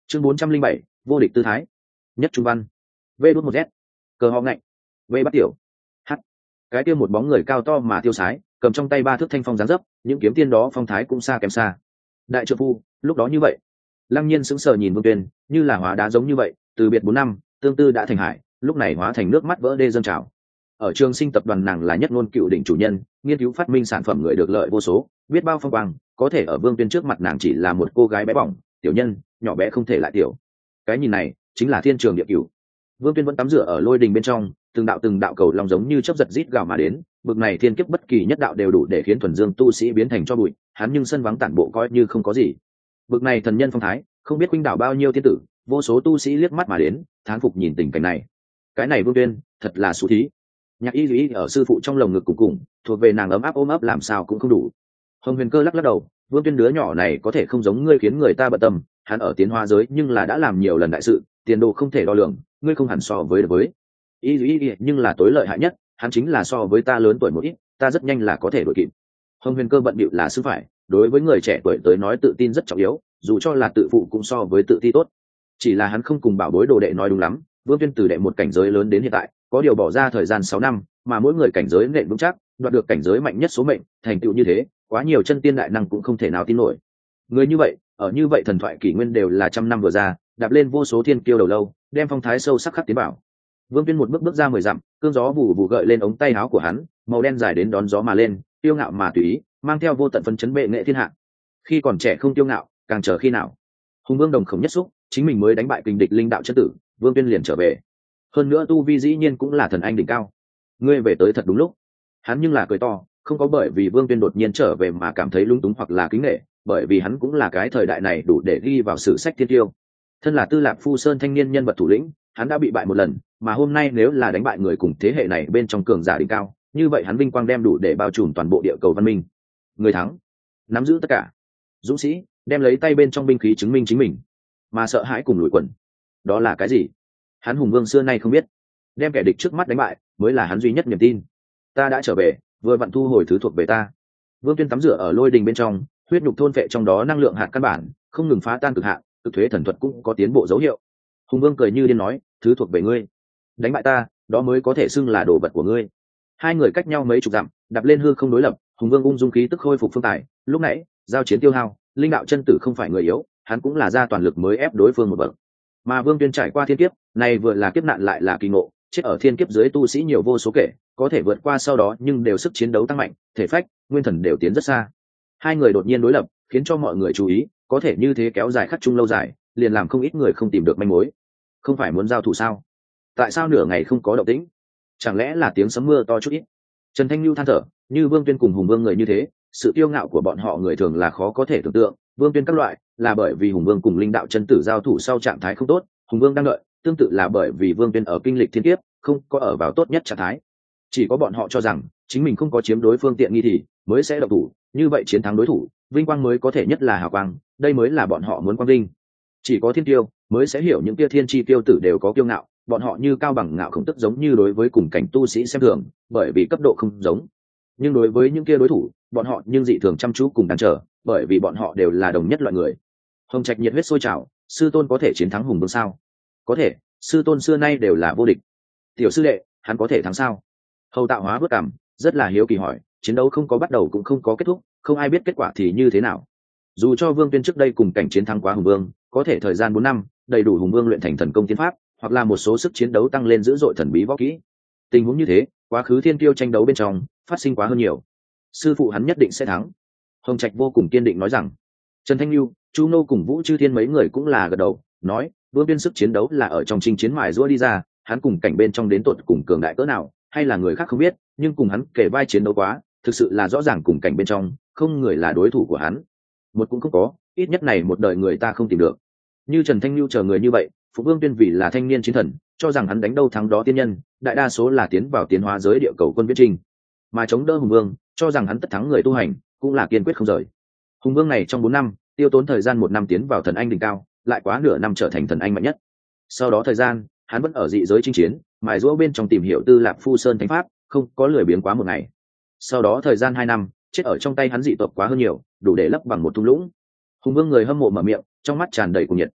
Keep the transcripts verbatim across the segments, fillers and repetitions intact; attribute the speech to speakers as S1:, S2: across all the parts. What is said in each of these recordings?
S1: chương bốn trăm linh bảy vô địch tư thái. Nhất trung văn. V đút một z. Cờ ho ngạnh. V bắt tiểu. H. Cái kia một bóng người cao to mà tiêu sái, cầm trong tay ba thước thanh phong giáng dấp, những kiếm tiên đó phong thái cũng xa kém xa. Đại trợ phu, lúc đó như vậy. Lăng Nhiên sững sờ nhìn Vương Tuyên, như là hóa đá giống như vậy, từ biệt bốn năm, tương tư đã thành hải, lúc này hóa thành nước mắt vỡ đê dâng trào. Ở Trường Sinh tập đoàn nàng là nhất ngôn cựu đỉnh chủ nhân, nghiên cứu phát minh sản phẩm người được lợi vô số, biết bao phong quang, có thể ở Vương Tuyên trước mặt nàng chỉ là một cô gái bé bỏng, tiểu nhân, nhỏ bé không thể lại tiểu. Cái nhìn này, chính là thiên trường địa cửu. Vương Tuyên vẫn tắm rửa ở lôi đình bên trong, từng đạo từng đạo cầu long giống như chớp giật rít gào mà đến, bực này thiên kiếp bất kỳ nhất đạo đều đủ để khiến thuần dương tu sĩ biến thành cho bụi, hắn nhưng sân vắng tản bộ coi như không có gì. Bực này thần nhân phong thái, không biết huynh đảo bao nhiêu thiên tử, vô số tu sĩ liếc mắt mà đến, thán phục nhìn tình cảnh này. Cái này Vương Tuyên, thật là xú thí. Nhạc Y Lý ở sư phụ trong lồng ngực cùng cùng, thuộc về nàng ấm áp ôm ấp làm sao cũng không đủ. Hồng Huyền Cơ lắc lắc đầu, Vương Tuyên đứa nhỏ này có thể không giống ngươi khiến người ta bận tâm, hắn ở tiến hóa giới nhưng là đã làm nhiều lần đại sự, tiền đồ không thể đo lường, ngươi không hẳn so với được với. Y Lý nhưng là tối lợi hại nhất, hắn chính là so với ta lớn tuổi một ít, ta rất nhanh là có thể đuổi kịp. Hồng Huyền Cơ bận bịu là xứ phải, đối với người trẻ tuổi tới nói tự tin rất trọng yếu, dù cho là tự phụ cũng so với tự ti tốt. Chỉ là hắn không cùng bảo bối đồ đệ nói đúng lắm, Vương Tuyên từ đệ một cảnh giới lớn đến hiện tại, có điều bỏ ra thời gian sáu năm, mà mỗi người cảnh giới nện vững chắc, đoạt được cảnh giới mạnh nhất số mệnh, thành tựu như thế, quá nhiều chân tiên đại năng cũng không thể nào tin nổi. Người như vậy, ở như vậy thần thoại kỷ nguyên đều là trăm năm vừa ra, đạp lên vô số thiên kiêu đầu lâu, đem phong thái sâu sắc khắc tiến bảo. Vương Tuyên một bước bước ra mười dặm, cương gió vụ vụ gợi lên ống tay áo của hắn, màu đen dài đến đón gió mà lên, tiêu ngạo mà tùy ý, mang theo vô tận phấn chấn bệ nghệ thiên hạ. Khi còn trẻ không tiêu ngạo, càng chờ khi nào. Hùng Vương đồng khổng nhất xúc, chính mình mới đánh bại kình địch linh đạo chân tử, Vương Tuyên liền trở về. Hơn nữa tu vi dĩ nhiên cũng là thần anh đỉnh cao. Ngươi về tới thật đúng lúc. Hắn nhưng là cười to, không có bởi vì Vương Tuyên đột nhiên trở về mà cảm thấy lung túng hoặc là kính nể, bởi vì hắn cũng là cái thời đại này đủ để ghi vào sử sách thiên tiêu. Thân là Tư Lạc Phu Sơn thanh niên nhân vật thủ lĩnh, hắn đã bị bại một lần, mà hôm nay nếu là đánh bại người cùng thế hệ này bên trong cường giả đỉnh cao, như vậy hắn vinh quang đem đủ để bao trùm toàn bộ địa cầu văn minh. Người thắng, nắm giữ tất cả. Dũng sĩ, đem lấy tay bên trong binh khí chứng minh chính mình, mà sợ hãi cùng lùi quần. Đó là cái gì? Hắn Hùng Vương xưa nay không biết, đem kẻ địch trước mắt đánh bại mới là hắn duy nhất niềm tin. Ta đã trở về, vừa vặn thu hồi thứ thuộc về ta. Vương Tuyên tắm rửa ở lôi đình bên trong, huyết nhục thôn phệ trong đó năng lượng hạt căn bản, không ngừng phá tan cực hạn, cực thuế thần thuật cũng có tiến bộ dấu hiệu. Hùng Vương cười như điên nói, thứ thuộc về ngươi, đánh bại ta, đó mới có thể xưng là đồ vật của ngươi. Hai người cách nhau mấy chục dặm, đạp lên hư không đối lập, Hùng Vương ung dung khí tức khôi phục phương tài. Lúc nãy giao chiến tiêu hao, linh đạo chân tử không phải người yếu, hắn cũng là ra toàn lực mới ép đối phương một bậc. Mà Vương Tuyên trải qua thiên kiếp, này vừa là kiếp nạn lại là kỳ ngộ, chết ở thiên kiếp dưới tu sĩ nhiều vô số kể, có thể vượt qua sau đó nhưng đều sức chiến đấu tăng mạnh, thể phách, nguyên thần đều tiến rất xa. Hai người đột nhiên đối lập, khiến cho mọi người chú ý, có thể như thế kéo dài khắc chung lâu dài, liền làm không ít người không tìm được manh mối. Không phải muốn giao thủ sao? Tại sao nửa ngày không có động tĩnh? Chẳng lẽ là tiếng sấm mưa to chút ít? Trần Thanh Nhu than thở, như Vương Tuyên cùng Hùng Vương người như thế, sự kiêu ngạo của bọn họ người thường là khó có thể tưởng tượng. Vương Tuyên các loại là bởi vì Hùng Vương cùng linh đạo chân tử giao thủ sau trạng thái không tốt, Hùng Vương đang đợi, tương tự là bởi vì Vương Tuyên ở kinh lịch thiên kiếp, không có ở vào tốt nhất trạng thái. Chỉ có bọn họ cho rằng chính mình không có chiếm đối phương tiện nghi thì mới sẽ động thủ, như vậy chiến thắng đối thủ, vinh quang mới có thể nhất là hào quang, đây mới là bọn họ muốn quang vinh. Chỉ có thiên tiêu mới sẽ hiểu những kia thiên chi tiêu tử đều có kiêu ngạo, bọn họ như cao bằng ngạo khổng tức giống như đối với cùng cảnh tu sĩ xem thường, bởi vì cấp độ không giống. Nhưng đối với những kia đối thủ, bọn họ nhưng dị thường chăm chú cùng đắn trở, bởi vì bọn họ đều là đồng nhất loại người. Hồng Trạch nhiệt huyết sôi trào, sư tôn có thể chiến thắng Hùng Vương sao? Có thể, sư tôn xưa nay đều là vô địch. Tiểu sư đệ, hắn có thể thắng sao? Hầu Tạo Hóa vất cảm, rất là hiếu kỳ hỏi, chiến đấu không có bắt đầu cũng không có kết thúc, không ai biết kết quả thì như thế nào. Dù cho Vương Tuyên trước đây cùng cảnh chiến thắng quá Hùng Vương, có thể thời gian bốn năm, đầy đủ Hùng Vương luyện thành thần công tiến pháp, hoặc là một số sức chiến đấu tăng lên dữ dội thần bí võ kỹ. Tình huống như thế, quá khứ thiên kiêu tranh đấu bên trong phát sinh quá hơn nhiều. Sư phụ hắn nhất định sẽ thắng. Hồng Trạch vô cùng kiên định nói rằng. Trần Thanh Nhu, Chu Nô cùng Vũ Chư Thiên mấy người cũng là gật đầu, nói, Vương Tuyên sức chiến đấu là ở trong chinh chiến mài giũa đi ra, hắn cùng cảnh bên trong đến tột cùng cường đại cỡ nào, hay là người khác không biết, nhưng cùng hắn kể vai chiến đấu quá, thực sự là rõ ràng cùng cảnh bên trong, không người là đối thủ của hắn. Một cũng không có, ít nhất này một đời người ta không tìm được. Như Trần Thanh Nhu chờ người như vậy, Phục Vương Tuyên vì là thanh niên chiến thần, cho rằng hắn đánh đâu thắng đó tiên nhân, đại đa số là tiến vào tiến hóa giới địa cầu quân viễn trinh, mà chống đỡ Hùng Vương, cho rằng hắn tất thắng người tu hành, cũng là kiên quyết không rời. Hùng Vương này trong bốn năm, tiêu tốn thời gian một năm tiến vào thần anh đỉnh cao, lại quá nửa năm trở thành thần anh mạnh nhất. Sau đó thời gian, hắn vẫn ở dị giới chinh chiến, mài giũa bên trong tìm hiểu Tư Lạc Phu Sơn thánh pháp, không có lười biếng quá một ngày. Sau đó thời gian hai năm, chết ở trong tay hắn dị tộc quá hơn nhiều, đủ để lấp bằng một thung lũng. Hùng Vương người hâm mộ mở miệng, trong mắt tràn đầy cuồng nhiệt.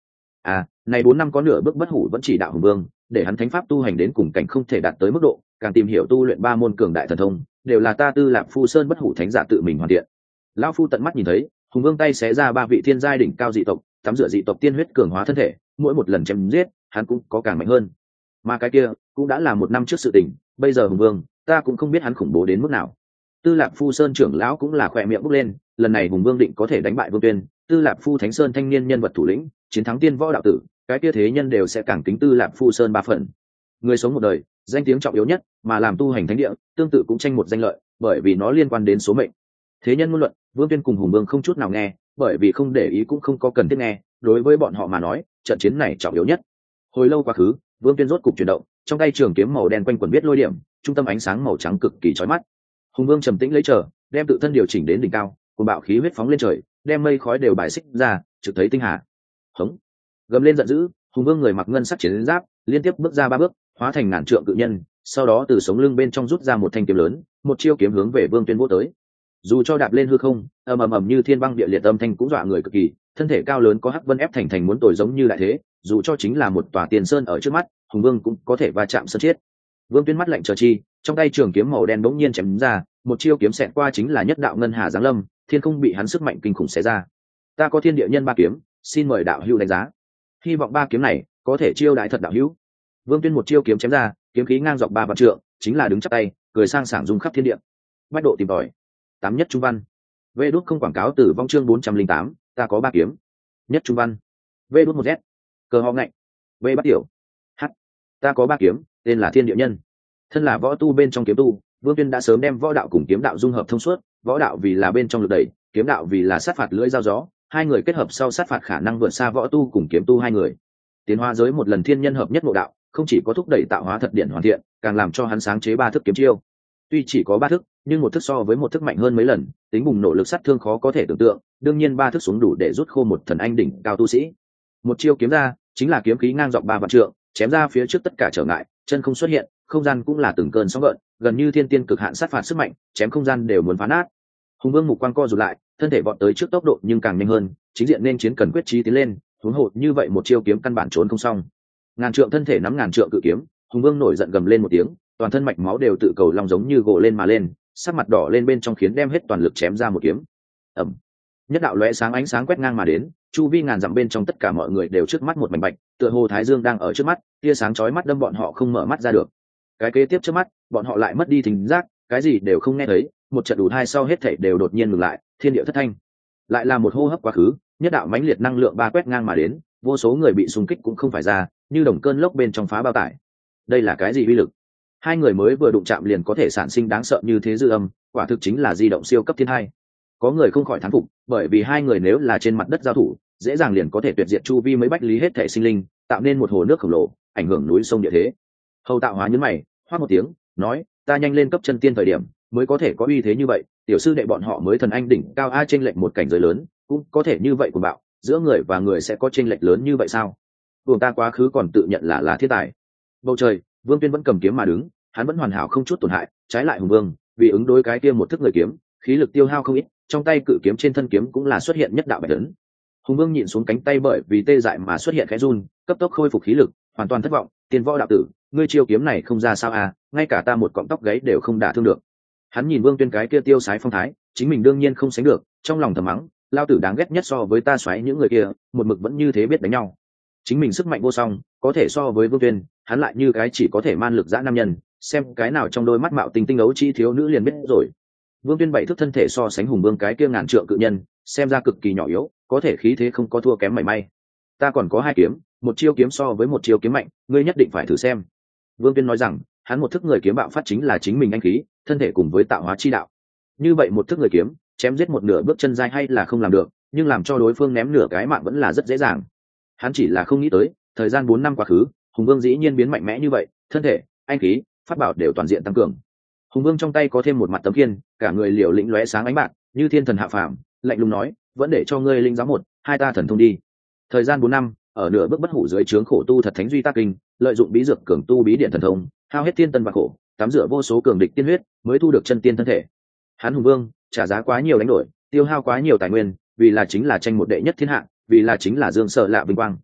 S1: À, này bốn năm có nửa bước bất hủ vẫn chỉ đạo hùng vương, để hắn thánh pháp tu hành đến cùng cảnh không thể đạt tới mức độ, càng tìm hiểu tu luyện ba môn cường đại thần thông, đều là ta Tư Lạp Phu Sơn bất hủ thánh giả tự mình hoàn thiện. Lão phu tận mắt nhìn thấy, hùng vương tay xé ra ba vị thiên giai đỉnh cao dị tộc, tắm rửa dị tộc tiên huyết cường hóa thân thể, mỗi một lần chém giết, hắn cũng có càng mạnh hơn. Mà cái kia cũng đã là một năm trước sự tình, bây giờ hùng vương, ta cũng không biết hắn khủng bố đến mức nào. Tư Lạp Phu Sơn trưởng lão cũng là khỏe miệng bốc lên, lần này hùng vương định có thể đánh bại Vương Tuyên, Tư Lạp Phu Thánh Sơn thanh niên nhân vật thủ lĩnh, chiến thắng tiên võ đạo tử, cái kia thế nhân đều sẽ càng kính Tư Lạp Phu Sơn ba phần. Người sống một đời, danh tiếng trọng yếu nhất, mà làm tu hành thánh địa, tương tự cũng tranh một danh lợi, bởi vì nó liên quan đến số mệnh. Thế nhân ngôn luận, Vương Tuyên cùng hùng vương không chút nào nghe, bởi vì không để ý cũng không có cần thiết nghe, đối với bọn họ mà nói, trận chiến này trọng yếu nhất. Hồi lâu quá khứ, Vương Tuyên rốt cục chuyển động, trong tay trường kiếm màu đen quanh quẩn biết lôi điểm, trung tâm ánh sáng màu trắng cực kỳ chói mắt. Hùng vương trầm tĩnh lấy chờ, đem tự thân điều chỉnh đến đỉnh cao, cùng bạo khí huyết phóng lên trời, đem mây khói đều bài xích ra, trực thấy tinh hà. Hống! Gầm lên giận dữ, hùng vương người mặc ngân sắc chiến giáp, liên tiếp bước ra ba bước, hóa thành ngàn trượng cự nhân, sau đó từ sống lưng bên trong rút ra một thanh kiếm lớn, một chiêu kiếm hướng về Vương Tuyên vỗ tới. Dù cho đạp lên hư không, ầm ầm ầm như thiên băng địa liệt âm thanh cũng dọa người cực kỳ, thân thể cao lớn có hắc vân ép thành thành muốn tồi giống như đại thế, dù cho chính là một tòa tiền sơn ở trước mắt, hùng vương cũng có thể va chạm sơn chết. Vương Tuyên mắt lạnh chờ chi, trong tay trường kiếm màu đen bỗng nhiên chém ra, một chiêu kiếm xẹt qua chính là nhất đạo ngân hà giáng lâm, thiên không bị hắn sức mạnh kinh khủng xé ra. Ta có thiên địa nhân ba kiếm, xin mời đạo hữu đánh giá. Hy vọng ba kiếm này có thể chiêu đại thật đạo hữu. Vương Tuyên một chiêu kiếm chém ra, kiếm khí ngang dọc ba vạn trượng, chính là đứng chắp tay, cười sang sảng rung khắp thiên địa. Bách độ tìm tòi, tám nhất trung văn. Vê đút không quảng cáo từ vong chương bốn trăm linh tám, ta có ba kiếm. Nhất trung văn. Vê đút một z. Cờ ho ngạnh. Vê bắt tiểu. H. Ta có ba kiếm, tên là thiên địa nhân. Thân là võ tu bên trong kiếm tu, Vương Tuyên đã sớm đem võ đạo cùng kiếm đạo dung hợp thông suốt, võ đạo vì là bên trong lực đẩy, kiếm đạo vì là sát phạt lưỡi dao gió, hai người kết hợp sau sát phạt khả năng vượt xa võ tu cùng kiếm tu hai người. Tiến hóa giới một lần thiên nhân hợp nhất ngộ đạo, không chỉ có thúc đẩy tạo hóa thật điển hoàn thiện, càng làm cho hắn sáng chế ba thức kiếm chiêu. Tuy chỉ có ba thức, nhưng một thức so với một thức mạnh hơn mấy lần, tính bùng nổ lực sát thương khó có thể tưởng tượng, đương nhiên ba thức xuống đủ để rút khô một thần anh đỉnh cao tu sĩ. Một chiêu kiếm ra, chính là kiếm khí ngang dọc ba vạn trượng, chém ra phía trước tất cả trở ngại, chân không xuất hiện, không gian cũng là từng cơn sóng gợn, gần như thiên tiên cực hạn sát phạt sức mạnh, chém không gian đều muốn phá nát. Hùng vương mục quang co rụt lại, thân thể vọt tới trước tốc độ nhưng càng nhanh hơn, chính diện nên chiến cần quyết chí tiến lên, huống hồ như vậy một chiêu kiếm căn bản trốn không xong. Ngàn trượng thân thể nắm ngàn trượng cự kiếm, hùng vương nổi giận gầm lên một tiếng, toàn thân mạch máu đều tự cầu long giống như gồ lên mà lên, sắc mặt đỏ lên bên trong khiến đem hết toàn lực chém ra một kiếm. Ầm! Nhất đạo lóe sáng ánh sáng quét ngang mà đến, chu vi ngàn dặm bên trong tất cả mọi người đều trước mắt một mảnh bạch, tựa hồ thái dương đang ở trước mắt, tia sáng chói mắt đâm bọn họ không mở mắt ra được. Cái kế tiếp trước mắt, bọn họ lại mất đi thính giác, cái gì đều không nghe thấy, một trận đủ hai sau hết thảy đều đột nhiên ngừng lại, thiên địa thất thanh. Lại là một hô hấp quá khứ, nhất đạo mãnh liệt năng lượng ba quét ngang mà đến, vô số người bị xung kích cũng không phải ra, như đồng cơn lốc bên trong phá bao tải. Đây là cái gì uy lực? Hai người mới vừa đụng chạm liền có thể sản sinh đáng sợ như thế dư âm, quả thực chính là di động siêu cấp thiên hai. Có người không khỏi thán phục, bởi vì hai người nếu là trên mặt đất giao thủ, dễ dàng liền có thể tuyệt diệt chu vi mấy bách lý hết thể sinh linh, tạo nên một hồ nước khổng lồ, ảnh hưởng núi sông địa thế. Hầu Tạo Hóa nhấn mày, hoát một tiếng, nói, ta nhanh lên cấp chân tiên thời điểm, mới có thể có uy thế như vậy, tiểu sư đệ bọn họ mới thần anh đỉnh cao a chênh lệch một cảnh giới lớn, cũng có thể như vậy của bạo, giữa người và người sẽ có chênh lệch lớn như vậy sao? Vùng ta quá khứ còn tự nhận là là thiên tài. Bầu trời, Vương Tuyên vẫn cầm kiếm mà đứng, hắn vẫn hoàn hảo không chút tổn hại, trái lại hùng vương, vì ứng đối cái kia một thức người kiếm, khí lực tiêu hao không ít, trong tay cự kiếm trên thân kiếm cũng là xuất hiện nhất đạo bạch ấn. Hùng vương nhịn xuống cánh tay bởi vì tê dại mà xuất hiện khẽ run, cấp tốc khôi phục khí lực, hoàn toàn thất vọng, tiên võ đạo tử, ngươi chiêu kiếm này không ra sao à, ngay cả ta một cọng tóc gáy đều không đả thương được. Hắn nhìn Vương Tuyên cái kia tiêu sái phong thái, chính mình đương nhiên không sánh được, trong lòng thầm mắng, lao tử đáng ghét nhất so với ta xoáy những người kia, một mực vẫn như thế biết đánh nhau. Chính mình sức mạnh vô song, có thể so với Vương Tuyên, hắn lại như cái chỉ có thể man lực dã nam nhân, xem cái nào trong đôi mắt mạo tình tinh ấu chi thiếu nữ liền biết rồi. Vương Tuyên bảy thức thân thể so sánh hùng vương cái kia ngàn trượng cự nhân, xem ra cực kỳ nhỏ yếu, có thể khí thế không có thua kém mảy may. Ta còn có hai kiếm, một chiêu kiếm so với một chiêu kiếm mạnh, ngươi nhất định phải thử xem. Vương Tuyên nói rằng, hắn một thức người kiếm bạo phát chính là chính mình anh khí, thân thể cùng với tạo hóa chi đạo. Như vậy một thức người kiếm, chém giết một nửa bước chân giai hay là không làm được, nhưng làm cho đối phương ném nửa cái mạng vẫn là rất dễ dàng. Hắn chỉ là không nghĩ tới, thời gian bốn năm quá khứ, hùng vương dĩ nhiên biến mạnh mẽ như vậy, thân thể, anh khí, pháp bảo đều toàn diện tăng cường. Hùng vương trong tay có thêm một mặt tấm khiên, cả người liều lĩnh lóe sáng ánh bạc, như thiên thần hạ phàm, lạnh lùng nói, vẫn để cho ngươi linh giáo một, hai ta thần thông đi. Thời gian bốn năm, ở nửa bước bất hủ dưới trướng khổ tu thật thánh duy tác kinh, lợi dụng bí dược cường tu bí điện thần thông, hao hết thiên tân và khổ, tắm rửa vô số cường địch tiên huyết, mới thu được chân tiên thân thể. Hắn hùng vương, trả giá quá nhiều đánh đổi, tiêu hao quá nhiều tài nguyên, vì là chính là tranh một đệ nhất thiên hạ, vì là chính là dương sợ lạ vinh quang.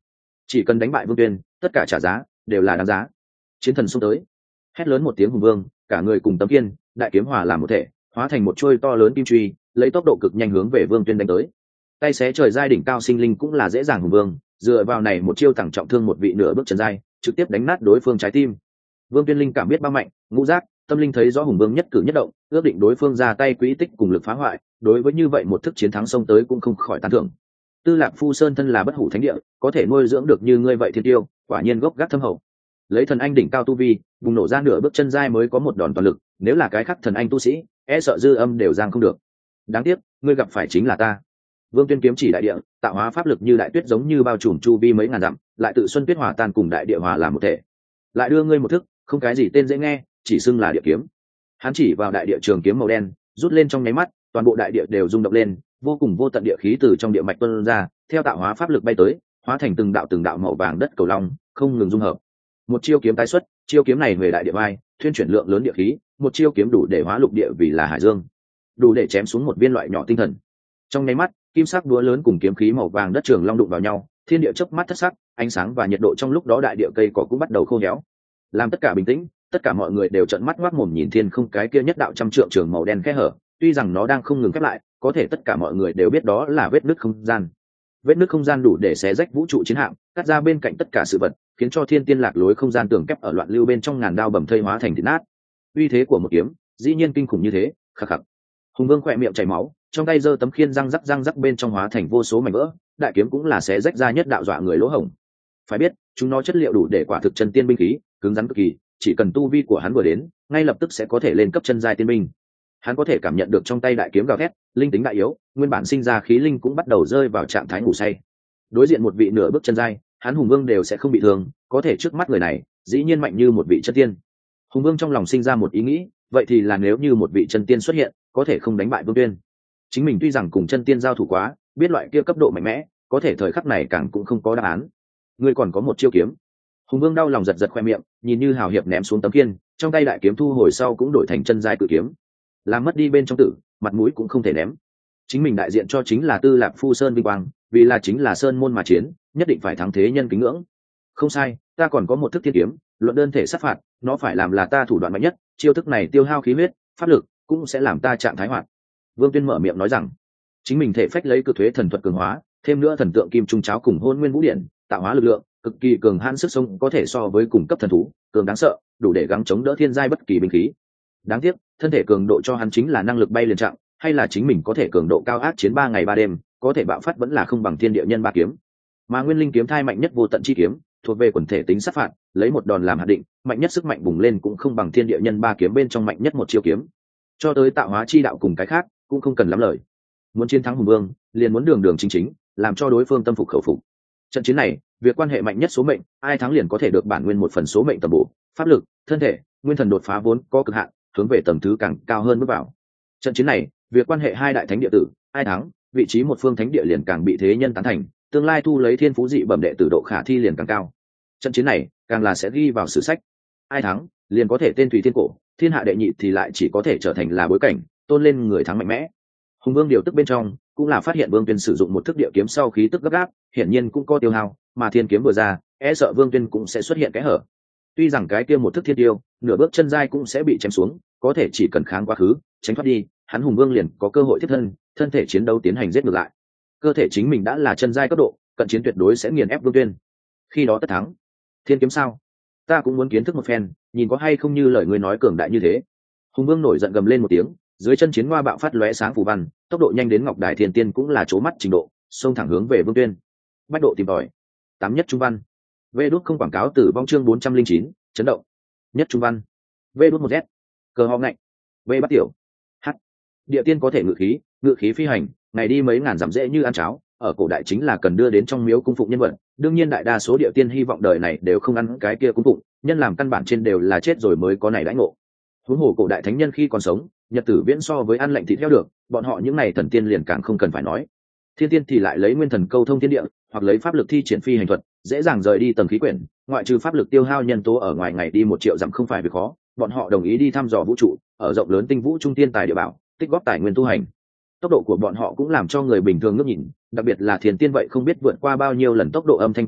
S1: chỉ cần đánh bại Vương Tuyên, tất cả trả giá đều là đáng giá. Chiến thần xông tới, hét lớn một tiếng hùng vương, cả người cùng tấm kiên đại kiếm hòa làm một thể, hóa thành một chuôi to lớn kim truy, lấy tốc độ cực nhanh hướng về Vương Tuyên đánh tới. Tay xé trời giai đỉnh cao sinh linh cũng là dễ dàng hùng vương, dựa vào này một chiêu tặng trọng thương một vị nửa bước trần giai, trực tiếp đánh nát đối phương trái tim. Vương Tuyên linh cảm biết bao mạnh, ngũ giác tâm linh thấy rõ hùng vương nhất cử nhất động, ước định đối phương ra tay quỹ tích cùng lực phá hoại, đối với như vậy một thức chiến thắng xông tới cũng không khỏi tán thưởng. Tư Lạc Phu Sơn thân là bất hủ thánh địa, có thể nuôi dưỡng được như ngươi vậy thiên tiêu, quả nhiên gốc gác thâm hậu. Lấy thần anh đỉnh cao tu vi, bùng nổ ra nửa bước chân giai mới có một đòn toàn lực, nếu là cái khác thần anh tu sĩ, e sợ dư âm đều giang không được. Đáng tiếc, ngươi gặp phải chính là ta. Vương Tuyên kiếm chỉ đại địa, tạo hóa pháp lực như đại tuyết giống như bao trùm chu vi mấy ngàn dặm, lại tự xuân tuyết hòa tan cùng đại địa hòa làm một thể. Lại đưa ngươi một thức, không cái gì tên dễ nghe, chỉ xưng là địa kiếm. Hắn chỉ vào đại địa trường kiếm màu đen, rút lên trong nháy mắt, toàn bộ đại địa đều rung động lên, vô cùng vô tận địa khí từ trong địa mạch tuôn ra, theo tạo hóa pháp lực bay tới, hóa thành từng đạo từng đạo màu vàng đất cầu long, không ngừng dung hợp. Một chiêu kiếm tái xuất, chiêu kiếm này về đại địa vai, thuyên chuyển lượng lớn địa khí, một chiêu kiếm đủ để hóa lục địa vì là hải dương, đủ để chém xuống một viên loại nhỏ tinh thần. Trong nháy mắt, kim sắc đũa lớn cùng kiếm khí màu vàng đất trường long đụng vào nhau, thiên địa chớp mắt thất sắc, ánh sáng và nhiệt độ trong lúc đó đại địa cây cỏ cũng bắt đầu khô héo. Làm tất cả bình tĩnh, tất cả mọi người đều trợn mắt ngoác mồm nhìn thiên không cái kia nhất đạo trăm trượng trường màu đen khe hở, tuy rằng nó đang không ngừng khép lại, có thể tất cả mọi người đều biết đó là vết nứt không gian. Vết nứt không gian đủ để xé rách vũ trụ chiến hạm, cắt ra bên cạnh tất cả sự vật, khiến cho thiên tiên lạc lối không gian tường kép ở loạn lưu bên trong ngàn đao bầm thây hóa thành thịt nát. Uy thế của một kiếm, dĩ nhiên kinh khủng như thế, khắc khắc. Hùng Vương khỏe miệng chảy máu, trong tay giơ tấm khiên răng rắc răng rắc bên trong hóa thành vô số mảnh vỡ, đại kiếm cũng là xé rách ra nhất đạo dọa người lỗ hổng. Phải biết, chúng nó chất liệu đủ để quả thực chân tiên binh khí, cứng rắn cực kỳ, chỉ cần tu vi của hắn vừa đến, ngay lập tức sẽ có thể lên cấp chân giai tiên binh. Hắn có thể cảm nhận được trong tay đại kiếm gào thét, linh tính đại yếu, nguyên bản sinh ra khí linh cũng bắt đầu rơi vào trạng thái ngủ say. Đối diện một vị nửa bước chân giai, hắn Hùng Vương đều sẽ không bị thương, có thể trước mắt người này, dĩ nhiên mạnh như một vị chân tiên. Hùng Vương trong lòng sinh ra một ý nghĩ, vậy thì là nếu như một vị chân tiên xuất hiện, có thể không đánh bại Vương Tuyên. Chính mình tuy rằng cùng chân tiên giao thủ quá, biết loại kia cấp độ mạnh mẽ, có thể thời khắc này càng cũng không có đáp án. Ngươi còn có một chiêu kiếm. Hùng Vương đau lòng giật giật khoe miệng, nhìn như hào hiệp ném xuống tấm kiên, trong tay đại kiếm thu hồi sau cũng đổi thành chân giai cự kiếm. Làm mất đi bên trong tử, mặt mũi cũng không thể ném. Chính mình đại diện cho chính là Tư Lạc Phu Sơn vinh quang, vì là chính là sơn môn mà chiến, nhất định phải thắng thế nhân kính ngưỡng. Không sai, ta còn có một thức thiên kiếm, luận đơn thể sát phạt, nó phải làm là ta thủ đoạn mạnh nhất, chiêu thức này tiêu hao khí huyết, pháp lực, cũng sẽ làm ta trạng thái hoạt. Vương Tuyên mở miệng nói rằng, chính mình thể phách lấy cực thuế thần thuật cường hóa, thêm nữa thần tượng kim trung cháo cùng hôn nguyên vũ điện, tạo hóa lực lượng, cực kỳ cường hãn sức sống có thể so với cùng cấp thần thú, cường đáng sợ, đủ để gắng chống đỡ thiên giai bất kỳ binh khí. Đáng tiếc, thân thể cường độ cho hắn chính là năng lực bay liền trạng, hay là chính mình có thể cường độ cao ác chiến ba ngày ba đêm, có thể bạo phát vẫn là không bằng thiên địa nhân ba kiếm. Mà nguyên linh kiếm thai mạnh nhất vô tận chi kiếm, thuộc về quần thể tính sát phạt, lấy một đòn làm hạt định, mạnh nhất sức mạnh bùng lên cũng không bằng thiên địa nhân ba kiếm bên trong mạnh nhất một chiêu kiếm. Cho tới tạo hóa chi đạo cùng cái khác, cũng không cần lắm lời. Muốn chiến thắng Hùng Vương, liền muốn đường đường chính chính, làm cho đối phương tâm phục khẩu phục. Trận chiến này, việc quan hệ mạnh nhất số mệnh, ai thắng liền có thể được bản nguyên một phần số mệnh tầm bổ, pháp lực, thân thể, nguyên thần đột phá vốn có cực hạn, hướng về tầng thứ càng cao hơn bước vào. Trận chiến này, việc quan hệ hai đại thánh địa tử, ai thắng, vị trí một phương thánh địa liền càng bị thế nhân tán thành, tương lai thu lấy thiên phú dị bẩm đệ tử độ khả thi liền càng cao. Trận chiến này, càng là sẽ ghi vào sử sách. Ai thắng, liền có thể tên thủy thiên cổ, thiên hạ đệ nhị thì lại chỉ có thể trở thành là bối cảnh, tôn lên người thắng mạnh mẽ. Hùng Vương điều tức bên trong, cũng là phát hiện Vương Tuyên sử dụng một thức địa kiếm sau khí tức gấp gáp, hiển nhiên cũng có tiêu hao, mà thiên kiếm vừa ra, e sợ Vương Tuyên cũng sẽ xuất hiện cái hở. Tuy rằng cái kia một thức thiên tiêu, nửa bước chân giai cũng sẽ bị chém xuống, có thể chỉ cần kháng quá khứ, tránh thoát đi, hắn Hùng Vương liền có cơ hội tiếp thân, thân thể chiến đấu tiến hành giết ngược lại. Cơ thể chính mình đã là chân giai cấp độ, cận chiến tuyệt đối sẽ nghiền ép Vương Tuyên. Khi đó tất thắng. Thiên kiếm sao? Ta cũng muốn kiến thức một phen, nhìn có hay không như lời ngươi nói cường đại như thế. Hùng Vương nổi giận gầm lên một tiếng, dưới chân chiến hoa bạo phát lóe sáng phù văn, tốc độ nhanh đến Ngọc Đài Thiên Tiên cũng là chố mắt trình độ, xông thẳng hướng về Vương Tuyên. Bách độ tìm tòi. Tám nhất trung văn. Vê đút không quảng cáo từ vong chương bốn trăm linh chín, chấn động. Nhất trung văn. Vê đút một z. Cờ ho ngạnh. Vê bắt tiểu. H. Địa tiên có thể ngự khí, ngự khí phi hành, ngày đi mấy ngàn dặm dễ như ăn cháo, ở cổ đại chính là cần đưa đến trong miếu cung phụng nhân vật, đương nhiên đại đa số địa tiên hy vọng đời này đều không ăn cái kia cung phụng, nhân làm căn bản trên đều là chết rồi mới có này đãi ngộ. Huống hồ cổ đại thánh nhân khi còn sống, nhật tử viễn so với ăn lạnh thịt theo được, bọn họ những này thần tiên liền càng không cần phải nói. Thiên tiên thì lại lấy nguyên thần câu thông thiên địa, hoặc lấy pháp lực thi triển phi hành thuật, dễ dàng rời đi tầng khí quyển, ngoại trừ pháp lực tiêu hao nhân tố ở ngoài ngày đi một triệu dặm không phải việc khó, bọn họ đồng ý đi thăm dò vũ trụ, ở rộng lớn tinh vũ trung tiên tài địa bảo, tích góp tài nguyên tu hành. Tốc độ của bọn họ cũng làm cho người bình thường ngước nhìn, đặc biệt là thiên tiên vậy không biết vượt qua bao nhiêu lần tốc độ âm thanh tốc độ,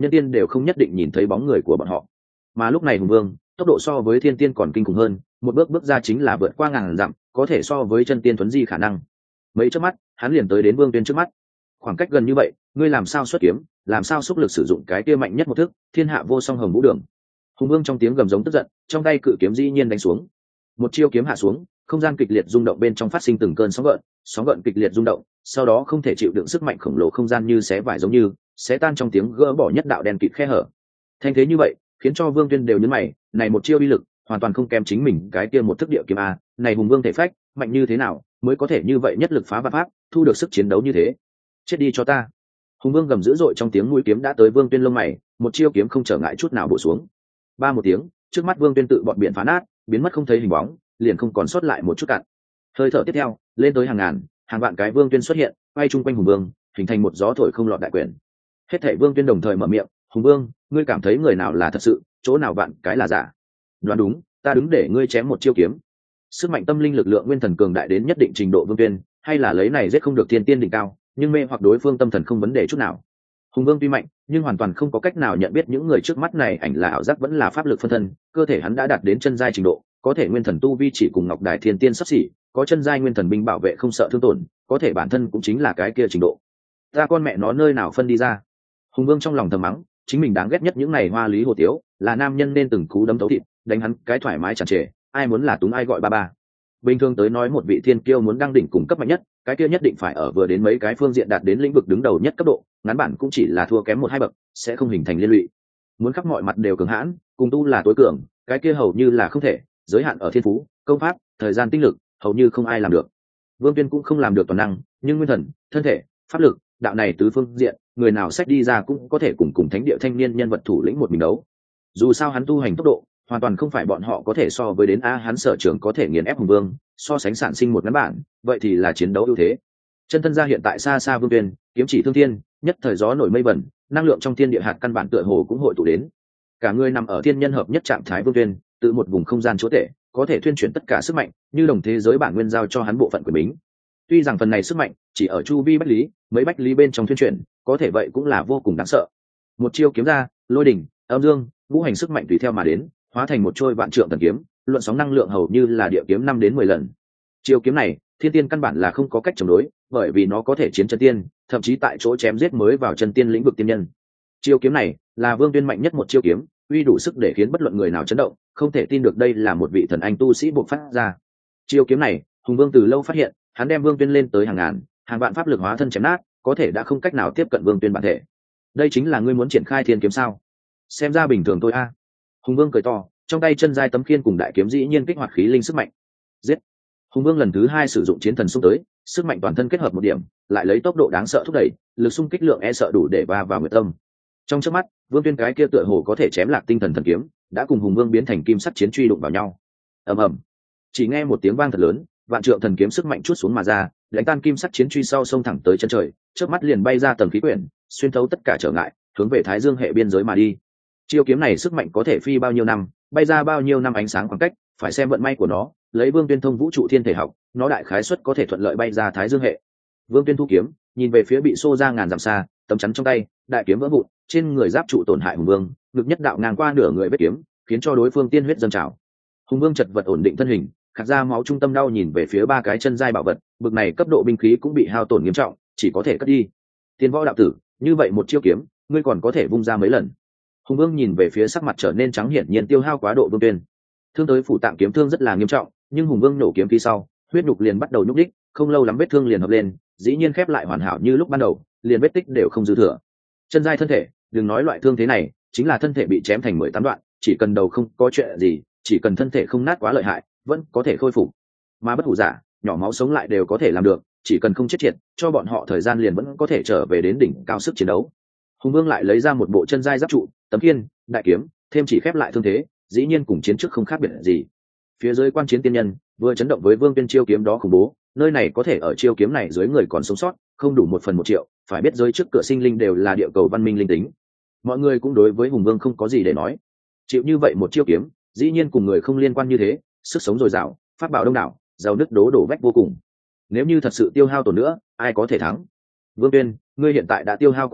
S1: nhân tiên đều không nhất định nhìn thấy bóng người của bọn họ. Mà lúc này hùng vương tốc độ so với thiên tiên còn kinh khủng hơn, một bước bước ra chính là vượt qua ngàn dặm, có thể so với chân tiên thuấn di khả năng. Mấy chớp mắt hắn liền tới đến Vương Tuyên trước mắt. Khoảng cách gần như vậy, ngươi làm sao xuất kiếm, làm sao xúc lực sử dụng cái kia mạnh nhất một thức, thiên hạ vô song hồng vũ đường. Hùng vương trong tiếng gầm giống tức giận, trong tay cự kiếm dĩ nhiên đánh xuống. Một chiêu kiếm hạ xuống, không gian kịch liệt rung động, bên trong phát sinh từng cơn sóng gợn, sóng gợn kịch liệt rung động, sau đó không thể chịu đựng sức mạnh khổng lồ, không gian như xé vải giống như xé tan trong tiếng gỡ bỏ nhất đạo đen kịt khe hở. Thanh thế như vậy khiến cho Vương Tuyên đều nhấn mày, này một chiêu uy lực hoàn toàn không kém chính mình cái kia một thức địa kiếm a, này hùng vương thể phách mạnh như thế nào mới có thể như vậy nhất lực phá vạn pháp, thu được sức chiến đấu như thế. Chết đi cho ta. Hùng vương gầm dữ dội, trong tiếng mũi kiếm đã tới Vương Tuyên lông mày, một chiêu kiếm không trở ngại chút nào bổ xuống. Ba một tiếng, trước mắt Vương Tuyên tự bọn biển phá nát, biến mất không thấy hình bóng, liền không còn sót lại một chút cặn. Hơi thở tiếp theo, lên tới hàng ngàn hàng vạn cái Vương Tuyên xuất hiện, quay chung quanh hùng vương, hình thành một gió thổi không lọt đại quyền. Hết thảy Vương Tuyên đồng thời mở miệng, hùng vương, ngươi cảm thấy người nào là thật sự, chỗ nào vạn cái là giả? Đoán đúng, ta đứng để ngươi chém một chiêu kiếm. Sức mạnh tâm linh lực lượng nguyên thần cường đại đến nhất định trình độ Vương Tuyên, hay là lấy này giết không được thiên tiên đỉnh cao, nhưng mê hoặc đối phương tâm thần không vấn đề chút nào. Hùng vương tuy mạnh, nhưng hoàn toàn không có cách nào nhận biết những người trước mắt này ảnh là ảo giác vẫn là pháp lực phân thân, cơ thể hắn đã đạt đến chân giai trình độ, có thể nguyên thần tu vi chỉ cùng Ngọc Đài Thiên Tiên sắp xỉ, có chân giai nguyên thần binh bảo vệ không sợ thương tổn, có thể bản thân cũng chính là cái kia trình độ. Ta con mẹ nó nơi nào phân đi ra? Hùng vương trong lòng thầm mắng, chính mình đáng ghét nhất những này hoa lý hồ tiếu, là nam nhân nên từng cú đấm thấu thịt, đánh hắn cái thoải mái tràn trề, ai muốn là túng ai gọi ba ba. Bình thường tới nói một vị thiên kiêu muốn đăng đỉnh cùng cấp mạnh nhất, cái kia nhất định phải ở vừa đến mấy cái phương diện đạt đến lĩnh vực đứng đầu nhất cấp độ, ngắn bản cũng chỉ là thua kém một hai bậc, sẽ không hình thành liên lụy. Muốn khắp mọi mặt đều cường hãn, cùng tu là tối cường, cái kia hầu như là không thể, giới hạn ở thiên phú, công pháp, thời gian tinh lực, hầu như không ai làm được. Vương Tuyên cũng không làm được toàn năng, nhưng nguyên thần, thân thể, pháp lực, đạo này tứ phương diện, người nào sách đi ra cũng có thể cùng cùng thánh địa thanh niên nhân vật thủ lĩnh một mình đấu. Dù sao hắn tu hành tốc độ hoàn toàn không phải bọn họ có thể so với đến a, hắn sở trường có thể nghiền ép hùng vương, so sánh sản sinh một ngắn bản, vậy thì là chiến đấu ưu thế. Chân thân ra hiện tại xa xa Vương Tuyên, kiếm chỉ thương thiên, nhất thời gió nổi mây vẩn, năng lượng trong thiên địa hạt căn bản tựa hồ cũng hội tụ đến. Cả người nằm ở thiên nhân hợp nhất trạng thái Vương Tuyên, tự một vùng không gian chúa tể, có thể thuyên chuyển tất cả sức mạnh, như đồng thế giới bản nguyên giao cho hắn bộ phận quyền bính. Tuy rằng phần này sức mạnh chỉ ở chu vi bách lý, mấy bách lý bên trong thuyên chuyển, có thể vậy cũng là vô cùng đáng sợ. Một chiêu kiếm ra, lôi đỉnh, âm dương, ngũ hành sức mạnh tùy theo mà đến, hóa thành một trôi vạn trượng thần kiếm, luận sóng năng lượng hầu như là địa kiếm năm đến mười lần. Chiêu kiếm này, thiên tiên căn bản là không có cách chống đối, bởi vì nó có thể chiến chân tiên, thậm chí tại chỗ chém giết mới vào chân tiên lĩnh vực tiên nhân. Chiêu kiếm này là Vương Tuyên mạnh nhất một chiêu kiếm, uy đủ sức để khiến bất luận người nào chấn động, không thể tin được đây là một vị thần anh tu sĩ buộc phát ra. Chiêu kiếm này, Hùng Vương từ lâu phát hiện, hắn đem Vương Tuyên lên tới hàng ngàn, hàng vạn pháp lực hóa thân chém nát, có thể đã không cách nào tiếp cận Vương Tuyên bản thể. Đây chính là ngươi muốn triển khai thiên kiếm sao? Xem ra bình thường thôi a. Hùng Vương cười to, trong tay chân giai tấm khiên cùng đại kiếm dĩ nhiên kích hoạt khí linh sức mạnh. Giết! Hùng Vương lần thứ hai sử dụng chiến thần xung tới, sức mạnh toàn thân kết hợp một điểm, lại lấy tốc độ đáng sợ thúc đẩy, lực xung kích lượng e sợ đủ để va vào nguyệt tâm. Trong chớp mắt, Vương Tuyên cái kia tựa hồ có thể chém lạc tinh thần thần kiếm, đã cùng Hùng Vương biến thành kim sắt chiến truy đụng vào nhau. Ầm ầm! Chỉ nghe một tiếng vang thật lớn, vạn trượng thần kiếm sức mạnh chuốt xuống mà ra, đánh tan kim sắt chiến truy sau xông thẳng tới chân trời, chớp mắt liền bay ra tầng khí quyển, xuyên thấu tất cả trở ngại, hướng về Thái Dương hệ biên giới mà đi. Chiêu kiếm này sức mạnh có thể phi bao nhiêu năm, bay ra bao nhiêu năm ánh sáng khoảng cách, phải xem vận may của nó. Lấy Vương Tuyên thông vũ trụ thiên thể học, nó đại khái suất có thể thuận lợi bay ra Thái Dương hệ. Vương Tuyên thu kiếm, nhìn về phía bị xô ra ngàn dặm xa, tấm chắn trong tay, đại kiếm vỡ vụn, trên người giáp trụ tổn hại Hùng Vương, ngực nhất đạo ngang qua nửa người vết kiếm, khiến cho đối phương tiên huyết dâng trào. Hùng Vương chật vật ổn định thân hình, khạc ra máu trung tâm đau nhìn về phía ba cái chân giai bảo vật, bực này cấp độ binh khí cũng bị hao tổn nghiêm trọng, chỉ có thể cất đi. Tiên võ đạo tử, như vậy một chiêu kiếm, ngươi còn có thể vung ra mấy lần? Hùng Vương nhìn về phía sắc mặt trở nên trắng, hiển nhiên tiêu hao quá độ Vương Tuyên. Thương tới phủ tạng kiếm thương rất là nghiêm trọng, nhưng Hùng Vương nổ kiếm phía sau, huyết nhục liền bắt đầu nhúc đích, không lâu lắm vết thương liền hợp lên, dĩ nhiên khép lại hoàn hảo như lúc ban đầu, liền vết tích đều không dư thừa. Chân giai thân thể, đừng nói loại thương thế này, chính là thân thể bị chém thành mười tám đoạn, chỉ cần đầu không có chuyện gì, chỉ cần thân thể không nát quá lợi hại, vẫn có thể khôi phục. Mà bất hủ giả, nhỏ máu sống lại đều có thể làm được, chỉ cần không chết triệt, cho bọn họ thời gian liền vẫn có thể trở về đến đỉnh cao sức chiến đấu. Hùng Vương lại lấy ra một bộ chân giai giáp trụ, tấm khiên, đại kiếm, thêm chỉ khép lại thương thế, dĩ nhiên cùng chiến trước không khác biệt gì. Phía dưới quan chiến tiên nhân vừa chấn động với Vương Tuyên chiêu kiếm đó khủng bố, nơi này có thể ở chiêu kiếm này dưới người còn sống sót, không đủ một phần một triệu, phải biết giới trước cửa sinh linh đều là địa cầu văn minh linh tính. Mọi người cũng đối với Hùng Vương không có gì để nói. Chịu như vậy một chiêu kiếm, dĩ nhiên cùng người không liên quan như thế, sức sống dồi dào, pháp bảo đông đảo, giàu nứt đố đổ vách vô cùng. Nếu như thật sự tiêu hao tổn nữa, ai có thể thắng? Vương Tuyên, ngươi hiện tại đã tiêu hao quá độ,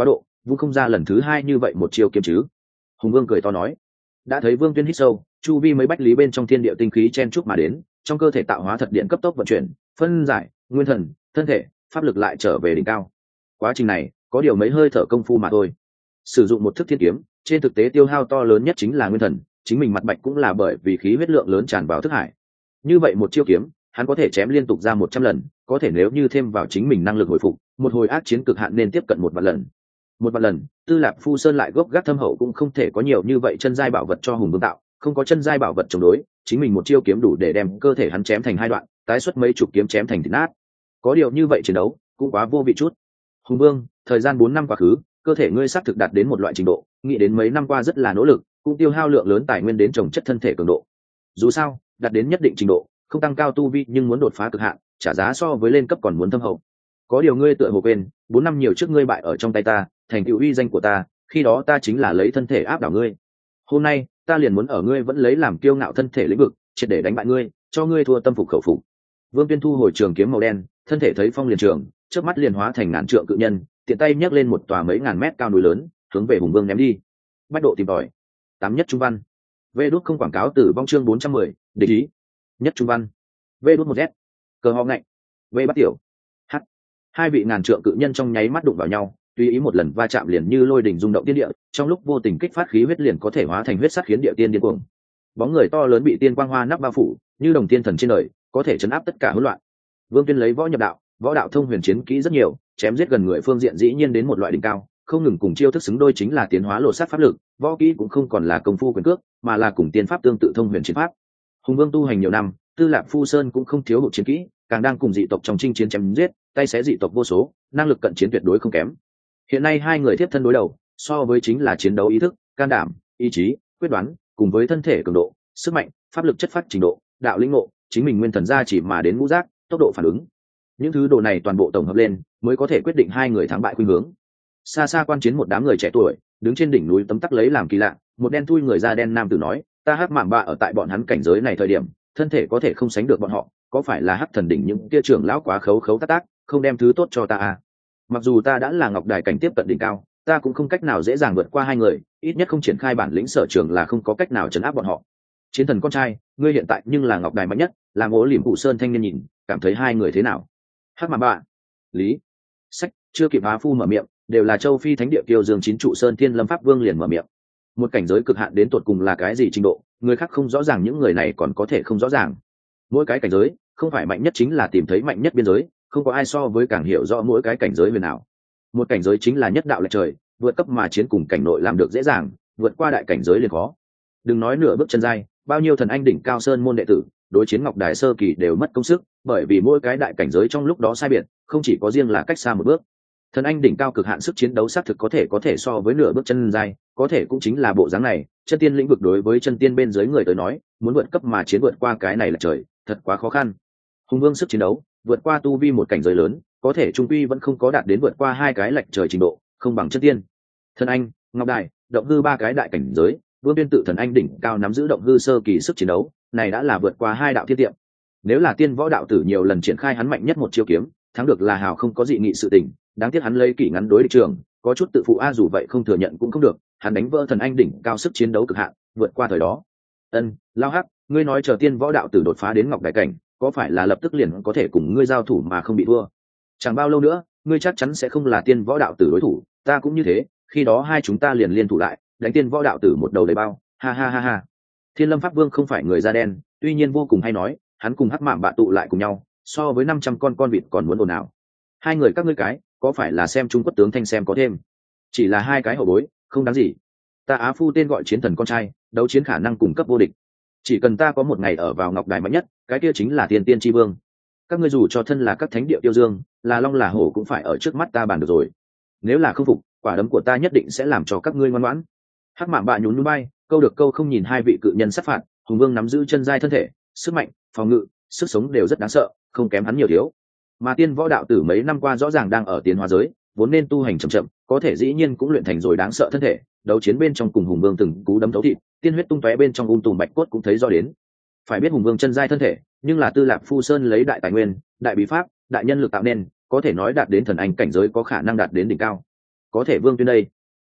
S1: vung không ra lần thứ hai như vậy một chiêu kiếm chứ. Hùng Vương cười to nói. Đã thấy Vương Tuyên hít sâu, chu vi mấy bách lý bên trong thiên địa tinh khí chen chúc mà đến, trong cơ thể tạo hóa thật điện cấp tốc vận chuyển, phân giải nguyên thần, thân thể, pháp lực lại trở về đỉnh cao. Quá trình này có điều mấy hơi thở công phu mà thôi. Sử dụng một thức thiên kiếm, trên thực tế tiêu hao to lớn nhất chính là nguyên thần, chính mình mặt bạch cũng là bởi vì khí huyết lượng lớn tràn vào thức hải. Như vậy một chiêu kiếm, hắn có thể chém liên tục ra một trăm lần, có thể nếu như thêm vào chính mình năng lực hồi phục, một hồi ác chiến cực hạn nên tiếp cận một vạn lần. Một vạn lần, Tư Lạp Phu Sơn lại gốc gác thâm hậu cũng không thể có nhiều như vậy chân giai bảo vật cho Hùng Vương tạo, không có chân giai bảo vật chống đối, chính mình một chiêu kiếm đủ để đem cơ thể hắn chém thành hai đoạn, tái xuất mấy chục kiếm chém thành thịt nát. Có điều như vậy chiến đấu cũng quá vô vị chút. Hùng Vương, thời gian bốn năm quá khứ, cơ thể ngươi xác thực đạt đến một loại trình độ, nghĩ đến mấy năm qua rất là nỗ lực, cũng tiêu hao lượng lớn tài nguyên đến trồng chất thân thể cường độ. Dù sao, đạt đến nhất định trình độ, không tăng cao tu vi nhưng muốn đột phá cực hạn, trả giá so với lên cấp còn muốn thâm hậu. Có điều ngươi tựa hồ quên, bốn năm nhiều trước ngươi bại ở trong tay ta, thành tựu uy danh của ta, khi đó ta chính là lấy thân thể áp đảo ngươi. Hôm nay, ta liền muốn ở ngươi vẫn lấy làm kiêu ngạo thân thể lĩnh vực, triệt để đánh bại ngươi, cho ngươi thua tâm phục khẩu phục. Vương Tuyên thu hồi trường kiếm màu đen, thân thể thấy phong liền trường, chớp mắt liền hóa thành ngàn trượng cự nhân, tiện tay nhấc lên một tòa mấy ngàn mét cao núi lớn, hướng về Hùng Vương ném đi. Bách độ tìm tòi, tám nhất trung văn. Vê đút không quảng cáo từ bong chương bốn trăm mười, địch ý. Nhất trung văn. Vê đút một z. Cờ ho ngạnh. Vê bắt tiểu. H. Hai vị ngàn trượng cự nhân trong nháy mắt đụng vào nhau, tùy ý một lần va chạm liền như lôi đỉnh rung động thiên địa, trong lúc vô tình kích phát khí huyết liền có thể hóa thành huyết sắc khiến địa tiên điên cuồng. Bóng người to lớn bị tiên quang hoa nắp bao phủ, như đồng tiên thần trên đời, có thể chấn áp tất cả hỗn loạn. Vương Tuyên lấy võ nhập đạo, võ đạo thông huyền chiến kỹ rất nhiều, chém giết gần người phương diện dĩ nhiên đến một loại đỉnh cao, không ngừng cùng chiêu thức xứng đôi chính là tiến hóa lột sát pháp lực, võ kỹ cũng không còn là công phu quyền cước, mà là cùng tiên pháp tương tự thông huyền chiến pháp. Hùng Vương tu hành nhiều năm, Tư Lạp Phu Sơn cũng không thiếu hụt chiến kỹ, càng đang cùng dị tộc trong chinh chiến chém giết, tay xé dị tộc vô số, năng lực cận chiến tuyệt đối không kém. Hiện nay hai người tiếp thân đối đầu, so với chính là chiến đấu ý thức, can đảm, ý chí, quyết đoán, cùng với thân thể cường độ, sức mạnh, pháp lực chất phát trình độ, đạo linh ngộ, chính mình nguyên thần gia chỉ mà đến ngũ giác, tốc độ phản ứng. Những thứ đồ này toàn bộ tổng hợp lên, mới có thể quyết định hai người thắng bại khuynh hướng. Xa xa quan chiến một đám người trẻ tuổi, đứng trên đỉnh núi tấm tắc lấy làm kỳ lạ, một đen thui người da đen nam tử nói, ta Hắc Mạn Bạ ở tại bọn hắn cảnh giới này thời điểm, thân thể có thể không sánh được bọn họ, có phải là Hắc Thần đỉnh những kia trưởng lão quá khấu khấu tác tác, không đem thứ tốt cho ta à? Mặc dù ta đã là ngọc đài cảnh tiếp cận đỉnh cao, ta cũng không cách nào dễ dàng vượt qua hai người, ít nhất không triển khai bản lĩnh sở trường là không có cách nào trấn áp bọn họ. Chiến thần con trai, ngươi hiện tại nhưng là ngọc đài mạnh nhất, làm ố liềm phụ sơn thanh niên nhìn, cảm thấy hai người thế nào? Hắc Mạn Bạ, lý, sách, chưa kịp Á Phu mở miệng, đều là châu phi thánh địa kiêu dương chín trụ sơn thiên lâm pháp vương liền mở miệng. Một cảnh giới cực hạn đến tột cùng là cái gì trình độ, người khác không rõ ràng, những người này còn có thể không rõ ràng. Mỗi cái cảnh giới không phải mạnh nhất chính là tìm thấy mạnh nhất biên giới, không có ai so với càng hiểu rõ mỗi cái cảnh giới huyền nào. Một cảnh giới chính là nhất đạo lệch trời, vượt cấp mà chiến cùng cảnh nội làm được dễ dàng, vượt qua đại cảnh giới liền khó. Đừng nói nửa bước chân giai, bao nhiêu thần anh đỉnh cao sơn môn đệ tử đối chiến ngọc đài sơ kỳ đều mất công sức, bởi vì mỗi cái đại cảnh giới trong lúc đó sai biệt, không chỉ có riêng là cách xa một bước. Thần anh đỉnh cao cực hạn sức chiến đấu xác thực có thể có thể so với nửa bước chân giai, có thể cũng chính là bộ dáng này, chân tiên lĩnh vực đối với chân tiên bên dưới người tới nói, muốn vượt cấp mà chiến vượt qua cái này là trời, thật quá khó khăn. Hùng Vương sức chiến đấu vượt qua tu vi một cảnh giới lớn, có thể trung quy vẫn không có đạt đến vượt qua hai cái lệch trời trình độ, không bằng chân tiên. Thần anh, ngọc đài, động hư ba cái đại cảnh giới, Vương Tuyên tự thần anh đỉnh cao nắm giữ động hư sơ kỳ sức chiến đấu, này đã là vượt qua hai đạo thiên tiệm. Nếu là tiên võ đạo tử nhiều lần triển khai hắn mạnh nhất một chiêu kiếm, thắng được là hào không có dị nghị sự tình, đáng tiếc hắn lấy kỷ ngắn đối địch trường, có chút tự phụ a, dù vậy không thừa nhận cũng không được, hắn đánh vỡ thần anh đỉnh cao sức chiến đấu cực hạn, vượt qua thời đó. Ân, lao hắc, ngươi nói chờ tiên võ đạo tử đột phá đến ngọc đại cảnh, có phải là lập tức liền có thể cùng ngươi giao thủ mà không bị thua? Chẳng bao lâu nữa, ngươi chắc chắn sẽ không là tiên võ đạo tử đối thủ, ta cũng như thế, khi đó hai chúng ta liền liên thủ lại, đánh tiên võ đạo tử một đầu đầy bao, ha ha ha ha. Thiên Lâm Pháp Vương không phải người da đen, tuy nhiên vô cùng hay nói, hắn cùng Hắc Mạn Bạ tụ lại cùng nhau, so với năm trăm con con vịt còn muốn ồn ào. Hai người các ngươi cái, có phải là xem Trung Quốc tướng thanh xem có thêm? Chỉ là hai cái hậu bối, không đáng gì. Ta Á Phu tên gọi chiến thần con trai, đấu chiến khả năng cung cấp vô địch. Chỉ cần ta có một ngày ở vào ngọc đài mạnh nhất, cái kia chính là tiên tiên tri vương. Các ngươi dù cho thân là các thánh địa tiêu dương, là long là hổ cũng phải ở trước mắt ta bàn được rồi. Nếu là không phục, quả đấm của ta nhất định sẽ làm cho các ngươi ngoan ngoãn. Hắc Mạn Bạ nhún nhún bay, câu được câu không nhìn hai vị cự nhân sát phạt. Hùng Vương nắm giữ chân giai thân thể, sức mạnh, phòng ngự, sức sống đều rất đáng sợ, không kém hắn nhiều thiếu. Mà tiên võ đạo tử mấy năm qua rõ ràng đang ở tiến hóa giới, vốn nên tu hành chậm chậm, có thể dĩ nhiên cũng luyện thành rồi đáng sợ thân thể, đấu chiến bên trong cùng Hùng Vương từng cú đấm thấu thịt, tiên huyết tung tóe bên trong ung tùm bạch cốt cũng thấy rõ đến. Phải biết Hùng Vương chân giai thân thể, nhưng là Tư Lạp Phu Sơn lấy đại tài nguyên, đại bí pháp, đại nhân lực tạo nên, có thể nói đạt đến thần anh cảnh giới, có khả năng đạt đến đỉnh cao. Có thể Vương Tuyên đây,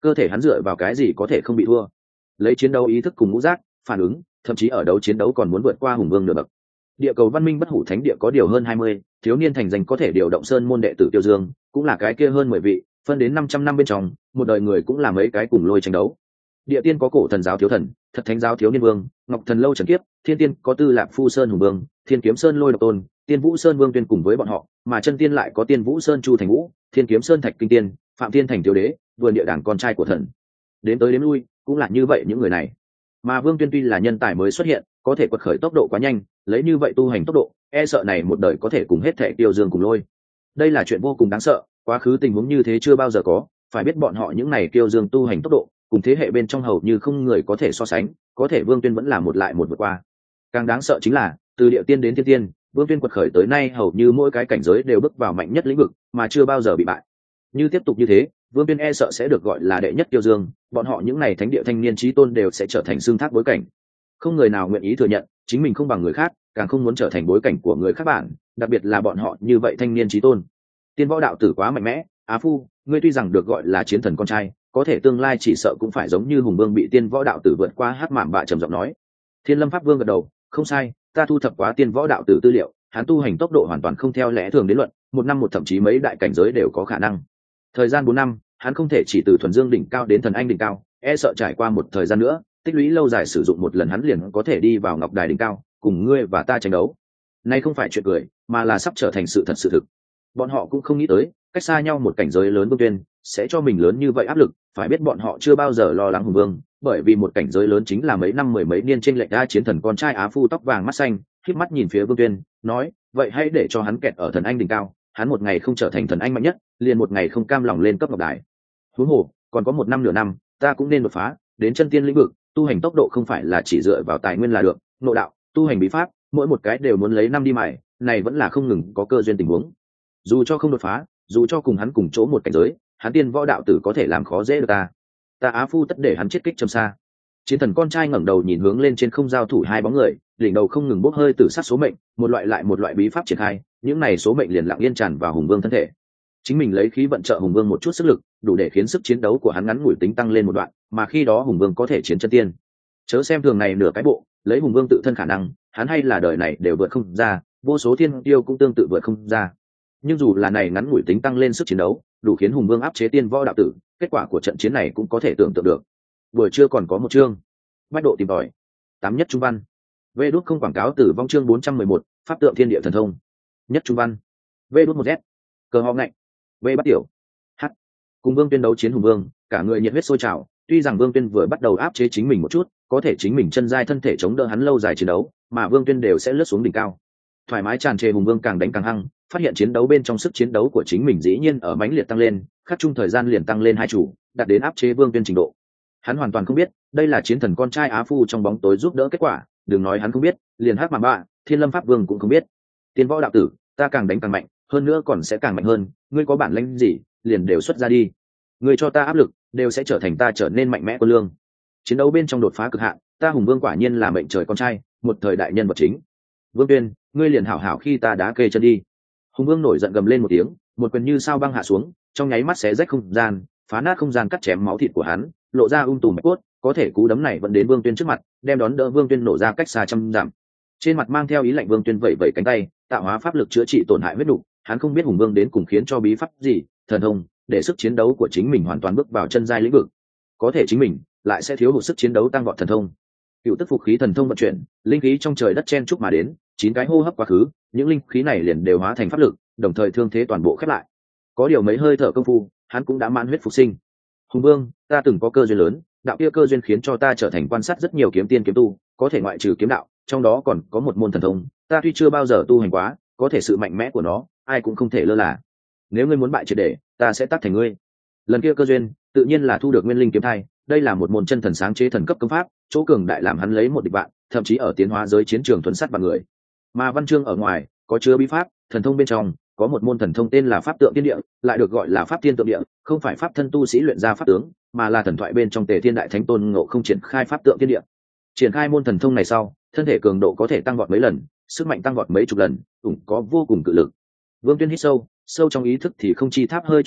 S1: cơ thể hắn dựa vào cái gì có thể không bị thua. Lấy chiến đấu ý thức cùng ngũ giác phản ứng, thậm chí ở đấu chiến đấu còn muốn vượt qua hùng vương nửa bậc. Địa cầu văn minh bất hủ thánh địa có điều hơn hai mươi, thiếu niên thành danh có thể điều động sơn môn đệ tử Tiêu Dương, cũng là cái kia hơn mười vị, phân đến năm trăm năm bên trong, một đời người cũng là mấy cái cùng lôi tranh đấu. Địa tiên có cổ thần giáo thiếu thần, thật thánh giáo thiếu niên vương, ngọc thần lâu trần kiếp, thiên tiên có tư lạc phu sơn hùng vương, thiên kiếm sơn lôi độc tôn, tiên vũ sơn vương tuyên cùng với bọn họ, mà chân tiên lại có tiên vũ sơn chu thành vũ, thiên kiếm sơn thạch kinh tiên, phạm tiên thành thiếu đế, vườn địa đảng con trai của thần. Đến tới đến lui cũng là như vậy những người này. Mà vương tuyên tuy là nhân tài mới xuất hiện, có thể quật khởi tốc độ quá nhanh, lấy như vậy tu hành tốc độ, e sợ này một đời có thể cùng hết thệ Tiêu Dương cùng lôi. Đây là chuyện vô cùng đáng sợ, quá khứ tình huống như thế chưa bao giờ có, phải biết bọn họ những này Tiêu Dương tu hành tốc độ, cùng thế hệ bên trong hầu như không người có thể so sánh, có thể vương tuyên vẫn là một lại một vượt qua. Càng đáng sợ chính là, từ địa tiên đến thiên tiên, vương tuyên quật khởi tới nay hầu như mỗi cái cảnh giới đều bước vào mạnh nhất lĩnh vực, mà chưa bao giờ bị bại. Như tiếp tục như thế, vương tuyên e sợ sẽ được gọi là đệ nhất Tiêu Dương, bọn họ những này thánh địa thanh niên chí tôn đều sẽ trở thành xương thác bối cảnh. Không người nào nguyện ý thừa nhận chính mình không bằng người khác, càng không muốn trở thành bối cảnh của người khác bản, đặc biệt là bọn họ như vậy thanh niên chí tôn. Tiên võ đạo tử quá mạnh mẽ, Á Phu, ngươi tuy rằng được gọi là chiến thần con trai, có thể tương lai chỉ sợ cũng phải giống như hùng vương bị tiên võ đạo tử vượt qua. Hát mạm bạ trầm giọng nói. Thiên Lâm Pháp Vương gật đầu, không sai, ta thu thập quá tiên võ đạo tử tư liệu, hắn tu hành tốc độ hoàn toàn không theo lẽ thường đến luận, một năm một thậm chí mấy đại cảnh giới đều có khả năng. Thời gian bốn năm, hắn không thể chỉ từ thuần dương đỉnh cao đến thần anh đỉnh cao, e sợ trải qua một thời gian nữa, tích lũy lâu dài sử dụng một lần hắn liền có thể đi vào ngọc đài đỉnh cao, cùng ngươi và ta tranh đấu. Nay không phải chuyện cười, mà là sắp trở thành sự thật sự thực. Bọn họ cũng không nghĩ tới, cách xa nhau một cảnh giới lớn Vương Tuyên sẽ cho mình lớn như vậy áp lực, phải biết bọn họ chưa bao giờ lo lắng hùng vương, bởi vì một cảnh giới lớn chính là mấy năm mười mấy niên trên lệch. Đa chiến thần con trai Á Phu tóc vàng mắt xanh, khép mắt nhìn phía Vương Tuyên, nói, vậy hãy để cho hắn kẹt ở thần anh đỉnh cao, hắn một ngày không trở thành thần anh mạnh nhất, liền một ngày không cam lòng lên cấp ngọc đài. Huống hồ, còn có một năm nửa năm, ta cũng nên đột phá đến chân tiên lĩnh vực, tu hành tốc độ không phải là chỉ dựa vào tài nguyên là được, nội đạo, tu hành bí pháp, mỗi một cái đều muốn lấy năm đi mài, này vẫn là không ngừng có cơ duyên tình huống. Dù cho không đột phá, dù cho cùng hắn cùng chỗ một cảnh giới, hắn tiên võ đạo tử có thể làm khó dễ được ta. Ta Á Phu tất để hắn chết kích trầm xa. Chiến thần con trai ngẩng đầu nhìn hướng lên trên không giao thủ hai bóng người, đỉnh đầu không ngừng bốc hơi tử sát số mệnh, một loại lại một loại bí pháp triển khai, những này số mệnh liền lặng yên tràn vào hùng vương thân thể. Chính mình lấy khí vận trợ hùng vương một chút sức lực, đủ để khiến sức chiến đấu của hắn ngắn ngủi tính tăng lên một đoạn, mà khi đó hùng vương có thể chiến chân tiên. Chớ xem thường này nửa cái bộ, lấy hùng vương tự thân khả năng, hắn hay là đời này đều vượt không ra, vô số thiên tiêu cũng tương tự vượt không ra. Nhưng dù là này ngắn ngủi tính tăng lên sức chiến đấu, đủ khiến hùng vương áp chế tiên võ đạo tử, kết quả của trận chiến này cũng có thể tưởng tượng được. Buổi trưa còn có một chương, bách độ tìm tòi, tám nhất trung văn. Vê đút không quảng cáo tử vong chương bốn trăm mười một, pháp tượng thiên địa thần thông. Nhất trung văn. Vê đút một z. Cờ ho ngạnh. Vê bắt tiểu. H. Cùng Vương Tuyên đấu chiến hùng vương, cả người nhiệt huyết sôi trào, tuy rằng Vương Tuyên vừa bắt đầu áp chế chính mình một chút, có thể chính mình chân giai thân thể chống đỡ hắn lâu dài chiến đấu, mà Vương Tuyên đều sẽ lướt xuống đỉnh cao. Thoải mái tràn trề hùng vương càng đánh càng hăng, phát hiện chiến đấu bên trong sức chiến đấu của chính mình dĩ nhiên ở mãnh liệt tăng lên, khắc chung thời gian liền tăng lên hai chủ, đạt đến áp chế Vương Tuyên trình độ. Hắn hoàn toàn không biết, đây là chiến thần con trai Á Phu trong bóng tối giúp đỡ kết quả, đừng nói hắn không biết, liền Hát Mạn Bạ, Thiên Lâm Pháp Vương cũng không biết. Tiên võ đạo tử, ta càng đánh càng mạnh, hơn nữa còn sẽ càng mạnh hơn, ngươi có bản lĩnh gì, liền đều xuất ra đi. Ngươi cho ta áp lực, đều sẽ trở thành ta trở nên mạnh mẽ quân lương. Chiến đấu bên trong đột phá cực hạn, ta hùng vương quả nhiên là mệnh trời con trai, một thời đại nhân vật chính. Vương Tuyên, ngươi liền hảo hảo khi ta đá kê chân đi. Hùng vương nổi giận gầm lên một tiếng, một quyền như sao băng hạ xuống, trong nháy mắt xé rách không gian, phá nát không gian, cắt chém máu thịt của hắn, lộ ra ung tùm mạch cốt, có thể cú đấm này vẫn đến Vương Tuyên trước mặt, đem đón đỡ Vương Tuyên nổ ra cách xa trăm dặm. Trên mặt mang theo ý lạnh, Vương Tuyên vẩy vẩy cánh tay, tạo hóa pháp lực chữa trị tổn hại huyết nục, hắn không biết hùng vương đến cùng khiến cho bí pháp gì, thần thông, để sức chiến đấu của chính mình hoàn toàn bước vào chân giai lĩnh vực. Có thể chính mình lại sẽ thiếu hụt sức chiến đấu tăng vọt thần thông. Cựu tức phục khí thần thông vận chuyển, linh khí trong trời đất chen chúc mà đến, chín cái hô hấp quá khứ, những linh khí này liền đều hóa thành pháp lực, đồng thời thương thế toàn bộ khép lại. Có điều mấy hơi thở công phu, hắn cũng đã mãn huyết phục sinh. Hùng vương, ta từng có cơ duyên lớn, đạo kia cơ duyên khiến cho ta trở thành quan sát rất nhiều kiếm tiên kiếm tu, có thể ngoại trừ kiếm đạo, trong đó còn có một môn thần thông, ta tuy chưa bao giờ tu hành quá, có thể sự mạnh mẽ của nó, ai cũng không thể lơ là. Nếu ngươi muốn bại triệt để, ta sẽ tắt thành ngươi. Lần kia cơ duyên, tự nhiên là thu được nguyên linh kiếm thai, đây là một môn chân thần sáng chế thần cấp công pháp, chỗ cường đại làm hắn lấy một địch bạn, thậm chí ở tiến hóa giới chiến trường thuần sát bằng người. Mà văn chương ở ngoài, có chứa bí pháp, thần thông bên trong, có một môn thần thông tên là pháp tượng tiên địa, lại được gọi là pháp thiên tượng địa, không phải pháp thân tu sĩ luyện ra pháp tướng, mà là thần thoại bên trong Tề Thiên Đại Thánh Tôn Ngộ Không triển khai pháp tượng tiên địa. Triển khai môn thần thông này sau, thân thể cường độ có thể tăng vọt mấy lần, sức mạnh tăng vọt mấy chục lần, ủng có vô cùng cự lực. Vương Tuyên hít sâu, sâu trong ý thức thì không chi tháp hơi chuyển động,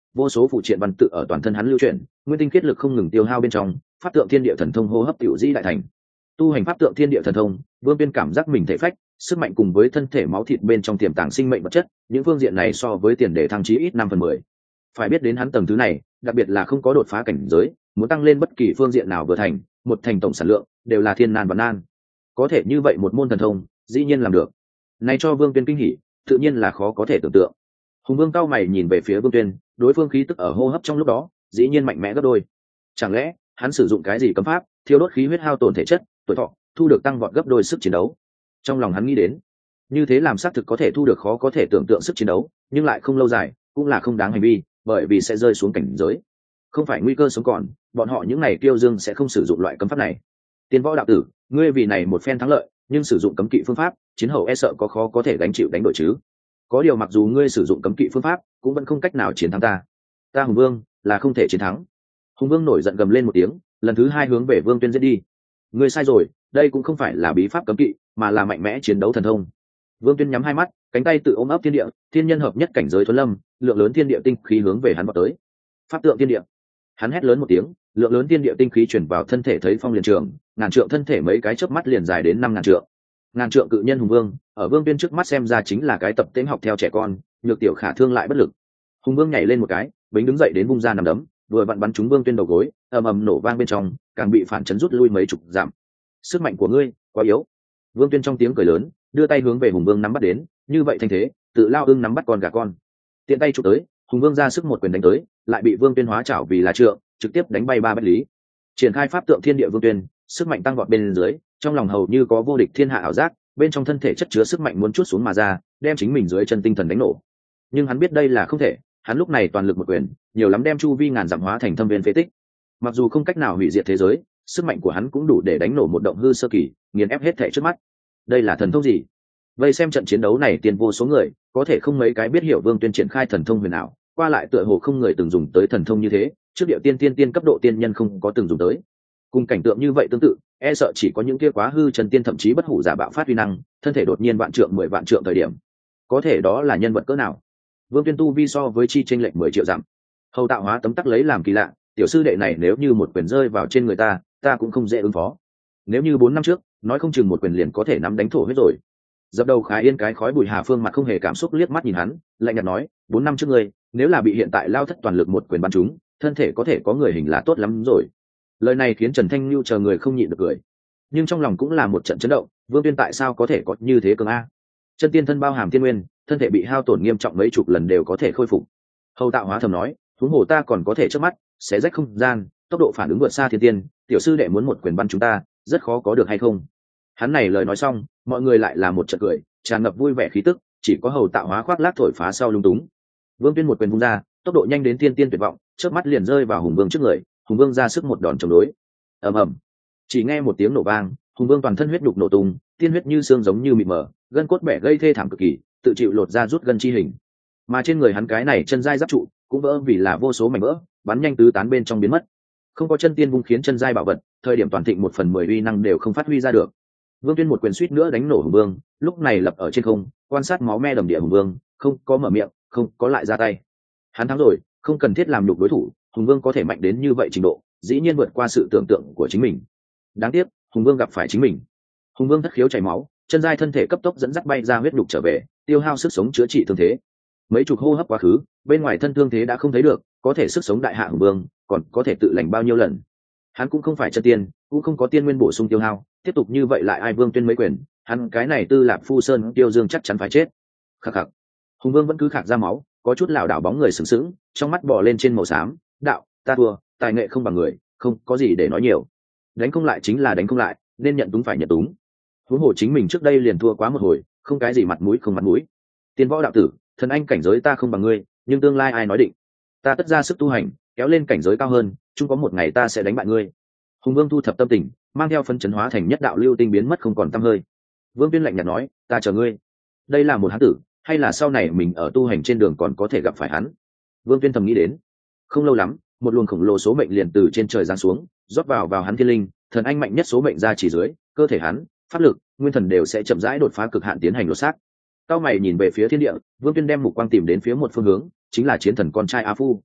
S1: vô số phụ triện văn tự ở toàn thân hắn lưu chuyển, nguyên tinh kết lực không ngừng tiêu hao bên trong, pháp tượng thiên địa thần thông hô hấp tiểu dĩ đại thành. Tu hành pháp tượng thiên địa thần thông, Vương Tuyên cảm giác mình thể phách, sức mạnh cùng với thân thể máu thịt bên trong tiềm tàng sinh mệnh vật chất, những phương diện này so với tiền đề thăng chí ít năm phần mười. Phải biết đến hắn tầng thứ này, đặc biệt là không có đột phá cảnh giới, muốn tăng lên bất kỳ phương diện nào vừa thành, một thành tổng sản lượng đều là thiên nan và nan. Có thể như vậy một môn thần thông, dĩ nhiên làm được. Này cho Vương Tuyên kinh hỉ, tự nhiên là khó có thể tưởng tượng. Hùng Vương cao mày nhìn về phía Vương Tuyên, đối phương khí tức ở hô hấp trong lúc đó, dĩ nhiên mạnh mẽ gấp đôi. Chẳng lẽ hắn sử dụng cái gì cấm pháp, thiêu đốt khí huyết hao tổn thể chất, tuổi thọ, thu được tăng vọt gấp đôi sức chiến đấu? Trong lòng hắn nghĩ đến, như thế làm xác thực có thể thu được khó có thể tưởng tượng sức chiến đấu, nhưng lại không lâu dài, cũng là không đáng hành vi, bởi vì sẽ rơi xuống cảnh giới. Không phải nguy cơ sống còn, bọn họ những này Tiêu Dương sẽ không sử dụng loại cấm pháp này. Tiên Võ đạo tử, ngươi vì này một phen thắng lợi, nhưng sử dụng cấm kỵ phương pháp, chiến hậu e sợ có khó có thể gánh chịu đánh đổi chứ. Có điều mặc dù ngươi sử dụng cấm kỵ phương pháp, cũng vẫn không cách nào chiến thắng ta. Ta Hùng Vương là không thể chiến thắng. Hùng Vương nổi giận gầm lên một tiếng, lần thứ hai hướng về Vương Tuyên giết đi. Ngươi sai rồi, đây cũng không phải là bí pháp cấm kỵ, mà là mạnh mẽ chiến đấu thần thông. Vương Tuyên nhắm hai mắt, cánh tay tự ôm ấp thiên địa, thiên nhân hợp nhất cảnh giới thuần lâm, lượng lớn thiên địa tinh khí hướng về hắn vọt tới. Pháp tượng thiên địa. Hắn hét lớn một tiếng, lượng lớn thiên địa tinh khí truyền vào thân thể thấy phong liền trường, ngàn trượng thân thể mấy cái chớp mắt liền dài đến năm ngàn trượng. Ngàn trượng cự nhân Hùng Vương, ở Vương Tuyên trước mắt xem ra chính là cái tập tễnh học theo trẻ con, nhược tiểu khả thương lại bất lực. Hùng Vương nhảy lên một cái, bính đứng dậy đến vung ra nằm đấm, vừa vặn bắn trúng Vương Tuyên đầu gối, ầm ầm nổ vang bên trong, càng bị phản chấn rút lui mấy chục dặm. Sức mạnh của ngươi quá yếu. Vương Tuyên trong tiếng cười lớn, đưa tay hướng về Hùng Vương nắm bắt đến, như vậy thanh thế, tự lao ưng nắm bắt con gà con. Tiện tay chụp tới, Hùng Vương ra sức một quyền đánh tới, lại bị Vương Tuyên hóa chảo vì là trượng, trực tiếp đánh bay ba bách lý. Triển khai pháp tượng thiên địa Vương Tuyên, sức mạnh tăng vọt bên dưới, trong lòng hầu như có vô địch thiên hạ ảo giác, bên trong thân thể chất chứa sức mạnh muốn chút xuống mà ra, đem chính mình dưới chân tinh thần đánh nổ. Nhưng hắn biết đây là không thể, hắn lúc này toàn lực một quyền, nhiều lắm đem chu vi ngàn dặm hóa thành thâm viên phế tích. Mặc dù không cách nào hủy diệt thế giới, sức mạnh của hắn cũng đủ để đánh nổ một động hư sơ kỳ, nghiền ép hết thể trước mắt. Đây là thần thông gì? Vây xem trận chiến đấu này tiền vô số người, có thể không mấy cái biết hiểu Vương Tuyên triển khai thần thông huyền ảo, qua lại tựa hồ không người từng dùng tới thần thông như thế, trước điệu tiên tiên tiên cấp độ tiên nhân không có từng dùng tới. Cùng cảnh tượng như vậy tương tự, e sợ chỉ có những kia quá hư trần tiên thậm chí bất hủ giả bạo phát uy năng, thân thể đột nhiên vạn trượng mười vạn trượng thời điểm. Có thể đó là nhân vật cỡ nào? Vương Tuyên tu vi so với chi chênh lệch mười triệu dặm. Hầu tạo hóa tấm tắc lấy làm kỳ lạ, tiểu sư đệ này nếu như một quyền rơi vào trên người ta, ta cũng không dễ ứng phó. Nếu như bốn năm trước, nói không chừng một quyền liền có thể nắm đánh thổ hết rồi. Dập đầu Khải Yên cái khói bụi Hà Phương mặt không hề cảm xúc liếc mắt nhìn hắn, lạnh nhạt nói, bốn năm trước ngươi, nếu là bị hiện tại lao thất toàn lực một quyền bắn trúng, thân thể có thể có người hình là tốt lắm rồi. Lời này khiến Trần Thanh Nhu chờ người không nhịn được cười, nhưng trong lòng cũng là một trận chấn động. Vương Tuyên tại sao có thể có như thế cường a? Chân tiên thân bao hàm tiên nguyên, thân thể bị hao tổn nghiêm trọng mấy chục lần đều có thể khôi phục. Hầu tạo hóa thầm nói, huống hồ ta còn có thể trước mắt xé rách không gian, tốc độ phản ứng vượt xa thiên tiên, tiểu sư đệ muốn một quyền bắn chúng ta, rất khó có được hay không? Hắn này lời nói xong, mọi người lại là một trận cười, tràn ngập vui vẻ khí tức, chỉ có hầu tạo hóa khoác lác thổi phá sau lung túng. Vương Tuyên một quyền vung ra, tốc độ nhanh đến thiên tiên tuyệt vọng, chớp mắt liền rơi vào Hùng Vương trước người. Hùng Vương ra sức một đòn chống đối, ầm ầm, chỉ nghe một tiếng nổ vang, Hùng Vương toàn thân huyết đục nổ tung, tiên huyết như xương giống như mịt mờ, gân cốt bẻ gây thê thảm cực kỳ, tự chịu lột ra rút gân chi hình. Mà trên người hắn cái này chân giai giáp trụ cũng vỡ vì là vô số mảnh vỡ, bắn nhanh tứ tán bên trong biến mất. Không có chân tiên vung khiến chân giai bảo vật, thời điểm toàn thịnh một phần mười uy năng đều không phát huy ra được. Vương Tuyên một quyền suýt nữa đánh nổ Hùng Vương, lúc này lập ở trên không, quan sát máu me đầm địa Hùng Vương, không có mở miệng, không có lại ra tay. Hắn thắng rồi, không cần thiết làm nhục đối thủ, Hùng Vương có thể mạnh đến như vậy trình độ, dĩ nhiên vượt qua sự tưởng tượng của chính mình. Đáng tiếc, Hùng Vương gặp phải chính mình. Hùng Vương thất khiếu chảy máu, chân giai thân thể cấp tốc dẫn dắt bay ra huyết nhục trở về, tiêu hao sức sống chữa trị thương thế. Mấy chục hô hấp quá khứ, bên ngoài thân thương thế đã không thấy được, có thể sức sống đại hạ Hùng Vương, còn có thể tự lành bao nhiêu lần. Hắn cũng không phải chân tiên, cũng không có tiên nguyên bổ sung tiêu hao, tiếp tục như vậy lại ai Vương Tuyên mấy quyền, hắn cái này Tư Lạp Phu Sơn Tiêu Dương chắc chắn phải chết. Khắc khắc. Hùng Vương vẫn cứ khạc ra máu, có chút lảo đảo bóng người sừng sững, trong mắt bò lên trên màu xám, đạo, ta thua, tài nghệ không bằng người, không có gì để nói nhiều. Đánh không lại chính là đánh không lại, nên nhận túng phải nhận túng. Huống hồ chính mình trước đây liền thua quá một hồi, không cái gì mặt mũi không mặt mũi. Tiên võ đạo tử, thần anh cảnh giới ta không bằng ngươi, nhưng tương lai ai nói định? Ta tất ra sức tu hành, kéo lên cảnh giới cao hơn, chung có một ngày ta sẽ đánh bại ngươi. Hùng Vương thu thập tâm tình, mang theo phân chấn hóa thành nhất đạo lưu tinh biến mất không còn tăm hơi. Vương Tuyên lạnh nhạt nói, ta chờ ngươi. Đây là một hán tử, hay là sau này mình ở tu hành trên đường còn có thể gặp phải hắn? Vương Tuyên thầm nghĩ đến. Không lâu lắm, một luồng khổng lồ số mệnh liền từ trên trời giáng xuống, rót vào vào hắn thiên linh, thần anh mạnh nhất số mệnh ra chỉ dưới, cơ thể hắn, pháp lực, nguyên thần đều sẽ chậm rãi đột phá cực hạn tiến hành lột xác. Cao mày nhìn về phía thiên địa, Vương Tuyên đem mục quang tìm đến phía một phương hướng, chính là chiến thần con trai A Phu.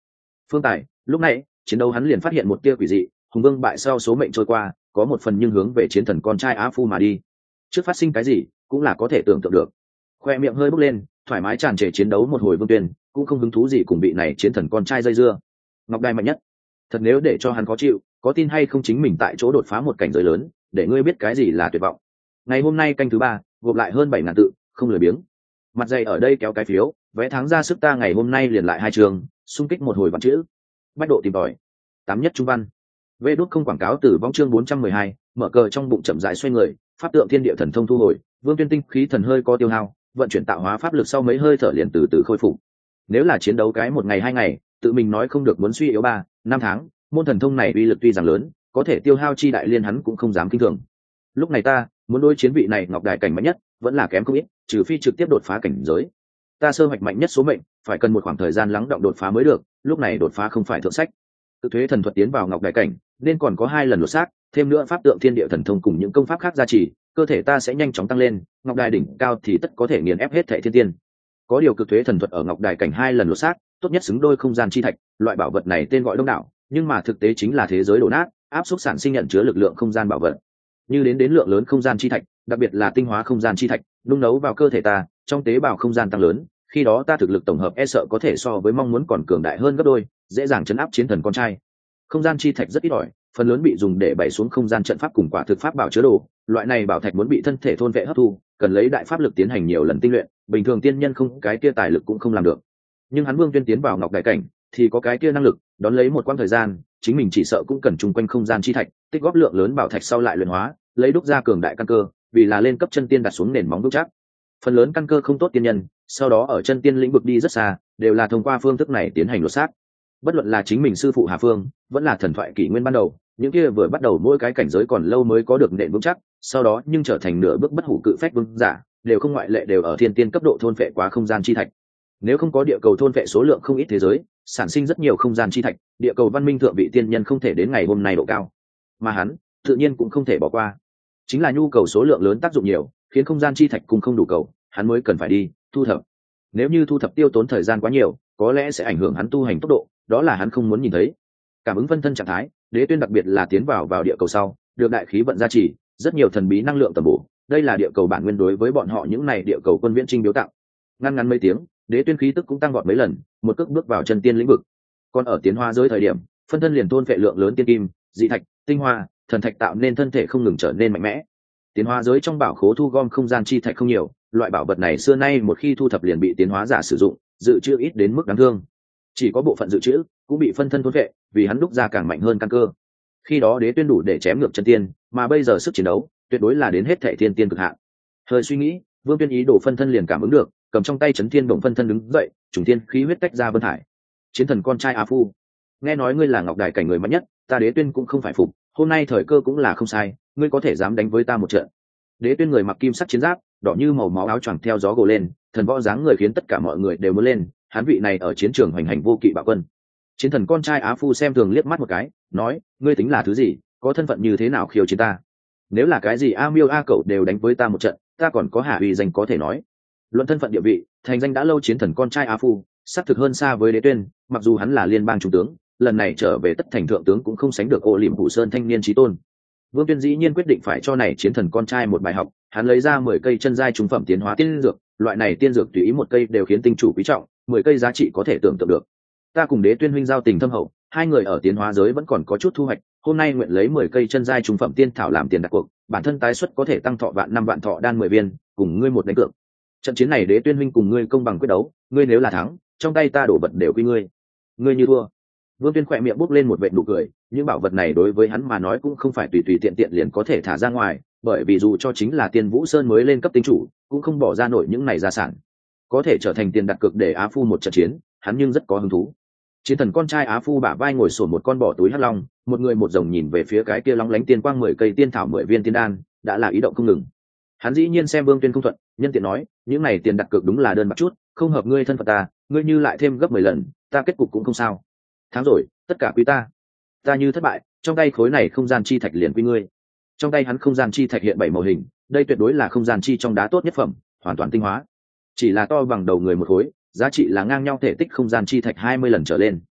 S1: Phương Tài, lúc này chiến đấu hắn liền phát hiện một tia quỷ dị, hùng vương bại sau số mệnh trôi qua, có một phần nhưng hướng về chiến thần con trai Á Phu mà đi. Trước phát sinh cái gì cũng là có thể tưởng tượng được. Khoe miệng hơi bốc lên, thoải mái tràn trề chiến đấu một hồi Vương Tuyên cũng không hứng thú gì cùng vị này chiến thần con trai dây dưa. Ngọc Đài mạnh nhất, thật nếu để cho hắn khó chịu, có tin hay không chính mình tại chỗ đột phá một cảnh giới lớn, để ngươi biết cái gì là tuyệt vọng. Ngày hôm nay canh thứ ba, gộp lại hơn bảy ngàn tự, không lười biếng. Mặt dày ở đây kéo cái phiếu, vẽ tháng ra sức ta ngày hôm nay liền lại hai trường, xung kích một hồi vạn chữ. Bách độ tìm tòi. Tám nhất trung văn. Vê đút không quảng cáo từ vong chương bốn trăm mười hai, mở cờ trong bụng chậm rãi xoay người, pháp tượng thiên địa thần thông thu hồi, Vương Tuyên tinh khí thần hơi có tiêu hao, vận chuyển tạo hóa pháp lực sau mấy hơi thở liền từ từ khôi phục. Nếu là chiến đấu cái một ngày hai ngày, tự mình nói không được muốn suy yếu ba, năm tháng, môn thần thông này uy lực tuy rằng lớn, có thể tiêu hao chi đại liên hắn cũng không dám kinh thường. Lúc này ta muốn đối chiến vị này Ngọc Đài cảnh mạnh nhất, vẫn là kém không ít, trừ phi trực tiếp đột phá cảnh giới. Ta sơ hoạch mạnh nhất số mệnh, phải cần một khoảng thời gian lắng động đột phá mới được, lúc này đột phá không phải thượng sách. Tự thuế thần thuật tiến vào Ngọc Đài cảnh, nên còn có hai lần lột xác, thêm nữa pháp tượng thiên địa thần thông cùng những công pháp khác gia trì, cơ thể ta sẽ nhanh chóng tăng lên, Ngọc Đài đỉnh cao thì tất có thể nghiền ép hết thảy thiên tiên. Có điều cực thuế thần thuật ở Ngọc Đài cảnh hai lần lột xác, tốt nhất xứng đôi không gian chi thạch, loại bảo vật này tên gọi đông đảo, nhưng mà thực tế chính là thế giới đổ nát, áp suất sản sinh nhận chứa lực lượng không gian bảo vật. Như đến đến lượng lớn không gian chi thạch, đặc biệt là tinh hóa không gian chi thạch, nung nấu vào cơ thể ta, trong tế bào không gian tăng lớn, khi đó ta thực lực tổng hợp e sợ có thể so với mong muốn còn cường đại hơn gấp đôi, dễ dàng chấn áp chiến thần con trai. Không gian chi thạch rất ít ỏi, phần lớn bị dùng để bày xuống không gian trận pháp cùng quả thực pháp bảo chứa đồ, loại này bảo thạch muốn bị thân thể thôn vệ hấp thu, cần lấy đại pháp lực tiến hành nhiều lần tinh luyện, bình thường tiên nhân không cái kia tài lực cũng không làm được. Nhưng hắn Vương Tuyên tiến vào Ngọc Đài cảnh, thì có cái kia năng lực, đón lấy một quãng thời gian, chính mình chỉ sợ cũng cần chung quanh không gian chi thạch, tích góp lượng lớn bảo thạch sau lại luyện hóa, lấy đúc ra cường đại căn cơ, vì là lên cấp chân tiên đặt xuống nền móng vững chắc. Phần lớn căn cơ không tốt tiên nhân, sau đó ở chân tiên lĩnh vực đi rất xa, đều là thông qua phương thức này tiến hành lột xác. Bất luận là chính mình sư phụ Hà Phương, vẫn là thần thoại kỷ nguyên ban đầu, những kia vừa bắt đầu mỗi cái cảnh giới còn lâu mới có được nền vững chắc, sau đó nhưng trở thành nửa bước bất hủ cự phách vương giả, đều không ngoại lệ đều ở thiên tiên cấp độ thôn phệ quá không gian chi thạch. Nếu không có địa cầu thôn phệ số lượng không ít thế giới, sản sinh rất nhiều không gian chi thạch, địa cầu văn minh thượng vị tiên nhân không thể đến ngày hôm nay độ cao. Mà hắn, tự nhiên cũng không thể bỏ qua. Chính là nhu cầu số lượng lớn tác dụng nhiều, khiến không gian chi thạch cùng không đủ cầu, hắn mới cần phải đi thu thập. Nếu như thu thập tiêu tốn thời gian quá nhiều, có lẽ sẽ ảnh hưởng hắn tu hành tốc độ, đó là hắn không muốn nhìn thấy. Cảm ứng phân thân trạng thái, Đế Tuyên đặc biệt là tiến vào vào địa cầu sau, được đại khí vận gia trì, rất nhiều thần bí năng lượng tầm bổ, đây là địa cầu bản nguyên đối với bọn họ những này địa cầu quân viễn trinh biếu tặng. Ngăn ngắn mấy tiếng, Đế Tuyên khí tức cũng tăng vọt mấy lần, một cước bước vào chân tiên lĩnh vực. Còn ở tiến hóa giới thời điểm, phân thân liền thôn vệ lượng lớn tiên kim, dị thạch, tinh hoa, thần thạch tạo nên thân thể không ngừng trở nên mạnh mẽ. Tiến hóa giới trong bảo khố thu gom không gian chi thạch không nhiều, loại bảo vật này xưa nay một khi thu thập liền bị tiến hóa giả sử dụng, dự trữ ít đến mức đáng thương. Chỉ có bộ phận dự trữ cũng bị phân thân thôn vệ, vì hắn đúc ra càng mạnh hơn căn cơ. Khi đó Đế Tuyên đủ để chém ngược chân tiên, mà bây giờ sức chiến đấu tuyệt đối là đến hết thệ thiên tiên cực hạn. Hơi suy nghĩ, Vương Tuyên ý đồ phân thân liền cảm ứng được, cầm trong tay chấn thiên động phân thân đứng dậy, trùng thiên khí huyết tách ra vân hải. Chiến thần con trai A Phu, nghe nói ngươi là Ngọc Đài cảnh người mạnh nhất, ta Đế Tuyên cũng không phải phục, hôm nay thời cơ cũng là không sai, ngươi có thể dám đánh với ta một trận. Đế Tuyên người mặc kim sắc chiến giáp, đỏ như màu máu áo choàng theo gió gồ lên, thần võ dáng người khiến tất cả mọi người đều muốn lên, hắn vị này ở chiến trường hoành hành vô kỵ bạo quân. Chiến thần con trai Á Phu xem thường liếc mắt một cái, nói, ngươi tính là thứ gì, có thân phận như thế nào khiêu chiến ta? Nếu là cái gì A Miêu A Cẩu đều đánh với ta một trận, ta còn có hạ uy danh có thể nói. Luận thân phận địa vị, thành danh đã lâu chiến thần con trai Á Phu, xác thực hơn xa với Đế Tuyên, mặc dù hắn là liên bang trung tướng, lần này trở về tất thành thượng tướng cũng không sánh được Ô Liễm Phủ Sơn thanh niên chí tôn. Vương Tuyên dĩ nhiên quyết định phải cho này chiến thần con trai một bài học, hắn lấy ra mười cây chân giai trung phẩm tiến hóa tiên dược, loại này tiên dược tùy ý một cây đều khiến tinh chủ quý trọng, mười cây giá trị có thể tưởng tượng được. Ta cùng Đế Tuyên huynh giao tình thâm hậu, hai người ở tiến hóa giới vẫn còn có chút thu hoạch, hôm nay nguyện lấy mười cây chân giai trung phẩm tiên thảo làm tiền đặt cuộc, bản thân tái xuất có thể tăng thọ vạn năm vạn thọ đan mười viên, cùng ngươi một đánh cược. Trận chiến này Đế Tuyên huynh cùng ngươi công bằng quyết đấu, ngươi nếu là thắng, trong tay ta đổ vật đều quy ngươi. Ngươi như thua. Vương Tuyên khỏe miệng bốc lên một vệt nụ cười, những bảo vật này đối với hắn mà nói cũng không phải tùy tùy tiện tiện liền có thể thả ra ngoài, bởi vì dù cho chính là Tiên Vũ Sơn mới lên cấp tinh chủ, cũng không bỏ ra nổi những này gia sản. Có thể trở thành tiền đặt cược để Á Phu một trận chiến, hắn nhưng rất có hứng thú. Chiến thần con trai Á Phu bả vai ngồi sổ một con bò túi hắc long, một người một rồng nhìn về phía cái kia lóng lánh tiên quang mười cây tiên thảo mười viên tiên đan, đã là ý động không ngừng. Hắn dĩ nhiên xem Vương Tuyên không thuận, nhân tiện nói, những này tiền đặt cược đúng là đơn bạc chút, không hợp ngươi thân phận ta, ngươi như lại thêm gấp mười lần, ta kết cục cũng không sao. Tháng rồi, tất cả quý ta. Ta như thất bại, trong tay khối này không gian chi thạch liền quy ngươi. Trong tay hắn không gian chi thạch hiện bảy màu hình, đây tuyệt đối là không gian chi trong đá tốt nhất phẩm, hoàn toàn tinh hóa. Chỉ là to bằng đầu người một khối, giá trị là ngang nhau thể tích không gian chi thạch hai mươi lần trở lên.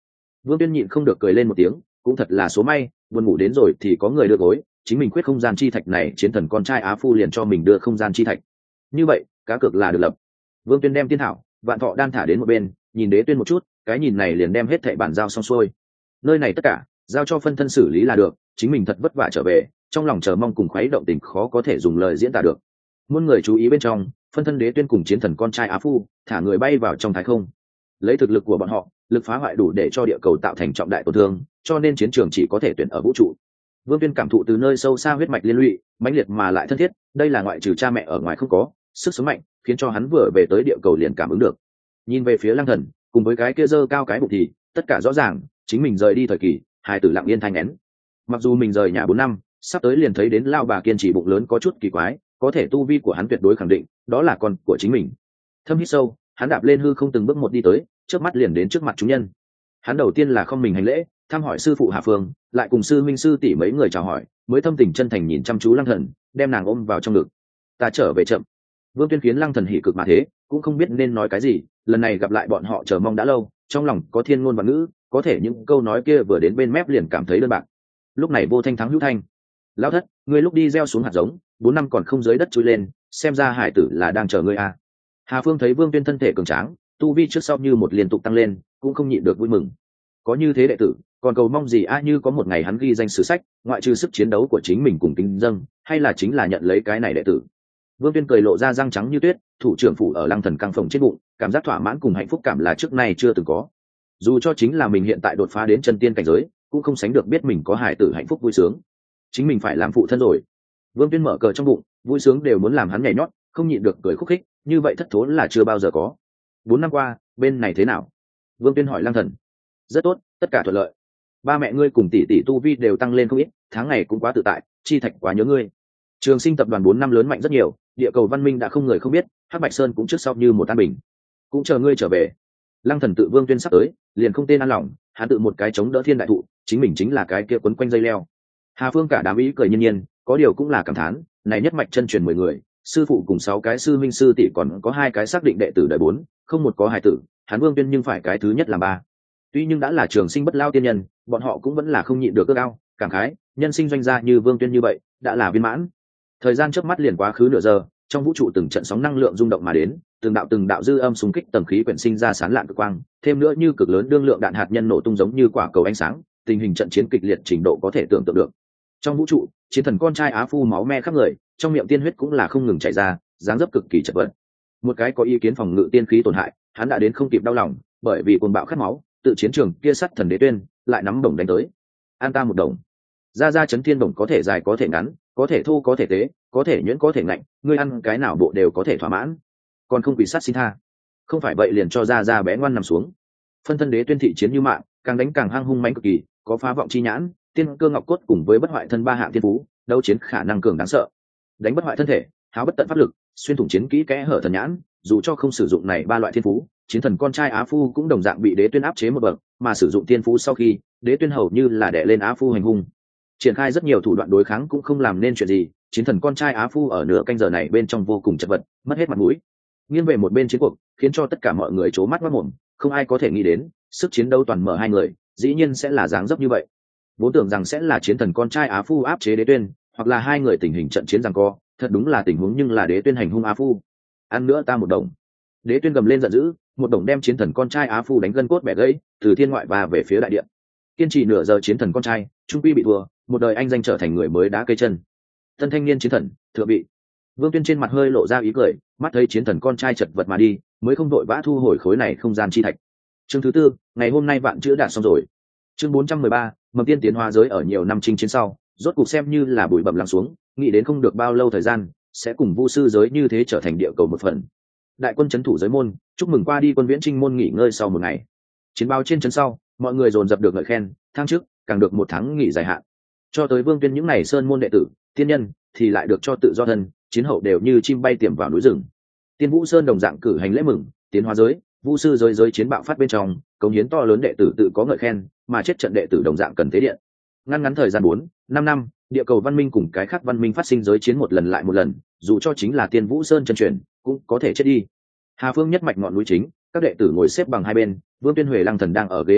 S1: Vương Tuyên nhịn không được cười lên một tiếng, cũng thật là số may, buồn ngủ đến rồi thì có người đưa gối, chính mình quyết không gian chi thạch này, chiến thần con trai Á Phu liền cho mình đưa không gian chi thạch. Như vậy, cá cược là được lập. Vương Tuyên đem tiên thảo, vạn thọ đan thả đến một bên, nhìn Đế Tuyên một chút, cái nhìn này liền đem hết thảy bản giao xong xuôi. Nơi này tất cả giao cho phân thân xử lý là được, chính mình thật vất vả trở về, trong lòng chờ mong cùng khuấy động tình khó có thể dùng lời diễn tả được. Muôn người chú ý bên trong, phân thân Đế Tuyên cùng chiến thần con trai Á Phu thả người bay vào trong thái không. Lấy thực lực của bọn họ, lực phá hoại đủ để cho địa cầu tạo thành trọng đại tổn thương, cho nên chiến trường chỉ có thể tuyển ở vũ trụ. Vương Tuyên cảm thụ từ nơi sâu xa huyết mạch liên lụy, mãnh liệt mà lại thân thiết, đây là ngoại trừ cha mẹ ở ngoài không có, sức sống mạnh, khiến cho hắn vừa về tới địa cầu liền cảm ứng được. Nhìn về phía Lăng Thần, cùng với cái kia dơ cao cái bụng thì, tất cả rõ ràng, chính mình rời đi thời kỳ, hai tử lặng yên thanh nén. Mặc dù mình rời nhà bốn năm, sắp tới liền thấy đến lao bà kiên trì bụng lớn có chút kỳ quái, có thể tu vi của hắn tuyệt đối khẳng định, đó là con của chính mình. Thâm hít sâu, hắn đạp lên hư không từng bước một đi tới, trước mắt liền đến trước mặt chúng nhân. Hắn đầu tiên là không mình hành lễ, thăm hỏi sư phụ Hà Phương, lại cùng sư minh sư tỷ mấy người chào hỏi, mới thâm tình chân thành nhìn chăm chú Lăng Thần, đem nàng ôm vào trong ngực. Ta trở về chậm. Vương Tuyên khiến Lăng Thần hỉ cực mà thế, cũng không biết nên nói cái gì, lần này gặp lại bọn họ chờ mong đã lâu, trong lòng có thiên ngôn và ngữ, có thể những câu nói kia vừa đến bên mép liền cảm thấy đơn bạc. Lúc này vô thanh thắng hữu thanh. Lão thất, ngươi lúc đi gieo xuống hạt giống, bốn năm còn không dưới đất chui lên, xem ra hải tử là đang chờ ngươi à. Hà Phương thấy Vương Tuyên thân thể cường tráng, tu vi trước sau như một liên tục tăng lên, cũng không nhịn được vui mừng. Có như thế đệ tử, còn cầu mong gì a, như có một ngày hắn ghi danh sử sách, ngoại trừ sức chiến đấu của chính mình cùng kính dâng, hay là chính là nhận lấy cái này đệ tử. Vương Tuyên cười lộ ra răng trắng như tuyết, thủ trưởng phủ ở Lăng Thần căng phòng trên bụng, cảm giác thỏa mãn cùng hạnh phúc cảm là trước nay chưa từng có. Dù cho chính là mình hiện tại đột phá đến chân tiên cảnh giới, cũng không sánh được biết mình có hài tử hạnh phúc vui sướng. Chính mình phải làm phụ thân rồi. Vương Tuyên mở cờ trong bụng, vui sướng đều muốn làm hắn nhảy nhót, không nhịn được cười khúc khích, như vậy thất thố là chưa bao giờ có. Bốn năm qua, bên này thế nào? Vương Tuyên hỏi Lăng Thần. Rất tốt, tất cả thuận lợi. Ba mẹ ngươi cùng tỷ tỷ tu vi đều tăng lên không ít, tháng ngày cũng quá tự tại, chi thạch quá nhớ ngươi. Trường Sinh tập đoàn bốn năm lớn mạnh rất nhiều, địa cầu văn minh đã không người không biết, Hắc Bạch Sơn cũng trước sau như một an bình. Cũng chờ ngươi trở về. Lăng Thần tự Vương Tuyên sắp tới, liền không tên an lòng, hắn tự một cái chống đỡ thiên đại thụ, chính mình chính là cái kia quấn quanh dây leo. Hà Phương cả đám ý cười nhiên nhiên, có điều cũng là cảm thán, này nhất mạch chân truyền mười người, sư phụ cùng sáu cái sư minh sư tỷ còn có hai cái xác định đệ tử đời bốn, không một có hài tử, hắn Vương Tuyên nhưng phải cái thứ nhất làm ba. Tuy nhưng đã là trường sinh bất lao tiên nhân, bọn họ cũng vẫn là không nhịn được ước ao, cảm khái, nhân sinh doanh gia như Vương Tuyên như vậy, đã là viên mãn. Thời gian chớp mắt liền quá khứ nửa giờ, trong vũ trụ từng trận sóng năng lượng rung động mà đến, từng đạo từng đạo dư âm xung kích tầng khí quyển sinh ra sáng lạn cực quang, thêm nữa như cực lớn đương lượng đạn hạt nhân nổ tung giống như quả cầu ánh sáng, tình hình trận chiến kịch liệt trình độ có thể tưởng tượng được. Trong vũ trụ, chiến thần con trai Á Phu máu me khắp người, trong miệng tiên huyết cũng là không ngừng chảy ra, dáng dấp cực kỳ chật vật. Một cái có ý kiến phòng ngự tiên khí tổn hại, hắn đã đến không kịp đau lòng, bởi vì cuồng bạo khát máu, tự chiến trường kia sắt thần Đế Tuyên lại nắm đồng đánh tới. An ta một đồng. Ra ra chấn thiên đồng có thể dài có thể ngắn, có thể thu có thể tế, có thể nhuyễn có thể ngạnh, ngươi ăn cái nào bộ đều có thể thỏa mãn, còn không quỷ sát xin tha. Không phải vậy liền cho ra ra bé ngoan nằm xuống. Phân thân Đế Tuyên thị chiến như mạng, càng đánh càng hăng hung mãnh cực kỳ, có phá vọng chi nhãn, tiên cơ ngọc cốt cùng với bất hoại thân ba hạng thiên phú, đấu chiến khả năng cường đáng sợ. Đánh bất hoại thân thể, háo bất tận pháp lực, xuyên thủng chiến kỹ kẽ hở thần nhãn, dù cho không sử dụng này ba loại thiên phú, chiến thần con trai Á Phu cũng đồng dạng bị Đế Tuyên áp chế một bậc, mà sử dụng tiên phú sau khi, Đế Tuyên hầu như là đè lên Á Phu hành hung. Triển khai rất nhiều thủ đoạn đối kháng cũng không làm nên chuyện gì, chiến thần con trai Á Phu ở nửa canh giờ này bên trong vô cùng chật vật, mất hết mặt mũi. Nghiêng về một bên chiến cuộc, khiến cho tất cả mọi người trố mắt mắt mồm, không ai có thể nghĩ đến, sức chiến đấu toàn mở hai người, dĩ nhiên sẽ là dáng dấp như vậy. Vốn tưởng rằng sẽ là chiến thần con trai Á Phu áp chế Đế Tuyên, hoặc là hai người tình hình trận chiến giằng co, thật đúng là tình huống nhưng là Đế Tuyên hành hung Á Phu. Ăn nữa ta một đồng. Đế Tuyên gầm lên giận dữ, một đồng đem chiến thần con trai Á Phu đánh gân cốt bẻ gãy, từ thiên ngoại và về phía đại điện. Kiên trì nửa giờ chiến thần con trai, trung quy bị thua, một đời anh danh trở thành người mới đá cây chân. Tân thanh niên chiến thần, thượng vị. Vương Tuyên trên mặt hơi lộ ra ý cười, mắt thấy chiến thần con trai chật vật mà đi, mới không đội vã thu hồi khối này không gian chi thạch. Chương thứ tư, ngày hôm nay vạn chữ đạt xong rồi. Chương bốn trăm mười ba, mầm tiên tiến hóa giới ở nhiều năm chinh chiến sau, rốt cục xem như là bụi bặm lắng xuống, nghĩ đến không được bao lâu thời gian, sẽ cùng vu sư giới như thế trở thành địa cầu một phần. Đại quân trấn thủ giới môn, chúc mừng qua đi quân viễn trinh môn nghỉ ngơi sau một ngày. Chiến báo trên trấn sau, mọi người dồn dập được ngợi khen, tháng trước càng được một tháng nghỉ dài hạn. Cho tới Vương Tuyên những này sơn môn đệ tử, tiên nhân thì lại được cho tự do thân, chiến hậu đều như chim bay tiềm vào núi rừng. Tiên Vũ Sơn đồng dạng cử hành lễ mừng, tiến hóa giới, vu sư giới giới chiến bạo phát bên trong, cống hiến to lớn đệ tử tự có ngợi khen, mà chết trận đệ tử đồng dạng cần tế điện. Ngăn ngắn thời gian bốn, năm năm, địa cầu văn minh cùng cái khác văn minh phát sinh giới chiến một lần lại một lần, dù cho chính là Tiên Vũ Sơn chân truyền, cũng có thể chết đi. Hà Phương nhất mạch ngọn núi chính, các đệ tử ngồi xếp bằng hai bên, Vương Tuyên Huệ Lăng Thần đang ở ghế hạng bét,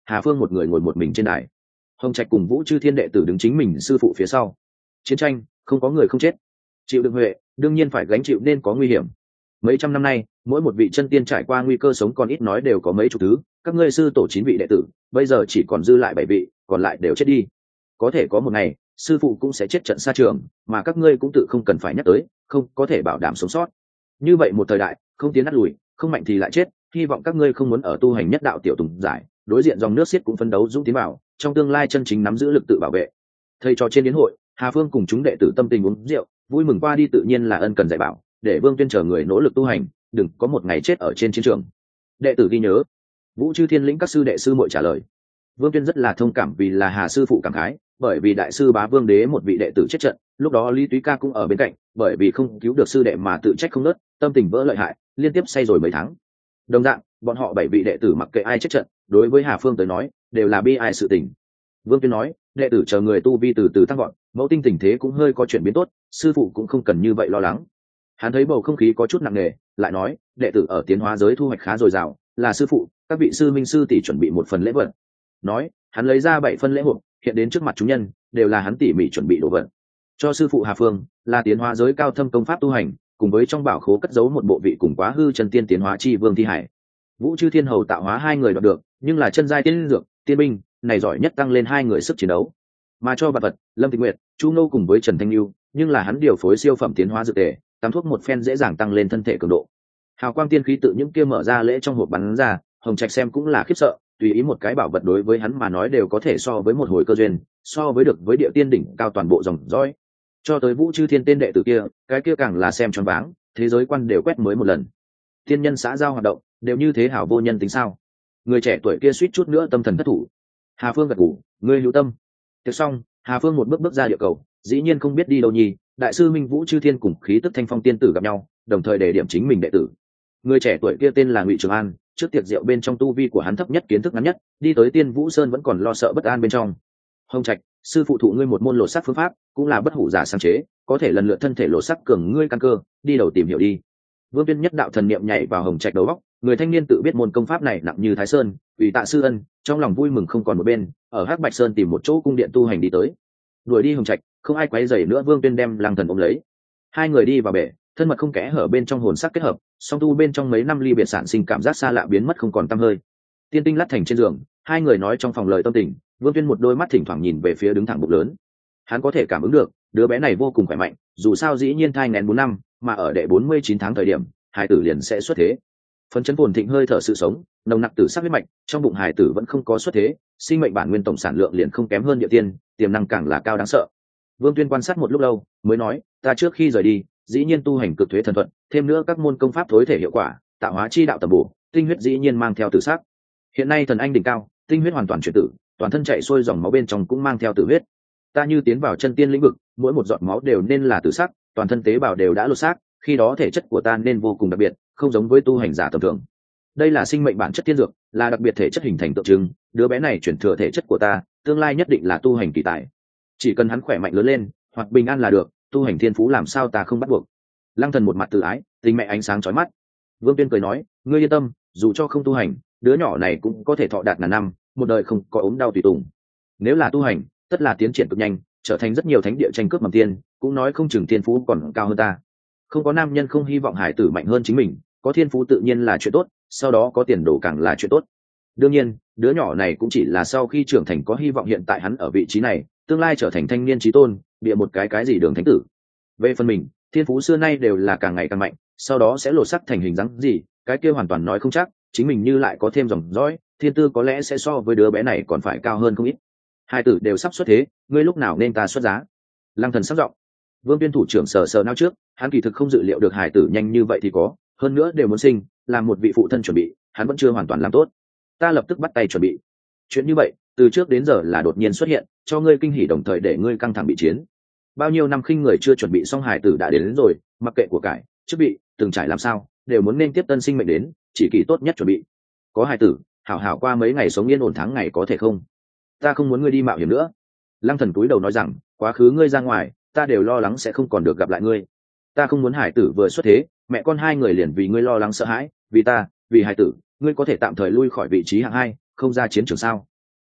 S1: Hà Phương một người ngồi một mình trên đài. Hồng Trạch cùng Vũ Chư Thiên đệ tử đứng chính mình sư phụ phía sau. Chiến tranh không có người không chết, chịu đựng huệ đương nhiên phải gánh chịu nên có nguy hiểm. Mấy trăm năm nay, mỗi một vị chân tiên trải qua nguy cơ sống còn ít nói đều có mấy chục thứ, các ngươi sư tổ chín vị đệ tử, bây giờ chỉ còn dư lại bảy vị, còn lại đều chết đi. Có thể có một ngày, sư phụ cũng sẽ chết trận xa trường, mà các ngươi cũng tự không cần phải nhắc tới, không có thể bảo đảm sống sót. Như vậy một thời đại, không tiến nát lùi, không mạnh thì lại chết, hy vọng các ngươi không muốn ở tu hành nhất đạo tiểu tùng giải, đối diện dòng nước xiết cũng phấn đấu dũng tiến vào, trong tương lai chân chính nắm giữ lực tự bảo vệ. Thầy trò trên đến hội, Hà Phương cùng chúng đệ tử tâm tình uống rượu, vui mừng qua đi tự nhiên là ân cần dạy bảo, để Vương Tuyên chờ người nỗ lực tu hành, đừng có một ngày chết ở trên chiến trường. Đệ tử ghi nhớ. Vũ Chư Thiên lĩnh các sư đệ sư muội trả lời. Vương Tuyên rất là thông cảm vì là Hà sư phụ cảm khái, bởi vì đại sư Bá Vương Đế một vị đệ tử chết trận, lúc đó Lý Túy Ca cũng ở bên cạnh, bởi vì không cứu được sư đệ mà tự trách không ngớt, tâm tình vỡ lợi hại, liên tiếp say rồi mấy tháng. Đồng dạng, bọn họ bảy vị đệ tử mặc kệ ai chết trận, đối với Hà Phương tới nói, đều là bi ai sự tình. Vương Tuyên nói, đệ tử chờ người tu vi từ từ tăng gọn, mẫu tinh tình thế cũng hơi có chuyển biến tốt, sư phụ cũng không cần như vậy lo lắng. Hắn thấy bầu không khí có chút nặng nề, lại nói, đệ tử ở tiến hóa giới thu hoạch khá dồi dào, là sư phụ, các vị sư minh sư tỷ chuẩn bị một phần lễ vật. Nói, hắn lấy ra bảy phân lễ hộp, hiện đến trước mặt chúng nhân, đều là hắn tỉ mỉ chuẩn bị đồ vật. Cho sư phụ Hà Phương, là tiến hóa giới cao thâm công pháp tu hành, cùng với trong bảo khố cất giấu một bộ vị cùng quá hư chân tiên tiến hóa chi vương thi hải. Vũ Chư Thiên hầu tạo hóa hai người đoạt được, nhưng là chân giai tiên dược, tiên binh, này giỏi nhất tăng lên hai người sức chiến đấu. Mà cho vật vật, Lâm Tịch Nguyệt, Chu Nô cùng với Trần Thanh Lưu, nhưng là hắn điều phối siêu phẩm tiến hóa dược tề, tắm thuốc một phen dễ dàng tăng lên thân thể cường độ. Hào quang tiên khí tự những kia mở ra lễ trong hộp bắn ra, Hồng Trạch xem cũng là khiếp sợ, tùy ý một cái bảo vật đối với hắn mà nói đều có thể so với một hồi cơ duyên, so với được với địa tiên đỉnh cao toàn bộ dòng dõi. Cho tới Vũ Chư Thiên tên đệ tử kia, cái kia càng là xem choáng váng, thế giới quan đều quét mới một lần. Thiên nhân xã giao hoạt động, đều như thế hảo vô nhân tính sao? Người trẻ tuổi kia suýt chút nữa tâm thần thất thủ. Hà Phương gật gù, ngươi lưu tâm. Tiếp xong, Hà Phương một bước bước ra địa cầu, dĩ nhiên không biết đi đâu nhỉ, đại sư Minh Vũ Chư Thiên cùng khí tức thanh phong tiên tử gặp nhau, đồng thời đề điểm chính mình đệ tử. Người trẻ tuổi kia tên là Ngụy Trường An, trước tiệc rượu bên trong tu vi của hắn thấp nhất, kiến thức ngắn nhất, đi tới Tiên Vũ Sơn vẫn còn lo sợ bất an bên trong. Hồng Trạch, sư phụ thụ ngươi một môn lột sắc phương pháp, cũng là bất hủ giả sáng chế, có thể lần lượt thân thể lột sắc cường ngươi căn cơ, đi đầu tìm hiểu đi. Vương Tuyên nhất đạo thần niệm nhảy vào Hồng Trạch đầu óc, người thanh niên tự biết môn công pháp này nặng như Thái Sơn, ủy tạ sư ân, trong lòng vui mừng không còn một bên, ở Hắc Bạch Sơn tìm một chỗ cung điện tu hành đi tới. Đuổi đi Hồng Trạch, không ai quấy rầy nữa, Vương Tuyên đem Lăng Thần ôm lấy. Hai người đi vào bể, thân mật không kẽ hở bên trong hồn sắc kết hợp, song tu bên trong mấy năm ly biệt sản sinh cảm giác xa lạ biến mất không còn tăm hơi. Tiên tinh lát thành trên giường, hai người nói trong phòng lời tâm tình, Vương Tuyên một đôi mắt thỉnh thoảng nhìn về phía đứng thẳng bụng lớn. Hắn có thể cảm ứng được, đứa bé này vô cùng khỏe mạnh, dù sao dĩ nhiên thai nghén bốn năm, mà ở đệ bốn mươi chín tháng thời điểm, hài tử liền sẽ xuất thế. Phấn chấn phồn thịnh hơi thở sự sống, nồng nặc tử sắc huyết mạch, trong bụng hài tử vẫn không có xuất thế, sinh mệnh bản nguyên tổng sản lượng liền không kém hơn địa tiên, tiềm năng càng là cao đáng sợ. Vương Tuyên quan sát một lúc lâu, mới nói, ta trước khi rời đi, dĩ nhiên tu hành cực thuế thần thuận, thêm nữa các môn công pháp thối thể hiệu quả, tạo hóa chi đạo tầm bổ, tinh huyết dĩ nhiên mang theo tử sắc. Hiện nay thần anh đỉnh cao, tinh huyết hoàn toàn chuyển tử, toàn thân chạy xuôi dòng máu bên trong cũng mang theo tử huyết. Ta như tiến vào chân tiên lĩnh vực, mỗi một giọt máu đều nên là tử sắc, toàn thân tế bào đều đã lột xác, khi đó thể chất của ta nên vô cùng đặc biệt, không giống với tu hành giả tầm thường. Đây là sinh mệnh bản chất tiên dược, là đặc biệt thể chất hình thành tượng trưng, đứa bé này chuyển thừa thể chất của ta, tương lai nhất định là tu hành kỳ tài. Chỉ cần hắn khỏe mạnh lớn lên, hoặc bình an là được, tu hành thiên phú làm sao ta không bắt buộc. Lăng Thần một mặt tự ái, tình mẹ ánh sáng chói mắt. Vương Tuyên cười nói, ngươi yên tâm, dù cho không tu hành, đứa nhỏ này cũng có thể thọ đạt ngàn năm, một đời không có ốm đau tùy tùng. Nếu là tu hành, tất là tiến triển cực nhanh, trở thành rất nhiều thánh địa tranh cướp mầm tiên, cũng nói không chừng thiên phú còn cao hơn ta. Không có nam nhân không hy vọng hải tử mạnh hơn chính mình, có thiên phú tự nhiên là chuyện tốt, sau đó có tiền đồ càng là chuyện tốt. Đương nhiên, đứa nhỏ này cũng chỉ là sau khi trưởng thành có hy vọng, hiện tại hắn ở vị trí này, tương lai trở thành thanh niên chí tôn, bịa một cái cái gì đường thánh tử. Về phần mình, thiên phú xưa nay đều là càng ngày càng mạnh, sau đó sẽ lột sắc thành hình dáng gì, cái kia hoàn toàn nói không chắc, chính mình như lại có thêm dòng dõi, thiên tư có lẽ sẽ so với đứa bé này còn phải cao hơn không ít. Hai tử đều sắp xuất thế, ngươi lúc nào nên ta xuất giá? Lăng Thần sắc giọng. Vương Tuyên thủ trưởng sờ sờ não trước, hắn kỳ thực không dự liệu được hải tử nhanh như vậy thì có, hơn nữa đều muốn sinh, làm một vị phụ thân chuẩn bị, hắn vẫn chưa hoàn toàn làm tốt. Ta lập tức bắt tay chuẩn bị. Chuyện như vậy, từ trước đến giờ là đột nhiên xuất hiện, cho ngươi kinh hỉ đồng thời để ngươi căng thẳng bị chiến. Bao nhiêu năm khinh người chưa chuẩn bị xong hải tử đã đến, đến rồi, mặc kệ của cải, chức bị, từng trải làm sao, đều muốn nên tiếp tân sinh mệnh đến, chỉ kỳ tốt nhất chuẩn bị. Có hải tử, hảo hảo qua mấy ngày sống yên ổn tháng ngày có thể không? Ta không muốn ngươi đi mạo hiểm nữa. Lăng Thần cúi đầu nói rằng, quá khứ ngươi ra ngoài, ta đều lo lắng sẽ không còn được gặp lại ngươi. Ta không muốn hải tử vừa xuất thế, mẹ con hai người liền vì ngươi lo lắng sợ hãi, vì ta, vì hải tử, ngươi có thể tạm thời lui khỏi vị trí hạng hai, không ra chiến trường sao?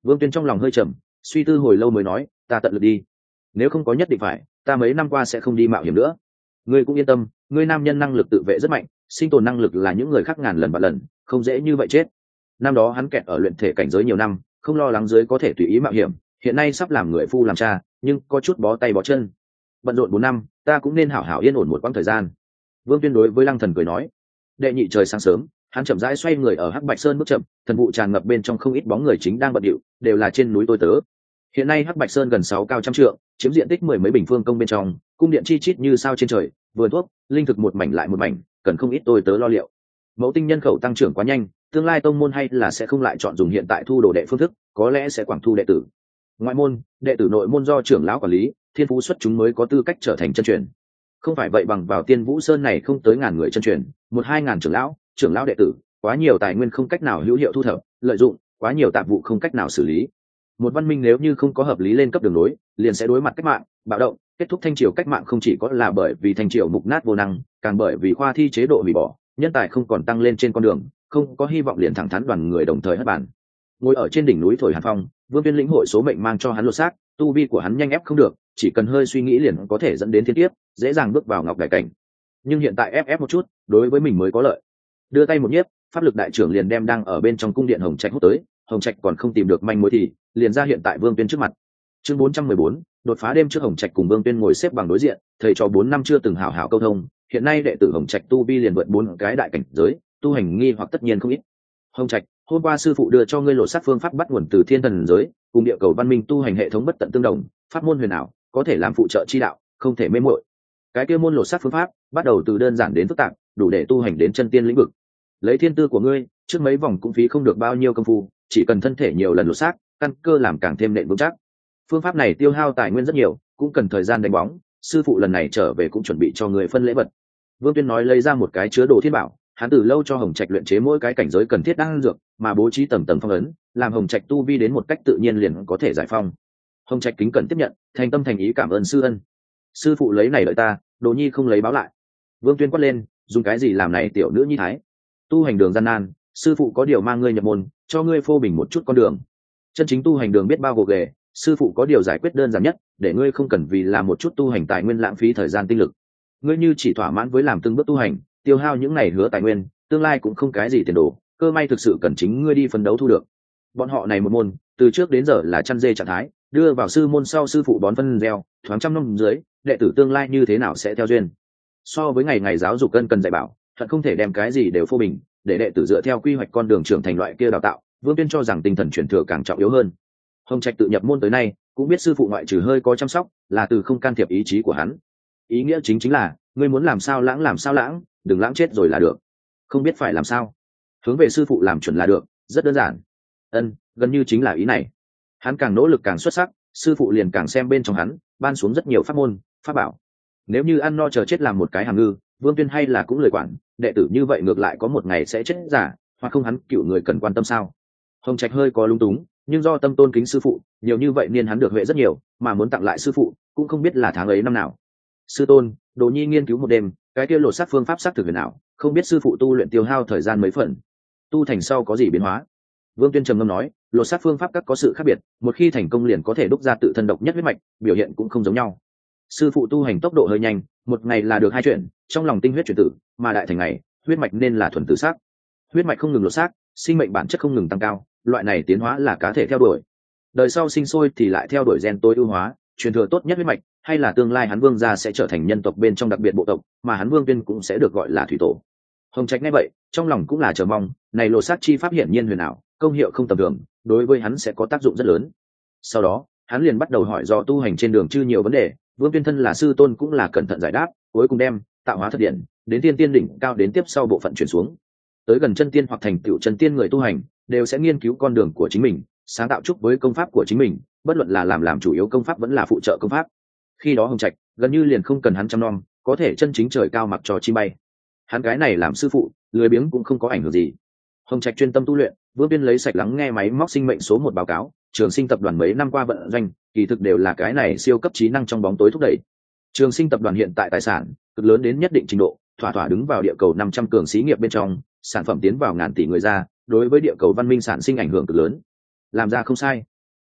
S1: Vương Tuyên trong lòng hơi trầm, suy tư hồi lâu mới nói, ta tận lực đi, nếu không có nhất định phải, ta mấy năm qua sẽ không đi mạo hiểm nữa. Ngươi cũng yên tâm, ngươi nam nhân năng lực tự vệ rất mạnh, sinh tồn năng lực là những người khác ngàn lần và lần, không dễ như vậy chết. Năm đó hắn kẹt ở luyện thể cảnh giới nhiều năm, không lo lắng dưới có thể tùy ý mạo hiểm, hiện nay sắp làm người phu làm cha, nhưng có chút bó tay bó chân. Bận rộn bốn năm, ta cũng nên hảo hảo yên ổn một quãng thời gian. Vương Tuyên đối với Lăng Thần cười nói. Đệ nhị trời sáng sớm, hắn chậm rãi xoay người ở Hắc Bạch Sơn bước chậm, thần vụ tràn ngập bên trong không ít bóng người chính đang bận điệu, đều là trên núi tôi tớ. Hiện nay Hắc Bạch Sơn gần sáu cao trăm trượng, chiếm diện tích mười mấy bình phương công bên trong, cung điện chi chít như sao trên trời, vườn thuốc, linh thực một mảnh lại một mảnh, cần không ít tôi tớ lo liệu. Mẫu tinh nhân khẩu tăng trưởng quá nhanh, tương lai tông môn hay là sẽ không lại chọn dùng hiện tại thu đồ đệ phương thức, có lẽ sẽ quảng thu đệ tử. Ngoại môn, đệ tử nội môn do trưởng lão quản lý, thiên phú xuất chúng mới có tư cách trở thành chân truyền. Không phải vậy bằng vào Tiên Vũ Sơn này không tới ngàn người chân truyền, một hai ngàn trưởng lão, trưởng lão đệ tử, quá nhiều tài nguyên không cách nào hữu hiệu thu thập, lợi dụng, quá nhiều tạp vụ không cách nào xử lý. Một văn minh nếu như không có hợp lý lên cấp đường lối, liền sẽ đối mặt cách mạng, bạo động, kết thúc thanh triều cách mạng không chỉ có là bởi vì thanh triều mục nát vô năng, càng bởi vì khoa thi chế độ hủy bỏ, nhân tài không còn tăng lên trên con đường, không có hy vọng liền thẳng thắn đoàn người đồng thời hất bàn. Ngồi ở trên đỉnh núi thổi hàn phong, Vương Tuyên lĩnh hội số mệnh mang cho hắn lột xác, tu vi của hắn nhanh ép không được, chỉ cần hơi suy nghĩ liền có thể dẫn đến thiên tiếp, dễ dàng bước vào ngọc đại cảnh. Nhưng hiện tại ép ép một chút, đối với mình mới có lợi. Đưa tay một nhiếp, pháp lực đại trưởng liền đem đang ở bên trong cung điện Hồng Trạch hút tới, Hồng Trạch còn không tìm được manh mối thì liền ra hiện tại Vương Tuyên trước mặt. Chương bốn trăm mười bốn, đột phá đêm trước Hồng Trạch cùng Vương Tuyên ngồi xếp bằng đối diện, thầy trò bốn năm chưa từng hảo hảo câu thông, hiện nay đệ tử Hồng Trạch tu vi liền vượt bốn cái đại cảnh giới, tu hành nghi hoặc tất nhiên không ít. Hồng Trạch, hôm qua sư phụ đưa cho ngươi lộ sát phương pháp bắt nguồn từ thiên thần giới, cùng địa cầu văn minh tu hành hệ thống bất tận tương đồng, pháp môn huyền ảo, có thể làm phụ trợ chi đạo, không thể mê muội. Cái kia môn lộ sát phương pháp, bắt đầu từ đơn giản đến phức tạp, đủ để tu hành đến chân tiên lĩnh vực. Lấy thiên tư của ngươi, trước mấy vòng cũng phí không được bao nhiêu công phu, chỉ cần thân thể nhiều lần lộ sát, căn cơ làm càng thêm nền vững chắc. Phương pháp này tiêu hao tài nguyên rất nhiều, cũng cần thời gian đánh bóng, sư phụ lần này trở về cũng chuẩn bị cho người phân lễ vật. Vương Tuyên nói lấy ra một cái chứa đồ thiên bảo, hắn từ lâu cho Hồng Trạch luyện chế mỗi cái cảnh giới cần thiết đan dược, mà bố trí tầng tầng phong ấn, làm Hồng Trạch tu vi đến một cách tự nhiên liền có thể giải phong. Hồng Trạch kính cẩn tiếp nhận, thành tâm thành ý cảm ơn sư ân. Sư phụ lấy này đợi ta, Đồ Nhi không lấy báo lại. Vương Tuyên quát lên, dùng cái gì làm này tiểu nữ nhi thái? Tu hành đường gian nan, sư phụ có điều mang ngươi nhập môn, cho ngươi phô bình một chút con đường. Chân chính tu hành đường biết bao gồ ghề, sư phụ có điều giải quyết đơn giản nhất, để ngươi không cần vì làm một chút tu hành tài nguyên lãng phí thời gian tinh lực. Ngươi như chỉ thỏa mãn với làm từng bước tu hành, tiêu hao những này hứa tài nguyên, tương lai cũng không cái gì tiền đồ, cơ may thực sự cần chính ngươi đi phấn đấu thu được. Bọn họ này một môn, từ trước đến giờ là chăn dê trạng thái, đưa vào sư môn sau sư phụ bón phân gieo, thoáng trăm năm dưới, đệ tử tương lai như thế nào sẽ theo duyên. So với ngày ngày giáo dục cân cần dạy bảo, thật không thể đem cái gì đều phô bình, để đệ tử dựa theo quy hoạch con đường trưởng thành loại kia đào tạo. Vương Tuyên cho rằng tinh thần truyền thừa càng trọng yếu hơn. Hồng Trạch tự nhập môn tới nay, cũng biết sư phụ ngoại trừ hơi có chăm sóc, là từ không can thiệp ý chí của hắn. Ý nghĩa chính chính là, ngươi muốn làm sao lãng làm sao lãng, đừng lãng chết rồi là được. Không biết phải làm sao, hướng về sư phụ làm chuẩn là được, rất đơn giản. Ân, gần như chính là ý này. Hắn càng nỗ lực càng xuất sắc, sư phụ liền càng xem bên trong hắn, ban xuống rất nhiều pháp môn, pháp bảo. Nếu như ăn no chờ chết làm một cái hàm ngư, Vương Tuyên hay là cũng lời quản, đệ tử như vậy ngược lại có một ngày sẽ chết giả, hoặc không hắn cựu người cần quan tâm sao? Hồng Trạch hơi có lung túng, nhưng do tâm tôn kính sư phụ, nhiều như vậy nên hắn được huệ rất nhiều, mà muốn tặng lại sư phụ, cũng không biết là tháng ấy năm nào. Sư tôn, Đồ Nhi nghiên cứu một đêm, cái kia lột xác phương pháp xác thực huyền ảo, không biết sư phụ tu luyện tiêu hao thời gian mấy phần, tu thành sau có gì biến hóa? Vương Tuyên trầm ngâm nói, lột xác phương pháp các có sự khác biệt, một khi thành công liền có thể đúc ra tự thân độc nhất huyết mạch, biểu hiện cũng không giống nhau. Sư phụ tu hành tốc độ hơi nhanh, một ngày là được hai chuyện, trong lòng tinh huyết chuyển tử, mà đại thành ngày, huyết mạch nên là thuần tử xác. Huyết mạch không ngừng lột xác, sinh mệnh bản chất không ngừng tăng cao, loại này tiến hóa là cá thể theo đuổi. Đời sau sinh sôi thì lại theo đuổi gen tối ưu hóa, truyền thừa tốt nhất huyết mạch, hay là tương lai hắn Vương gia sẽ trở thành nhân tộc bên trong đặc biệt bộ tộc, mà hắn Vương Tuyên cũng sẽ được gọi là thủy tổ. Hồng Trạch nghe vậy, trong lòng cũng là chờ mong, này lột xác chi pháp hiển nhiên huyền ảo, công hiệu không tầm thường, đối với hắn sẽ có tác dụng rất lớn. Sau đó, hắn liền bắt đầu hỏi do tu hành trên đường chư nhiều vấn đề, Vương Tuyên thân là sư tôn cũng là cẩn thận giải đáp, cuối cùng đem tạo hóa thật điện đến tiên tiên đỉnh cao đến tiếp sau bộ phận chuyển xuống. Tới gần chân tiên hoặc thành tựu chân tiên người tu hành, đều sẽ nghiên cứu con đường của chính mình, sáng tạo chúc với công pháp của chính mình, bất luận là làm làm chủ yếu công pháp vẫn là phụ trợ công pháp. Khi đó Hồng Trạch gần như liền không cần hắn chăm nom, có thể chân chính trời cao mặc cho chim bay. Hắn cái này làm sư phụ, lười biếng cũng không có ảnh hưởng gì. Hồng Trạch chuyên tâm tu luyện, Vương Tuyên lấy sạch lắng nghe máy móc sinh mệnh số một báo cáo, Trường Sinh tập đoàn mấy năm qua vận doanh, kỳ thực đều là cái này siêu cấp trí năng trong bóng tối thúc đẩy. Trường Sinh tập đoàn hiện tại tài sản cực lớn đến nhất định trình độ, thỏa thỏa đứng vào địa cầu năm trăm cường xí nghiệp bên trong, sản phẩm tiến vào ngàn tỷ người ra, đối với địa cầu văn minh sản sinh ảnh hưởng cực lớn. Làm ra không sai,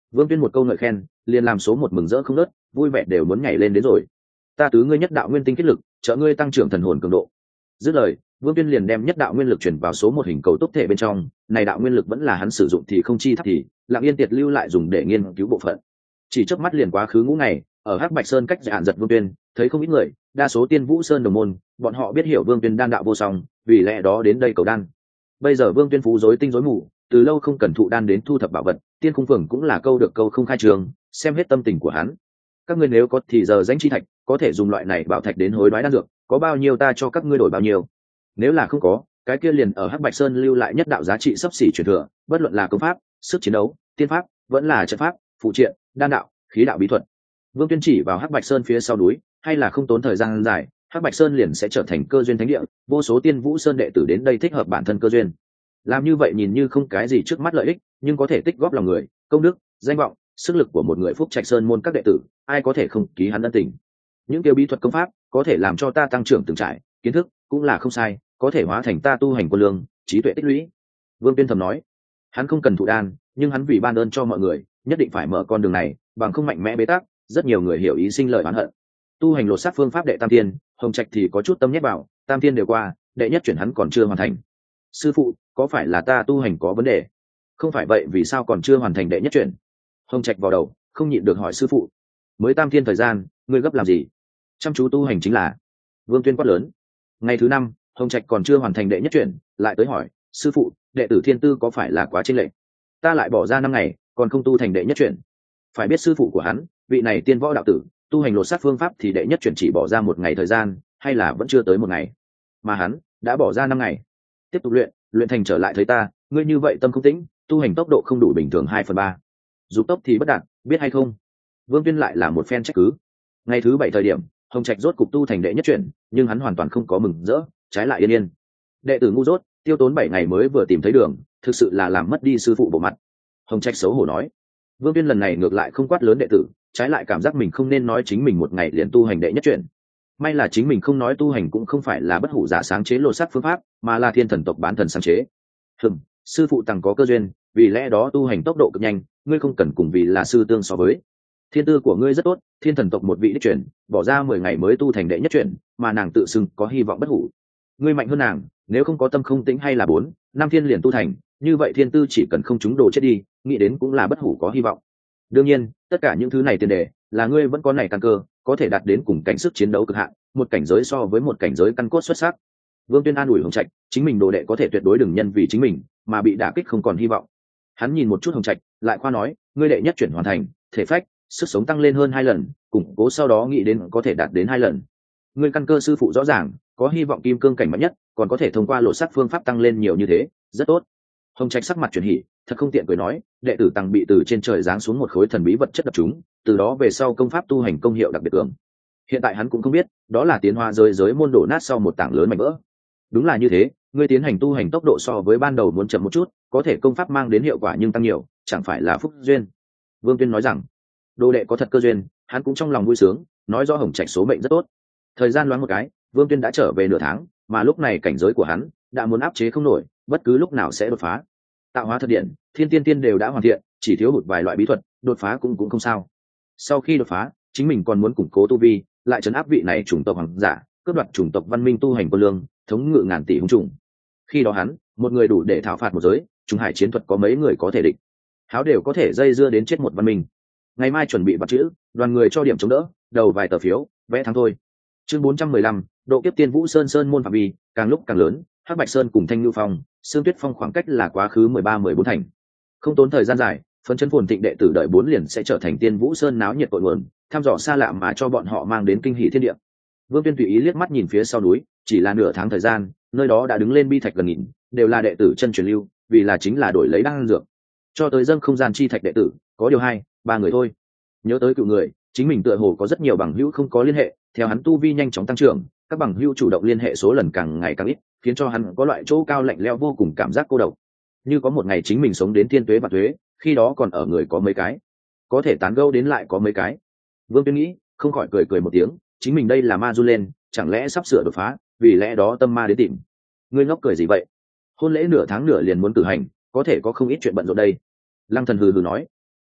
S1: Vương Tuyên một câu ngợi khen liền làm số một mừng rỡ không nớt, vui vẻ đều muốn nhảy lên đến rồi. Ta tứ ngươi nhất đạo nguyên tinh kết lực, trợ ngươi tăng trưởng thần hồn cường độ. Dứt lời, Vương Tuyên liền đem nhất đạo nguyên lực chuyển vào số một hình cầu tốc thể bên trong. Này đạo nguyên lực vẫn là hắn sử dụng thì không chi thấp thì Lặng Yên Tiệt lưu lại dùng để nghiên cứu bộ phận. Chỉ chớp mắt liền quá khứ ngũ ngày, ở Hắc Bạch Sơn cách Dạn Giật Vương Tuyên, thấy không ít người, đa số Tiên Vũ Sơn đồng môn, bọn họ biết hiểu Vương Tuyên đan đạo vô song, vì lẽ đó đến đây cầu đan. Bây giờ Vương Tuyên phú rối tinh rối mù, từ lâu không cần thụ đan đến thu thập bảo vật, Tiên Khung Phường cũng là câu được câu không khai trường, xem hết tâm tình của hắn. Các ngươi nếu có thì giờ danh chi thạch, có thể dùng loại này bảo thạch đến hối đoái đan dược, có bao nhiêu ta cho các ngươi đổi bao nhiêu. Nếu là không có, cái kia liền ở Hắc Bạch Sơn lưu lại nhất đạo giá trị sắp xỉ truyền thừa, bất luận là công pháp, sức chiến đấu, tiên pháp, vẫn là trận pháp, phụ triện, đan đạo, khí đạo bí thuật. Vương Tuyên chỉ vào Hắc Bạch Sơn phía sau núi, hay là không tốn thời gian dài, Hắc Bạch Sơn liền sẽ trở thành cơ duyên thánh địa, vô số Tiên Vũ Sơn đệ tử đến đây thích hợp bản thân cơ duyên. Làm như vậy nhìn như không cái gì trước mắt lợi ích, nhưng có thể tích góp lòng người, công đức, danh vọng, sức lực của một người Phúc Trạch Sơn môn các đệ tử, ai có thể không ký hắn ân tình. Những tiêu bí thuật công pháp có thể làm cho ta tăng trưởng từng trải, kiến thức cũng là không sai, có thể hóa thành ta tu hành quân lương, trí tuệ tích lũy. Vương Tuyên thầm nói, hắn không cần thụ đan, nhưng hắn vì ban ơn cho mọi người, nhất định phải mở con đường này, bằng không mạnh mẽ bế tắc, rất nhiều người hiểu ý sinh lời oán hận. Tu hành lột xác phương pháp đệ tam tiên, Hồng Trạch thì có chút tâm nhét vào, tam tiên đều qua, đệ nhất chuyển hắn còn chưa hoàn thành. Sư phụ, có phải là ta tu hành có vấn đề? Không phải vậy vì sao còn chưa hoàn thành đệ nhất chuyển? Hồng Trạch vào đầu, không nhịn được hỏi sư phụ. Mới tam tiên thời gian, ngươi gấp làm gì? Chăm chú tu hành chính là. Vương Tuyên quát lớn. Ngày thứ năm, Hồng Trạch còn chưa hoàn thành đệ nhất chuyển, lại tới hỏi, sư phụ, đệ tử thiên tư có phải là quá chênh lệch? Ta lại bỏ ra năm ngày, còn không tu thành đệ nhất chuyển. Phải biết sư phụ của hắn, vị này tiên võ đạo tử, tu hành lột xác phương pháp thì đệ nhất chuyển chỉ bỏ ra một ngày thời gian, hay là vẫn chưa tới một ngày, mà hắn đã bỏ ra năm ngày. Tiếp tục luyện, luyện thành trở lại thấy ta, ngươi như vậy tâm không tĩnh, tu hành tốc độ không đủ bình thường hai phần ba, dục tốc thì bất đạt, biết hay không? Vương Tuyên lại là một phen trách cứ. Ngày thứ bảy thời điểm, Hồng Trạch rốt cục tu thành đệ nhất chuyển, nhưng hắn hoàn toàn không có mừng rỡ, trái lại yên yên. Đệ tử ngu dốt, tiêu tốn bảy ngày mới vừa tìm thấy đường, thực sự là làm mất đi sư phụ bộ mặt. Hồng Trạch xấu hổ nói. Vương Tuyên lần này ngược lại không quát lớn đệ tử, trái lại cảm giác mình không nên nói chính mình một ngày liền tu hành đệ nhất chuyển. May là chính mình không nói tu hành cũng không phải là bất hủ giả sáng chế lột xác phương pháp, mà là thiên thần tộc bán thần sáng chế. Hừm, sư phụ tằng có cơ duyên, vì lẽ đó tu hành tốc độ cực nhanh, ngươi không cần cùng vì là sư tương so với. Thiên tư của ngươi rất tốt, thiên thần tộc một vị đích chuyển, bỏ ra mười ngày mới tu thành đệ nhất chuyển, mà nàng tự xưng có hy vọng bất hủ. Ngươi mạnh hơn nàng, nếu không có tâm không tĩnh hay là bốn, năm thiên liền tu thành, như vậy thiên tư chỉ cần không trúng đồ chết đi, nghĩ đến cũng là bất hủ có hy vọng. Đương nhiên, tất cả những thứ này tiền đề là ngươi vẫn có này căn cơ, có thể đạt đến cùng cảnh sức chiến đấu cực hạn, một cảnh giới so với một cảnh giới căn cốt xuất sắc. Vương Tuyên an ủi Hồng Trạch, chính mình đồ đệ có thể tuyệt đối đừng nhân vì chính mình mà bị đả kích không còn hy vọng. Hắn nhìn một chút Hồng Trạch, lại khoa nói, ngươi đệ nhất chuyển hoàn thành, thể phách, sức sống tăng lên hơn hai lần, củng cố sau đó nghĩ đến có thể đạt đến hai lần. Ngươi căn cơ sư phụ rõ ràng, có hy vọng kim cương cảnh mạnh nhất, còn có thể thông qua lộ sắc phương pháp tăng lên nhiều như thế, rất tốt. Hồng Trạch sắc mặt chuyển hỉ, thật không tiện cười nói, đệ tử Tăng bị từ trên trời giáng xuống một khối thần bí vật chất đập chúng, từ đó về sau công pháp tu hành công hiệu đặc biệt cường. Hiện tại hắn cũng không biết, đó là tiến hóa giới giới môn đổ nát sau một tảng lớn mảnh vỡ. Đúng là như thế, ngươi tiến hành tu hành tốc độ so với ban đầu muốn chậm một chút, có thể công pháp mang đến hiệu quả nhưng tăng nhiều, chẳng phải là phúc duyên. Vương Tuyên nói rằng, đồ đệ có thật cơ duyên, hắn cũng trong lòng vui sướng, nói rõ Hồng Trạch số mệnh rất tốt. Thời gian loáng một cái, Vương Tuyên đã trở về nửa tháng, mà lúc này cảnh giới của hắn đã muốn áp chế không nổi, bất cứ lúc nào sẽ đột phá. Tạo hóa thật điện, thiên tiên tiên đều đã hoàn thiện, chỉ thiếu hụt vài loại bí thuật, đột phá cũng cũng không sao. Sau khi đột phá, chính mình còn muốn củng cố tu vi, lại trấn áp vị này chủng tộc hoàng giả, cướp đoạt chủng tộc văn minh tu hành quân lương, thống ngự ngàn tỷ hung trùng. Khi đó hắn, một người đủ để thảo phạt một giới, trung hải chiến thuật có mấy người có thể địch, háo đều có thể dây dưa đến chết một văn minh. Ngày mai chuẩn bị bắt chữ, đoàn người cho điểm chống đỡ, đầu vài tờ phiếu, vẽ thắng thôi. Chương bốn trăm mười lăm, độ kiếp Tiên Vũ Sơn sơn môn phạm vi càng lúc càng lớn, Hắc Bạch Sơn cùng Thanh Nhu Phong, Sương Tuyết Phong khoảng cách là quá khứ mười ba mười bốn thành. Không tốn thời gian dài, phấn chấn phồn thịnh đệ tử đợi bốn liền sẽ trở thành Tiên Vũ Sơn náo nhiệt cội nguồn, thăm dò xa lạ mà cho bọn họ mang đến kinh hỉ thiên địa. Vương Tuyên tùy ý liếc mắt nhìn phía sau núi, chỉ là nửa tháng thời gian, nơi đó đã đứng lên bi thạch gần nghìn, đều là đệ tử chân truyền lưu, vì là chính là đổi lấy đan dược. Cho tới dâng không gian chi thạch đệ tử, có điều hai, ba người thôi. Nhớ tới cựu người, chính mình tựa hồ có rất nhiều bằng hữu không có liên hệ, theo hắn tu vi nhanh chóng tăng trưởng, các bằng hữu chủ động liên hệ số lần càng ngày càng ít, khiến cho hắn có loại chỗ cao lạnh lẽo vô cùng cảm giác cô độc. Như có một ngày chính mình sống đến thiên tuế bạc tuế, khi đó còn ở người có mấy cái, có thể tán gẫu đến lại có mấy cái. Vương Tuyên nghĩ, không khỏi cười cười một tiếng, chính mình đây là ma du lên, chẳng lẽ sắp sửa đột phá, vì lẽ đó tâm ma đến tìm. Ngươi ngốc cười gì vậy? Hôn lễ nửa tháng nửa liền muốn cử hành, có thể có không ít chuyện bận rộn đây. Lăng Thần hừ hừ nói.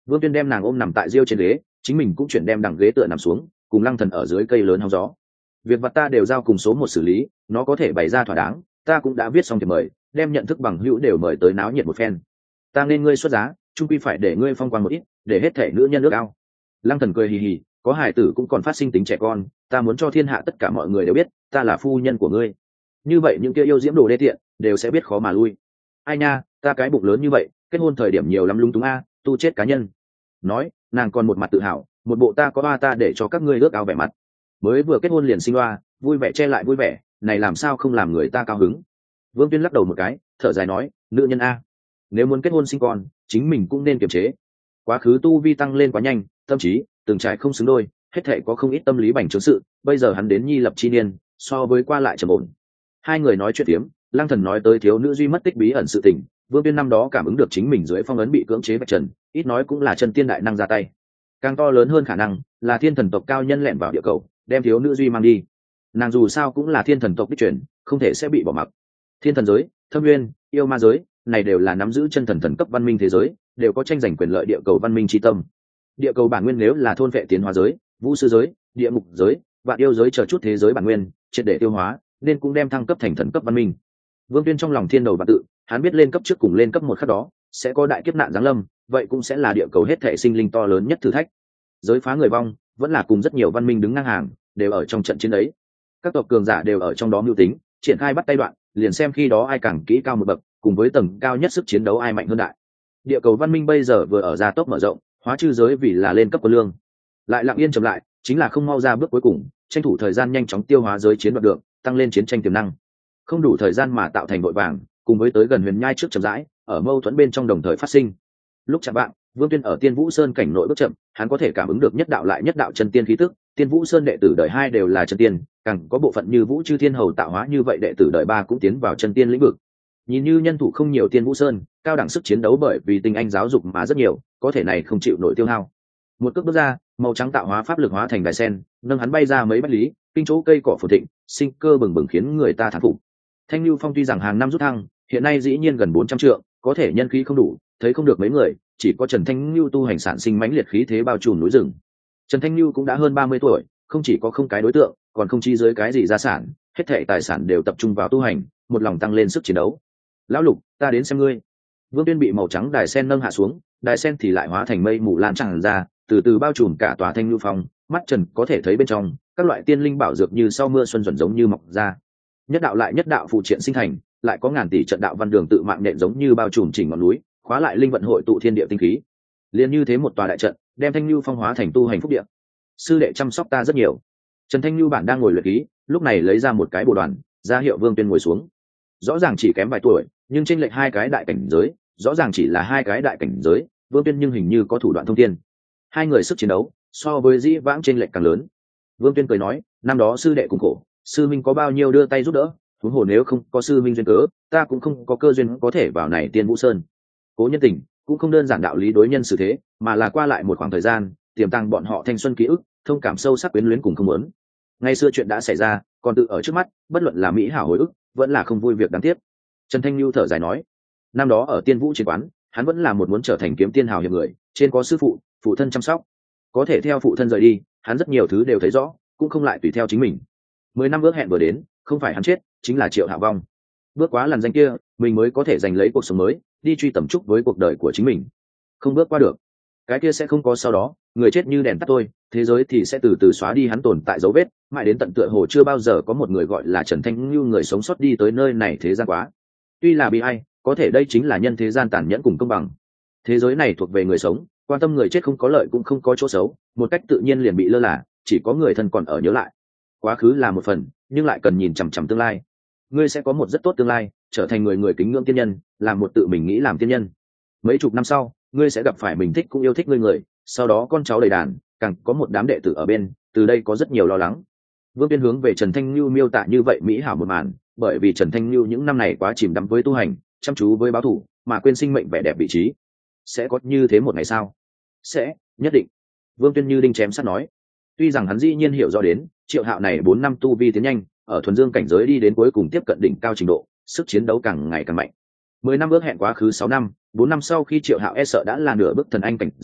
S1: Vương Tuyên đem nàng ôm nằm tại riêu trên ghế, chính mình cũng chuyển đem đằng ghế tựa nằm xuống, cùng Lăng Thần ở dưới cây lớn hóng gió. Việc vặt ta đều giao cùng số một xử lý, nó có thể bày ra thỏa đáng, ta cũng đã viết xong thì mời, đem nhận thức bằng hữu đều mời tới náo nhiệt một phen. Ta nên ngươi xuất giá, chung quy phải để ngươi phong quang một ít, để hết thể nữ nhân nước ao. Lăng Thần cười hì hì, có hài tử cũng còn phát sinh tính trẻ con, ta muốn cho thiên hạ tất cả mọi người đều biết, ta là phu nhân của ngươi. Như vậy những kia yêu diễm đồ đê tiện đều sẽ biết khó mà lui. Ai nha, ta cái bụng lớn như vậy, kết hôn thời điểm nhiều lắm lung túng a, tu chết cá nhân. Nói, nàng còn một mặt tự hào, một bộ ta có ba ta để cho các ngươi ước ao vẻ mặt. Mới vừa kết hôn liền sinh loa, vui vẻ che lại vui vẻ, này làm sao không làm người ta cao hứng. Vương Tuyên lắc đầu một cái, thở dài nói, nữ nhân a, nếu muốn kết hôn sinh con, chính mình cũng nên kiềm chế. Quá khứ tu vi tăng lên quá nhanh, tâm trí từng trải không xứng đôi, hết thể có không ít tâm lý bành trướng sự, bây giờ hắn đến nhi lập chi niên, so với qua lại trầm ổn. Hai người nói chuyện tiếm, Lăng Thần nói tới thiếu nữ duy mất tích bí ẩn sự tình, Vương Tuyên năm đó cảm ứng được chính mình dưới phong ấn bị cưỡng chế vạch trần, ít nói cũng là chân tiên đại năng ra tay. Càng to lớn hơn khả năng là thiên thần tộc cao nhân lẻn vào địa cầu, đem thiếu nữ duy mang đi. Nàng dù sao cũng là thiên thần tộc đích truyền, không thể sẽ bị bỏ mặc. Thiên thần giới, thâm nguyên, yêu ma giới, này đều là nắm giữ chân thần thần cấp văn minh thế giới, đều có tranh giành quyền lợi địa cầu văn minh chi tâm. Địa cầu bản nguyên nếu là thôn vệ tiến hóa giới, vũ sư giới, địa ngục giới, vạn yêu giới chờ chút thế giới bản nguyên, triệt để tiêu hóa, nên cũng đem thăng cấp thành thần cấp văn minh. Vương Tuyên trong lòng thiên đầu và tự, hắn biết lên cấp trước cùng lên cấp một khắc đó sẽ có đại kiếp nạn giáng lâm, vậy cũng sẽ là địa cầu hết thể sinh linh to lớn nhất thử thách. Giới phá người vong vẫn là cùng rất nhiều văn minh đứng ngang hàng, đều ở trong trận chiến ấy. Các tộc cường giả đều ở trong đó mưu tính, triển khai bắt tay đoạn, liền xem khi đó ai càng kỹ cao một bậc, cùng với tầng cao nhất sức chiến đấu ai mạnh hơn đại. Địa cầu văn minh bây giờ vừa ở gia tốc mở rộng, hóa chư giới vì là lên cấp quân lương, lại lặng yên chậm lại, chính là không mau ra bước cuối cùng, tranh thủ thời gian nhanh chóng tiêu hóa giới chiến đoạt được, tăng lên chiến tranh tiềm năng. Không đủ thời gian mà tạo thành vội vàng, cùng với tới gần huyền nhai trước chậm rãi, ở mâu thuẫn bên trong đồng thời phát sinh. Lúc chạm bạn, Vương Tuyên ở Tiên Vũ Sơn cảnh nội bước chậm, hắn có thể cảm ứng được nhất đạo lại nhất đạo chân tiên khí tức, Tiên Vũ Sơn đệ tử đời hai đều là chân tiên, càng có bộ phận như Vũ Chư Thiên Hầu tạo hóa như vậy đệ tử đời ba cũng tiến vào chân tiên lĩnh vực. Nhìn như nhân thủ không nhiều Tiên Vũ Sơn, cao đẳng sức chiến đấu bởi vì tinh anh giáo dục mà rất nhiều, có thể này không chịu nổi tiêu hao. Một cước bước ra, màu trắng tạo hóa pháp lực hóa thành đài sen, nâng hắn bay ra mấy bách lý, kinh chỗ cây cỏ phồn thịnh, sinh cơ bừng bừng khiến người ta thán phục. Thanh Lưu Phong tuy rằng hàng năm rút thăng, hiện nay dĩ nhiên gần bốn trăm trượng, có thể nhân khí không đủ, thấy không được mấy người, chỉ có Trần Thanh Lưu tu hành sản sinh mãnh liệt khí thế bao trùm núi rừng. Trần Thanh Lưu cũng đã hơn ba mươi tuổi, không chỉ có không cái đối tượng, còn không chi dưới cái gì gia sản, hết thảy tài sản đều tập trung vào tu hành, một lòng tăng lên sức chiến đấu. Lão Lục, ta đến xem ngươi. Vương Tuyên bị màu trắng đài sen nâng hạ xuống, đài sen thì lại hóa thành mây mù lan tràn ra, từ từ bao trùm cả tòa Thanh Lưu Phong, mắt Trần có thể thấy bên trong, các loại tiên linh bảo dược như sau mưa xuân dần giống như mọc ra. Nhất đạo lại nhất đạo phụ triện sinh thành, lại có ngàn tỷ trận đạo văn đường tự mạng nện giống như bao trùm chỉnh ngọn núi, khóa lại linh vận hội tụ thiên địa tinh khí. Liên như thế một tòa đại trận, đem Thanh Lưu Phong hóa thành tu hành phúc địa. Sư đệ chăm sóc ta rất nhiều. Trần Thanh Lưu bản đang ngồi luyện khí, lúc này lấy ra một cái bồ đoàn, ra hiệu Vương Tuyên ngồi xuống. Rõ ràng chỉ kém vài tuổi, nhưng chênh lệch hai cái đại cảnh giới, rõ ràng chỉ là hai cái đại cảnh giới, Vương Tuyên nhưng hình như có thủ đoạn thông thiên. Hai người sức chiến đấu, so với dĩ vãng chênh lệch càng lớn. Vương Tuyên cười nói, năm đó sư đệ cùng khổ, sư minh có bao nhiêu đưa tay giúp đỡ, huống hồ nếu không có sư minh duyên cớ, ta cũng không có cơ duyên có thể vào này Tiên Vũ Sơn. Cố nhân tình cũng không đơn giản đạo lý đối nhân xử thế, mà là qua lại một khoảng thời gian, tiềm tàng bọn họ thanh xuân ký ức, thông cảm sâu sắc quyến luyến cùng không muốn. Ngày xưa chuyện đã xảy ra, còn tự ở trước mắt, bất luận là mỹ hảo hồi ức, vẫn là không vui việc đáng tiếc. Trần Thanh Lưu thở dài nói, năm đó ở Tiên Vũ chiến quán, hắn vẫn là một muốn trở thành kiếm tiên hào hiệp người, trên có sư phụ, phụ thân chăm sóc, có thể theo phụ thân rời đi, hắn rất nhiều thứ đều thấy rõ, cũng không lại tùy theo chính mình. Mười năm ước hẹn vừa đến, không phải hắn chết, chính là Triệu Hạ vong. Bước quá làn danh kia, mình mới có thể giành lấy cuộc sống mới, đi truy tầm trúc với cuộc đời của chính mình. Không bước qua được, cái kia sẽ không có sau đó, người chết như đèn tắt tôi, thế giới thì sẽ từ từ xóa đi hắn tồn tại dấu vết, mãi đến tận tựa hồ chưa bao giờ có một người gọi là Trần Thanh Lưu người sống sót đi tới nơi này thế gian quá. Tuy là bi ai, có thể đây chính là nhân thế gian tàn nhẫn cùng công bằng. Thế giới này thuộc về người sống, quan tâm người chết không có lợi cũng không có chỗ xấu, một cách tự nhiên liền bị lơ là, chỉ có người thân còn ở nhớ lại. Quá khứ là một phần, nhưng lại cần nhìn chằm chằm tương lai. Ngươi sẽ có một rất tốt tương lai, trở thành người người kính ngưỡng tiên nhân, làm một tự mình nghĩ làm tiên nhân. Mấy chục năm sau, ngươi sẽ gặp phải mình thích cũng yêu thích ngươi người, sau đó con cháu đầy đàn, càng có một đám đệ tử ở bên, từ đây có rất nhiều lo lắng. Vương Tuyên hướng về Trần Thanh Lưu miêu tả như vậy mỹ hảo một màn, bởi vì Trần Thanh Lưu những năm này quá chìm đắm với tu hành, chăm chú với báo thủ, mà quên sinh mệnh vẻ đẹp vị trí. Sẽ có như thế một ngày sao? Sẽ, nhất định. Vương Tuyên như đinh chém sắt nói. Tuy rằng hắn dĩ nhiên hiểu rõ đến, Triệu Hạo này bốn năm tu vi tiến nhanh, ở thuần dương cảnh giới đi đến cuối cùng tiếp cận đỉnh cao trình độ, sức chiến đấu càng ngày càng mạnh. Mười năm ước hẹn quá khứ sáu năm, bốn năm sau khi Triệu Hạo e sợ đã là nửa bước thần anh cảnh giới,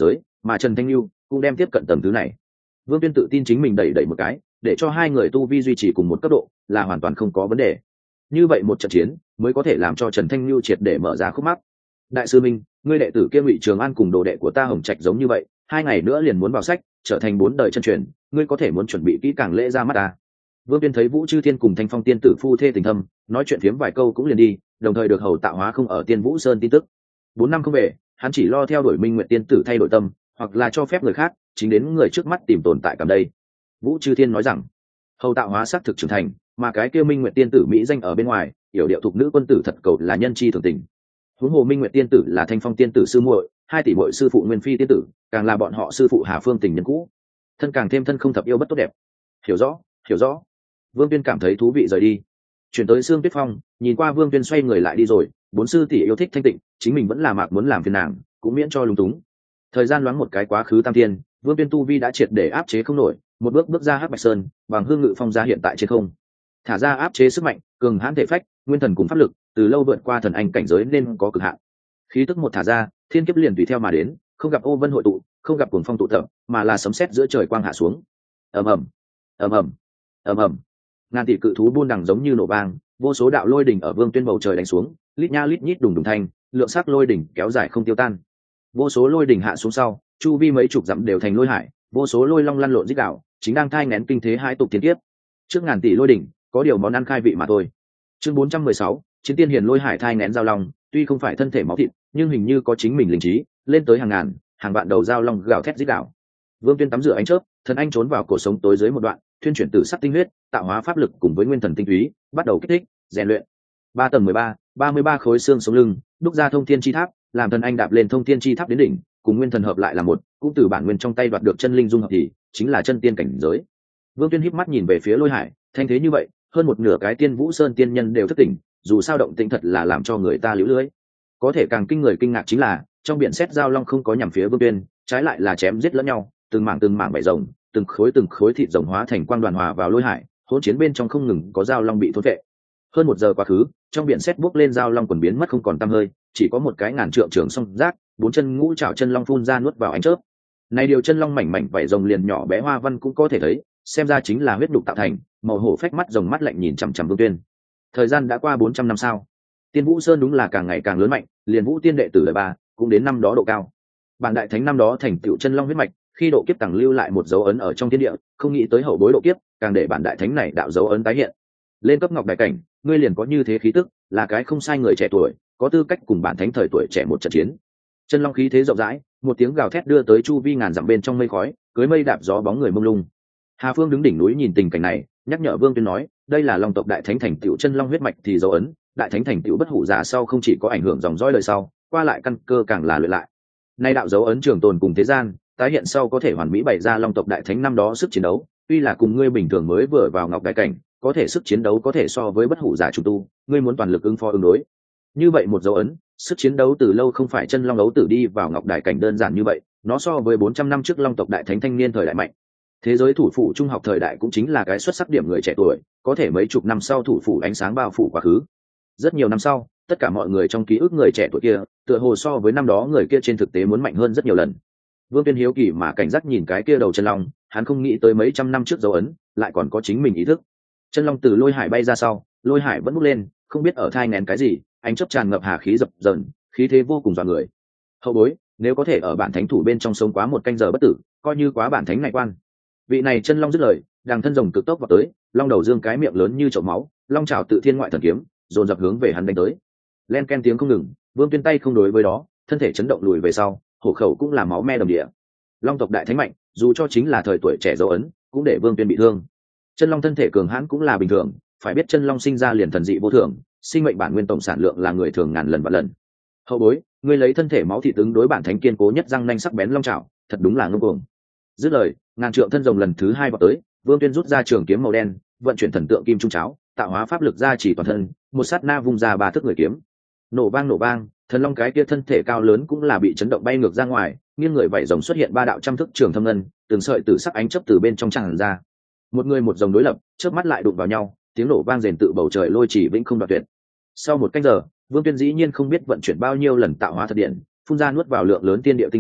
S1: mà Trần Thanh Lưu cũng đem tiếp cận tầng thứ này. Vương Tuyên tự tin chính mình đẩy đẩy một cái, để cho hai người tu vi duy trì cùng một cấp độ là hoàn toàn không có vấn đề. Như vậy một trận chiến mới có thể làm cho Trần Thanh Lưu triệt để mở ra khúc mắc. Đại sư Minh, ngươi đệ tử kia Ngụy Trường An cùng đồ đệ của ta Hồng Trạch giống như vậy, hai ngày nữa liền muốn vào sách, trở thành bốn đời chân truyền, ngươi có thể muốn chuẩn bị kỹ càng lễ ra mắt ta. Vương Tuyên thấy Vũ Chư Thiên cùng Thanh Phong tiên tử phu thê tình thâm, nói chuyện phiếm vài câu cũng liền đi, đồng thời được hầu tạo hóa không ở Tiên Vũ Sơn tin tức. Bốn năm không về, hắn chỉ lo theo đuổi Minh Nguyệt tiên tử thay đổi tâm, hoặc là cho phép người khác, chính đến người trước mắt tìm tồn tại cảm đây. Vũ Chư Thiên nói rằng, hầu tạo hóa xác thực trưởng thành, mà cái kia Minh Nguyệt tiên tử mỹ danh ở bên ngoài, hiểu điệu thuộc nữ quân tử thật cầu là nhân chi thường tình. Huống hồ Minh Nguyệt tiên tử là Thanh Phong tiên tử sư muội, hai tỷ muội sư phụ Nguyên Phi tiên tử, càng là bọn họ sư phụ Hà Phương tình nhân cũ, thân càng thêm thân không thập yêu bất tốt đẹp. Hiểu rõ, hiểu rõ. Vương Tuyên cảm thấy thú vị rời đi, chuyển tới Sương Tuyết Phong, nhìn qua Vương Tuyên xoay người lại đi rồi, bốn sư tỷ yêu thích thanh tịnh, chính mình vẫn là mạc muốn làm phiền nàng, cũng miễn cho lúng túng. Thời gian loáng một cái quá khứ tam thiên, Vương Tuyên tu vi đã triệt để áp chế không nổi, một bước bước ra Hắc Bạch Sơn, bằng hương ngự phong ra hiện tại trên không, thả ra áp chế sức mạnh, cường hãn thể phách, nguyên thần cùng pháp lực, từ lâu vượt qua thần anh cảnh giới nên có cực hạn. Khí tức một thả ra, thiên kiếp liền tùy theo mà đến, không gặp ô vân hội tụ, không gặp cuồng phong tụ tập, mà là sấm sét giữa trời quang hạ xuống. Ầm ầm, ầm ầm, ầm ầm. Ngàn tỷ cự thú buôn đằng giống như nổ vang, vô số đạo lôi đỉnh ở Vương Tuyên bầu trời đánh xuống, lít nha lít nhít đùng đùng thanh, lượng sắc lôi đỉnh kéo dài không tiêu tan. Vô số lôi đỉnh hạ xuống sau, chu vi mấy chục dặm đều thành lôi hải, vô số lôi long lăn lộn rít gào, chính đang thai nghén kinh thế hai tục thiên kiếp. Trước ngàn tỷ lôi đỉnh, có điều món ăn khai vị mà thôi. Chương bốn trăm mười sáu, chiến tiên hiền lôi hải thai nghén giao long, tuy không phải thân thể máu thịt, nhưng hình như có chính mình linh trí, lên tới hàng ngàn, hàng vạn đầu giao long gào thét rít gào. Vương Tuyên tắm rửa ánh chớp, thần anh trốn vào cổ sống tối dưới một đoạn, thuyên chuyển tử sắc tinh huyết, tạo hóa pháp lực cùng với nguyên thần tinh túy, bắt đầu kích thích, rèn luyện. Ba tầng mười ba, ba mươi ba khối xương sống lưng, đúc ra thông thiên chi tháp, làm thần anh đạp lên thông thiên chi tháp đến đỉnh, cùng nguyên thần hợp lại là một, cũng từ bản nguyên trong tay đoạt được chân linh dung hợp thì chính là chân tiên cảnh giới. Vương Tuyên híp mắt nhìn về phía lôi hải, thanh thế như vậy, hơn một nửa cái Tiên Vũ Sơn tiên nhân đều thất tỉnh, dù sao động tĩnh thật là làm cho người ta liễu lưới. Có thể càng kinh người kinh ngạc chính là, trong biển sét giao long không có nhằm phía Vương Tuyên, trái lại là chém giết lẫn nhau, từng mảng từng mảng vảy rồng, từng khối từng khối thịt rồng hóa thành quang đoàn hòa vào lôi hải, hỗn chiến bên trong không ngừng có giao long bị thôn vệ. Hơn một giờ quá khứ, trong biển sét bốc lên giao long quần biến mất không còn tăm hơi, chỉ có một cái ngàn trượng trường song rác, bốn chân ngũ trảo chân long phun ra nuốt vào ánh chớp. Này điều chân long mảnh mảnh vảy rồng liền nhỏ bé hoa văn cũng có thể thấy, xem ra chính là huyết đục tạo thành, màu hổ phách mắt rồng mắt lạnh nhìn chằm chằm Vương Tuyên. Thời gian đã qua bốn trăm năm sao? Tiên Vũ Sơn đúng là càng ngày càng lớn mạnh, liền Vũ Tiên đệ tử đời ba cũng đến năm đó độ cao. Bản đại thánh năm đó thành tựu chân long huyết mạch, khi độ kiếp tàng lưu lại một dấu ấn ở trong thiên địa, không nghĩ tới hậu bối độ kiếp, càng để bản đại thánh này đạo dấu ấn tái hiện. Lên cấp ngọc đại cảnh, ngươi liền có như thế khí tức, là cái không sai người trẻ tuổi, có tư cách cùng bản thánh thời tuổi trẻ một trận chiến. Chân long khí thế rộng rãi, một tiếng gào thét đưa tới chu vi ngàn dặm bên trong mây khói, cưới mây đạp gió bóng người mông lung. Hà Phương đứng đỉnh núi nhìn tình cảnh này, nhắc nhở Vương Tuyên nói, đây là long tộc đại thánh thành tựu chân long huyết mạch thì dấu ấn, đại thánh thành tựu bất hủ giả sau không chỉ có ảnh hưởng dòng dõi đời sau, qua lại căn cơ càng là luyện lại. Nay đạo dấu ấn trường tồn cùng thế gian, tái hiện sau có thể hoàn mỹ bày ra long tộc đại thánh năm đó sức chiến đấu, tuy là cùng ngươi bình thường mới vừa vào ngọc đại cảnh, có thể sức chiến đấu có thể so với bất hủ giả chủ tu, ngươi muốn toàn lực ứng phó ứng đối. Như vậy một dấu ấn, sức chiến đấu từ lâu không phải chân long đấu tử đi vào ngọc đại cảnh đơn giản như vậy, nó so với bốn trăm năm trước long tộc đại thánh thanh niên thời đại mạnh. Thế giới thủ phủ trung học thời đại cũng chính là cái xuất sắc điểm người trẻ tuổi, có thể mấy chục năm sau thủ phủ ánh sáng bao phủ quá khứ. Rất nhiều năm sau, tất cả mọi người trong ký ức người trẻ tuổi kia, tựa hồ so với năm đó người kia trên thực tế muốn mạnh hơn rất nhiều lần. Vương Tuyên hiếu kỳ mà cảnh giác nhìn cái kia đầu chân long, hắn không nghĩ tới mấy trăm năm trước dấu ấn, lại còn có chính mình ý thức. Chân long từ lôi hải bay ra sau, lôi hải vẫn bốc lên, không biết ở thai nén cái gì, ánh chớp tràn ngập hà khí dập dờn, khí thế vô cùng dọa người. Hậu bối, nếu có thể ở bản thánh thủ bên trong sống quá một canh giờ bất tử, coi như quá bản thánh này quan. Vị này chân long dứt lời, đằng thân rồng cực tốc vào tới, long đầu dương cái miệng lớn như chậu máu, long trào tự thiên ngoại thần kiếm, dồn dập hướng về hắn đánh tới. Len ken tiếng không ngừng, Vương Tuyên tay không đối với đó, thân thể chấn động lùi về sau, hổ khẩu cũng là máu me đầm địa. Long tộc đại thánh mạnh, dù cho chính là thời tuổi trẻ dấu ấn, cũng để Vương Tuyên bị thương. Chân long thân thể cường hãn cũng là bình thường, phải biết chân long sinh ra liền thần dị vô thường, sinh mệnh bản nguyên tổng sản lượng là người thường ngàn lần vạn lần. Hậu bối, ngươi lấy thân thể máu thịt ứng đối bản thánh kiên cố nhất răng nanh sắc bén long trảo, thật đúng là ngông cuồng. Dứt lời, ngàn trượng thân rồng lần thứ hai vào tới, Vương Tuyên rút ra trường kiếm màu đen, vận chuyển thần tượng kim trung cháo, tạo hóa pháp lực ra chỉ toàn thân, một sát na vung ra ba thước người kiếm. Nổ vang nổ vang, thần long cái kia thân thể cao lớn cũng là bị chấn động bay ngược ra ngoài, nghiêng người vảy rồng xuất hiện ba đạo trăm thước trường thâm ngân, từng sợi tử sắc ánh chớp từ bên trong tràn ra. Một người một rồng đối lập, chớp mắt lại đụng vào nhau, tiếng nổ vang rền tự bầu trời lôi chỉ vĩnh không đoạn tuyệt. Sau một canh giờ, Vương Tuyên dĩ nhiên không biết vận chuyển bao nhiêu lần tạo hóa thật điện, phun ra nuốt vào lượng lớn tiên địa tinh khí,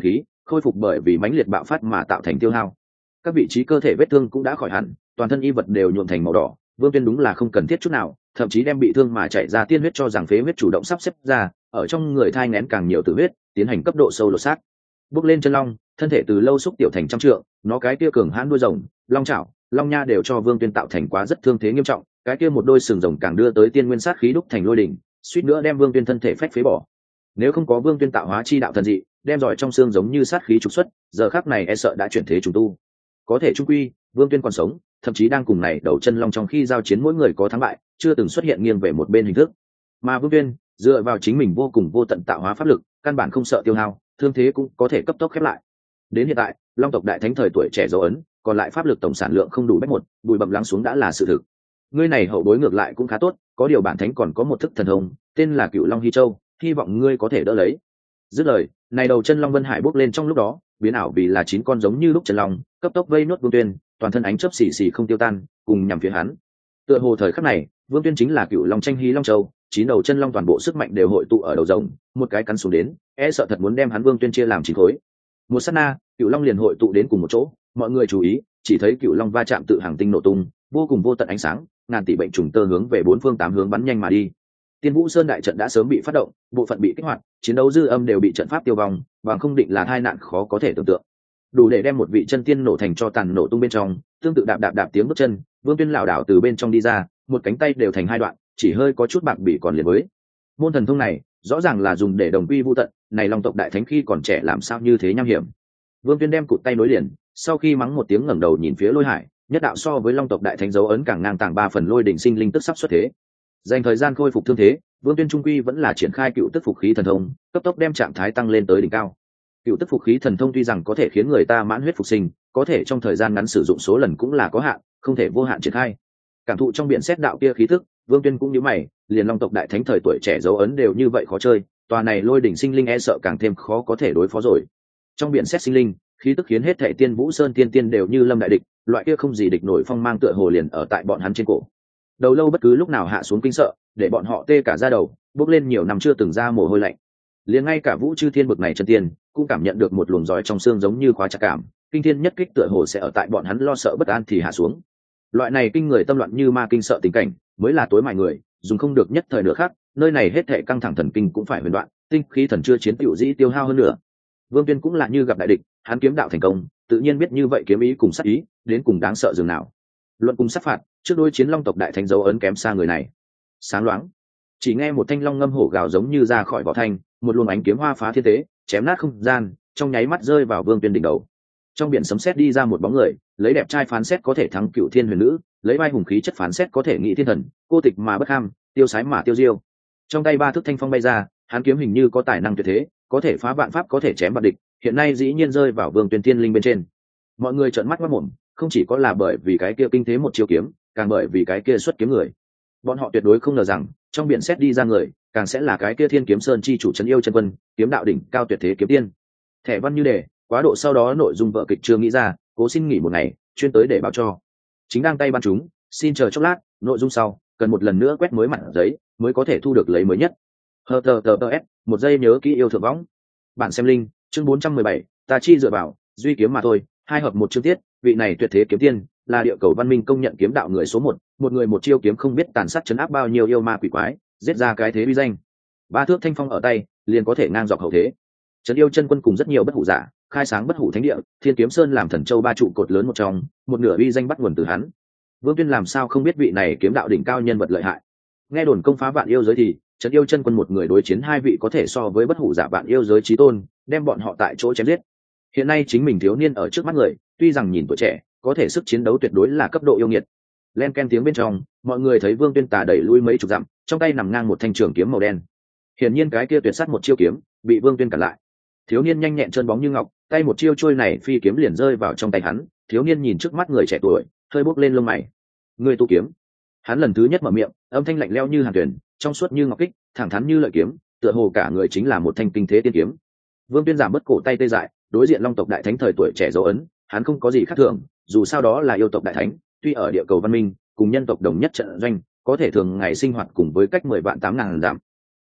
S1: khôi phục bởi vì mãnh liệt bạo phát mà tạo thành tiêu hao. Các vị trí cơ thể vết thương cũng đã khỏi hẳn, toàn thân y vật đều nhuộm thành màu đỏ. Vương Tuyên đúng là không cần thiết chút nào, thậm chí đem bị thương mà chảy ra tiên huyết cho rằng phế huyết chủ động sắp xếp ra, ở trong người thai nén càng nhiều tử huyết, tiến hành cấp độ sâu lột xác. Bước lên chân long, thân thể từ lâu xúc tiểu thành trăm trượng, nó cái kia cường hãn đuôi rồng, long chảo, long nha đều cho Vương Tuyên tạo thành quá rất thương thế nghiêm trọng, cái kia một đôi sừng rồng càng đưa tới tiên nguyên sát khí đúc thành lôi đỉnh, suýt nữa đem Vương Tuyên thân thể phách phế bỏ. Nếu không có Vương Tuyên tạo hóa chi đạo thần dị, đem giỏi trong xương giống như sát khí trục xuất, giờ khắc này e sợ đã chuyển thế trùng tu. Có thể trung quy, Vương Tuyên còn sống, thậm chí đang cùng này đầu chân long trong khi giao chiến mỗi người có thắng bại, chưa từng xuất hiện nghiêng về một bên hình thức. Mà Vương Tuyên dựa vào chính mình vô cùng vô tận tạo hóa pháp lực, căn bản không sợ tiêu hao, thương thế cũng có thể cấp tốc khép lại. Đến hiện tại, Long tộc đại thánh thời tuổi trẻ dấu ấn, còn lại pháp lực tổng sản lượng không đủ bách một, bụi bặm lắng xuống đã là sự thực. Ngươi này hậu bối ngược lại cũng khá tốt, có điều bản thánh còn có một thức thần thông, tên là Cựu Long Hy Châu, hy vọng ngươi có thể đỡ lấy. Dứt lời, này đầu chân long Vân Hải bốc lên trong lúc đó, biến ảo vì là chín con giống như lúc chân long, cấp tốc vây nuốt Vương Tuyên, toàn thân ánh chớp xì xì không tiêu tan, cùng nhằm phía hắn. Tựa hồ thời khắc này, Vương Tuyên chính là Cựu Long tranh hí Long Châu, chín đầu chân long toàn bộ sức mạnh đều hội tụ ở đầu rồng, một cái cắn xuống đến, e sợ thật muốn đem hắn Vương Tuyên chia làm chín khối. Một sát na, Cựu Long liền hội tụ đến cùng một chỗ, mọi người chú ý, chỉ thấy Cựu Long va chạm tự hàng tinh nổ tung, vô cùng vô tận ánh sáng, ngàn tỷ bệnh trùng tơ hướng về bốn phương tám hướng bắn nhanh mà đi. Tiên Vũ Sơn đại trận đã sớm bị phát động, bộ phận bị kích hoạt, chiến đấu dư âm đều bị trận pháp tiêu vong, bằng không định là tai nạn khó có thể tưởng tượng. Đủ để đem một vị chân tiên nổ thành cho tàn nổ tung bên trong, tương tự đạp đạp đạp tiếng bước chân, Vương Tuyên lảo đảo từ bên trong đi ra, một cánh tay đều thành hai đoạn, chỉ hơi có chút bạc bị còn liền với. Môn thần thông này, rõ ràng là dùng để đồng quy vu tận, này Long tộc đại thánh khi còn trẻ làm sao như thế nham hiểm. Vương Tuyên đem cụt tay nối liền, sau khi mắng một tiếng ngẩng đầu nhìn phía Lôi Hải, nhất đạo so với Long tộc đại thánh dấu ấn càng ngang tàng ba phần lôi đỉnh sinh linh tức sắp xuất thế. Dành thời gian khôi phục thương thế, Vương Tuyên trung quy vẫn là triển khai cựu tức phục khí thần thông, cấp tốc đem trạng thái tăng lên tới đỉnh cao. Cựu tức phục khí thần thông tuy rằng có thể khiến người ta mãn huyết phục sinh, có thể trong thời gian ngắn sử dụng số lần cũng là có hạn, không thể vô hạn triển khai. Cảm thụ trong biển xét đạo kia khí tức, Vương Tuyên cũng nhíu mày, liền Long tộc đại thánh thời tuổi trẻ dấu ấn đều như vậy khó chơi, tòa này lôi đỉnh sinh linh e sợ càng thêm khó có thể đối phó rồi. Trong biển xét sinh linh, khí tức khiến hết thảy Tiên Vũ Sơn tiên tiên đều như lâm đại địch, loại kia không gì địch nổi phong mang tựa hồ liền ở tại bọn hắn trên cổ. Đầu lâu bất cứ lúc nào hạ xuống kinh sợ, để bọn họ tê cả da đầu, bốc lên nhiều năm chưa từng ra mồ hôi lạnh. Liền ngay cả Vũ Chư Thiên bực này chân tiên, cũng cảm nhận được một luồng gió trong xương giống như khóa chặt cảm, kinh thiên nhất kích tựa hồ sẽ ở tại bọn hắn lo sợ bất an thì hạ xuống. Loại này kinh người tâm loạn như ma kinh sợ tình cảnh, mới là tối mài người, dùng không được nhất thời nửa khác, nơi này hết thảy căng thẳng thần kinh cũng phải huyền đoạn, tinh khí thần chưa chiến tiểu dĩ tiêu hao hơn nữa. Vương Tuyên cũng là như gặp đại địch, hắn kiếm đạo thành công, tự nhiên biết như vậy kiếm ý cùng sát ý, đến cùng đáng sợ dường nào. Luận cùng sát phạt, trước đôi chiến Long tộc đại thánh dấu ấn kém xa người này. Sáng loáng, chỉ nghe một thanh long ngâm hổ gào giống như ra khỏi vỏ thanh, một luồng ánh kiếm hoa phá thiên tế, chém nát không gian, trong nháy mắt rơi vào Vương Tuyên đỉnh đầu. Trong biển sấm sét đi ra một bóng người, lấy đẹp trai phán xét có thể thắng cựu thiên huyền nữ, lấy vai hùng khí chất phán xét có thể nghị thiên thần, cô tịch mà bất ham, tiêu sái mà tiêu diêu. Trong tay ba thước thanh phong bay ra, hắn kiếm hình như có tài năng tuyệt thế, có thể phá vạn pháp, có thể chém vạn địch, hiện nay dĩ nhiên rơi vào Vương Tuyên thiên linh bên trên. Mọi người trợn mắt mắt mồm, không chỉ có là bởi vì cái kia kinh thế một chiêu kiếm, càng bởi vì cái kia xuất kiếm người. Bọn họ tuyệt đối không ngờ rằng, trong biển xét đi ra người, càng sẽ là cái kia Thiên Kiếm Sơn chi chủ trấn yêu chân quân, kiếm đạo đỉnh cao tuyệt thế kiếm tiên. Thẻ văn như đề, quá độ sau đó nội dung vợ kịch chưa nghĩ ra, cố xin nghỉ một ngày, chuyên tới để báo cho. Chính đang tay ban chúng, xin chờ chốc lát, nội dung sau, cần một lần nữa quét mới mặt giấy, mới có thể thu được lấy mới nhất. Hờ tờ tờ tờ s, một giây nhớ kỹ yêu thượng võng. Bạn xem link, chương bốn trăm mười bảy, ta chi dựa vào, duy kiếm mà thôi, hai hợp một chương tiết, vị này tuyệt thế kiếm tiên, là địa cầu văn minh công nhận kiếm đạo người số một, một người một chiêu kiếm không biết tàn sát chấn áp bao nhiêu yêu ma quỷ quái, giết ra cái thế uy danh. Ba thước thanh phong ở tay, liền có thể ngang dọc hậu thế. Trấn yêu chân quân cùng rất nhiều bất hủ giả, khai sáng bất hủ thánh địa, Thiên Kiếm Sơn làm thần châu ba trụ cột lớn một trong, một nửa uy danh bắt nguồn từ hắn. Vương Tuyên làm sao không biết vị này kiếm đạo đỉnh cao nhân vật lợi hại. Nghe đồn công phá vạn yêu giới thì, Trấn yêu chân quân một người đối chiến hai vị có thể so với bất hủ giả vạn yêu giới chí tôn, đem bọn họ tại chỗ chém giết. Hiện nay chính mình thiếu niên ở trước mắt người, tuy rằng nhìn tuổi trẻ, có thể sức chiến đấu tuyệt đối là cấp độ yêu nghiệt. Len ken tiếng bên trong, mọi người thấy Vương Tuyên tà đẩy lui mấy chục dặm, trong tay nằm ngang một thanh trường kiếm màu đen. Hiển nhiên cái kia tuyệt sát một chiêu kiếm, bị Vương Tuyên cản lại. Thiếu niên nhanh nhẹn trơn bóng như ngọc, tay một chiêu trôi này phi kiếm liền rơi vào trong tay hắn. Thiếu niên nhìn trước mắt người trẻ tuổi, hơi bốc lên lông mày. Người tu kiếm. Hắn lần thứ nhất mở miệng, âm thanh lạnh lẽo như hàn tuyển, trong suốt như ngọc kích, thẳng thắn như lợi kiếm, tựa hồ cả người chính là một thanh kinh thế tiên kiếm. Vương Tuyên giảm bớt cổ tay tê dại, đối diện Long tộc đại thánh thời tuổi trẻ dấu ấn, hắn không có gì khác thường, dù sao đó là yêu tộc đại thánh, tuy ở địa cầu văn minh, cùng nhân tộc đồng nhất trận doanh, có thể thường ngày sinh hoạt cùng với cách mười vạn tám ngàn dặm.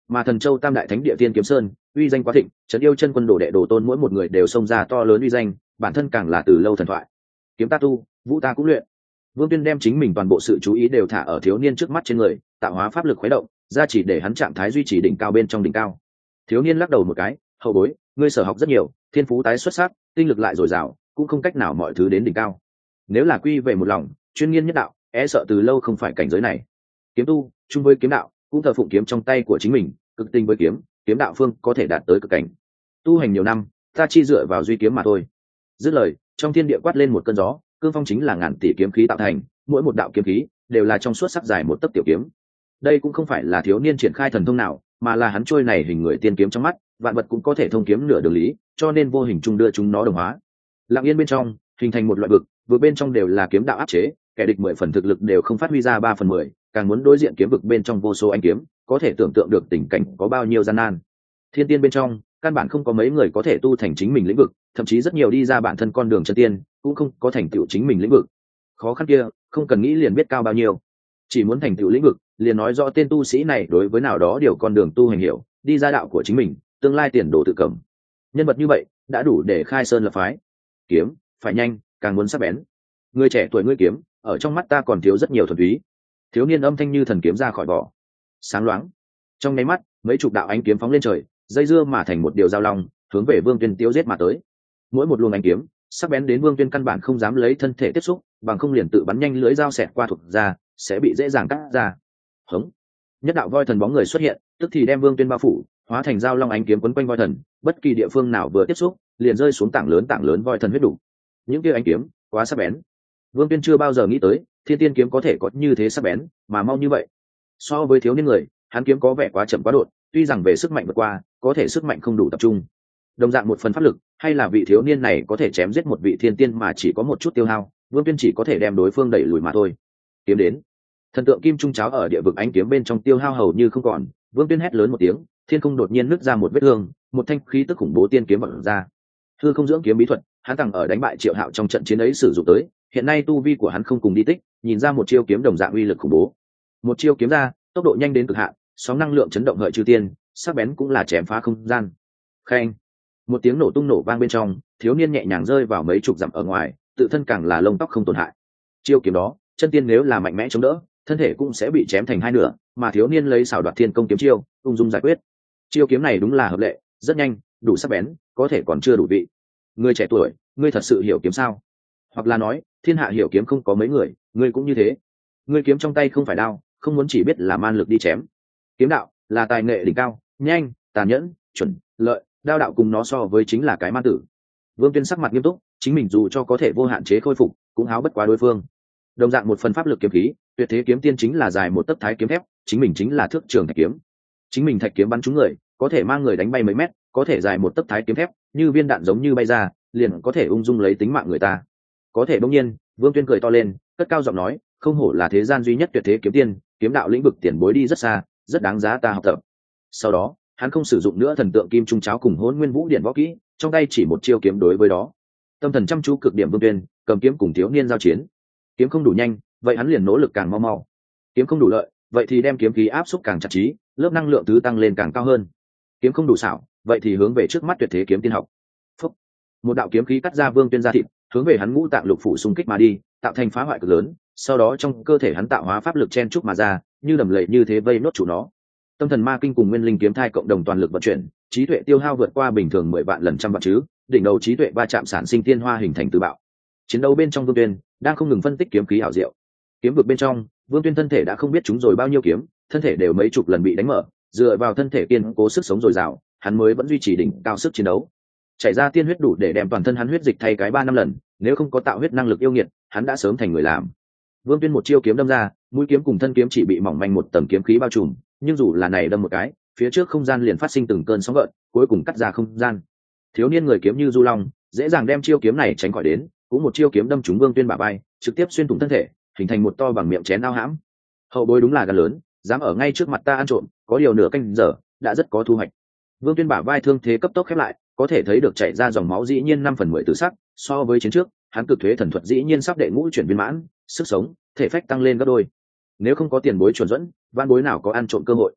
S1: mà Thần Châu Tam Đại Thánh Địa Tiên Kiếm Sơn uy danh quá thịnh, trấn yêu chân quân đồ đệ đồ tôn mỗi một người đều xông ra to lớn uy danh, bản thân càng là từ lâu thần thoại. Kiếm ta tu, vũ ta cũng luyện. Vương Tuyên đem chính mình toàn bộ sự chú ý đều thả ở thiếu niên trước mắt trên người, tạo hóa pháp lực khuấy động, ra chỉ để hắn trạng thái duy trì đỉnh cao bên trong đỉnh cao. Thiếu niên lắc đầu một cái, hậu bối, ngươi sở học rất nhiều, thiên phú tái xuất sắc, tinh lực lại dồi dào, cũng không cách nào mọi thứ đến đỉnh cao. Nếu là quy về một lòng, chuyên nghiên nhất đạo, e sợ từ lâu không phải cảnh giới này. Kiếm tu, chung với kiếm đạo, cũng thờ phụng kiếm trong tay của chính mình, cực tinh với kiếm, kiếm đạo phương có thể đạt tới cực cảnh. Tu hành nhiều năm, ta chi dựa vào duy kiếm mà thôi. Dứt lời, trong thiên địa quát lên một cơn gió, cương phong chính là ngàn tỷ kiếm khí tạo thành, mỗi một đạo kiếm khí đều là trong suốt sắc dài một tấc tiểu kiếm. Đây cũng không phải là thiếu niên triển khai thần thông nào, mà là hắn trôi này hình người tiên kiếm trong mắt, vạn vật cũng có thể thông kiếm nửa đường lý, cho nên vô hình chung đưa chúng nó đồng hóa. Lặng yên bên trong, hình thành một loại vực, vực bên trong đều là kiếm đạo áp chế, kẻ địch mười phần thực lực đều không phát huy ra ba phần mười, càng muốn đối diện kiếm vực bên trong vô số anh kiếm, có thể tưởng tượng được tình cảnh có bao nhiêu gian nan. Thiên tiên bên trong, căn bản không có mấy người có thể tu thành chính mình lĩnh vực, thậm chí rất nhiều đi ra bản thân con đường chân tiên, cũng không có thành tựu chính mình lĩnh vực. Khó khăn kia, không cần nghĩ liền biết cao bao nhiêu. Chỉ muốn thành tựu lĩnh vực, liền nói rõ tên tu sĩ này đối với nào đó điều con đường tu hành hiểu, đi ra đạo của chính mình, tương lai tiền đồ tự cầm. Nhân vật như vậy, đã đủ để khai sơn lập phái. Kiếm, phải nhanh, càng muốn sắc bén. Người trẻ tuổi ngươi kiếm, ở trong mắt ta còn thiếu rất nhiều thuần túy. Thiếu niên âm thanh như thần kiếm ra khỏi vỏ, sáng loáng. Trong nháy mắt, mấy chục đạo ánh kiếm phóng lên trời, dây dưa mà thành một điều giao long, hướng về Vương Tuyên tiêu giết mà tới. Mỗi một luồng ánh kiếm, sắc bén đến Vương Tuyên căn bản không dám lấy thân thể tiếp xúc, bằng không liền tự bắn nhanh lưỡi dao xẹt qua thuộc ra, sẽ bị dễ dàng cắt ra. Hống! Nhất đạo voi thần bóng người xuất hiện, tức thì đem Vương Tuyên bao phủ, hóa thành giao long ánh kiếm quấn quanh voi thần, bất kỳ địa phương nào vừa tiếp xúc, liền rơi xuống tảng lớn tảng lớn voi thần huyết đủ. Những kia ánh kiếm, quá sắc bén. Vương Tuyên chưa bao giờ nghĩ tới, Thiên Tiên kiếm có thể có như thế sắc bén, mà mau như vậy. So với thiếu niên người, hắn kiếm có vẻ quá chậm quá đột, tuy rằng về sức mạnh vượt qua, có thể sức mạnh không đủ tập trung. Đồng dạng một phần pháp lực, hay là vị thiếu niên này có thể chém giết một vị thiên tiên mà chỉ có một chút tiêu hao, Vương Tuyên chỉ có thể đem đối phương đẩy lùi mà thôi. Kiếm đến. Thần tượng kim trung cháo ở địa vực ánh kiếm bên trong tiêu hao hầu như không còn, Vương Tuyên hét lớn một tiếng, thiên không đột nhiên nứt ra một vết thương, một thanh khí tức khủng bố tiên kiếm bật ra. Hư không dưỡng kiếm bí thuật, hắn tặng ở đánh bại Triệu Hạo trong trận chiến ấy sử dụng tới, hiện nay tu vi của hắn không cùng đi tích, nhìn ra một chiêu kiếm đồng dạng uy lực khủng bố. Một chiêu kiếm ra, tốc độ nhanh đến cực hạn, sóng năng lượng chấn động hợi chư tiên, sắc bén cũng là chém phá không gian. Khen, một tiếng nổ tung nổ vang bên trong, thiếu niên nhẹ nhàng rơi vào mấy chục dặm ở ngoài, tự thân càng là lông tóc không tổn hại. Chiêu kiếm đó, chân tiên nếu là mạnh mẽ chống đỡ, thân thể cũng sẽ bị chém thành hai nửa, mà thiếu niên lấy xảo đoạt thiên công kiếm chiêu, ung dung giải quyết. Chiêu kiếm này đúng là hợp lệ, rất nhanh, đủ sắc bén, có thể còn chưa đủ vị. Người trẻ tuổi, ngươi thật sự hiểu kiếm sao? Hoặc là nói, thiên hạ hiểu kiếm không có mấy người, ngươi cũng như thế. Ngươi kiếm trong tay không phải đao, không muốn chỉ biết là man lực đi chém. Kiếm đạo là tài nghệ đỉnh cao, nhanh, tàn nhẫn, chuẩn, lợi, đao đạo cùng nó so với chính là cái ma tử. Vương Tuyên sắc mặt nghiêm túc, chính mình dù cho có thể vô hạn chế khôi phục, cũng háo bất quá đối phương. Đồng dạng một phần pháp lực kiếm khí, tuyệt thế kiếm tiên chính là dài một tấc thái kiếm thép, chính mình chính là thước trường thạch kiếm. Chính mình thạch kiếm bắn trúng người, có thể mang người đánh bay mấy mét, có thể dài một tấc thái kiếm thép, như viên đạn giống như bay ra, liền có thể ung dung lấy tính mạng người ta. Có thể bỗng nhiên, Vương Tuyên cười to lên, cất cao giọng nói, không hổ là thế gian duy nhất tuyệt thế kiếm tiên, kiếm đạo lĩnh vực tiền bối đi rất xa, rất đáng giá ta học tập. Sau đó, hắn không sử dụng nữa thần tượng kim trung cháo cùng Hỗn Nguyên Vũ Điển võ kỹ, trong tay chỉ một chiêu kiếm đối với đó. Tâm thần chăm chú cực điểm Vương Tuyên, cầm kiếm cùng thiếu niên giao chiến. Kiếm không đủ nhanh, vậy hắn liền nỗ lực càng mau mau. Kiếm không đủ lợi, vậy thì đem kiếm khí áp xúc càng chặt chí, lớp năng lượng thứ tăng lên càng cao hơn. Kiếm không đủ xảo, vậy thì hướng về trước mắt tuyệt thế kiếm tiên học. Phúc. Một đạo kiếm khí cắt ra Vương Tuyên ra thịt, hướng về hắn ngũ tạng lục phủ xung kích mà đi, tạo thành phá hoại cực lớn, sau đó trong cơ thể hắn tạo hóa pháp lực chen chúc mà ra, như đầm lầy như thế vây nốt chủ nó. Tâm thần ma kinh cùng nguyên linh kiếm thai cộng đồng toàn lực vận chuyển, trí tuệ tiêu hao vượt qua bình thường mười vạn lần trăm vạn chứ, đỉnh đầu trí tuệ va chạm sản sinh tiên hoa hình thành từ bạo. Chiến đấu bên trong Vương Tuyên đang không ngừng phân tích kiếm khí ảo diệu. Kiếm vực bên trong, Vương Tuyên thân thể đã không biết chúng rồi bao nhiêu kiếm, thân thể đều mấy chục lần bị đánh mở, dựa vào thân thể kiên cố sức sống dồi dào, hắn mới vẫn duy trì đỉnh cao sức chiến đấu. Chảy ra tiên huyết đủ để đem toàn thân hắn huyết dịch thay cái ba năm lần, nếu không có tạo huyết năng lực yêu nghiệt, hắn đã sớm thành người làm. Vương Tuyên một chiêu kiếm đâm ra, mũi kiếm cùng thân kiếm chỉ bị mỏng manh một tầng kiếm khí bao trùm, nhưng dù là này đâm một cái, phía trước không gian liền phát sinh từng cơn sóng gợn, cuối cùng cắt ra không gian. Thiếu niên người kiếm như du long, dễ dàng đem chiêu kiếm này tránh khỏi đến, cũng một chiêu kiếm đâm trúng Vương Tuyên bả vai, trực tiếp xuyên thủng thân thể, hình thành một to bằng miệng chén ao hãm. Hậu bối đúng là gan lớn, dám ở ngay trước mặt ta ăn trộm, có điều nửa canh giờ đã rất có thu hoạch. Vương Tuyên bả vai thương thế cấp tốc khép lại, có thể thấy được chảy ra dòng máu dĩ nhiên năm phần mười tự sắc, so với chiến trước, hắn cực thuế thần thuật dĩ nhiên sắp đệ ngũ chuyển viên mãn, sức sống, thể phách tăng lên gấp đôi. Nếu không có tiền bối chuẩn dẫn, van bối nào có ăn trộm cơ hội.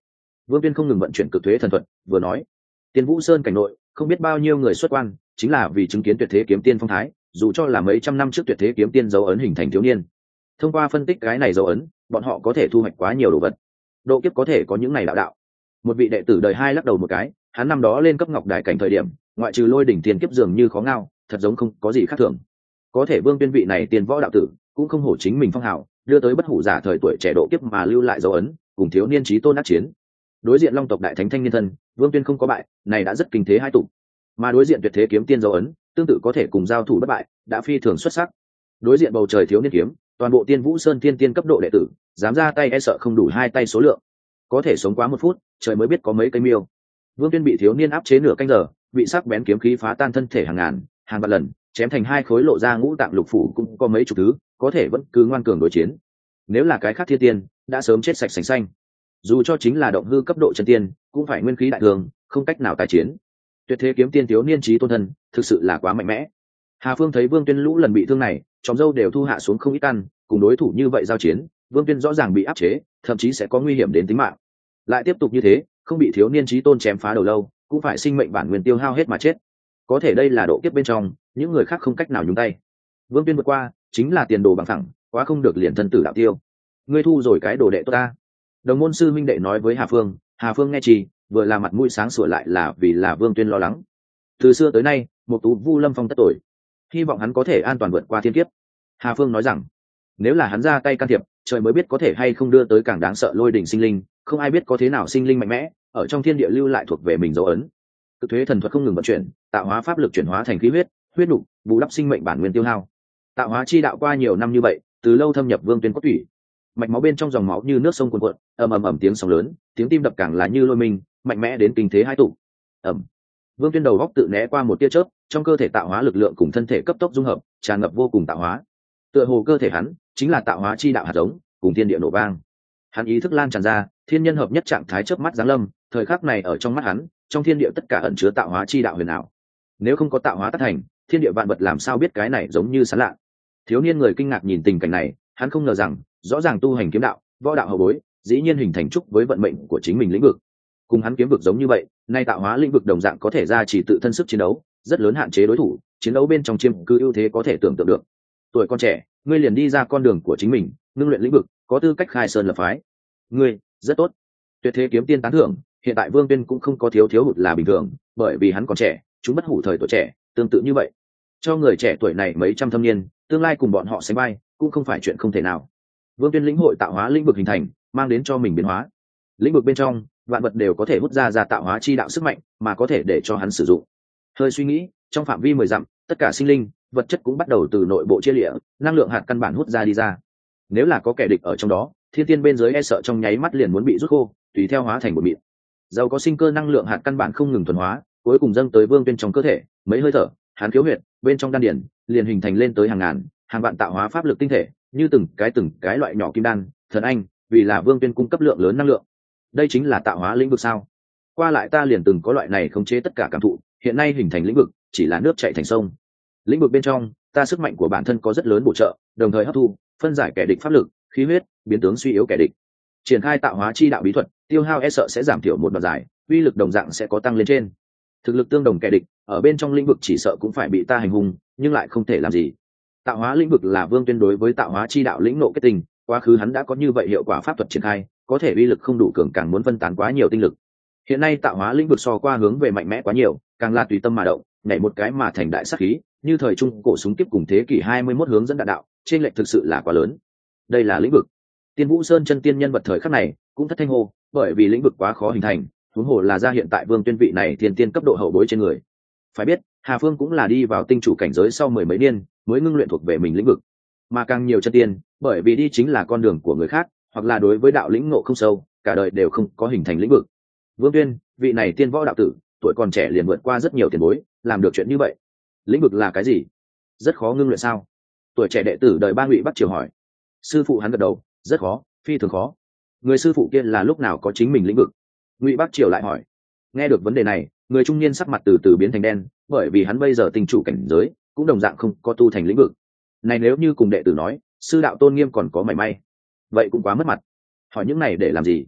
S1: Vương Tuyên không ngừng vận chuyển cực thuế thần thuật, vừa nói: Tiên Vũ Sơn cảnh nội, không biết bao nhiêu người xuất quan, chính là vì chứng kiến tuyệt thế kiếm tiên phong thái, dù cho là mấy trăm năm trước tuyệt thế kiếm tiên dấu ấn hình thành thiếu niên. Thông qua phân tích cái này dấu ấn, bọn họ có thể thu hoạch quá nhiều đồ vật. Độ kiếp có thể có những này đạo đạo. Một vị đệ tử đời hai lắc đầu một cái, hắn năm đó lên cấp ngọc đài cảnh thời điểm, ngoại trừ lôi đỉnh tiền kiếp dường như khó ngao, thật giống không có gì khác thường. Có thể Vương Tuyên vị này tiền võ đạo tử, cũng không hổ chính mình phong hào, đưa tới bất hủ giả thời tuổi trẻ độ kiếp mà lưu lại dấu ấn, cùng thiếu niên chí tôn ác chiến. Đối diện Long tộc đại thánh thanh niên thân, Vương Tuyên không có bại, này đã rất kinh thế hai tụ. Mà đối diện tuyệt thế kiếm tiên dấu ấn, tương tự có thể cùng giao thủ bất bại, đã phi thường xuất sắc. Đối diện bầu trời thiếu niên kiếm, toàn bộ Tiên Vũ Sơn tiên tiên cấp độ đệ tử, dám ra tay e sợ không đủ hai tay số lượng. Có thể sống quá một phút, trời mới biết có mấy cây miêu. Vương Tuyên bị thiếu niên áp chế nửa canh giờ, bị sắc bén kiếm khí phá tan thân thể hàng ngàn, hàng vạn lần, chém thành hai khối lộ ra ngũ tạng lục phủ cũng có mấy chục thứ, có thể vẫn cứ ngoan cường đối chiến. Nếu là cái khác thiên tiên, đã sớm chết sạch sành xanh. Dù cho chính là động hư cấp độ chân tiên, cũng phải nguyên khí đại thường, không cách nào tái chiến. Tuyệt thế kiếm tiên thiếu niên chí tôn thân, thực sự là quá mạnh mẽ. Hà Phương thấy Vương Tuyên lũ lần bị thương này, chóm dâu đều thu hạ xuống không ít căn, cùng đối thủ như vậy giao chiến, Vương Tuyên rõ ràng bị áp chế, thậm chí sẽ có nguy hiểm đến tính mạng. Lại tiếp tục như thế, không bị thiếu niên chí tôn chém phá đầu lâu, cũng phải sinh mệnh bản nguyên tiêu hao hết mà chết. Có thể đây là độ kiếp bên trong, những người khác không cách nào nhúng tay. Vương Tuyên vượt qua, chính là tiền đồ bằng thẳng, quá không được liền thân tử đạo tiêu. Ngươi thu rồi cái đồ đệ tốt ta. Đồng môn sư minh đệ nói với Hà Phương, Hà Phương nghe chi, vừa là mặt mũi sáng sủa lại là vì là Vương Tuyên lo lắng. Từ xưa tới nay, một tú Vu Lâm Phong tất tội, hy vọng hắn có thể an toàn vượt qua thiên kiếp. Hà Phương nói rằng, nếu là hắn ra tay can thiệp, trời mới biết có thể hay không đưa tới càng đáng sợ lôi đỉnh sinh linh, không ai biết có thế nào sinh linh mạnh mẽ, ở trong thiên địa lưu lại thuộc về mình dấu ấn. Cực thuế thần thuật không ngừng vận chuyển, tạo hóa pháp lực chuyển hóa thành khí huyết, huyết nục, bù đắp sinh mệnh bản nguyên tiêu hao. Tạo hóa chi đạo qua nhiều năm như vậy, từ lâu thâm nhập Vương Tuyên cốt tủy. Mạch máu bên trong dòng máu như nước sông cuồn cuộn, ầm ầm ầm tiếng sóng lớn, tiếng tim đập càng là như lôi mình, mạnh mẽ đến kinh thế hai tụ. Ầm. Vương Tuyên đầu góc tự né qua một tia chớp, trong cơ thể tạo hóa lực lượng cùng thân thể cấp tốc dung hợp, tràn ngập vô cùng tạo hóa. Tựa hồ cơ thể hắn chính là tạo hóa chi đạo hạt giống, cùng thiên địa nổ vang. Hắn ý thức lan tràn ra, thiên nhân hợp nhất trạng thái chớp mắt giáng lâm, thời khắc này ở trong mắt hắn, trong thiên địa tất cả ẩn chứa tạo hóa chi đạo huyền ảo. Nếu không có tạo hóa tác thành, thiên địa vạn vật làm sao biết cái này giống như sán lạ. Thiếu niên người kinh ngạc nhìn tình cảnh này, hắn không ngờ rằng, rõ ràng tu hành kiếm đạo, võ đạo hậu bối, dĩ nhiên hình thành trúc với vận mệnh của chính mình lĩnh vực. Cùng hắn kiếm vực giống như vậy, nay tạo hóa lĩnh vực đồng dạng có thể ra chỉ tự thân sức chiến đấu, rất lớn hạn chế đối thủ, chiến đấu bên trong chiêm cư ưu thế có thể tưởng tượng được. Tuổi con trẻ, ngươi liền đi ra con đường của chính mình, ngưng luyện lĩnh vực, có tư cách khai sơn lập phái. Ngươi, rất tốt. Tuyệt thế kiếm tiên tán thưởng, hiện tại Vương Tuyên cũng không có thiếu thiếu hụt là bình thường, bởi vì hắn còn trẻ, chúng bất hủ thời tuổi trẻ, tương tự như vậy. Cho người trẻ tuổi này mấy trăm thâm niên, tương lai cùng bọn họ sánh vai, cũng không phải chuyện không thể nào. Vương Tuyên lĩnh hội tạo hóa lĩnh vực hình thành, mang đến cho mình biến hóa. Lĩnh vực bên trong, vạn vật đều có thể hút ra ra tạo hóa chi đạo sức mạnh, mà có thể để cho hắn sử dụng. Hơi suy nghĩ, trong phạm vi mười dặm, tất cả sinh linh, vật chất cũng bắt đầu từ nội bộ chia liễu, năng lượng hạt căn bản hút ra đi ra. Nếu là có kẻ địch ở trong đó, thiên tiên bên dưới e sợ trong nháy mắt liền muốn bị rút khô, tùy theo hóa thành một mịn. Giàu có sinh cơ năng lượng hạt căn bản không ngừng thuần hóa, cuối cùng dâng tới Vương Tuyên trong cơ thể, mấy hơi thở, hắn khiếu huyệt, bên trong đan điển, liền hình thành lên tới hàng ngàn, hàng vạn tạo hóa pháp lực tinh thể, như từng cái từng cái loại nhỏ kim đan, thần anh, vì là Vương Tuyên cung cấp lượng lớn năng lượng. Đây chính là tạo hóa lĩnh vực sao? Qua lại ta liền từng có loại này khống chế tất cả cảm thụ, hiện nay hình thành lĩnh vực, chỉ là nước chảy thành sông. Lĩnh vực bên trong, ta sức mạnh của bản thân có rất lớn bổ trợ, đồng thời hấp thu, phân giải kẻ địch pháp lực, khí huyết, biến tướng suy yếu kẻ địch. Triển khai tạo hóa chi đạo bí thuật, tiêu hao e sợ sẽ giảm thiểu một đoạn dài, uy lực đồng dạng sẽ có tăng lên trên. Thực lực tương đồng kẻ địch, ở bên trong lĩnh vực chỉ sợ cũng phải bị ta hành hung, nhưng lại không thể làm gì. Tạo hóa lĩnh vực là Vương Tuyên đối với tạo hóa chi đạo lĩnh nộ kết tình, quá khứ hắn đã có như vậy hiệu quả pháp thuật triển khai, có thể uy lực không đủ cường càng muốn phân tán quá nhiều tinh lực. Hiện nay tạo hóa lĩnh vực so qua hướng về mạnh mẽ quá nhiều, càng là tùy tâm mà động, nhảy một cái mà thành đại sát khí, như thời trung cổ súng kiếp cùng thế kỷ hai mươi mốt hướng dẫn đạn đạo, trên lệch thực sự là quá lớn. Đây là lĩnh vực. Tiên Vũ Sơn chân tiên nhân vật thời khắc này cũng thất thanh hô, bởi vì lĩnh vực quá khó hình thành, huống hồ là ra hiện tại Vương Tuyên vị này thiên tiên cấp độ hậu bối trên người. Phải biết, Hà Phương cũng là đi vào tinh chủ cảnh giới sau mười mấy niên, mới ngưng luyện thuộc về mình lĩnh vực. Mà càng nhiều chân tiên, bởi vì đi chính là con đường của người khác, hoặc là đối với đạo lĩnh ngộ không sâu, cả đời đều không có hình thành lĩnh vực. Vương Tuyên, vị này tiên võ đạo tử, tuổi còn trẻ liền vượt qua rất nhiều tiền bối, làm được chuyện như vậy. Lĩnh vực là cái gì? Rất khó ngưng luyện sao? Tuổi trẻ đệ tử đời Ba Ngụy Bắc Triều hỏi. Sư phụ hắn gật đầu, rất khó, phi thường khó. Người sư phụ kia là lúc nào có chính mình lĩnh vực? Ngụy Bắc Triều lại hỏi. Nghe được vấn đề này, người trung niên sắc mặt từ từ biến thành đen, bởi vì hắn bây giờ tình chủ cảnh giới, cũng đồng dạng không có tu thành lĩnh vực. Này nếu như cùng đệ tử nói, sư đạo tôn nghiêm còn có mảy may, vậy cũng quá mất mặt. Hỏi những này để làm gì?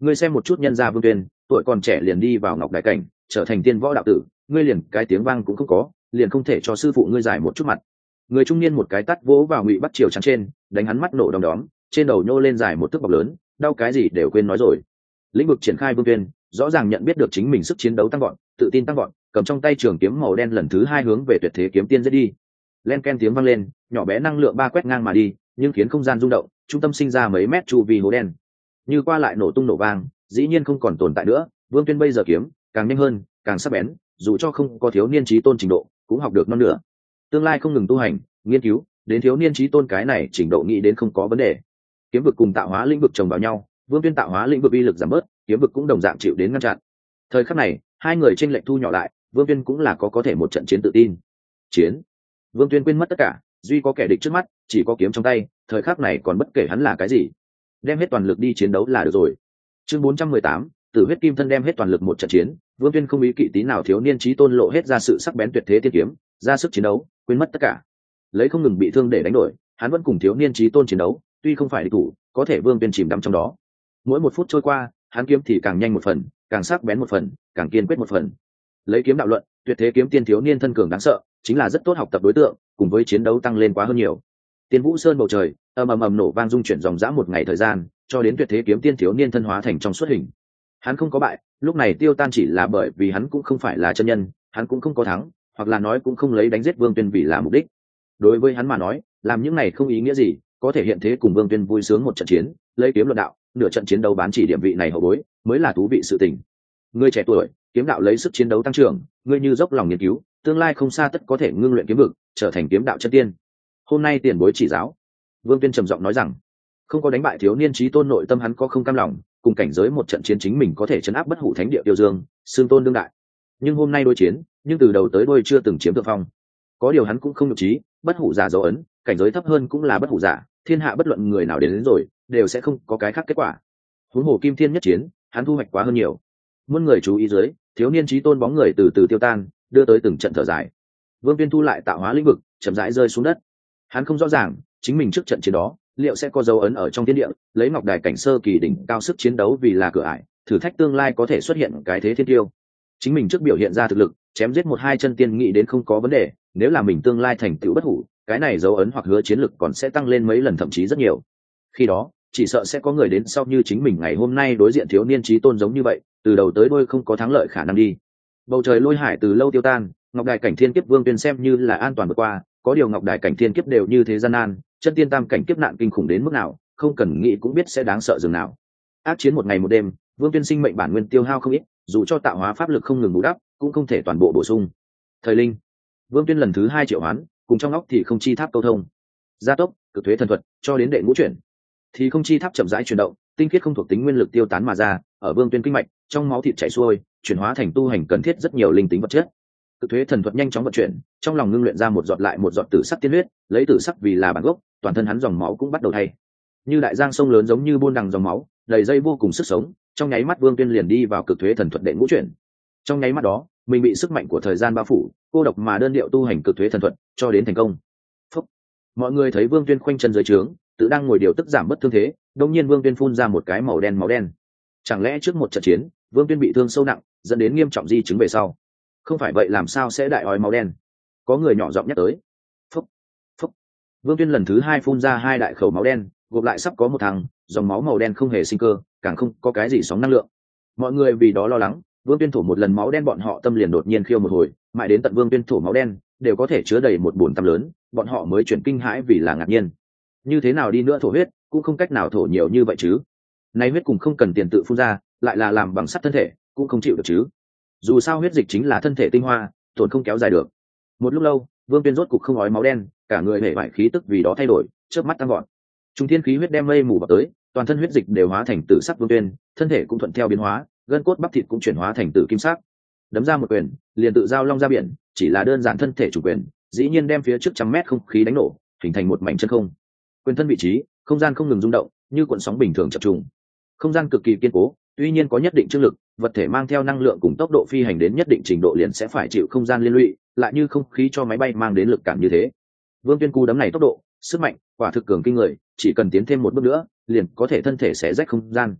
S1: ngươi xem một chút nhân gia Vương Tuyên, tuổi còn trẻ liền đi vào ngọc đại cảnh, trở thành tiên võ đạo tử, ngươi liền cái tiếng vang cũng không có, liền không thể cho sư phụ ngươi giải một chút mặt. Người trung niên một cái tát vỗ vào Ngụy Bắc Triều trắng trên, đánh hắn mắt nổ đom đóm, trên đầu nhô lên dài một thước bọc lớn, đau cái gì đều quên nói rồi. Lĩnh vực triển khai Vương Tuyên, rõ ràng nhận biết được chính mình sức chiến đấu tăng vọt, tự tin tăng vọt, cầm trong tay trường kiếm màu đen lần thứ hai hướng về tuyệt thế kiếm tiên giết đi. Len ken tiếng vang lên, nhỏ bé năng lượng ba quét ngang mà đi, nhưng khiến không gian rung động, trung tâm sinh ra mấy mét chu vi hố đen. Như qua lại nổ tung nổ vang, dĩ nhiên không còn tồn tại nữa. Vương Tuyên bây giờ kiếm càng nhanh hơn, càng sắc bén, dù cho không có thiếu niên chí tôn trình độ, cũng học được non nữa. Tương lai không ngừng tu hành, nghiên cứu, đến thiếu niên chí tôn cái này trình độ nghĩ đến không có vấn đề. Kiếm vực cùng tạo hóa lĩnh vực chồng vào nhau, Vương Tuyên tạo hóa lĩnh vực uy lực giảm bớt, kiếm vực cũng đồng dạng chịu đến ngăn chặn. Thời khắc này, hai người chênh lệch thu nhỏ lại, Vương Tuyên cũng là có có thể một trận chiến tự tin. Chiến. Vương Tuyên quên mất tất cả, duy có kẻ địch trước mắt, chỉ có kiếm trong tay, thời khắc này còn bất kể hắn là cái gì, đem hết toàn lực đi chiến đấu là được rồi. Chương bốn trăm mười tám, Tử huyết kim thân đem hết toàn lực một trận chiến, Vương Tuyên không ý kỵ tí nào thiếu niên chí tôn lộ hết ra sự sắc bén tuyệt thế tiên kiếm, ra sức chiến đấu, quên mất tất cả. Lấy không ngừng bị thương để đánh đổi, hắn vẫn cùng thiếu niên chí tôn chiến đấu, tuy không phải địch thủ, có thể Vương Tuyên chìm đắm trong đó. Mỗi một phút trôi qua, hắn kiếm thì càng nhanh một phần, càng sắc bén một phần, càng kiên quyết một phần. Lấy kiếm đạo luận, tuyệt thế kiếm tiên thiếu niên thân cường đáng sợ, chính là rất tốt học tập đối tượng, cùng với chiến đấu tăng lên quá hơn nhiều. Tiên Vũ Sơn bầu trời, ầm ầm ầm nổ vang dung chuyển dòng dã một ngày thời gian, cho đến tuyệt thế kiếm tiên thiếu niên thân hóa thành trong xuất hình. Hắn không có bại, lúc này tiêu tan chỉ là bởi vì hắn cũng không phải là chân nhân, hắn cũng không có thắng, hoặc là nói cũng không lấy đánh giết Vương Tuyên vì là mục đích. Đối với hắn mà nói, làm những này không ý nghĩa gì, có thể hiện thế cùng Vương Tuyên vui sướng một trận chiến, lấy kiếm luận đạo, nửa trận chiến đấu bán chỉ điểm vị này hậu bối, mới là thú vị sự tình. Ngươi trẻ tuổi, kiếm đạo lấy sức chiến đấu tăng trưởng, ngươi như dốc lòng nghiên cứu, tương lai không xa tất có thể ngưng luyện kiếm vực, trở thành kiếm đạo chân tiên. Hôm nay tiền bối chỉ giáo. Vương Tuyên trầm giọng nói rằng, không có đánh bại thiếu niên chí tôn, nội tâm hắn có không cam lòng, cùng cảnh giới một trận chiến chính mình có thể chấn áp bất hủ thánh địa Tiêu Dương, xương tôn đương đại. Nhưng hôm nay đối chiến, nhưng từ đầu tới đuôi chưa từng chiếm thượng phong. Có điều hắn cũng không nhục trí, bất hủ giả dấu ấn, cảnh giới thấp hơn cũng là bất hủ giả, thiên hạ bất luận người nào đến, đến rồi, đều sẽ không có cái khác kết quả. Huống hồ kim thiên nhất chiến, hắn thu hoạch quá hơn nhiều. Muôn người chú ý dưới, thiếu niên chí tôn bóng người từ từ tiêu tan, đưa tới từng trận thở dài. Vương Tuyên thu lại tạo hóa lĩnh vực, chậm rãi rơi xuống đất. Hắn không rõ ràng, chính mình trước trận chiến đó, liệu sẽ có dấu ấn ở trong thiên địa, lấy ngọc đài cảnh sơ kỳ đỉnh cao sức chiến đấu vì là cửa ải, thử thách tương lai có thể xuất hiện cái thế thiên tiêu. Chính mình trước biểu hiện ra thực lực, chém giết một hai chân tiên nghĩ đến không có vấn đề, nếu là mình tương lai thành tựu bất hủ, cái này dấu ấn hoặc hứa chiến lực còn sẽ tăng lên mấy lần thậm chí rất nhiều. Khi đó, chỉ sợ sẽ có người đến sau như chính mình ngày hôm nay đối diện thiếu niên chí tôn giống như vậy, từ đầu tới đuôi không có thắng lợi khả năng đi. Bầu trời lôi hải từ lâu tiêu tan, ngọc đài cảnh thiên kiếp Vương Tuyên xem như là an toàn vượt qua, có điều ngọc đài cảnh thiên kiếp đều như thế gian nan, chân tiên tam cảnh kiếp nạn kinh khủng đến mức nào, không cần nghĩ cũng biết sẽ đáng sợ dường nào. Ác chiến một ngày một đêm, Vương Tuyên sinh mệnh bản nguyên tiêu hao không ít, dù cho tạo hóa pháp lực không ngừng bù đắp, cũng không thể toàn bộ bổ sung. Thời linh, Vương Tuyên lần thứ hai triệu hoán, cùng trong óc thì không chi tháp câu thông, gia tốc, cực thuế thần thuật, cho đến đệ ngũ chuyển, thì không chi tháp chậm rãi chuyển động, tinh khiết không thuộc tính nguyên lực tiêu tán mà ra, ở Vương Tuyên kinh mạch, trong máu thịt chảy xuôi, chuyển hóa thành tu hành cần thiết rất nhiều linh tính vật chất. Cực thuế thần thuật nhanh chóng vận chuyển, trong lòng ngưng luyện ra một giọt lại một giọt tử sắc tiên huyết, lấy tử sắc vì là bản gốc, toàn thân hắn dòng máu cũng bắt đầu thay. Như đại giang sông lớn giống như buôn đằng dòng máu, đầy dây vô cùng sức sống, trong nháy mắt Vương Tuyên liền đi vào cực thuế thần thuật đệ ngũ chuyển. Trong nháy mắt đó, mình bị sức mạnh của thời gian bao phủ, cô độc mà đơn điệu tu hành cực thuế thần thuật, cho đến thành công. Phúc. Mọi người thấy Vương Tuyên khoanh chân dưới trướng, tự đang ngồi điều tức giảm bất thương thế, đột nhiên Vương Tuyên phun ra một cái màu đen máu đen. Chẳng lẽ trước một trận chiến, Vương Tuyên bị thương sâu nặng, dẫn đến nghiêm trọng di chứng về sau? Không phải vậy làm sao sẽ đại ói máu đen? Có người nhỏ giọng nhắc tới. Phúc. Phúc. Vương Tuyên lần thứ hai phun ra hai đại khẩu máu đen, gộp lại sắp có một thằng, dòng máu màu đen không hề sinh cơ, càng không có cái gì sóng năng lượng. Mọi người vì đó lo lắng, Vương Tuyên thổ một lần máu đen bọn họ tâm liền đột nhiên khiêu một hồi, mãi đến tận Vương Tuyên thổ máu đen đều có thể chứa đầy một bồn tăm lớn, bọn họ mới chuyển kinh hãi vì là ngạc nhiên. Như thế nào đi nữa thổ huyết, cũng không cách nào thổ nhiều như vậy chứ. Nay huyết cùng không cần tiền tự phun ra, lại là làm bằng sắt thân thể, cũng không chịu được chứ. Dù sao huyết dịch chính là thân thể tinh hoa, tổn không kéo dài được. Một lúc lâu, Vương Tuyên rốt cục không ói máu đen, cả người hể vải khí tức vì đó thay đổi, chớp mắt tăng gọn. Trung thiên khí huyết đem mây mù vào tới, toàn thân huyết dịch đều hóa thành tử sắc Vương Tuyên, thân thể cũng thuận theo biến hóa, gân cốt bắp thịt cũng chuyển hóa thành tử kim sắc. Đấm ra một quyền, liền tự giao long ra biển, chỉ là đơn giản thân thể chủ quyền, dĩ nhiên đem phía trước trăm mét không khí đánh nổ, hình thành một mảnh chân không. Quyền thân vị trí, không gian không ngừng rung động, như cuộn sóng bình thường chập trùng. Không gian cực kỳ kiên cố, tuy nhiên có nhất định chương lực, vật thể mang theo năng lượng cùng tốc độ phi hành đến nhất định trình độ liền sẽ phải chịu không gian liên lụy, lại như không khí cho máy bay mang đến lực cản như thế. Vương Tuyên cú đấm này tốc độ, sức mạnh, quả thực cường kinh người, chỉ cần tiến thêm một bước nữa, liền có thể thân thể xé rách không gian.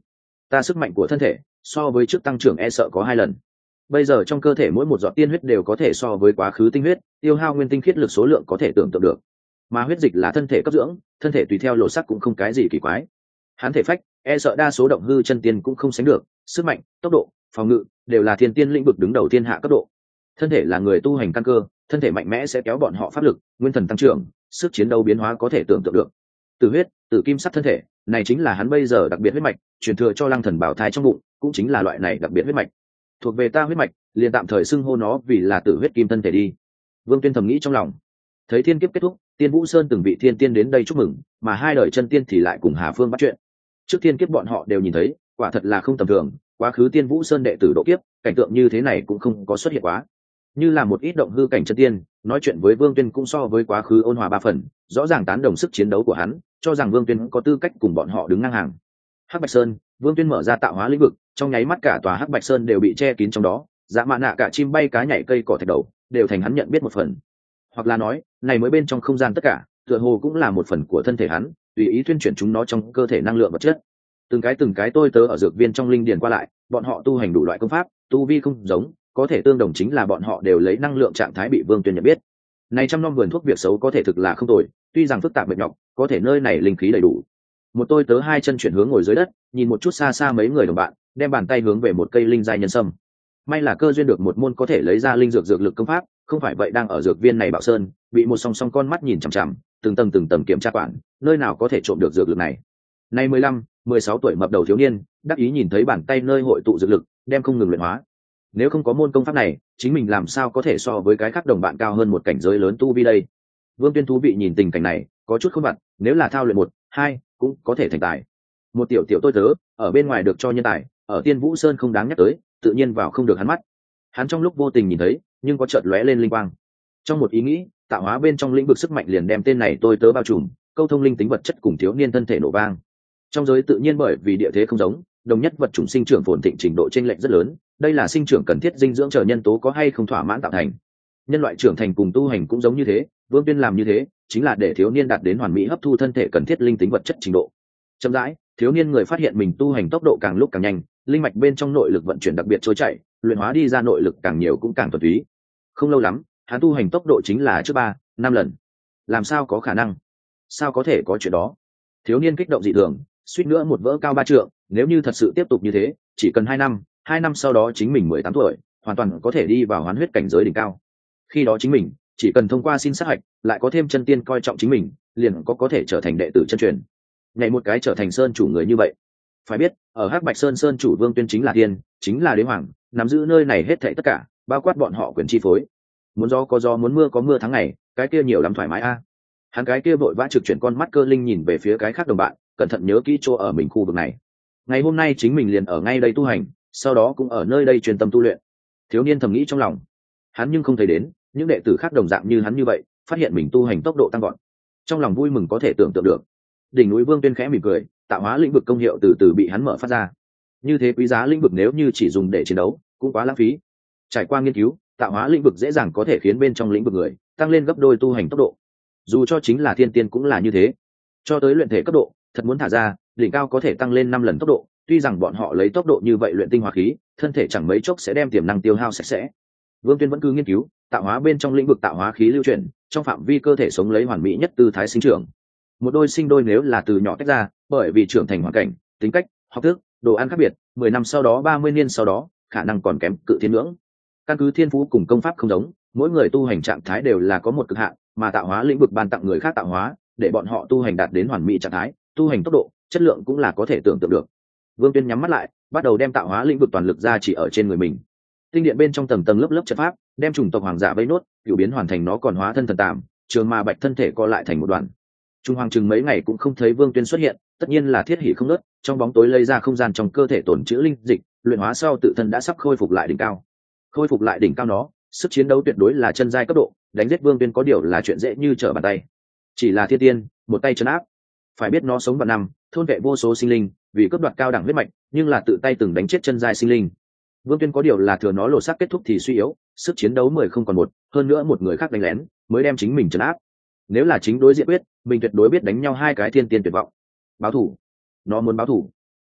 S1: ta sức mạnh của thân thể so với trước tăng trưởng e sợ có hai lần. Bây giờ trong cơ thể mỗi một giọt tiên huyết đều có thể so với quá khứ tinh huyết, tiêu hao nguyên tinh khiết lực số lượng có thể tưởng tượng được. Mà huyết dịch là thân thể cấp dưỡng, thân thể tùy theo lộ sắc cũng không cái gì kỳ quái. Hắn thể phách e sợ đa số động hư chân tiên cũng không sánh được, sức mạnh, tốc độ, phòng ngự đều là thiên tiên lĩnh vực đứng đầu thiên hạ cấp độ. Thân thể là người tu hành căn cơ, thân thể mạnh mẽ sẽ kéo bọn họ pháp lực, nguyên thần tăng trưởng, sức chiến đấu biến hóa có thể tưởng tượng được. Tử huyết, tử kim sắc thân thể, này chính là hắn bây giờ đặc biệt huyết mạch, truyền thừa cho Lăng Thần bảo thai trong bụng, cũng chính là loại này đặc biệt huyết mạch. Thuộc về ta huyết mạch, liền tạm thời xưng hô nó vì là tử huyết kim thân thể đi. Vương Tuyên thầm nghĩ trong lòng. Thấy thiên kiếp kết thúc, Tiên Vũ Sơn từng vị thiên tiên đến đây chúc mừng, mà hai đời chân tiên thì lại cùng Hà Phương bắt chuyện. Trước thiên kiếp bọn họ đều nhìn thấy, quả thật là không tầm thường, quá khứ Tiên Vũ Sơn đệ tử độ kiếp, cảnh tượng như thế này cũng không có xuất hiện quá. Như là một ít động hư cảnh chân tiên, nói chuyện với Vương Tuyên cũng so với quá khứ ôn hòa ba phần, rõ ràng tán đồng sức chiến đấu của hắn, cho rằng Vương Tuyên có tư cách cùng bọn họ đứng ngang hàng. Hắc Bạch Sơn, Vương Tuyên mở ra tạo hóa lĩnh vực, trong nháy mắt cả tòa Hắc Bạch Sơn đều bị che kín trong đó, dạ mạ nạ cả chim bay cá nhảy cây cỏ thạch đầu, đều thành hắn nhận biết một phần. Hoặc là nói, này mới bên trong không gian tất cả, tựa hồ cũng là một phần của thân thể hắn, tùy ý tuyên chuyển chúng nó trong cơ thể năng lượng vật chất. Từng cái từng cái tôi tớ ở dược viên trong linh điền qua lại, bọn họ tu hành đủ loại công pháp, tu vi không giống, có thể tương đồng chính là bọn họ đều lấy năng lượng trạng thái bị Vương Tuyên nhận biết. Này trăm năm vườn thuốc việc xấu có thể thực là không tồi, tuy rằng phức tạp mệt nhọc, có thể nơi này linh khí đầy đủ. Một tôi tớ hai chân chuyển hướng ngồi dưới đất, nhìn một chút xa xa mấy người đồng bạn, đem bàn tay hướng về một cây linh giai nhân sâm. May là cơ duyên được một môn có thể lấy ra linh dược dược lực công pháp, không phải vậy đang ở dược viên này Bảo Sơn, bị một song song con mắt nhìn chằm chằm, từng tầng từng tầng kiểm tra quản, nơi nào có thể trộm được dược lực này. Nay mười lăm, mười sáu tuổi mập đầu thiếu niên, đắc ý nhìn thấy bàn tay nơi hội tụ dược lực, đem không ngừng luyện hóa. Nếu không có môn công pháp này, chính mình làm sao có thể so với cái khác đồng bạn cao hơn một cảnh giới lớn tu vi đây. Vương Tuyên thú vị nhìn tình cảnh này, có chút khôn vặt, nếu là thao luyện một, hai, cũng có thể thành tài. Một tiểu tiểu tôi tớ, ở bên ngoài được cho nhân tài, ở Tiên Vũ Sơn không đáng nhắc tới, tự nhiên vào không được hắn mắt. Hắn trong lúc vô tình nhìn thấy, nhưng có chợt lóe lên linh quang. Trong một ý nghĩ, tạo hóa bên trong lĩnh vực sức mạnh liền đem tên này tôi tớ bao trùm, câu thông linh tính vật chất cùng thiếu niên thân thể nổ vang. Trong giới tự nhiên bởi vì địa thế không giống, đồng nhất vật chủng sinh trưởng phồn thịnh trình độ chênh lệch rất lớn, đây là sinh trưởng cần thiết dinh dưỡng chờ nhân tố có hay không thỏa mãn tạo thành. Nhân loại trưởng thành cùng tu hành cũng giống như thế, Vương Tuyên làm như thế, chính là để thiếu niên đạt đến hoàn mỹ hấp thu thân thể cần thiết linh tính vật chất trình độ. Chậm rãi, thiếu niên người phát hiện mình tu hành tốc độ càng lúc càng nhanh, linh mạch bên trong nội lực vận chuyển đặc biệt trôi chảy, luyện hóa đi ra nội lực càng nhiều cũng càng thuần túy. Không lâu lắm, hắn tu hành tốc độ chính là trước ba, năm lần. Làm sao có khả năng? Sao có thể có chuyện đó? Thiếu niên kích động dị thường, suýt nữa một vỡ cao ba trượng, nếu như thật sự tiếp tục như thế, chỉ cần hai năm, hai năm sau đó chính mình mười tám tuổi, hoàn toàn có thể đi vào hoán huyết cảnh giới đỉnh cao. Khi đó chính mình chỉ cần thông qua xin sát hạch, lại có thêm chân tiên coi trọng chính mình, liền có có thể trở thành đệ tử chân truyền. Ngày một cái trở thành sơn chủ người như vậy. Phải biết, ở Hắc Bạch Sơn sơn chủ Vương Tuyên chính là tiên, chính là đế hoàng, nắm giữ nơi này hết thảy tất cả, bao quát bọn họ quyền chi phối. Muốn gió có gió, muốn mưa có mưa tháng ngày, cái kia nhiều lắm thoải mái a. Hắn cái kia vội vã trực chuyển con mắt cơ linh nhìn về phía cái khác đồng bạn, cẩn thận nhớ kỹ chỗ ở mình khu vực này. Ngày hôm nay chính mình liền ở ngay đây tu hành, sau đó cũng ở nơi đây truyền tâm tu luyện. Thiếu niên thầm nghĩ trong lòng. Hắn nhưng không thấy đến, những đệ tử khác đồng dạng như hắn như vậy, phát hiện mình tu hành tốc độ tăng vọt. Trong lòng vui mừng có thể tưởng tượng được. Đỉnh núi Vương Tuyên khẽ mỉm cười, tạo hóa lĩnh vực công hiệu từ từ bị hắn mở phát ra. Như thế quý giá lĩnh vực nếu như chỉ dùng để chiến đấu, cũng quá lãng phí. Trải qua nghiên cứu, tạo hóa lĩnh vực dễ dàng có thể khiến bên trong lĩnh vực người tăng lên gấp đôi tu hành tốc độ. Dù cho chính là thiên tiên cũng là như thế. Cho tới luyện thể cấp độ, thật muốn thả ra, đỉnh cao có thể tăng lên năm lần tốc độ, tuy rằng bọn họ lấy tốc độ như vậy luyện tinh hóa khí, thân thể chẳng mấy chốc sẽ đem tiềm năng tiêu hao sạch sẽ. Vương Tuyên vẫn cứ nghiên cứu, tạo hóa bên trong lĩnh vực tạo hóa khí lưu chuyển, trong phạm vi cơ thể sống lấy hoàn mỹ nhất tư thái sinh trưởng. Một đôi sinh đôi nếu là từ nhỏ tách ra, bởi vì trưởng thành hoàn cảnh, tính cách, học thức, đồ ăn khác biệt, mười năm sau đó, ba mươi niên sau đó, khả năng còn kém cự thiên ngưỡng. Căn cứ thiên phú cùng công pháp không giống, mỗi người tu hành trạng thái đều là có một cực hạn, mà tạo hóa lĩnh vực ban tặng người khác tạo hóa, để bọn họ tu hành đạt đến hoàn mỹ trạng thái, tu hành tốc độ, chất lượng cũng là có thể tưởng tượng được. Vương Tuyên nhắm mắt lại, bắt đầu đem tạo hóa lĩnh vực toàn lực ra chỉ ở trên người mình. Tinh điện bên trong tầng tầng lớp lớp trận pháp, đem chủng tộc hoàng giả vây nốt, cửu biến hoàn thành nó còn hóa thân thần tạm, trường ma bạch thân thể co lại thành một đoàn. Trung Hoàng chừng mấy ngày cũng không thấy Vương Tuyên xuất hiện, tất nhiên là thiết hỉ không nớt, trong bóng tối lấy ra không gian trong cơ thể tổn trữ linh dịch, luyện hóa sau tự thân đã sắp khôi phục lại đỉnh cao. Khôi phục lại đỉnh cao nó, sức chiến đấu tuyệt đối là chân giai cấp độ, đánh giết Vương Tuyên có điều là chuyện dễ như trở bàn tay. Chỉ là thiên tiên, một tay trấn áp. Phải biết nó sống vạn năm, thôn vệ vô số sinh linh, vì cướp đoạt cao đẳng huyết mạch, nhưng là tự tay từng đánh chết chân giai sinh linh. Vương Tuyên có điều là thừa nó lộ sắc kết thúc thì suy yếu, sức chiến đấu mười không còn một, hơn nữa một người khác đánh lén, mới đem chính mình trấn áp. Nếu là chính đối diện quyết, mình tuyệt đối biết đánh nhau hai cái thiên tiên tuyệt vọng. Báo thủ, nó muốn báo thủ.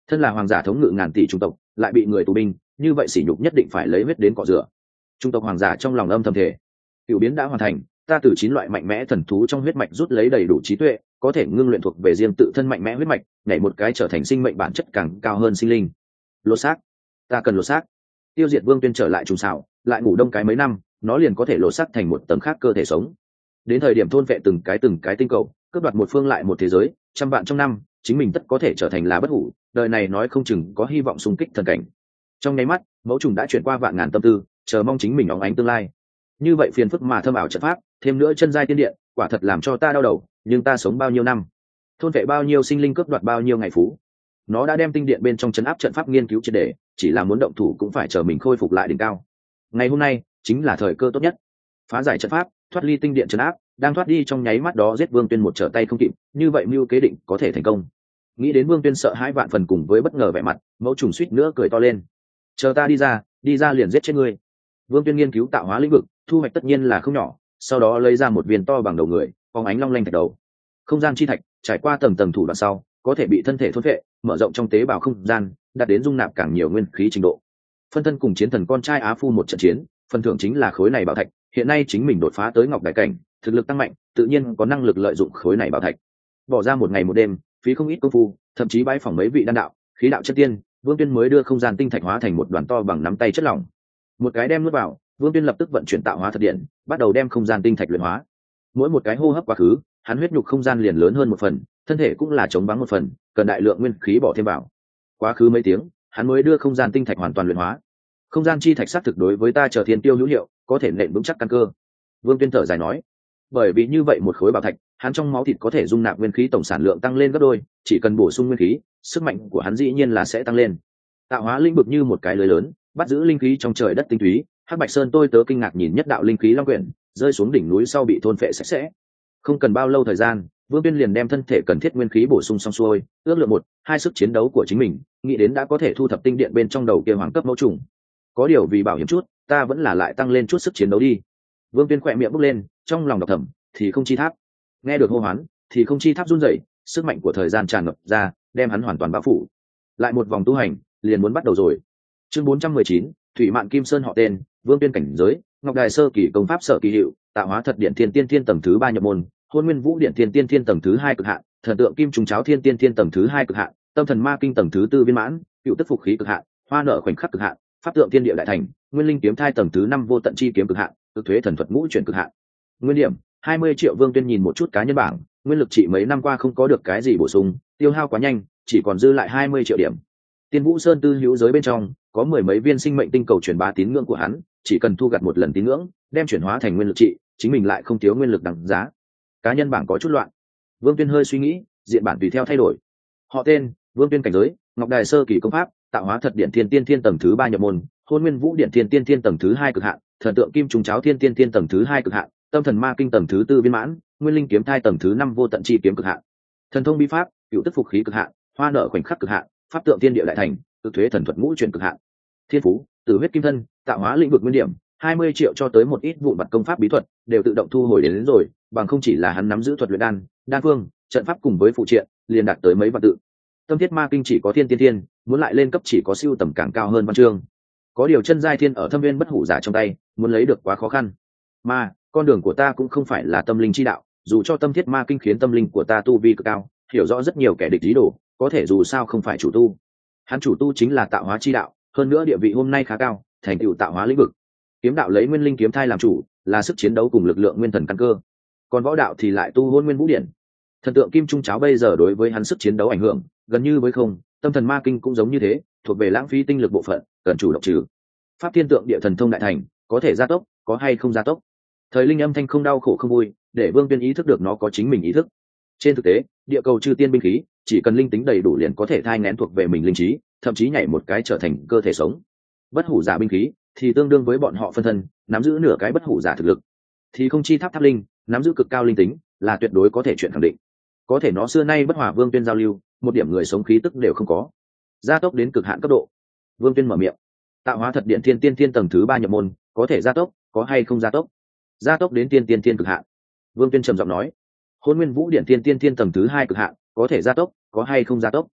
S1: thân là hoàng giả thống ngự ngàn tỷ trung tộc lại bị người tù binh, như vậy sỉ nhục nhất định phải lấy huyết đến cọ rửa. Trung tộc hoàng giả trong lòng âm thầm thể, cựu biến đã hoàn thành, ta từ chín loại mạnh mẽ thần thú trong huyết mạch rút lấy đầy đủ trí tuệ, có thể ngưng luyện thuộc về riêng tự thân mạnh mẽ huyết mạch, nhảy một cái trở thành sinh mệnh bản chất càng cao hơn sinh linh. Lột xác, ta cần lột xác. Tiêu Diệt Vương Tuyên trở lại trùng xảo, lại ngủ đông cái mấy năm, nó liền có thể lột xác thành một tầng khác cơ thể sống. Đến thời điểm thôn vệ từng cái từng cái tinh cầu, cướp đoạt một phương lại một thế giới, trăm vạn trong năm, chính mình tất có thể trở thành là bất hủ, đời này nói không chừng có hy vọng xung kích thần cảnh. Trong nháy mắt, mẫu trùng đã chuyển qua vạn ngàn tâm tư, chờ mong chính mình óng ánh tương lai. Như vậy phiền phức mà thâm ảo trận pháp, thêm nữa chân giai tiên điện, quả thật làm cho ta đau đầu, nhưng ta sống bao nhiêu năm, thôn vệ bao nhiêu sinh linh, cướp đoạt bao nhiêu ngày phú. Nó đã đem tinh điện bên trong chấn áp trận pháp nghiên cứu triệt để, chỉ là muốn động thủ cũng phải chờ mình khôi phục lại đỉnh cao. Ngày hôm nay chính là thời cơ tốt nhất, phá giải trận pháp, thoát ly tinh điện chấn áp, đang thoát đi trong nháy mắt đó giết Vương Tuyên một trở tay không kịp, như vậy mưu kế định có thể thành công. Nghĩ đến Vương Tuyên sợ hãi vạn phần cùng với bất ngờ vẻ mặt, mẫu trùng suýt nữa cười to lên. Chờ ta đi ra, đi ra liền giết chết ngươi. Vương Tuyên nghiên cứu tạo hóa lĩnh vực, thu hoạch tất nhiên là không nhỏ, sau đó lấy ra một viên to bằng đầu người, phóng ánh long lanh thạch đầu. Không gian chi thạch trải qua tầng tầng thủ đoạn sau, có thể bị thân thể thôn vệ, mở rộng trong tế bào không gian, đạt đến dung nạp càng nhiều nguyên khí trình độ. Phân thân cùng chiến thần con trai Á Phu một trận chiến, phần thưởng chính là khối này bảo thạch, hiện nay chính mình đột phá tới ngọc đại cảnh, thực lực tăng mạnh, tự nhiên có năng lực lợi dụng khối này bảo thạch. Bỏ ra một ngày một đêm, phí không ít công phu, thậm chí bái phỏng mấy vị đan đạo, khí đạo chất tiên, Vương Tuyên mới đưa không gian tinh thạch hóa thành một đoàn to bằng nắm tay chất lỏng. Một cái đem nuốt vào, Vương Tuyên lập tức vận chuyển tạo hóa thật điện, bắt đầu đem không gian tinh thạch luyện hóa. Mỗi một cái hô hấp quá khứ, hắn huyết nhục không gian liền lớn hơn một phần, thân thể cũng là chống vắng một phần, cần đại lượng nguyên khí bỏ thêm vào. Quá khứ mấy tiếng, hắn mới đưa không gian tinh thạch hoàn toàn luyện hóa. Không gian chi thạch xác thực đối với ta chờ thiên tiêu hữu hiệu, có thể nện vững chắc căn cơ. Vương Tuyên thở dài nói, bởi vì như vậy một khối bảo thạch, hắn trong máu thịt có thể dung nạp nguyên khí tổng sản lượng tăng lên gấp đôi, chỉ cần bổ sung nguyên khí, sức mạnh của hắn dĩ nhiên là sẽ tăng lên. Tạo hóa linh vực như một cái lưới lớn, bắt giữ linh khí trong trời đất tinh túy. Hắc Bạch Sơn tôi tớ kinh ngạc nhìn nhất đạo linh khí long quyển rơi xuống đỉnh núi sau bị thôn phệ sạch sẽ. Không cần bao lâu thời gian, Vương Tuyên liền đem thân thể cần thiết nguyên khí bổ sung xong xuôi, ước lượng một, hai sức chiến đấu của chính mình, nghĩ đến đã có thể thu thập tinh điện bên trong đầu kia hoàng cấp mẫu trùng. Có điều vì bảo hiểm chút, ta vẫn là lại tăng lên chút sức chiến đấu đi. Vương Tuyên khỏe miệng bốc lên, trong lòng đọc thầm, thì không chi tháp. Nghe được hô hoán, thì không chi tháp run rẩy, sức mạnh của thời gian tràn ngập ra, đem hắn hoàn toàn bao phủ. Lại một vòng tu hành, liền muốn bắt đầu rồi. Chương bốn trăm mười chín, Thủy Mạn Kim Sơn họ tên, Vương Tuyên cảnh giới, Ngọc Đài sơ kỳ công pháp sở kỳ hiệu, tạo hóa thật điện thiên tiên thiên tầng thứ ba nhập môn, Hôn Nguyên Vũ điện thiên tiên thiên tầng thứ hai cực hạn, thần tượng kim trùng cháo thiên tiên thiên tầng thứ hai cực hạn, tâm thần ma kinh tầng thứ tư viên mãn, cựu tức phục khí cực hạn, hoa nở khoảnh khắc cực hạn, pháp tượng thiên địa đại thành, nguyên linh kiếm thai tầng thứ năm vô tận chi kiếm cực hạn, cực thuế thần thuật ngũ chuyển cực hạn. Nguyên điểm hai mươi triệu. Vương Tuyên nhìn một chút cá nhân bảng, nguyên lực trị mấy năm qua không có được cái gì bổ sung, tiêu hao quá nhanh, chỉ còn dư lại hai mươi triệu điểm. Tiên Vũ Sơn tư hữu giới bên trong có mười mấy viên sinh mệnh tinh cầu truyền bá tín ngưỡng của hắn, chỉ cần thu gặt một lần tín ngưỡng, đem chuyển hóa thành nguyên lực trị, chính mình lại không thiếu nguyên lực đằng giá. Cá nhân bảng có chút loạn. Vương Tuyên hơi suy nghĩ, diện bản tùy theo thay đổi. Họ tên: Vương Tuyên cảnh giới, Ngọc Đài sơ kỳ công pháp, tạo hóa thật điện thiên tiên thiên tầng thứ ba nhập môn, Hôn Nguyên Vũ điện thiên tiên thiên tầng thứ hai cực hạn, thần tượng kim trùng cháo thiên tiên thiên tầng thứ hai cực hạn, tâm thần ma kinh tầng thứ tư viên mãn, nguyên linh kiếm thai tầng thứ năm vô tận chi kiếm cực hạn. Thần thông bí pháp, cựu tức phục khí cực hạn, hoa nở khoảnh khắc cực hạn, pháp tượng thiên địa đại thành, cực thuế thần thuật ngũ chuyển cực hạn. Thiên phú: Tử huyết kim thân, tạo hóa lĩnh vực nguyên điểm hai mươi triệu cho tới một ít vụn vặt công pháp bí thuật đều tự động thu hồi đến, đến rồi, bằng không chỉ là hắn nắm giữ thuật luyện đan, đan phương, trận pháp cùng với phụ triện, liền đạt tới mấy vạn tự. Tâm thiết ma kinh chỉ có thiên tiên thiên, muốn lại lên cấp chỉ có siêu tầm càng cao hơn văn chương. Có điều chân giai thiên ở thâm viên bất hủ giả trong tay, muốn lấy được quá khó khăn. Mà con đường của ta cũng không phải là tâm linh chi đạo, dù cho tâm thiết ma kinh khiến tâm linh của ta tu vi cực cao, hiểu rõ rất nhiều kẻ địch ý đồ, có thể dù sao không phải chủ tu. Hắn chủ tu chính là tạo hóa chi đạo, hơn nữa địa vị hôm nay khá cao, thành tựu tạo hóa lĩnh vực. Kiếm đạo lấy nguyên linh kiếm thai làm chủ, là sức chiến đấu cùng lực lượng nguyên thần căn cơ. Còn võ đạo thì lại tu Hôn Nguyên Vũ điện. Thần tượng kim trung cháo bây giờ đối với hắn sức chiến đấu ảnh hưởng gần như với không, tâm thần ma kinh cũng giống như thế, thuộc về lãng phí tinh lực bộ phận, cần chủ động trừ. Pháp thiên tượng địa thần thông đại thành, có thể gia tốc, có hay không gia tốc. Thời linh âm thanh không đau khổ không vui, để Vương Tuyên ý thức được nó có chính mình ý thức. Trên thực tế, địa cầu chư tiên binh khí, chỉ cần linh tính đầy đủ liền có thể thai nghén thuộc về mình linh trí, thậm chí nhảy một cái trở thành cơ thể sống. Bất hủ giả binh khí thì tương đương với bọn họ phân thân, nắm giữ nửa cái bất hủ giả thực lực. Thì không chi tháp tháp linh, nắm giữ cực cao linh tính, là tuyệt đối có thể chuyện khẳng định. Có thể nó xưa nay bất hòa Vương Tuyên giao lưu, một điểm người sống khí tức đều không có. Gia tốc đến cực hạn cấp độ. Vương Tuyên mở miệng. Tạo hóa thật điện thiên tiên thiên tầng thứ ba nhập môn, có thể gia tốc, có hay không gia tốc? Gia tốc đến tiên tiên thiên cực hạn. Vương Tuyên trầm giọng nói. Hôn Nguyên Vũ điện thiên tiên thiên tầng thứ hai cực hạn, có thể gia tốc, có hay không gia tốc?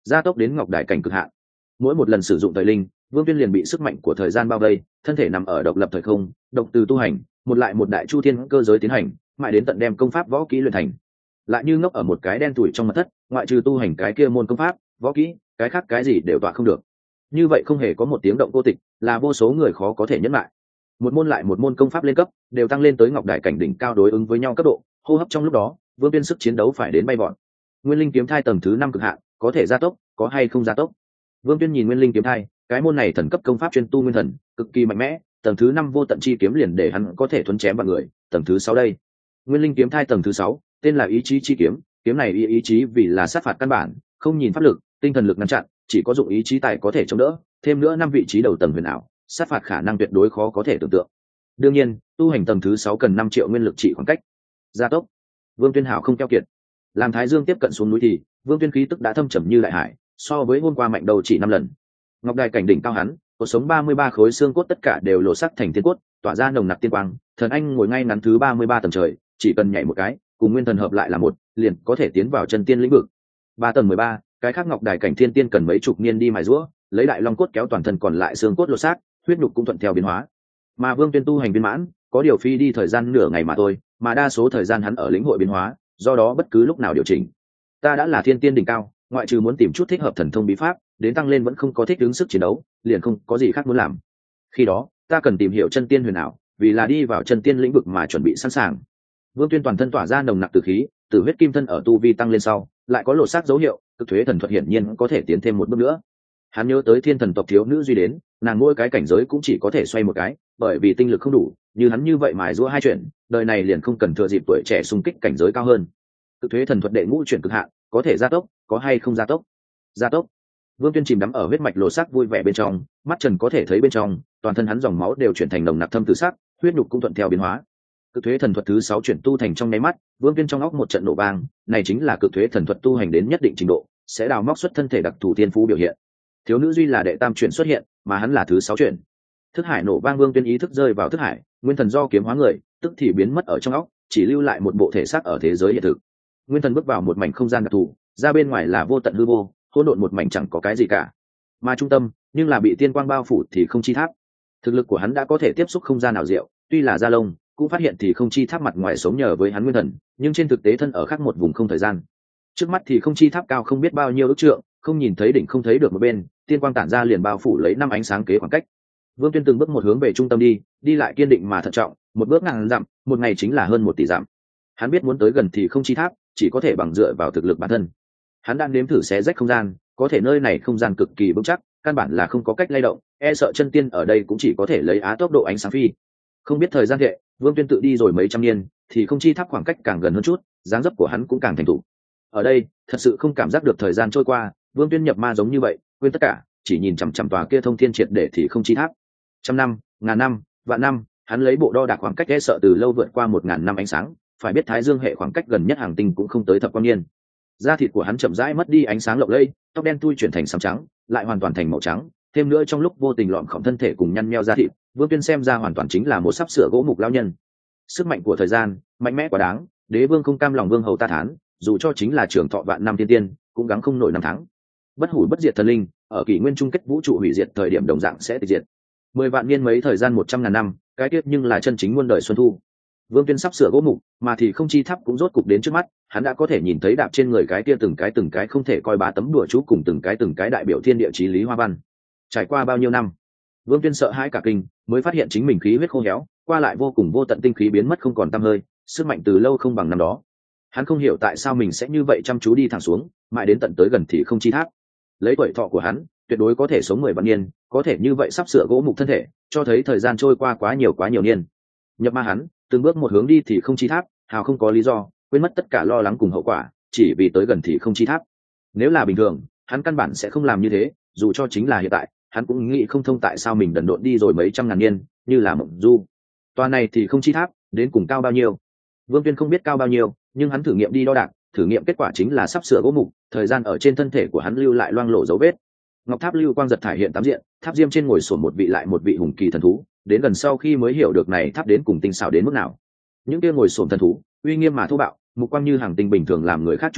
S1: gia tốc đến ngọc đài cảnh cực hạn. Mỗi một lần sử dụng thời linh, Vương Tuyên liền bị sức mạnh của thời gian bao vây, thân thể nằm ở độc lập thời không, độc từ tu hành, một lại một đại chu thiên cơ giới tiến hành, mãi đến tận đem công pháp võ kỹ luyện thành. Lại như ngốc ở một cái đen tủi trong mật thất, ngoại trừ tu hành cái kia môn công pháp, võ kỹ, cái khác cái gì đều tọa không được. Như vậy không hề có một tiếng động vô tịch, là vô số người khó có thể nhẫn lại. Một môn lại một môn công pháp lên cấp, đều tăng lên tới ngọc đài cảnh đỉnh cao đối ứng với nhau cấp độ, hô hấp trong lúc đó, Vương Tuyên sức chiến đấu phải đến bay vọt. Nguyên linh kiếm thai tầng thứ năm cực hạn, có thể gia tốc, có hay không gia tốc. Vương Tuyên nhìn nguyên linh kiếm thai, cái môn này thần cấp công pháp chuyên tu nguyên thần, cực kỳ mạnh mẽ, tầng thứ năm vô tận chi kiếm liền để hắn có thể thuấn chém vào người, tầng thứ sáu đây. Nguyên linh kiếm thai tầng thứ sáu, tên là ý chí chi kiếm, kiếm này ý, ý chí vì là sát phạt căn bản, không nhìn pháp lực, tinh thần lực ngăn chặn, chỉ có dụng ý chí tài có thể chống đỡ, thêm nữa năm vị trí đầu tầng huyền ảo, sát phạt khả năng tuyệt đối khó có thể tưởng tượng. Đương nhiên, tu hành tầng thứ sáu cần năm triệu nguyên lực trị khoảng cách. Gia tốc. Vương Tuyên hảo không keo kiệt. Làm Thái Dương tiếp cận xuống núi thì, Vương Tuyên khí tức đã thâm trầm như đại hải, so với hôm qua mạnh đầu chỉ năm lần. Ngọc đài cảnh đỉnh cao hắn, cuộc sống ba mươi ba khối xương cốt tất cả đều lộ sắc thành tiên cốt, tỏa ra nồng nặc tiên quang, thần anh ngồi ngay ngắn thứ ba mươi ba tầng trời, chỉ cần nhảy một cái, cùng nguyên thần hợp lại là một, liền có thể tiến vào chân tiên lĩnh vực. Ba tầng mười ba, cái khác ngọc đài cảnh thiên tiên cần mấy chục niên đi mài giũa, lấy đại long cốt kéo toàn thân còn lại xương cốt lộ xác, huyết nhục cũng thuận theo biến hóa. Mà Vương Tuyên tu hành viên mãn, có điều phi đi thời gian nửa ngày mà thôi, mà đa số thời gian hắn ở lĩnh hội biến hóa, do đó bất cứ lúc nào điều chỉnh. Ta đã là thiên tiên đỉnh cao, ngoại trừ muốn tìm chút thích hợp thần thông bí pháp, đến tăng lên vẫn không có thích ứng sức chiến đấu, liền không có gì khác muốn làm. Khi đó, ta cần tìm hiểu chân tiên huyền ảo, vì là đi vào chân tiên lĩnh vực mà chuẩn bị sẵn sàng. Vương Tuyên toàn thân tỏa ra nồng nặc tử khí, tử huyết kim thân ở tu vi tăng lên sau, lại có lộ sắc dấu hiệu, cực thuế thần thuật hiển nhiên có thể tiến thêm một bước nữa. Hắn nhớ tới thiên thần tộc thiếu nữ duy đến, nàng mỗi cái cảnh giới cũng chỉ có thể xoay một cái, bởi vì tinh lực không đủ, như hắn như vậy mài giũa hai chuyện, đời này liền không cần thừa dịp tuổi trẻ xung kích cảnh giới cao hơn. Cực thuế thần thuật đệ ngũ chuyển cực hạn, có thể gia tốc, có hay không gia tốc? Gia tốc. Vương Tuyên chìm đắm ở huyết mạch lộ sắc vui vẻ bên trong, mắt trần có thể thấy bên trong, toàn thân hắn dòng máu đều chuyển thành nồng nặc thâm tử sắc, huyết nhục cũng thuận theo biến hóa. Cực thuế thần thuật thứ sáu chuyển tu thành trong nháy mắt, Vương Tuyên trong óc một trận nổ vang, này chính là cực thuế thần thuật tu hành đến nhất định trình độ, sẽ đào móc xuất thân thể đặc thù tiên phú biểu hiện. Thiếu nữ duy là đệ tam chuyển xuất hiện, mà hắn là thứ sáu chuyển. Thức hải nổ vang, Vương Tuyên ý thức rơi vào thức hải, nguyên thần do kiếm hóa người, tức thì biến mất ở trong óc, chỉ lưu lại một bộ thể xác ở thế giới hiện thực. Nguyên thần bước vào một mảnh không gian đặc thù, ra bên ngoài là vô tận hư vô, hỗn độn một mảnh chẳng có cái gì cả. Mà trung tâm, nhưng là bị tiên quang bao phủ thì không chi tháp. Thực lực của hắn đã có thể tiếp xúc không gian nào diệu, tuy là da lông, cũng phát hiện thì không chi tháp mặt ngoài sống nhờ với hắn nguyên thần, nhưng trên thực tế thân ở khác một vùng không thời gian. Trước mắt thì không chi tháp cao không biết bao nhiêu ức trượng, không nhìn thấy đỉnh không thấy được một bên, tiên quang tản ra liền bao phủ lấy năm ánh sáng kế khoảng cách. Vương Tuyên từng bước một hướng về trung tâm đi, đi lại kiên định mà thận trọng, một bước ngàn dặm, một ngày chính là hơn một tỷ dặm. Hắn biết muốn tới gần thì không chi tháp, chỉ có thể bằng dựa vào thực lực bản thân. Hắn đang nếm thử xé rách không gian, có thể nơi này không gian cực kỳ vững chắc, căn bản là không có cách lay động, e sợ chân tiên ở đây cũng chỉ có thể lấy á tốc độ ánh sáng phi. Không biết thời gian hệ, Vương Tuyên tự đi rồi mấy trăm niên, thì không chi tháp khoảng cách càng gần hơn chút, dáng dấp của hắn cũng càng thành thủ. Ở đây, thật sự không cảm giác được thời gian trôi qua, Vương Tuyên nhập ma giống như vậy, quên tất cả, chỉ nhìn chằm chằm tòa kia thông thiên triệt để thì không chi tháp. Trăm năm, ngàn năm, vạn năm, hắn lấy bộ đo đạc khoảng cách e sợ từ lâu vượt qua một ngàn năm ánh sáng, phải biết Thái Dương hệ khoảng cách gần nhất hàng tinh cũng không tới thập quang niên. Da thịt của hắn chậm rãi mất đi ánh sáng lộng lẫy, tóc đen tui chuyển thành xám trắng, lại hoàn toàn thành màu trắng, thêm nữa trong lúc vô tình lọm khổng thân thể cùng nhăn nheo da thịt, Vương Tuyên xem ra hoàn toàn chính là một sắp sửa gỗ mục lão nhân. Sức mạnh của thời gian, mạnh mẽ quá đáng, Đế Vương không cam lòng vương hầu ta thán, dù cho chính là trưởng thọ vạn năm tiên tiên, cũng gắng không nổi năm tháng. Bất hủ bất diệt thần linh, ở kỷ nguyên chung kết vũ trụ hủy diệt thời điểm đồng dạng sẽ tịch diệt. Mười vạn niên mấy thời gian một trăm ngàn năm, cái tiết nhưng là chân chính muôn đời xuân thu. Vương Tuyên sắp sửa gỗ mục, mà thì không chi tháp cũng rốt cục đến trước mắt, hắn đã có thể nhìn thấy đạp trên người cái kia từng cái từng cái không thể coi bá tấm đùa chú cùng từng cái từng cái đại biểu thiên địa chí lý hoa văn. Trải qua bao nhiêu năm, Vương Tuyên sợ hãi cả kinh, mới phát hiện chính mình khí huyết khô héo, qua lại vô cùng vô tận tinh khí biến mất không còn tăm hơi, sức mạnh từ lâu không bằng năm đó. Hắn không hiểu tại sao mình sẽ như vậy chăm chú đi thẳng xuống, mãi đến tận tới gần thì không chi tháp. Lấy tuổi thọ của hắn, tuyệt đối có thể sống mười vạn niên, có thể như vậy sắp sửa gỗ mục thân thể, cho thấy thời gian trôi qua quá nhiều quá nhiều niên. Nhập ma hắn, từng bước một hướng đi thì không chi tháp, hào không có lý do, quên mất tất cả lo lắng cùng hậu quả, chỉ vì tới gần thì không chi tháp. Nếu là bình thường, hắn căn bản sẽ không làm như thế, dù cho chính là hiện tại, hắn cũng nghĩ không thông tại sao mình đần độn đi rồi mấy trăm ngàn niên, như là mộng du. Toa này thì không chi tháp, đến cùng cao bao nhiêu? Vương Tuyên không biết cao bao nhiêu, nhưng hắn thử nghiệm đi đo đạc, thử nghiệm kết quả chính là sắp sửa gỗ mục, thời gian ở trên thân thể của hắn lưu lại loang lổ dấu vết. Ngọc tháp lưu quang giật thải hiện tám diện, tháp diêm trên ngồi sổn một vị lại một vị hùng kỳ thần thú, đến gần sau khi mới hiểu được này tháp đến cùng tinh xảo đến mức nào. Những kia ngồi sổn thần thú, uy nghiêm mà thô bạo, mục quang như hàng tinh bình thường làm người khác chú ý,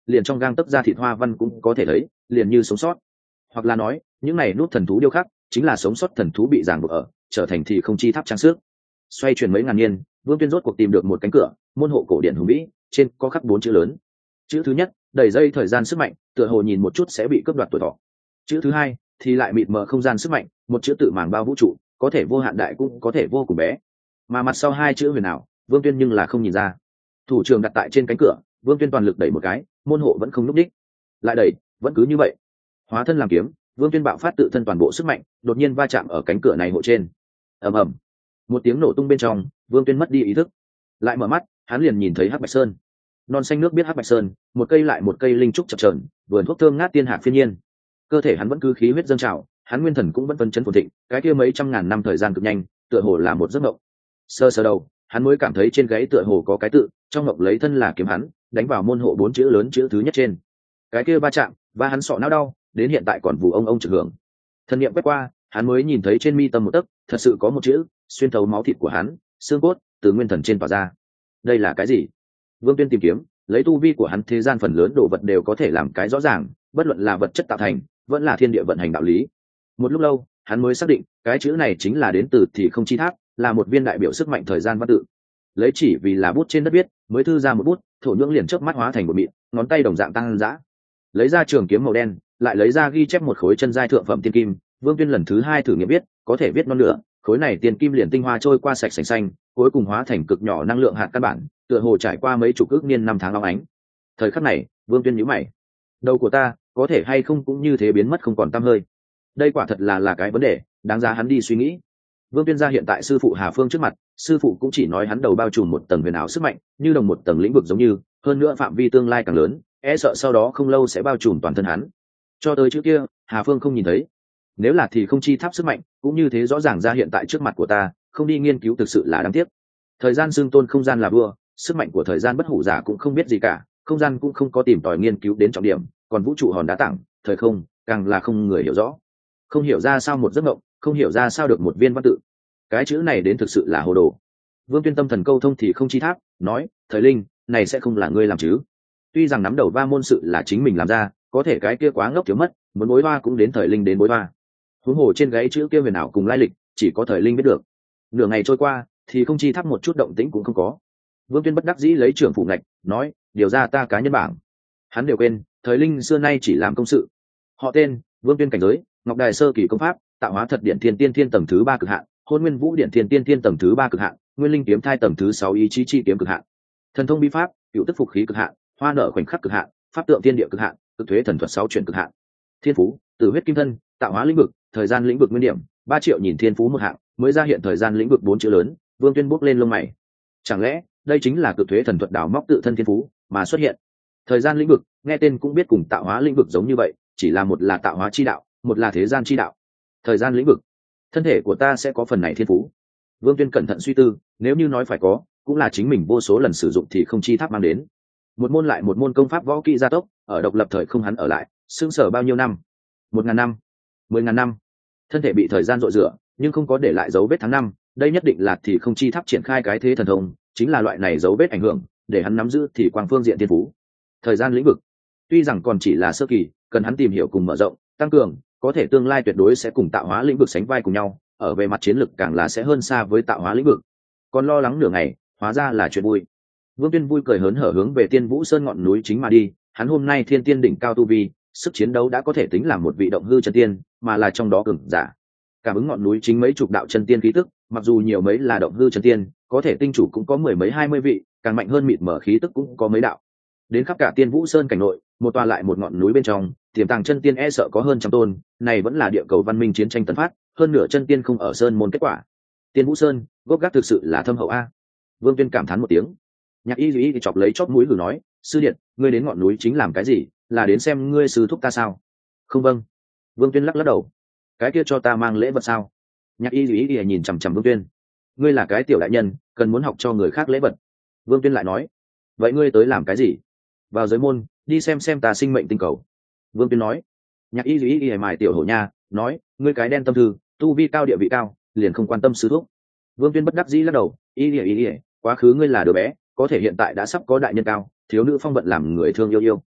S1: liền trong gang tấc da thịt hoa văn cũng có thể thấy, liền như sống sót. Hoặc là nói, những này nút thần thú điêu khắc chính là sống sót thần thú bị ràng buộc ở, trở thành thì không chi tháp trang sức. Xoay chuyển mấy ngàn niên, Vương Tuyên rốt cuộc tìm được một cánh cửa, môn hộ cổ điển hùng vĩ, trên có khắc bốn chữ lớn. Chữ thứ nhất, đầy dây thời gian sức mạnh, tựa hồ nhìn một chút sẽ bị cướp đoạt tuổi thọ. Chữ thứ hai, thì lại mịt mờ không gian sức mạnh, một chữ tự màng bao vũ trụ, có thể vô hạn đại cũng có thể vô cùng bé. Mà mặt sau hai chữ huyền ảo, Vương Tuyên nhưng là không nhìn ra. Thủ trưởng đặt tại trên cánh cửa, Vương Tuyên toàn lực đẩy một cái, môn hộ vẫn không nhúc đích. Lại đẩy, vẫn cứ như vậy. Hóa thân làm kiếm, Vương Tuyên bạo phát tự thân toàn bộ sức mạnh, đột nhiên va chạm ở cánh cửa này hộ trên. Ầm ầm. Một tiếng nổ tung bên trong, Vương Tuyên mất đi ý thức. Lại mở mắt, hắn liền nhìn thấy Hắc Bạch Sơn. Non xanh nước biết Hắc Bạch Sơn, một cây lại một cây linh trúc chập chờn, vườn thuốc thơm ngát tiên hạc phiên nhiên. Cơ thể hắn vẫn cứ khí huyết dâng trào, hắn nguyên thần cũng vẫn phân chấn phồn thịnh, cái kia mấy trăm ngàn năm thời gian cực nhanh, tựa hồ là một giấc mộng. Sơ sơ đầu, hắn mới cảm thấy trên gáy tựa hồ có cái tự, trong mộng lấy thân là kiếm hắn, đánh vào môn hộ bốn chữ lớn chữ thứ nhất trên. Cái kia va chạm, và hắn sọ não đau, đến hiện tại còn vù ông ông trực hưởng. Thần niệm quét qua, hắn mới nhìn thấy trên mi tâm một tấc, thật sự có một chữ, xuyên thấu máu thịt của hắn, xương cốt, từ nguyên thần trên tỏa ra. Đây là cái gì? Vương Tuyên tìm kiếm, lấy tu vi của hắn thế gian phần lớn đồ vật đều có thể làm cái rõ ràng, bất luận là vật chất tạo thành, vẫn là thiên địa vận hành đạo lý. Một lúc lâu, hắn mới xác định, cái chữ này chính là đến từ thì không chi tháp, là một viên đại biểu sức mạnh thời gian văn tự. Lấy chỉ vì là bút trên đất viết, mới thư ra một bút, thổ nhưỡng liền chớp mắt hóa thành một mịn, ngón tay đồng dạng tăng dã. Lấy ra trường kiếm màu đen, lại lấy ra ghi chép một khối chân giai thượng phẩm tiên kim, Vương Tuyên lần thứ hai thử nghiệm viết, có thể viết non nữa, khối này tiên kim liền tinh hoa trôi qua sạch sành xanh, cuối cùng hóa thành cực nhỏ năng lượng hạt căn bản, tựa hồ trải qua mấy chục ước niên năm tháng long ánh. Thời khắc này, Vương Tuyên nhíu mày. Đầu của ta, có thể hay không cũng như thế biến mất không còn tăm hơi. Đây quả thật là là cái vấn đề, đáng giá hắn đi suy nghĩ. Vương Tuyên ra hiện tại sư phụ Hà Phương trước mặt, sư phụ cũng chỉ nói hắn đầu bao trùm một tầng huyền ảo sức mạnh, như đồng một tầng lĩnh vực giống như, hơn nữa phạm vi tương lai càng lớn, e sợ sau đó không lâu sẽ bao trùm toàn thân hắn. Cho tới chữ kia, Hà Phương không nhìn thấy. Nếu là thì không chi tháp sức mạnh, cũng như thế rõ ràng ra hiện tại trước mặt của ta, không đi nghiên cứu thực sự là đáng tiếc. Thời gian xưng tôn không gian là vua, sức mạnh của thời gian bất hủ giả cũng không biết gì cả, không gian cũng không có tìm tòi nghiên cứu đến trọng điểm, còn vũ trụ hòn đá tặng, thời không, càng là không người hiểu rõ. Không hiểu ra sao một giấc mộng, không hiểu ra sao được một viên văn tự. Cái chữ này đến thực sự là hồ đồ. Vương Tuyên tâm thần câu thông thì không chi tháp, nói, thời linh, này sẽ không là ngươi làm chứ? Tuy rằng nắm đầu va môn sự là chính mình làm ra, có thể cái kia quá ngốc thiếu mất, muốn bối hoa cũng đến thời linh đến bối hoa. Huống hồ trên gáy chữ kia huyền ảo cùng lai lịch, chỉ có thời linh biết được. Nửa ngày trôi qua, thì không chi tháp một chút động tĩnh cũng không có. Vương Tuyên bất đắc dĩ lấy trưởng phủ ngạch, nói, điều ra ta cá nhân bảng. Hắn đều quên, thời linh xưa nay chỉ làm công sự. Họ tên, Vương Tuyên cảnh giới, Ngọc Đài sơ kỳ công pháp, tạo hóa thật điện thiên tiên thiên tầng thứ ba cực hạn, hôn nguyên vũ điện thiên tiên thiên tầng thứ ba cực hạn, nguyên linh kiếm thai tầng thứ sáu ý chí chi kiếm cực hạn, thần thông bi pháp, cựu tức phục khí cực hạn, hoa nở khoảnh khắc cực hạn, pháp tượng tiên địa cực hạn, cực thuế thần thuật sáu chuyển cực hạn. Thiên phú, tử huyết kim thân, tạo hóa lĩnh vực, thời gian lĩnh vực nguyên điểm, ba triệu nhìn thiên phú một hạng, mới ra hiện thời gian lĩnh vực bốn chữ lớn. Vương Tuyên bước lên lông mày. Chẳng lẽ đây chính là cực thuế thần thuật đào móc tự thân thiên phú mà xuất hiện? Thời gian lĩnh vực, nghe tên cũng biết cùng tạo hóa lĩnh vực giống như vậy, chỉ là một là tạo hóa chi đạo, một là thế gian chi đạo. Thời gian lĩnh vực, thân thể của ta sẽ có phần này thiên phú. Vương Tuyên cẩn thận suy tư, nếu như nói phải có, cũng là chính mình vô số lần sử dụng thì không chi tháp mang đến. Một môn lại một môn công pháp võ kỹ gia tốc, ở độc lập thời không hắn ở lại, xương sở bao nhiêu năm? Một ngàn năm, mười ngàn năm. Thân thể bị thời gian dội rửa, nhưng không có để lại dấu vết tháng năm. Đây nhất định là thì không chi tháp triển khai cái thế thần thông, chính là loại này dấu vết ảnh hưởng, để hắn nắm giữ thì quang phương diện thiên phú. Thời gian lĩnh vực, tuy rằng còn chỉ là sơ kỳ, cần hắn tìm hiểu cùng mở rộng, tăng cường, có thể tương lai tuyệt đối sẽ cùng tạo hóa lĩnh vực sánh vai cùng nhau, ở về mặt chiến lược càng là sẽ hơn xa với tạo hóa lĩnh vực. Còn lo lắng nửa ngày, hóa ra là chuyện vui. Vương Tuyên vui cười hớn hở hướng về Tiên Vũ Sơn ngọn núi chính mà đi, hắn hôm nay thiên tiên đỉnh cao tu vi, sức chiến đấu đã có thể tính là một vị động hư chân tiên, mà là trong đó cường giả. Cảm ứng ngọn núi chính mấy chục đạo chân tiên khí tức, mặc dù nhiều mấy là động hư chân tiên, có thể tinh chủ cũng có mười mấy hai mươi vị, càng mạnh hơn mịt mở khí tức cũng có mấy đạo. Đến khắp cả Tiên Vũ Sơn cảnh nội, một tòa lại một ngọn núi bên trong, tiềm tàng chân tiên e sợ có hơn trăm tôn, này vẫn là địa cầu văn minh chiến tranh tấn phát, hơn nửa chân tiên không ở sơn môn kết quả. Tiên Vũ Sơn, gốc gác thực sự là thâm hậu a. Vương Tuyên cảm thán một tiếng. Nhạc Y Duy chọc lấy chóp mũi gửi nói, sư điện, ngươi đến ngọn núi chính làm cái gì? Là đến xem ngươi sư thúc ta sao? Không vâng. Vương Tuyên lắc lắc đầu. Cái kia cho ta mang lễ vật sao? Nhạc Y Duy nhìn chằm chằm Vương Tuyên. Ngươi là cái tiểu đại nhân, cần muốn học cho người khác lễ vật. Vương Tuyên lại nói, vậy ngươi tới làm cái gì? Vào giới môn, đi xem xem ta sinh mệnh tinh cầu. Vương Tuyên nói. Nhạc Y Duy mài tiểu hổ nha, nói, ngươi cái đen tâm thư, tu vi cao địa vị cao, liền không quan tâm sư thúc. Vương Tuyên bất đắc dĩ lắc đầu, y ỉa y ỉa, quá khứ ngươi là đứa bé, có thể hiện tại đã sắp có đại nhân cao, thiếu nữ phong vận làm người thương yêu yêu.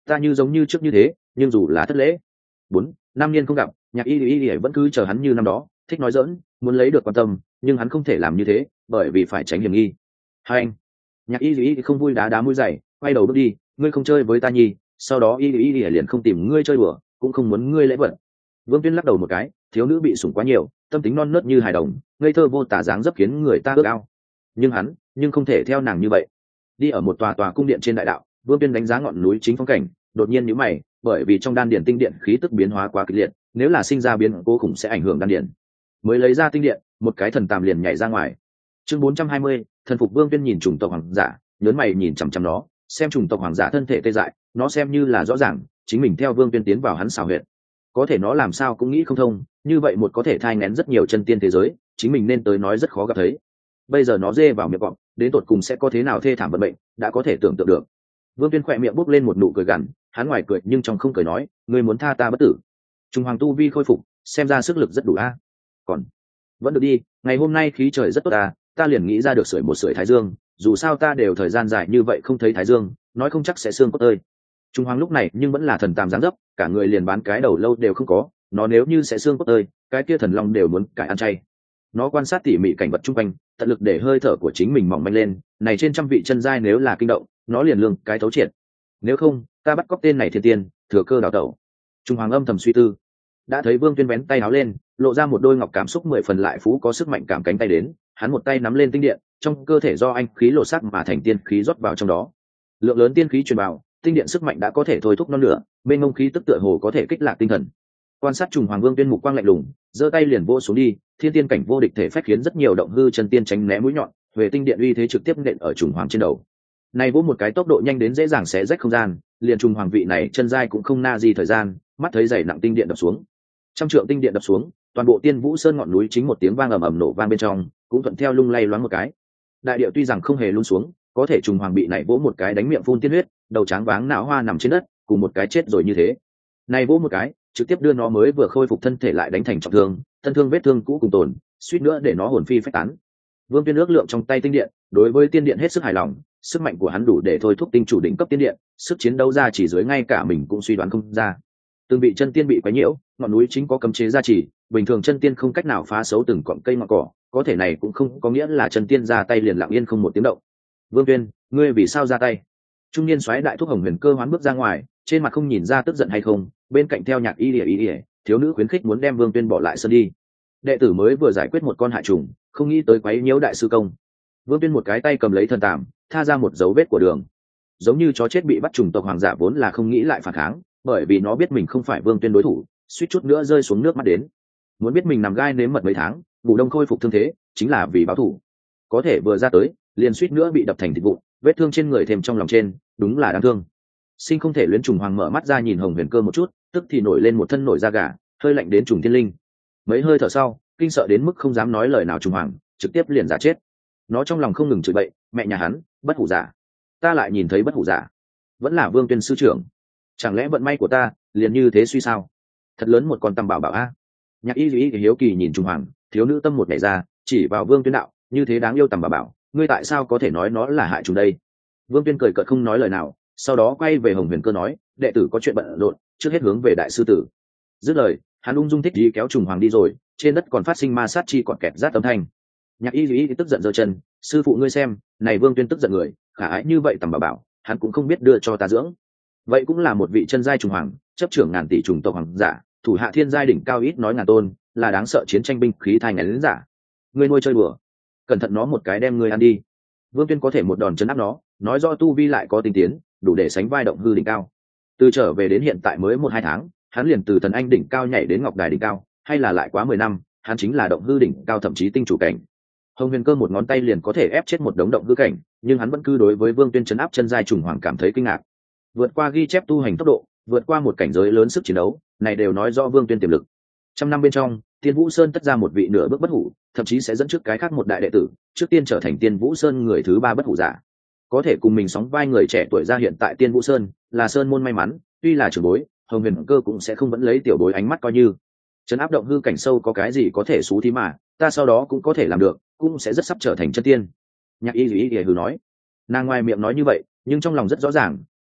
S1: ta như giống như trước như thế nhưng dù là thất lễ. Bốn năm niên không gặp, Nhạc Y Y Y vẫn cứ chờ hắn như năm đó, thích nói dỡn, muốn lấy được quan tâm, nhưng hắn không thể làm như thế, bởi vì phải tránh hiểm nghi. Hai anh. Nhạc Y Y không vui đá đá mũi giày, quay đầu bước đi, ngươi không chơi với ta nhi, sau đó Y Y Y liền không tìm ngươi chơi đùa, cũng không muốn ngươi lễ vật. Vương Tuyên lắc đầu một cái, thiếu nữ bị sủng quá nhiều, tâm tính non nớt như hài đồng, ngây thơ vô tả dáng dấp khiến người ta ước ao. Nhưng hắn, nhưng không thể theo nàng như vậy. Đi ở một tòa tòa cung điện trên đại đạo, Vương Tuyên đánh giá ngọn núi chính phong cảnh, đột nhiên nhíu mày, bởi vì trong đan điển tinh điện khí tức biến hóa quá kịch liệt, nếu là sinh ra biến cố khủng sẽ ảnh hưởng đan điển. Mới lấy ra tinh điện, một cái thần tàm liền nhảy ra ngoài. Chương bốn trăm hai mươi, thần phục. Vương Tuyên nhìn chủng tộc hoàng giả, nhớn mày nhìn chằm chằm nó, xem chủng tộc hoàng giả thân thể tê dại, nó xem như là rõ ràng, chính mình theo Vương Tuyên tiến vào hắn xảo huyệt. Có thể nó làm sao cũng nghĩ không thông, như vậy một có thể thai nghén rất nhiều chân tiên thế giới, chính mình nên tới nói rất khó gặp thấy. Bây giờ nó dê vào miệng cọp, đến tột cùng sẽ có thế nào thê thảm vận mệnh, đã có thể tưởng tượng được. Vương Tuyên khỏe miệng bốc lên một nụ cười gằn, hắn ngoài cười nhưng trong không cười nói, ngươi muốn tha ta bất tử. Trung hoàng tu vi khôi phục, xem ra sức lực rất đủ a. Còn vẫn được đi, ngày hôm nay khí trời rất tốt ta, ta liền nghĩ ra được sưởi một sưởi thái dương, dù sao ta đều thời gian dài như vậy không thấy thái dương, nói không chắc sẽ xương cốt ơi. Trung hoàng lúc này nhưng vẫn là thần tàm dáng dấp, cả người liền bán cái đầu lâu đều không có, nó nếu như sẽ xương cốt ơi, cái kia thần long đều muốn cải ăn chay. Nó quan sát tỉ mỉ cảnh vật chung quanh, tận lực để hơi thở của chính mình mỏng manh lên, này trên trăm vị chân giai nếu là kinh động, nó liền lương cái thấu triệt. Nếu không, ta bắt cóc tên này thiên tiên, thừa cơ đào tẩu. Trung hoàng âm thầm suy tư, đã thấy Vương Tuyên vén tay áo lên, lộ ra một đôi ngọc cảm xúc mười phần lại phú có sức mạnh cảm cánh tay đến, hắn một tay nắm lên tinh điện, trong cơ thể do anh khí lộ sắc mà thành tiên khí rót vào trong đó. Lượng lớn tiên khí truyền vào, tinh điện sức mạnh đã có thể thôi thúc non lửa, bên ngông khí tức tựa hồ có thể kích lạc tinh thần. Quan sát trùng hoàng Vương Tuyên mục quang lạnh lùng, giơ tay liền vỗ xuống đi, thiên tiên cảnh vô địch thể phách khiến rất nhiều động hư chân tiên tránh né mũi nhọn, về tinh điện uy thế trực tiếp nện ở trùng hoàng trên đầu. Này vỗ một cái tốc độ nhanh đến dễ dàng xé rách không gian, liền trùng hoàng vị này chân giai cũng không na gì thời gian, mắt thấy dày nặng tinh điện đập xuống. Trăm trượng tinh điện đập xuống, toàn bộ Tiên Vũ Sơn ngọn núi chính một tiếng vang ầm ầm nổ vang bên trong, cũng thuận theo lung lay loáng một cái. Đại địa tuy rằng không hề lún xuống, có thể trùng hoàng bị này vỗ một cái đánh miệng phun tiên huyết, đầu tráng váng não hoa nằm trên đất, cùng một cái chết rồi như thế. Này vỗ một cái, trực tiếp đưa nó mới vừa khôi phục thân thể lại đánh thành trọng thương, thân thương vết thương cũ cùng tồn, suýt nữa để nó hồn phi phách tán. Vương Tuyên ước lượng trong tay tinh điện, đối với tiên điện hết sức hài lòng, sức mạnh của hắn đủ để thôi thúc tinh chủ đỉnh cấp tiên điện, sức chiến đấu ra chỉ dưới ngay cả mình cũng suy đoán không ra. Từng vị chân tiên bị quấy nhiễu, ngọn núi chính có cấm chế gia trì, bình thường chân tiên không cách nào phá xấu từng cọng cây ngọn cỏ, có thể này cũng không có nghĩa là chân tiên ra tay liền lặng yên không một tiếng động. Vương Tuyên, ngươi vì sao ra tay? Trung niên soái đại thúc Hồng Huyền Cơ hoán bước ra ngoài, trên mặt không nhìn ra tức giận hay không, bên cạnh theo Nhạc Y Lìa Y Lìa, thiếu nữ khuyến khích muốn đem Vương Tuyên bỏ lại sân đi. Đệ tử mới vừa giải quyết một con hại trùng, không nghĩ tới quấy nhiễu đại sư công. Vương Tuyên một cái tay cầm lấy thần tàm, tha ra một dấu vết của đường. Giống như chó chết bị bắt trùng tộc hoàng giả vốn là không nghĩ lại phản kháng, bởi vì nó biết mình không phải Vương Tuyên đối thủ, suýt chút nữa rơi xuống nước mắt đến. Muốn biết mình nằm gai nếm mật mấy tháng, bù đông khôi phục thương thế, chính là vì báo thù. Có thể vừa ra tới, liền suýt nữa bị đập thành thịt vụn, vết thương trên người thêm trong lòng trên, đúng là đáng thương. Sinh không thể luyến trùng hoàng mở mắt ra nhìn Hồng Huyền Cơ một chút, tức thì nổi lên một thân nổi da gà, hơi lạnh đến trùng thiên linh. Mấy hơi thở sau, kinh sợ đến mức không dám nói lời nào trùng hoàng, trực tiếp liền giả chết. Nó trong lòng không ngừng chửi bậy, mẹ nhà hắn, bất hủ giả. Ta lại nhìn thấy bất hủ giả, vẫn là Vương Tuyên sư trưởng. Chẳng lẽ vận may của ta liền như thế suy sao? Thật lớn một con tầm bảo bảo a. Nhạc Y Duy hiếu kỳ nhìn trùng hoàng, thiếu nữ tâm một nhảy ra, chỉ vào Vương Tuyên đạo, như thế đáng yêu tầm bảo bảo, ngươi tại sao có thể nói nó là hại chúng đây? Vương Tuyên cười cợt không nói lời nào, sau đó quay về Hồng Huyền Cơ nói, đệ tử có chuyện bận rộn, trước hết hướng về đại sư tử. Dứt lời, hắn ung dung thích đi kéo trùng hoàng đi rồi, trên đất còn phát sinh ma sát chi còn kẹt rát âm thanh. Nhạc Y Duy tức giận giơ chân, sư phụ ngươi xem, này Vương Tuyên tức giận người, khả ái như vậy tầm bảo bảo, hắn cũng không biết đưa cho ta dưỡng. Vậy cũng là một vị chân giai trùng hoàng, chấp trưởng ngàn tỷ trùng tộc hoàng giả, thủ hạ thiên giai đỉnh cao ít nói ngàn tôn, là đáng sợ chiến tranh binh khí thai ngàn lính giả. Ngươi nuôi chơi bừa, cẩn thận nó một cái đem ngươi ăn đi. Vương Tuyên có thể một đòn chấn áp nó, nói rõ tu vi lại có tinh tiến, đủ để sánh vai động hư đỉnh cao. Từ trở về đến hiện tại mới một hai tháng, hắn liền từ thần anh đỉnh cao nhảy đến ngọc đài đỉnh cao, hay là lại quá mười năm, hắn chính là động hư đỉnh cao thậm chí tinh chủ cảnh. Hồng Huyền Cơ một ngón tay liền có thể ép chết một đống động hư cảnh, nhưng hắn vẫn cứ đối với Vương Tuyên chấn áp chân giai trùng hoàng cảm thấy kinh ngạc. Vượt qua ghi chép tu hành tốc độ, vượt qua một cảnh giới lớn sức chiến đấu, này đều nói rõ Vương Tuyên tiềm lực. Trăm năm bên trong, Tiên Vũ Sơn tất ra một vị nửa bước bất hủ, thậm chí sẽ dẫn trước cái khác một đại đệ tử, trước tiên trở thành Tiên Vũ Sơn người thứ ba bất hủ giả. Có thể cùng mình sóng vai người trẻ tuổi ra hiện tại Tiên Vũ Sơn, là sơn môn may mắn, tuy là trưởng bối, Hồng Huyền Cơ cũng sẽ không vẫn lấy tiểu bối ánh mắt coi như. Trấn áp động hư cảnh sâu có cái gì có thể xú thí mà, ta sau đó cũng có thể làm được, cũng sẽ rất sắp trở thành chân tiên. Nhạc Y Duy hừ nói, nàng ngoài miệng nói như vậy, nhưng trong lòng rất rõ ràng,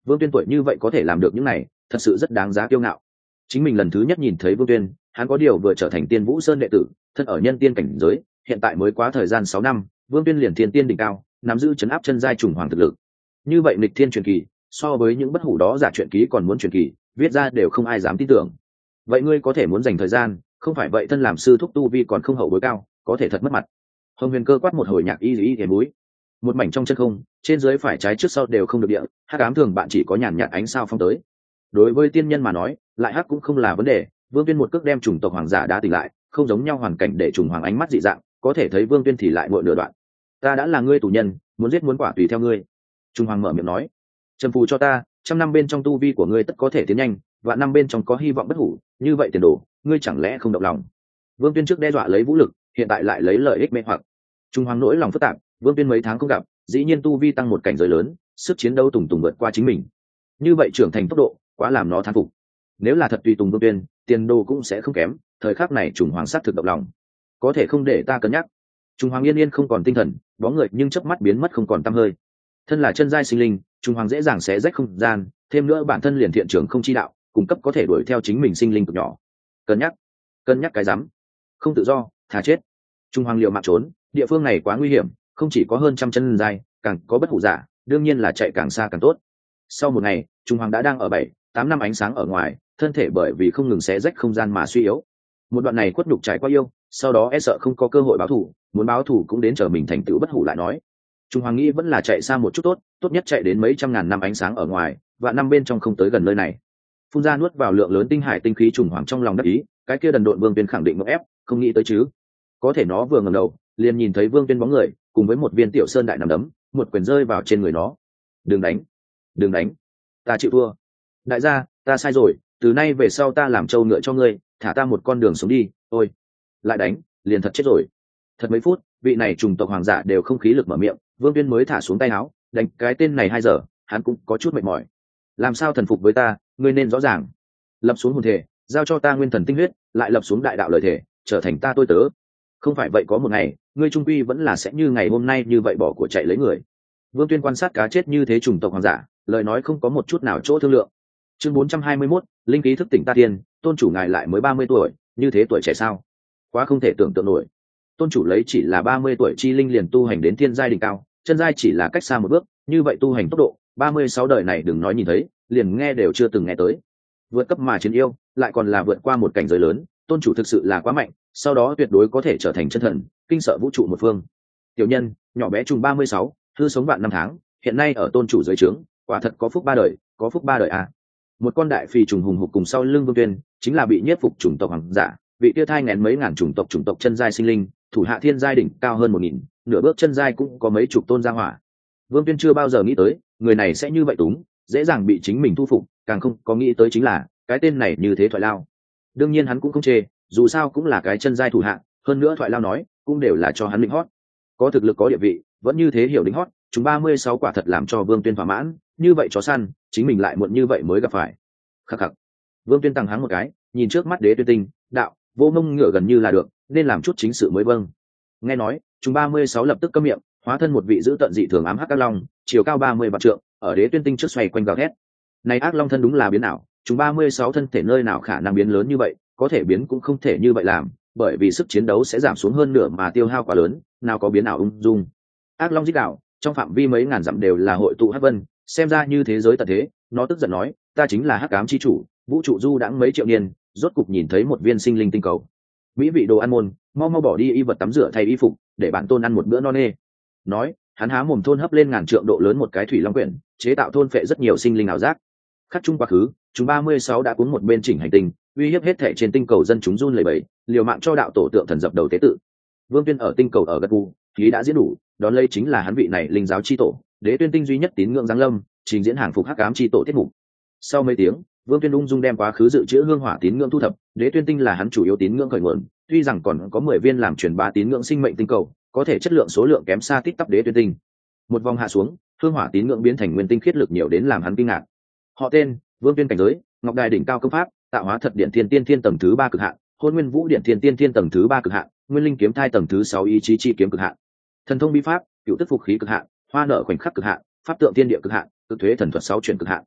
S1: Vương Tuyên tuổi như vậy có thể làm được những này thật sự rất đáng giá kiêu ngạo. Chính mình lần thứ nhất nhìn thấy Vương Tuyên, hắn có điều vừa trở thành Tiên Vũ Sơn đệ tử, thân ở nhân tiên cảnh giới, hiện tại mới quá thời gian sáu năm, Vương Tuyên liền thiên tiên đỉnh cao, nắm giữ chấn áp chân giai trùng hoàng thực lực. Như vậy nghịch thiên truyền kỳ, so với những bất hủ đó giả truyện ký còn muốn truyền kỳ, viết ra đều không ai dám tin tưởng. Vậy ngươi có thể muốn dành thời gian, không phải vậy thân làm sư thúc tu vi còn không hậu bối cao, có thể thật mất mặt. Hồng Huyền Cơ quát một hồi nhạc y y thề mũi, một mảnh trong chân không, trên dưới phải trái trước sau đều không được địa, hắc ám thường bạn chỉ có nhàn nhạt ánh sao phong tới. Đối với tiên nhân mà nói, lại hắc cũng không là vấn đề. Vương Tuyên một cước đem chủng tộc hoàng giả đã tỉnh lại, không giống nhau hoàn cảnh để trùng hoàng ánh mắt dị dạng, có thể thấy Vương Tuyên thì lại muội nửa đoạn. Ta đã là ngươi tù nhân, muốn giết muốn quả tùy theo ngươi. Trung hoàng mở miệng nói, trầm phù cho ta, trăm năm bên trong tu vi của ngươi tất có thể tiến nhanh, vạn năm bên trong có hy vọng bất hủ, như vậy tiền đồ, ngươi chẳng lẽ không động lòng? Vương Tuyên trước đe dọa lấy vũ lực, hiện tại lại lấy lợi ích mê hoặc. Trung hoàng nỗi lòng phức tạp, Vương Tuyên mấy tháng không gặp, dĩ nhiên tu vi tăng một cảnh giới lớn, sức chiến đấu tùng tùng vượt qua chính mình. Như vậy trưởng thành tốc độ, quá làm nó thán phục. Nếu là thật tùy tùng Vương Tuyên, tiền đồ cũng sẽ không kém. Thời khắc này Trung hoàng sát thực động lòng, có thể không để ta cân nhắc. Trung hoàng yên yên không còn tinh thần, bóng người nhưng chớp mắt biến mất không còn tăm hơi. Thân là chân giai sinh linh, Trung hoàng dễ dàng xé rách không gian, thêm nữa bản thân liền thiện trưởng không chi đạo, cung cấp có thể đuổi theo chính mình sinh linh cực nhỏ. Cân nhắc, cân nhắc cái rắm, không tự do, thà chết. Trung hoàng liều mạng trốn, địa phương này quá nguy hiểm, không chỉ có hơn trăm chân giai, càng có bất hủ giả, đương nhiên là chạy càng xa càng tốt. Sau một ngày, Trung hoàng đã đang ở bảy, tám năm ánh sáng ở ngoài, thân thể bởi vì không ngừng xé rách không gian mà suy yếu. Một đoạn này khuất nhục trải qua yêu, sau đó e sợ không có cơ hội báo thù, muốn báo thù cũng đến chờ mình thành tựu bất hủ lại nói. Trung hoàng nghĩ vẫn là chạy xa một chút tốt, tốt nhất chạy đến mấy trăm ngàn năm ánh sáng ở ngoài, và năm bên trong không tới gần nơi này. Phun ra nuốt vào lượng lớn tinh hải tinh khí, Trung hoàng trong lòng đắc ý, cái kia đần độn Vương Tuyên khẳng định ngộp ép, không nghĩ tới chứ. Có thể nó vừa ngẩng đầu, liền nhìn thấy Vương Tuyên bóng người, cùng với một viên tiểu sơn đại nằm đấm, một quyền rơi vào trên người nó. Đừng đánh, đừng đánh, ta chịu thua. Đại gia, ta sai rồi, từ nay về sau ta làm trâu ngựa cho ngươi, thả ta một con đường sống đi. Ôi, lại đánh, liền thật chết rồi. Thật mấy phút, vị này trùng tộc hoàng giả đều không khí lực mở miệng, Vương Tuyên mới thả xuống tay áo, đánh cái tên này hai giờ, hắn cũng có chút mệt mỏi. Làm sao thần phục với ta, ngươi nên rõ ràng. Lập xuống hồn thể, giao cho ta nguyên thần tinh huyết, lại lập xuống đại đạo lời thể, trở thành ta tôi tớ. Không phải vậy có một ngày, ngươi trung quy vẫn là sẽ như ngày hôm nay như vậy bỏ của chạy lấy người. Vương Tuyên quan sát cá chết như thế trùng tộc hoàng giả, lời nói không có một chút nào chỗ thương lượng. Chương bốn trăm hai mươi mốt, linh khí thức tỉnh ta tiên, tôn chủ ngài lại mới ba mươi tuổi, như thế tuổi trẻ sao? Quá không thể tưởng tượng nổi. Tôn chủ lấy chỉ là ba mươi tuổi chi linh liền tu hành đến thiên giai đỉnh cao, chân giai chỉ là cách xa một bước, như vậy tu hành tốc độ, ba mươi sáu đời này đừng nói nhìn thấy, liền nghe đều chưa từng nghe tới. Vượt cấp mà chiến yêu, lại còn là vượt qua một cảnh giới lớn, tôn chủ thực sự là quá mạnh, sau đó tuyệt đối có thể trở thành chân thần, kinh sợ vũ trụ một phương. Tiểu nhân, nhỏ bé trùng ba mươi sáu, hư sống vạn năm tháng, hiện nay ở tôn chủ dưới trướng, quả thật có phúc ba đời, có phúc ba đời à. Một con đại phì trùng hùng hục cùng sau lưng Vương Tuyên, chính là bị nhiếp phục chủng tộc hoàng giả, vị tiêu thai nghén mấy ngàn chủng tộc chủng tộc chân giai sinh linh, thủ hạ thiên giai đỉnh cao hơn một nghìn, nửa bước chân giai cũng có mấy chục tôn gia hỏa. Vương Tuyên chưa bao giờ nghĩ tới, người này sẽ như vậy túng, dễ dàng bị chính mình thu phục, càng không có nghĩ tới chính là, cái tên này như thế thoại lao. Đương nhiên hắn cũng không chê, dù sao cũng là cái chân giai thủ hạ, hơn nữa thoại lao nói, cũng đều là cho hắn lĩnh hót. Có thực lực có địa vị, vẫn như thế hiểu lĩnh hót, chúng ba mươi sáu quả thật làm cho Vương Tuyên thỏa mãn, như vậy chó săn, chính mình lại muộn như vậy mới gặp phải. Khắc khắc. Vương Tuyên tăng háng một cái, nhìn trước mắt Đế Tuyên Tinh, đạo, vô mông ngựa gần như là được, nên làm chút chính sự mới vâng. Nghe nói, chúng ba mươi sáu lập tức câm miệng, hóa thân một vị giữ tận dị thường ám hắc ác long, chiều cao ba mươi vạn trượng, ở Đế Tuyên Tinh trước xoay quanh gào thét. Này ác long thân đúng là biến ảo, chúng ba mươi sáu thân thể nơi nào khả năng biến lớn như vậy, có thể biến cũng không thể như vậy làm, bởi vì sức chiến đấu sẽ giảm xuống hơn nửa mà tiêu hao quá lớn, nào có biến ảo ung dung. Ác long rít đạo, trong phạm vi mấy ngàn dặm đều là hội tụ hắc vân, xem ra như thế giới tận thế. Nó tức giận nói, ta chính là hắc ám chi chủ, vũ trụ du đãng mấy triệu niên, rốt cục nhìn thấy một viên sinh linh tinh cầu. Mỹ vị đồ ăn môn, mau mau bỏ đi y vật tắm rửa thay y phục, để bản tôn ăn một bữa no nê. Nói, hắn há mồm thôn hấp lên ngàn trượng độ lớn một cái thủy long quyển, chế tạo thôn phệ rất nhiều sinh linh ảo giác. Khắc chung quá khứ, chúng ba mươi sáu đã cuốn một bên chỉnh hành tinh, uy hiếp hết thể trên tinh cầu dân chúng run lẩy bẩy, liều mạng cho đạo tổ tượng thần dập đầu tế tự. Vương Tuyên ở tinh cầu ở gật gù, khí đã diễn đủ, đón lấy chính là hắn vị này linh giáo chi tổ, Đế Tuyên Tinh duy nhất tín ngưỡng giáng lâm, trình diễn hàng phục hắc ám chi tổ tiết mục. Sau mấy tiếng, Vương Tuyên ung dung đem quá khứ dự trữ hương hỏa tín ngưỡng thu thập, Đế Tuyên Tinh là hắn chủ yếu tín ngưỡng khởi nguồn, tuy rằng còn có mười viên làm truyền bá tín ngưỡng sinh mệnh tinh cầu, có thể chất lượng số lượng kém xa tít tắp Đế Tuyên Tinh. Một vòng hạ xuống, hương hỏa tín ngưỡng biến thành nguyên tinh khiết lực nhiều đến làm hắn kinh ngạc. Họ tên, Vương Tuyên cảnh giới, Ngọc Đài đỉnh cao công pháp, tạo hóa thật điện thiên tiên thiên tầng thứ ba cực hạn, Hôn Nguyên Vũ điện thiên tiên thiên tầng thứ ba cực hạn, Nguyên Linh kiếm thai tầng thứ sáu ý chí chi kiếm cực hạn. Thần thông bí pháp, cựu tức phục khí cực hạn, hoa nở khoảnh khắc cực hạn, pháp tượng thiên địa cực hạn, cực thuế thần thuật sáu chuyển cực hạn,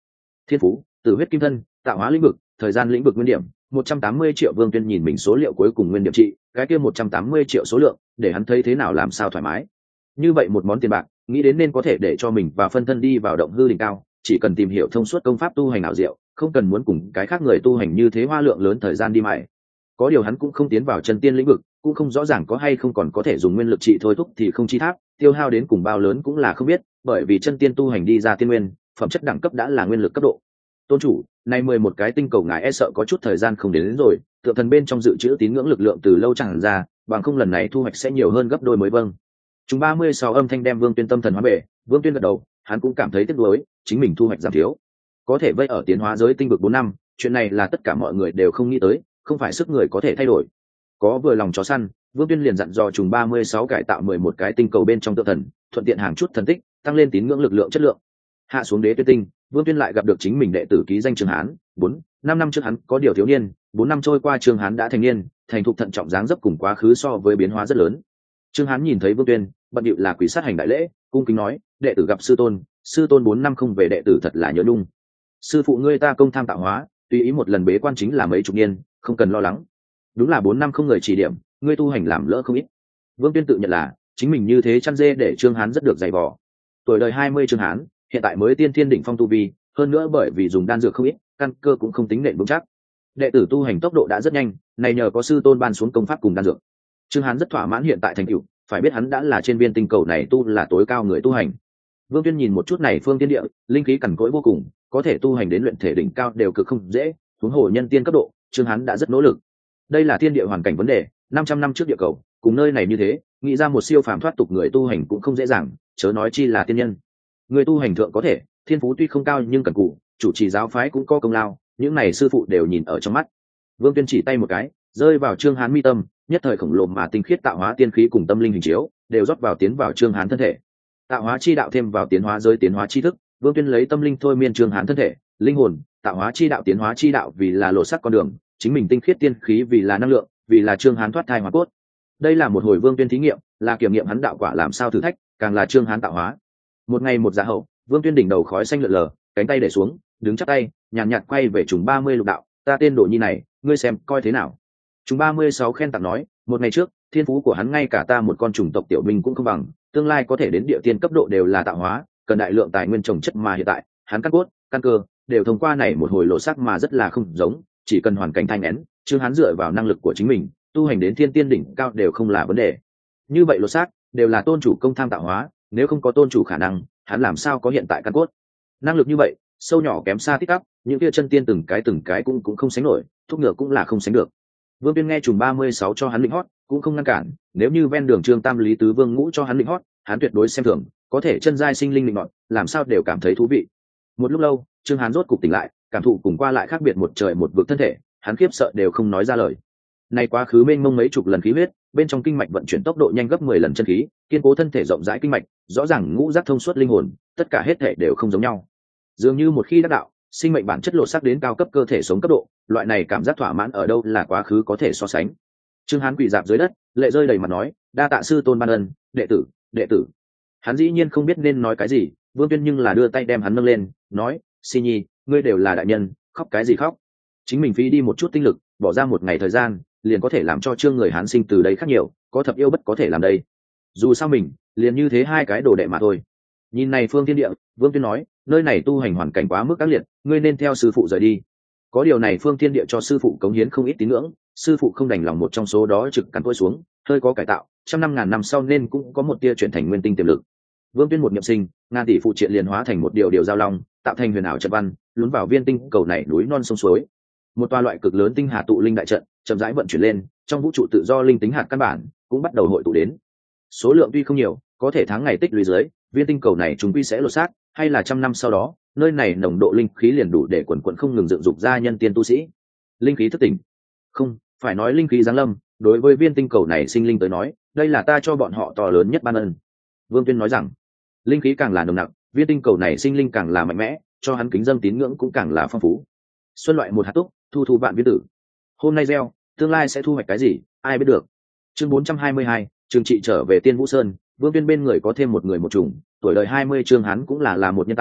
S1: thiên phú, tử huyết kim thân, tạo hóa lĩnh vực, thời gian lĩnh vực nguyên điểm một trăm tám mươi triệu. Vương Tuyên nhìn mình số liệu cuối cùng nguyên điểm trị, cái kia một trăm tám mươi triệu số lượng để hắn thấy thế nào làm sao thoải mái. Như vậy một món tiền bạc, nghĩ đến nên có thể để cho mình và phân thân đi vào động hư đỉnh cao, chỉ cần tìm hiểu thông suốt công pháp tu hành nào diệu, không cần muốn cùng cái khác người tu hành như thế hoa lượng lớn thời gian đi mãi. Có điều hắn cũng không tiến vào chân tiên lĩnh vực, cũng không rõ ràng có hay không còn có thể dùng nguyên lực trị thôi thúc thì không chi tháp, tiêu hao đến cùng bao lớn cũng là không biết, bởi vì chân tiên tu hành đi ra tiên nguyên, phẩm chất đẳng cấp đã là nguyên lực cấp độ. Tôn chủ, nay mười một cái tinh cầu ngài e sợ có chút thời gian không đến, đến rồi, tượng thần bên trong dự trữ tín ngưỡng lực lượng từ lâu chẳng ra, bằng không lần này thu hoạch sẽ nhiều hơn gấp đôi mới vâng. Chúng ba mươi sáu âm thanh đem Vương Tuyên tâm thần hóa bể, Vương Tuyên gật đầu, hắn cũng cảm thấy tiếc nuối, chính mình thu hoạch giảm thiếu. Có thể vây ở tiến hóa giới tinh vực bốn năm, chuyện này là tất cả mọi người đều không nghĩ tới, không phải sức người có thể thay đổi. Có vừa lòng chó săn, Vương Tuyên liền dặn dò trùng ba mươi sáu cải tạo mười một cái tinh cầu bên trong tượng thần, thuận tiện hàng chút thần tích, tăng lên tín ngưỡng lực lượng chất lượng. Hạ xuống đế tuyết tinh, Vương Tuyên lại gặp được chính mình đệ tử ký danh Trương Hán, bốn, năm năm trước hắn có điều thiếu niên, bốn năm trôi qua Trương Hán đã thành niên, thành thục thận trọng dáng dấp cùng quá khứ so với biến hóa rất lớn. Trương Hán nhìn thấy Vương Tuyên, bận điệu là quỷ sát hành đại lễ, cung kính nói, đệ tử gặp sư tôn, sư tôn bốn năm không về đệ tử thật là nhớ nhung. Sư phụ ngươi ta công tham tạo hóa, tùy ý một lần bế quan chính là mấy chục niên, không cần lo lắng. Đúng là bốn năm không người chỉ điểm, ngươi tu hành làm lỡ không ít. Vương Tuyên tự nhận là chính mình như thế chăn dê để Trương Hán rất được dày vò. Tuổi đời hai mươi Trương Hán, hiện tại mới tiên thiên đỉnh phong tu vi, hơn nữa bởi vì dùng đan dược không ít, căn cơ cũng không tính nền vững chắc. Đệ tử tu hành tốc độ đã rất nhanh, này nhờ có sư tôn ban xuống công pháp cùng đan dược. Trương Hán rất thỏa mãn hiện tại thành tựu, phải biết hắn đã là trên viên tinh cầu này tu là tối cao người tu hành. Vương Tuyên nhìn một chút này phương tiên địa, linh khí cằn cỗi vô cùng, có thể tu hành đến luyện thể đỉnh cao đều cực không dễ, huống hồ nhân tiên cấp độ, Trương Hán đã rất nỗ lực. Đây là thiên địa hoàn cảnh vấn đề, năm trăm năm trước địa cầu, cùng nơi này như thế, nghĩ ra một siêu phàm thoát tục người tu hành cũng không dễ dàng, chớ nói chi là tiên nhân. Người tu hành thượng có thể, thiên phú tuy không cao nhưng cần cù, chủ trì giáo phái cũng có công lao, những này sư phụ đều nhìn ở trong mắt. Vương Tuyên chỉ tay một cái, rơi vào Trương Hán mi tâm, nhất thời khổng lồ mà tinh khiết tạo hóa tiên khí cùng tâm linh hình chiếu, đều rót vào tiến vào Trương Hán thân thể. Tạo hóa chi đạo thêm vào tiến hóa giới tiến hóa chi thức, Vương Tuyên lấy tâm linh thôi miên Trương Hán thân thể, linh hồn, tạo hóa chi đạo tiến hóa chi đạo vì là lộ sắc con đường, chính mình tinh khiết tiên khí vì là năng lượng, vì là Trương Hán thoát thai hóa cốt. Đây là một hồi Vương Tuyên thí nghiệm, là kiểm nghiệm hắn đạo quả làm sao thử thách, càng là Trương Hán tạo hóa. Một ngày một dạ hậu, Vương Tuyên đỉnh đầu khói xanh lượn lờ, cánh tay để xuống, đứng chắp tay, nhàn nhạt, nhạt quay về trùng ba mươi lục đạo, ta tên Đồ Nhi này, ngươi xem coi thế nào. Trùng ba mươi sáu khen tặng nói, một ngày trước, thiên phú của hắn ngay cả ta một con trùng tộc tiểu binh cũng không bằng, tương lai có thể đến địa tiên cấp độ đều là tạo hóa, cần đại lượng tài nguyên trồng chất mà hiện tại, hắn căn cốt, căn cơ đều thông qua này một hồi lộ sắc mà rất là không giống, chỉ cần hoàn cảnh thanh nén, Trương Hán dựa vào năng lực của chính mình, tu hành đến thiên tiên đỉnh cao đều không là vấn đề. Như vậy lộ sắc đều là tôn chủ công tham tạo hóa, nếu không có tôn chủ khả năng, hắn làm sao có hiện tại căn cốt. Năng lực như vậy, sâu nhỏ kém xa tích tắc, những kia chân tiên từng cái từng cái cũng cũng không sánh nổi, thuốc ngựa cũng là không sánh được. Vương Tuyên nghe trùng ba mươi sáu cho hắn lĩnh hót, cũng không ngăn cản, nếu như ven đường Trương Tam Lý Tứ Vương Ngũ cho hắn lĩnh hót, hắn tuyệt đối xem thường, có thể chân giai sinh linh linh ngọn, làm sao đều cảm thấy thú vị. Một lúc lâu, Trương Hán rốt cục tỉnh lại, cảm thụ cùng qua lại khác biệt một trời một vực thân thể, hắn khiếp sợ đều không nói ra lời. Nay quá khứ mênh mông mấy chục lần khí huyết, bên trong kinh mạch vận chuyển tốc độ nhanh gấp mười lần chân khí, kiên cố thân thể rộng rãi kinh mạch, rõ ràng ngũ giác thông suốt linh hồn, tất cả hết thể đều không giống nhau. Dường như một khi đắc đạo, sinh mệnh bản chất lộ sắc đến cao cấp cơ thể sống cấp độ, loại này cảm giác thỏa mãn ở đâu là quá khứ có thể so sánh. Trương Hán quỳ dạp dưới đất, lệ rơi đầy mặt nói, đa tạ sư tôn ban ân, đệ tử, đệ tử. Hắn dĩ nhiên không biết nên nói cái gì, Vương Tuyên nhưng là đưa tay đem hắn nâng lên, nói, Si Nhi, ngươi đều là đại nhân, khóc cái gì khóc? Chính mình phí đi một chút tinh lực, bỏ ra một ngày thời gian, liền có thể làm cho Trương người Hán sinh từ đây khác nhiều, có thập yêu bất có thể làm đây. Dù sao mình, liền như thế hai cái đồ đệ mà thôi. Nhìn này phương thiên địa, Vương Tuyên nói, nơi này tu hành hoàn cảnh quá mức ác liệt, ngươi nên theo sư phụ rời đi. Có điều này phương thiên địa cho sư phụ cống hiến không ít tín ngưỡng, sư phụ không đành lòng một trong số đó trực cắn tôi xuống, hơi có cải tạo, trăm năm ngàn năm sau nên cũng có một tia chuyển thành nguyên tinh tiềm lực. Vương Tuyên một niệm sinh, ngàn tỷ phụ triện liền hóa thành một điều điều giao long, tạo thành huyền ảo trận văn, lún vào viên tinh cầu này núi non sông suối. Một toa loại cực lớn tinh hà tụ linh đại trận, chậm rãi vận chuyển lên, trong vũ trụ tự do linh tính hạt căn bản cũng bắt đầu hội tụ đến. Số lượng tuy không nhiều, có thể tháng ngày tích lũy dưới, viên tinh cầu này chúng quy sẽ lột xác, hay là trăm năm sau đó, nơi này nồng độ linh khí liền đủ để quần quần không ngừng dựng dục ra nhân tiên tu sĩ. Linh khí thức tỉnh, không phải nói linh khí giáng lâm, đối với viên tinh cầu này sinh linh tới nói, đây là ta cho bọn họ to lớn nhất ban ân. Vương Tuyên nói rằng, linh khí càng là nồng nặc, viên tinh cầu này sinh linh càng là mạnh mẽ, cho hắn kính dâng tín ngưỡng cũng càng là phong phú. Xuân loại một hạt túc, thu thu vạn viên tử. Hôm nay gieo, tương lai sẽ thu hoạch cái gì, ai biết được. Chương bốn trăm hai mươi hai, Trương Trị trở về Tiên Vũ Sơn. Vương Tuyên bên người có thêm một người một chủng, tuổi đời hai mươi Trương hắn cũng là là một nhân tài,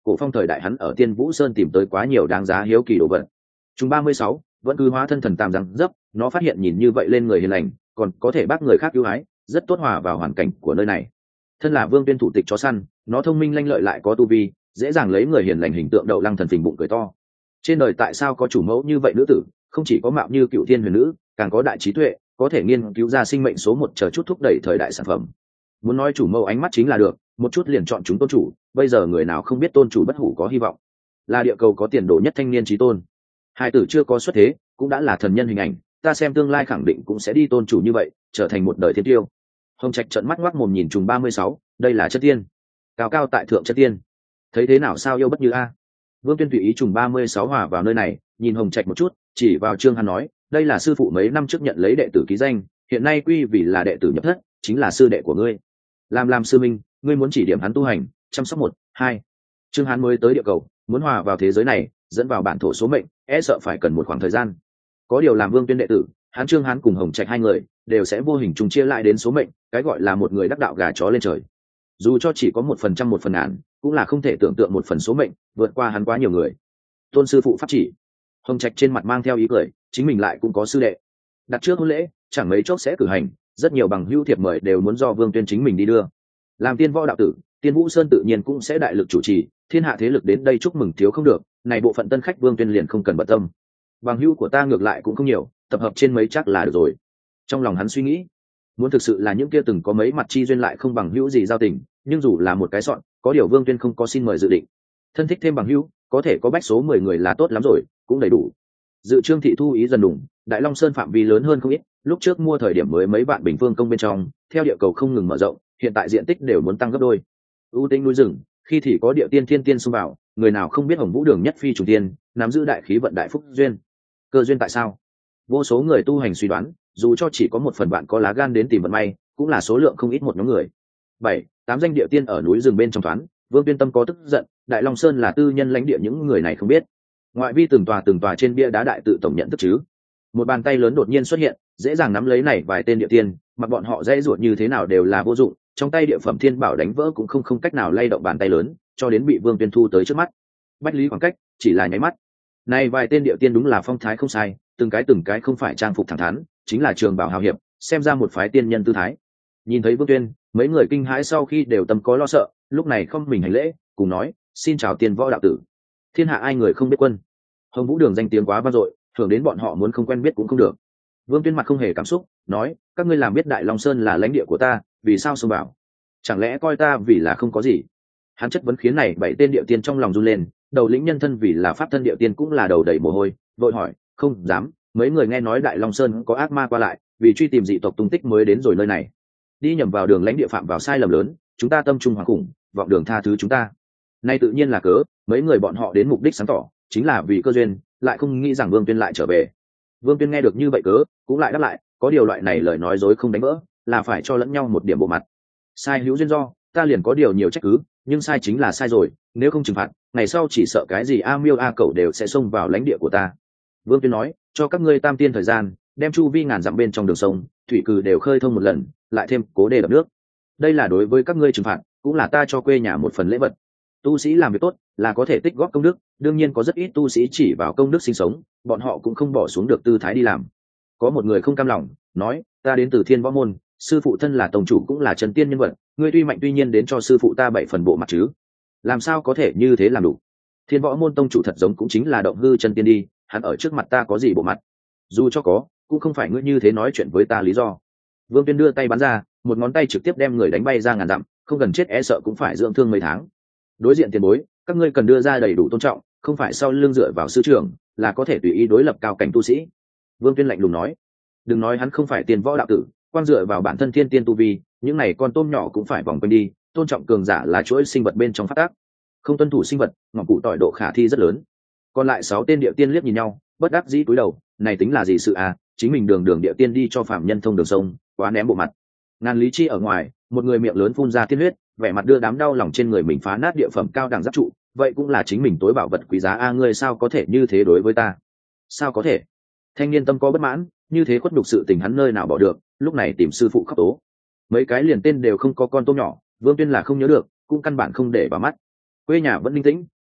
S1: cổ phong thời đại hắn ở Tiên Vũ Sơn tìm tới quá nhiều đáng giá hiếu kỳ đồ vật. Chúng ba mươi sáu vẫn cứ hóa thân thần tam răng dấp, nó phát hiện nhìn như vậy lên người hiền lành, còn có thể bác người khác ưu ái, rất tốt hòa vào hoàn cảnh của nơi này. Thân là Vương Tuyên thủ tịch chó săn, nó thông minh lanh lợi lại có tu vi, dễ dàng lấy người hiền lành hình tượng đậu lăng thần phình bụng cười to. Trên đời tại sao có chủ mẫu như vậy nữ tử, không chỉ có mạo như cựu thiên huyền nữ, càng có đại trí tuệ, có thể nghiên cứu ra sinh mệnh số một chờ chút thúc đẩy thời đại sản phẩm. Muốn nói chủ mẫu ánh mắt chính là được, một chút liền chọn chúng tôn chủ, bây giờ người nào không biết tôn chủ bất hủ có hy vọng, là địa cầu có tiền đồ nhất thanh niên trí tôn. Hai tử chưa có xuất thế, cũng đã là thần nhân hình ảnh, ta xem tương lai khẳng định cũng sẽ đi tôn chủ như vậy, trở thành một đời thiên tiêu. Hồng Trạch trợn mắt ngoác mồm nhìn trùng ba mươi sáu, đây là chất tiên, cao cao tại thượng chất tiên, thấy thế nào sao yêu bất như a. Vương Tuyên tùy ý trùng ba mươi sáu hòa vào nơi này, nhìn Hồng Trạch một chút, chỉ vào Trương Hán nói, đây là sư phụ mấy năm trước nhận lấy đệ tử ký danh, hiện nay quy vì là đệ tử nhập thất, chính là sư đệ của ngươi. Làm làm sư minh, ngươi muốn chỉ điểm hắn tu hành, chăm sóc một, hai. Trương Hán mới tới địa cầu, muốn hòa vào thế giới này, dẫn vào bản thổ số mệnh, e sợ phải cần một khoảng thời gian. Có điều làm Vương Tuyên đệ tử, hắn Trương Hán cùng Hồng Trạch hai người đều sẽ vô hình trùng chia lại đến số mệnh, cái gọi là một người đắc đạo gà chó lên trời. Dù cho chỉ có một phần trăm một phần ngàn, cũng là không thể tưởng tượng một phần số mệnh vượt qua hắn quá nhiều người. Tôn sư phụ pháp chỉ. Hồng Trạch trên mặt mang theo ý cười, chính mình lại cũng có sư đệ. Đặt trước hôn lễ, chẳng mấy chốc sẽ cử hành, rất nhiều bằng hữu thiệp mời đều muốn do Vương Tuyên chính mình đi đưa. Làm tiên võ đạo tử, Tiên Vũ Sơn tự nhiên cũng sẽ đại lực chủ trì, thiên hạ thế lực đến đây chúc mừng thiếu không được, này bộ phận tân khách Vương Tuyên liền không cần bận tâm. Bằng hữu của ta ngược lại cũng không nhiều, tập hợp trên mấy chắc là được rồi. Trong lòng hắn suy nghĩ, muốn thực sự là những kia từng có mấy mặt chi duyên lại không bằng hữu gì giao tình, nhưng dù là một cái sọn, có điều Vương Tuyên không có xin mời dự định. Thân thích thêm bằng hữu, có thể có bách số mười người là tốt lắm rồi, cũng đầy đủ. Dự Trương thị thu ý dần đủng, Đại Long Sơn phạm vi lớn hơn không ít, lúc trước mua thời điểm mới mấy bạn bình phương công bên trong, theo địa cầu không ngừng mở rộng, hiện tại diện tích đều muốn tăng gấp đôi. ưu tinh núi rừng, khi thì có địa tiên thiên tiên xông vào, người nào không biết Hồng Vũ Đường nhất phi trùng tiên, nắm giữ đại khí vận đại phúc duyên. Cơ duyên tại sao? Vô số người tu hành suy đoán, dù cho chỉ có một phần bạn có lá gan đến tìm vận may, cũng là số lượng không ít một nhóm người. Bảy, tám danh địa tiên ở núi rừng bên trong thoáng, Vương Tuyên tâm có tức giận, Đại Long Sơn là tư nhân lãnh địa những người này không biết. Ngoại vi từng tòa từng tòa trên bia đá đại tự tổng nhận thức chứ. Một bàn tay lớn đột nhiên xuất hiện, dễ dàng nắm lấy này vài tên địa tiên, mà bọn họ dễ ruột như thế nào đều là vô dụng, trong tay địa phẩm thiên bảo đánh vỡ cũng không không cách nào lay động bàn tay lớn, cho đến bị Vương Tuyên thu tới trước mắt. Bách lý khoảng cách, chỉ là nháy mắt. Này vài tên địa tiên đúng là phong thái không sai, từng cái từng cái không phải trang phục thẳng thắn, chính là trường bảo hào hiệp, xem ra một phái tiên nhân tư thái. Nhìn thấy Vương Tuyên, mấy người kinh hãi sau khi đều tâm có lo sợ, lúc này không mình hành lễ, cùng nói, xin chào tiên võ đạo tử. Thiên hạ ai người không biết quân. Hồng Vũ Đường danh tiếng quá vang dội, thường đến bọn họ muốn không quen biết cũng không được. Vương Tuyên mặt không hề cảm xúc, nói, các ngươi làm biết Đại Long Sơn là lãnh địa của ta, vì sao xông vào? Chẳng lẽ coi ta vì là không có gì? Hắn chất vấn khiến này bảy tên địa tiên trong lòng run lên, đầu lĩnh nhân thân vì là pháp thân địa tiên cũng là đầu đầy mồ hôi, vội hỏi, không dám, mấy người nghe nói Đại Long Sơn có ác ma qua lại, vì truy tìm dị tộc tung tích mới đến rồi nơi này. Đi nhầm vào đường lãnh địa phạm vào sai lầm lớn, chúng ta tâm trung hoàng khủng, vọng đường tha thứ chúng ta. Nay tự nhiên là cớ, mấy người bọn họ đến mục đích sáng tỏ, chính là vì cơ duyên, lại không nghĩ rằng Vương Tuyên lại trở về. Vương Tuyên nghe được như vậy cớ, cũng lại đáp lại, có điều loại này lời nói dối không đánh vỡ, là phải cho lẫn nhau một điểm bộ mặt. Sai hữu duyên do, ta liền có điều nhiều trách cứ, nhưng sai chính là sai rồi, nếu không trừng phạt, ngày sau chỉ sợ cái gì a miêu a cẩu đều sẽ xông vào lãnh địa của ta. Vương Tuyên nói, cho các ngươi tam tiên thời gian, đem chu vi ngàn dặm bên trong đường sông, thủy cừ đều khơi thông một lần, lại thêm cố đề đập nước. Đây là đối với các ngươi trừng phạt, cũng là ta cho quê nhà một phần lễ vật. Tu sĩ làm việc tốt là có thể tích góp công đức, đương nhiên có rất ít tu sĩ chỉ vào công đức sinh sống, bọn họ cũng không bỏ xuống được tư thái đi làm. Có một người không cam lòng, nói, ta đến từ Thiên Võ Môn, sư phụ thân là tổng chủ cũng là chân tiên nhân vật, ngươi tuy mạnh tuy nhiên đến cho sư phụ ta bảy phần bộ mặt chứ, làm sao có thể như thế làm đủ? Thiên Võ Môn tông chủ thật giống cũng chính là động hư chân tiên đi, hắn ở trước mặt ta có gì bộ mặt? Dù cho có, cũng không phải ngươi như thế nói chuyện với ta lý do. Vương Tuyên đưa tay bắn ra, một ngón tay trực tiếp đem người đánh bay ra ngàn dặm, không cần chết e sợ cũng phải dưỡng thương mấy tháng. Đối diện tiền bối, các ngươi cần đưa ra đầy đủ tôn trọng, không phải sau lưng dựa vào sư trưởng là có thể tùy ý đối lập cao cảnh tu sĩ. Vương Tuyên lạnh lùng nói, đừng nói hắn không phải tiền võ đạo tử, quan dựa vào bản thân thiên tiên tu vi, những này con tôm nhỏ cũng phải vòng quanh đi, tôn trọng cường giả là chuỗi sinh vật bên trong phát tác, không tuân thủ sinh vật, ngọn cụ tỏi độ khả thi rất lớn. Còn lại sáu tên địa tiên liếc nhìn nhau, bất đắc dĩ cúi đầu, này tính là gì sự à, chính mình đường đường địa tiên đi cho phạm nhân thông đường sông, quá ném bộ mặt. Ngàn lý chi ở ngoài, một người miệng lớn phun ra tiên huyết, vẻ mặt đưa đám đau lòng trên người mình phá nát địa phẩm cao đẳng giáp trụ, vậy cũng là chính mình tối bảo vật quý giá a, ngươi sao có thể như thế đối với ta? Sao có thể? Thanh niên tâm có bất mãn, như thế khuất nhục sự tình hắn nơi nào bỏ được, lúc này tìm sư phụ khóc tố. Mấy cái liền tên đều không có con tôm nhỏ, Vương Tuyên là không nhớ được, cũng căn bản không để vào mắt. Quê nhà vẫn linh tĩnh,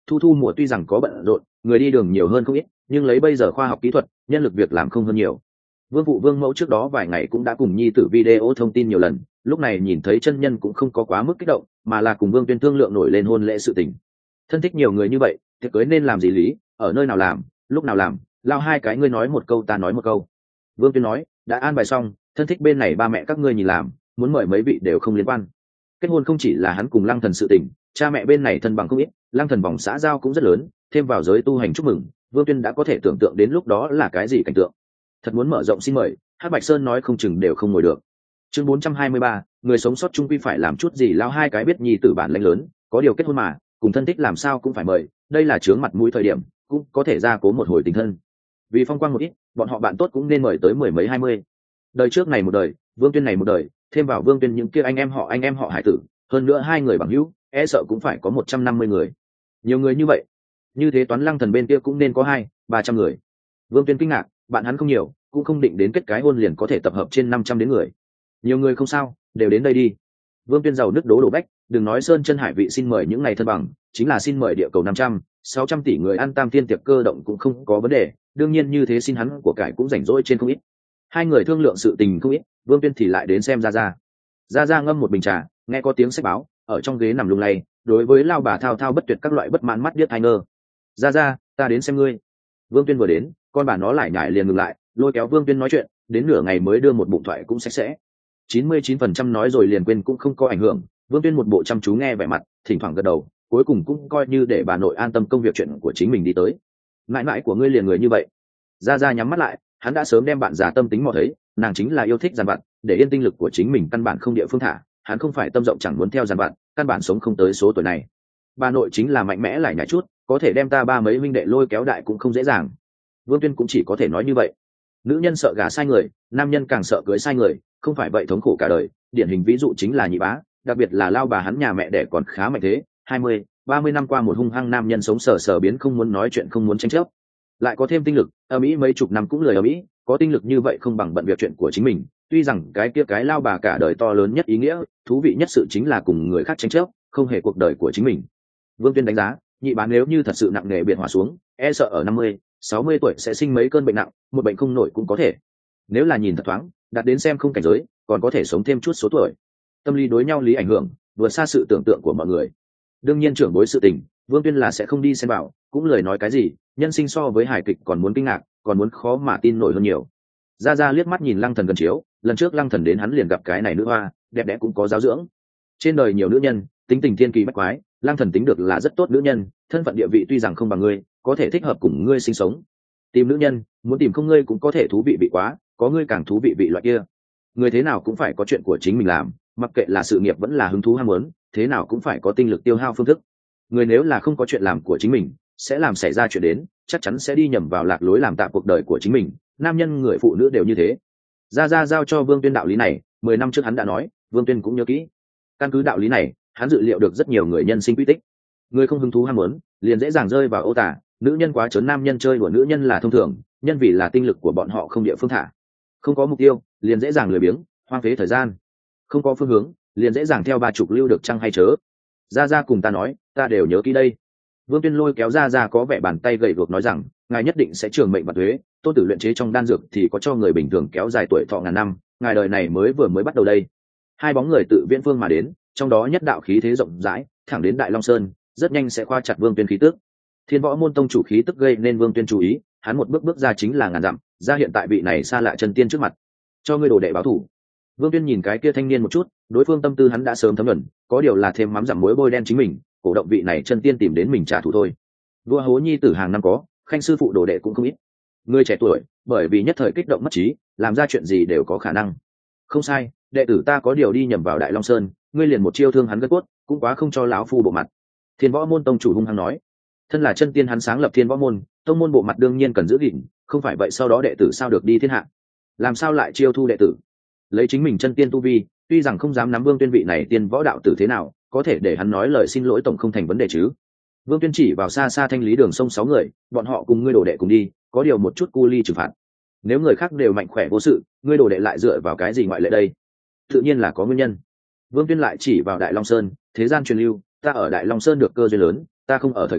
S1: thu thu mùa tuy rằng có bận rộn, người đi đường nhiều hơn không ít, nhưng lấy bây giờ khoa học kỹ thuật, nhân lực việc làm không hơn nhiều. Vương phụ Vương mẫu trước đó vài ngày cũng đã cùng nhi tử video thông tin nhiều lần, lúc này nhìn thấy chân nhân cũng không có quá mức kích động, mà là cùng Vương Tuyên thương lượng nổi lên hôn lễ sự tình. Thân thích nhiều người như vậy, tiệc cưới nên làm gì lý, ở nơi nào làm, lúc nào làm, lao hai cái ngươi nói một câu ta nói một câu. Vương Tuyên nói, đã an bài xong, thân thích bên này ba mẹ các ngươi nhìn làm, muốn mời mấy vị đều không liên quan. Kết hôn không chỉ là hắn cùng Lăng Thần sự tình, cha mẹ bên này thân bằng không ít, Lăng Thần vòng xã giao cũng rất lớn, thêm vào giới tu hành chúc mừng, Vương Tuyên đã có thể tưởng tượng đến lúc đó là cái gì cảnh tượng. Thật muốn mở rộng xin mời, Hắc Bạch Sơn nói không chừng đều không ngồi được. Chương bốn trăm hai mươi ba, người sống sót chung quy phải làm chút gì, lao hai cái biết nhi tử bản lãnh lớn, có điều kết hôn mà, cùng thân thích làm sao cũng phải mời, đây là chướng mặt mũi thời điểm, cũng có thể ra cố một hồi tình thân. Vì phong quang một ít, bọn họ bạn tốt cũng nên mời tới mười mấy hai mươi. Đời trước này một đời, Vương Tuyên này một đời, thêm vào Vương Tuyên những kia anh em họ anh em họ hải tử, hơn nữa hai người bằng hữu, e sợ cũng phải có một trăm năm mươi người. Nhiều người như vậy, như thế toán Lăng Thần bên kia cũng nên có hai ba trăm người. Vương Tuyên kinh ngạc, bạn hắn không nhiều, cũng không định đến kết cái hôn liền có thể tập hợp trên năm trăm đến người. Nhiều người không sao, đều đến đây đi. Vương Tuyên giàu nước đố đổ bách, đừng nói sơn chân hải vị xin mời những ngày thân bằng, chính là xin mời địa cầu năm trăm, sáu trăm tỷ người ăn tam thiên tiệc cơ động cũng không có vấn đề, đương nhiên như thế xin hắn của cải cũng rảnh rỗi trên không ít. Hai người thương lượng sự tình không ít, Vương Tuyên thì lại đến xem Gia Gia. Gia Gia ngâm một bình trà, nghe có tiếng sách báo, ở trong ghế nằm lung lay, đối với lao bà thao thao bất tuyệt các loại bất mãn mắt điếc tai ngơ. Gia Gia, ta đến xem ngươi. Vương Tuyên vừa đến, con bà nó lại nhảy liền ngừng lại, lôi kéo Vương Tuyên nói chuyện, đến nửa ngày mới đưa một bụng thoại cũng sạch sẽ. chín mươi chín phần trăm nói rồi liền quên cũng không có ảnh hưởng, Vương Tuyên một bộ chăm chú nghe vẻ mặt, thỉnh thoảng gật đầu, cuối cùng cũng coi như để bà nội an tâm công việc chuyện của chính mình đi tới. Mãi mãi của ngươi liền người như vậy. Gia Gia nhắm mắt lại, hắn đã sớm đem bạn già tâm tính mò thấy, nàng chính là yêu thích giàn vặt, để yên tinh lực của chính mình căn bản không địa phương thả, hắn không phải tâm rộng chẳng muốn theo giàn vặt, căn bản sống không tới số tuổi này. Bà nội chính là mạnh mẽ lại nhảy chút, có thể đem ta ba mấy huynh đệ lôi kéo đại cũng không dễ dàng. Vương Tuyên cũng chỉ có thể nói như vậy. Nữ nhân sợ gả sai người, nam nhân càng sợ cưới sai người, không phải vậy thống khổ cả đời. Điển hình ví dụ chính là Nhị Bá, đặc biệt là lao bà hắn nhà mẹ đẻ còn khá mạnh thế, hai mươi, ba mươi năm qua một hung hăng nam nhân sống sờ sờ biến không muốn nói chuyện không muốn tranh chấp, lại có thêm tinh lực, ở Mỹ mấy chục năm cũng lười ở Mỹ, có tinh lực như vậy không bằng bận việc chuyện của chính mình. Tuy rằng cái kia cái lao bà cả đời to lớn nhất ý nghĩa, thú vị nhất sự chính là cùng người khác tranh chấp, không hề cuộc đời của chính mình. Vương Tuyên đánh giá, Nhị Bá nếu như thật sự nặng nề biệt hỏa xuống, e sợ ở năm mươi, sáu mươi tuổi sẽ sinh mấy cơn bệnh nặng, một bệnh không nổi cũng có thể. Nếu là nhìn thật thoáng, đạt đến xem không cảnh giới, còn có thể sống thêm chút số tuổi. Tâm lý đối nhau lý ảnh hưởng, vượt xa sự tưởng tượng của mọi người. Đương nhiên trưởng bối sự tình, Vương Tuyên là sẽ không đi xen vào, cũng lời nói cái gì, nhân sinh so với hài kịch còn muốn kinh ngạc, còn muốn khó mà tin nổi hơn nhiều. Gia Gia liếc mắt nhìn Lăng Thần gần chiếu, lần trước Lăng Thần đến hắn liền gặp cái này nữ hoa, đẹp đẽ cũng có giáo dưỡng. Trên đời nhiều nữ nhân, tính tình thiên kỳ bách quái, Lăng Thần tính được là rất tốt nữ nhân, thân phận địa vị tuy rằng không bằng ngươi, có thể thích hợp cùng ngươi sinh sống. Tìm nữ nhân, muốn tìm không ngươi cũng có thể thú vị vị quá, có ngươi càng thú vị vị loại kia. Người thế nào cũng phải có chuyện của chính mình làm, mặc kệ là sự nghiệp vẫn là hứng thú ham muốn, thế nào cũng phải có tinh lực tiêu hao phương thức. Người nếu là không có chuyện làm của chính mình, sẽ làm xảy ra chuyện đến, chắc chắn sẽ đi nhầm vào lạc lối làm tạm cuộc đời của chính mình. Nam nhân người phụ nữ đều như thế. Gia Gia giao cho Vương Tuyên đạo lý này, mười năm trước hắn đã nói, Vương Tuyên cũng nhớ kỹ. Căn cứ đạo lý này, hắn dự liệu được rất nhiều người nhân sinh quy tích. Người không hứng thú ham muốn, liền dễ dàng rơi vào ô tả, nữ nhân quá trớn nam nhân chơi đùa nữ nhân là thông thường, nhân vì là tinh lực của bọn họ không địa phương thả. Không có mục tiêu, liền dễ dàng lười biếng, hoang phí thời gian. Không có phương hướng, liền dễ dàng theo ba chục lưu được chăng hay chớ. Gia Gia cùng ta nói, ta đều nhớ kỹ đây. Vương Tuyên lôi kéo Gia Gia có vẻ bàn tay gầy guộc nói rằng, ngài nhất định sẽ trường mệnh và thuế, tôn tử luyện chế trong đan dược thì có cho người bình thường kéo dài tuổi thọ ngàn năm, ngài đời này mới vừa mới bắt đầu đây. Hai bóng người tự viễn phương mà đến, trong đó nhất đạo khí thế rộng rãi, thẳng đến Đại Long Sơn, rất nhanh sẽ khoa chặt Vương Tuyên khí tức. Thiên Võ môn tông chủ khí tức gây nên Vương Tuyên chú ý, hắn một bước bước ra chính là ngàn dặm, ra hiện tại vị này xa lạ chân tiên trước mặt. Cho ngươi đồ đệ báo thủ. Vương Tuyên nhìn cái kia thanh niên một chút, đối phương tâm tư hắn đã sớm thấm nhuần, có điều là thêm mắm dặm muối bôi đen chính mình, cổ động vị này chân tiên tìm đến mình trả thù thôi. Vua Hố nhi tử hàng năm có, khanh sư phụ đồ đệ cũng không ít. Người trẻ tuổi, bởi vì nhất thời kích động mất trí, làm ra chuyện gì đều có khả năng. Không sai, đệ tử ta có điều đi nhầm vào Đại Long Sơn, ngươi liền một chiêu thương hắn gân cốt, cũng quá không cho lão phu bộ mặt. Thiên Võ môn tông chủ hung hăng nói, thân là chân tiên hắn sáng lập Thiên Võ môn, tông môn bộ mặt đương nhiên cần giữ gìn, không phải vậy sau đó đệ tử sao được đi thiên hạ? Làm sao lại chiêu thu đệ tử? Lấy chính mình chân tiên tu vi, tuy rằng không dám nắm Vương Tuyên vị này tiên võ đạo tử thế nào, có thể để hắn nói lời xin lỗi tổng không thành vấn đề chứ. Vương Tuyên chỉ vào xa xa thanh lý đường sông sáu người, bọn họ cùng ngươi đồ đệ cùng đi, có điều một chút cu ly trừng phạt. Nếu người khác đều mạnh khỏe vô sự, ngươi đồ đệ lại dựa vào cái gì ngoại lệ đây? Tự nhiên là có nguyên nhân. Vương Tuyên lại chỉ vào Đại Long Sơn, thế gian truyền lưu, ta ở Đại Long Sơn được cơ duyên lớn, ta không ở thời kỳ,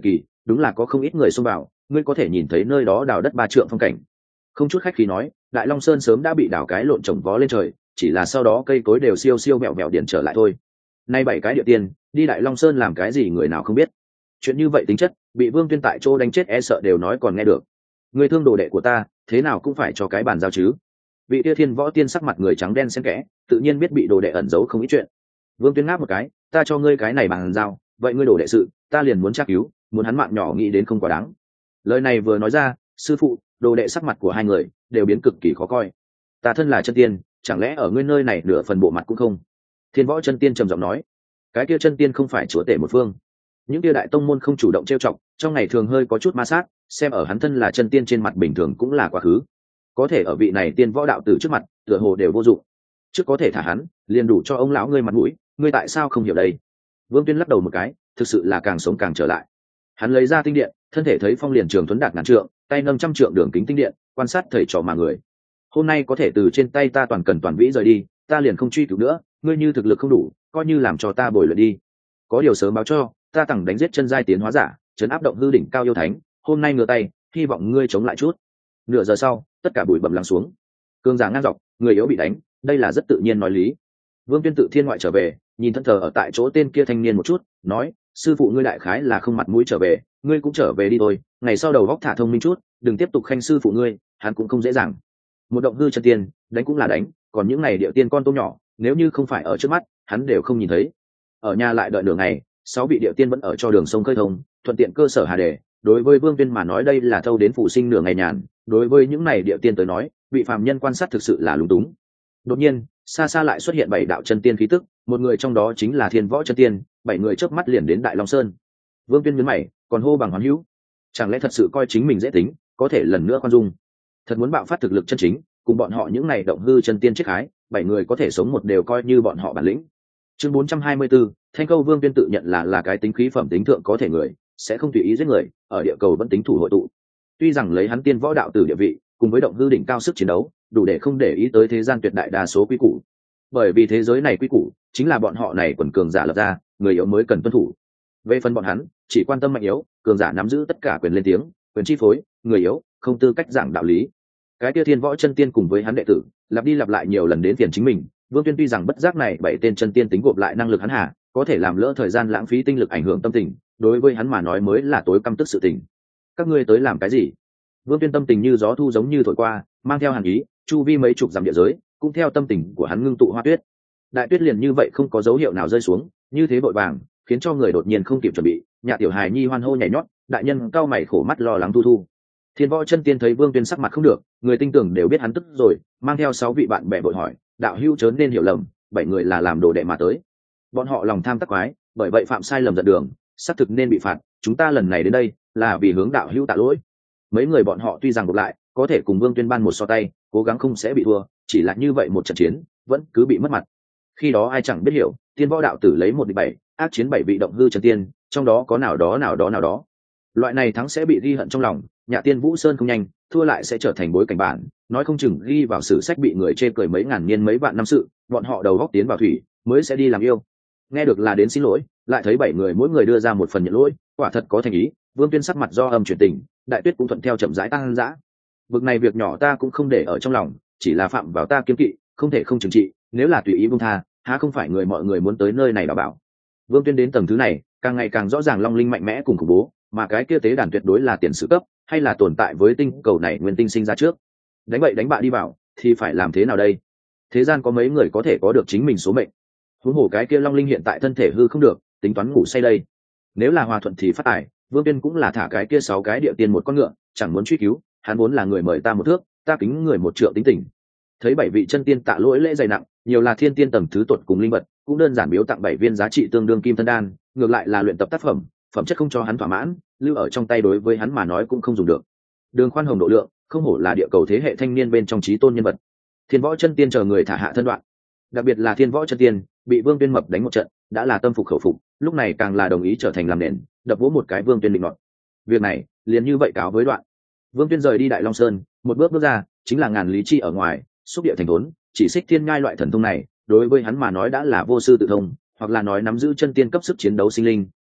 S1: đúng là có không ít người xông vào, ngươi có thể nhìn thấy nơi đó đào đất ba trượng phong cảnh. Không chút khách khí nói, Đại Long Sơn sớm đã bị đào cái lộn trồng vó lên trời, chỉ là sau đó cây cối đều siêu siêu mẹo mẹo điển trở lại thôi. Nay bảy cái địa tiên, đi Đại Long Sơn làm cái gì người nào không biết. Chuyện như vậy tính chất, bị Vương Tuyên tại chỗ đánh chết e sợ đều nói còn nghe được. Người thương đồ đệ của ta, thế nào cũng phải cho cái bàn giao chứ. Vị Tia Thiên Võ Tiên sắc mặt người trắng đen xen kẽ, tự nhiên biết bị đồ đệ ẩn giấu không ít chuyện. Vương Tuyên ngáp một cái, ta cho ngươi cái này bàn giao, vậy ngươi đồ đệ sự, ta liền muốn tra cứu, muốn hắn mạng nhỏ nghĩ đến không quá đáng. Lời này vừa nói ra, sư phụ, đồ đệ sắc mặt của hai người đều biến cực kỳ khó coi. Ta thân là chân tiên, chẳng lẽ ở ngươi nơi này nửa phần bộ mặt cũng không? Thiên Võ chân tiên trầm giọng nói, cái kia chân tiên không phải chúa tể một phương. Những kia đại tông môn không chủ động trêu chọc, trong ngày thường hơi có chút ma sát, xem ở hắn thân là chân tiên trên mặt bình thường cũng là quá khứ. Có thể ở vị này tiên võ đạo tử trước mặt, tựa hồ đều vô dụng. Trước có thể thả hắn, liền đủ cho ông lão ngươi mặt mũi, ngươi tại sao không hiểu đây? Vương Tuyên lắc đầu một cái, thực sự là càng sống càng trở lại. Hắn lấy ra tinh điện, thân thể thấy phong liền trường tuấn đạt ngàn trượng, tay nâng trăm trượng đường kính tinh điện, quan sát thầy trò mà người. Hôm nay có thể từ trên tay ta toàn cần toàn vĩ rời đi, ta liền không truy cứu nữa, ngươi như thực lực không đủ, coi như làm cho ta bồi luyện đi. Có điều sớm báo cho, ta tặng đánh giết chân giai tiến hóa giả, trấn áp động hư đỉnh cao yêu thánh, hôm nay ngửa tay, hy vọng ngươi chống lại chút. Nửa giờ sau, tất cả bụi bặm lắng xuống. Cương giả ngang dọc, người yếu bị đánh, đây là rất tự nhiên nói lý. Vương Tuyên tự thiên ngoại trở về, nhìn thân thờ ở tại chỗ tên kia thanh niên một chút, nói, sư phụ ngươi đại khái là không mặt mũi trở về, ngươi cũng trở về đi thôi, ngày sau đầu góc thả thông minh chút, đừng tiếp tục khanh sư phụ ngươi, hắn cũng không dễ dàng. Một động hư chân tiên, đánh cũng là đánh, còn những này địa tiên con tôm nhỏ, nếu như không phải ở trước mắt, hắn đều không nhìn thấy. Ở nhà lại đợi nửa ngày, sáu vị địa tiên vẫn ở cho đường sông khơi thông, thuận tiện cơ sở hà đề. Đối với Vương Tuyên mà nói đây là thâu đến phụ sinh nửa ngày nhàn, đối với những này địa tiên tới nói, bị phàm nhân quan sát thực sự là lúng túng. Đột nhiên, xa xa lại xuất hiện bảy đạo chân tiên khí tức, một người trong đó chính là Thiên Võ chân tiên, bảy người chớp mắt liền đến Đại Long Sơn. Vương Tuyên nhướng mày, còn hô bằng hoán hữu, chẳng lẽ thật sự coi chính mình dễ tính, có thể lần nữa khoan dung? Thật muốn bạo phát thực lực chân chính, cùng bọn họ những này động hư chân tiên chết hái, bảy người có thể sống một đều coi như bọn họ bản lĩnh. Chương bốn trăm hai mươi 4, Thanh Câu Vương Tuyên tự nhận là là cái tính khí phẩm tính thượng có thể người, sẽ không tùy ý giết người, ở địa cầu vẫn tính thủ hội tụ. Tuy rằng lấy hắn tiên võ đạo tử địa vị, cùng với động hư đỉnh cao sức chiến đấu, đủ để không để ý tới thế gian tuyệt đại đa số quy củ. Bởi vì thế giới này quy củ chính là bọn họ này quần cường giả lập ra, người yếu mới cần tuân thủ. Về phần bọn hắn, chỉ quan tâm mạnh yếu, cường giả nắm giữ tất cả quyền lên tiếng, quyền chi phối, người yếu không tư cách giảng đạo lý. Cái kia Thiên Võ chân tiên cùng với hắn đệ tử, lặp đi lặp lại nhiều lần đến phiền chính mình. Vương Tuyên tuy rằng bất giác này bảy tên chân tiên tính gộp lại năng lực hắn hà, có thể làm lỡ thời gian lãng phí tinh lực ảnh hưởng tâm tình, đối với hắn mà nói mới là tối căm tức sự tình. Các ngươi tới làm cái gì? Vương Tuyên tâm tình như gió thu giống như thổi qua, mang theo hàn ý, chu vi mấy chục dặm địa giới, cũng theo tâm tình của hắn ngưng tụ hoa tuyết. Đại tuyết liền như vậy không có dấu hiệu nào rơi xuống, như thế vội vàng, khiến cho người đột nhiên không kịp chuẩn bị. Nhà tiểu hài nhi hoan hô nhảy nhót, đại nhân cao mày khổ mắt lo lắng thu thu. Thiên Võ chân tiên thấy Vương Tuyên sắc mặt không được, người tinh tưởng đều biết hắn tức rồi, mang theo sáu vị bạn bè vội hỏi, đạo hữu chớ nên hiểu lầm, bảy người là làm đồ đệ mà tới. Bọn họ lòng tham tắc quái, bởi vậy phạm sai lầm giận đường, xác thực nên bị phạt. Chúng ta lần này đến đây là vì hướng đạo hữu tạ lỗi. Mấy người bọn họ tuy rằng ngược lại, có thể cùng Vương Tuyên ban một so tay, cố gắng không sẽ bị thua, chỉ là như vậy một trận chiến, vẫn cứ bị mất mặt. Khi đó ai chẳng biết hiểu, Tiên Võ đạo tử lấy một địch bảy, ác chiến bảy vị động hư chân tiên, trong đó có nào đó nào đó nào đó. Loại này thắng sẽ bị ghi hận trong lòng, Nhà Tiên Vũ Sơn không nhanh, thua lại sẽ trở thành bối cảnh bản, nói không chừng ghi vào sử sách bị người chê cười mấy ngàn niên mấy vạn năm sự, bọn họ đầu góc tiến vào thủy, mới sẽ đi làm yêu. Nghe được là đến xin lỗi, lại thấy bảy người mỗi người đưa ra một phần nhận lỗi, quả thật có thành ý. Vương Tuyên sắc mặt do âm chuyển tình, đại tuyết cũng thuận theo chậm rãi tăng dã. Vực này việc nhỏ ta cũng không để ở trong lòng, chỉ là phạm vào ta kiếm kỵ, không thể không trừng trị, nếu là tùy ý buông tha, há không phải người mọi người muốn tới nơi này đảm bảo. Vương Tuyên đến tầng thứ này, càng ngày càng rõ ràng long linh mạnh mẽ cùng khủng bố, mà cái kia tế đàn tuyệt đối là tiền sử cấp, hay là tồn tại với tinh cầu này nguyên tinh sinh ra trước. Đánh bậy đánh bạ đi vào, thì phải làm thế nào đây? Thế gian có mấy người có thể có được chính mình số mệnh? Huống hồ cái kia long linh hiện tại thân thể hư không được, tính toán ngủ say đây. Nếu là hòa thuận thì phát tài, Vương Tuyên cũng là thả cái kia sáu cái địa tiên một con ngựa, chẳng muốn truy cứu, hắn vốn là người mời ta một thước, ta kính người một trượng tính tình. Thấy bảy vị chân tiên tạ lỗi lễ dày nặng, nhiều là thiên tiên tầng thứ tuột cùng linh vật, cũng đơn giản biếu tặng bảy viên giá trị tương đương kim thân đan, ngược lại là luyện tập tác phẩm, phẩm chất không cho hắn thỏa mãn, lưu ở trong tay đối với hắn mà nói cũng không dùng được. Đường khoan hồng độ lượng, không hổ là địa cầu thế hệ thanh niên bên trong trí tôn nhân vật. Thiên Võ chân tiên chờ người thả hạ thân đoạn, đặc biệt là Thiên Võ chân tiên bị Vương Tuyên mập đánh một trận, đã là tâm phục khẩu phục, lúc này càng là đồng ý trở thành làm nền, đập vỗ một cái Vương Tuyên định nọt. Việc này liền như vậy cáo với đoạn. Vương Tuyên rời đi Đại Long Sơn, một bước bước ra chính là ngàn lý chi ở ngoài, xúc địa thành thốn, chỉ xích thiên ngai loại thần thông này, đối với hắn mà nói đã là vô sư tự thông, hoặc là nói nắm giữ chân tiên cấp sức chiến đấu sinh linh,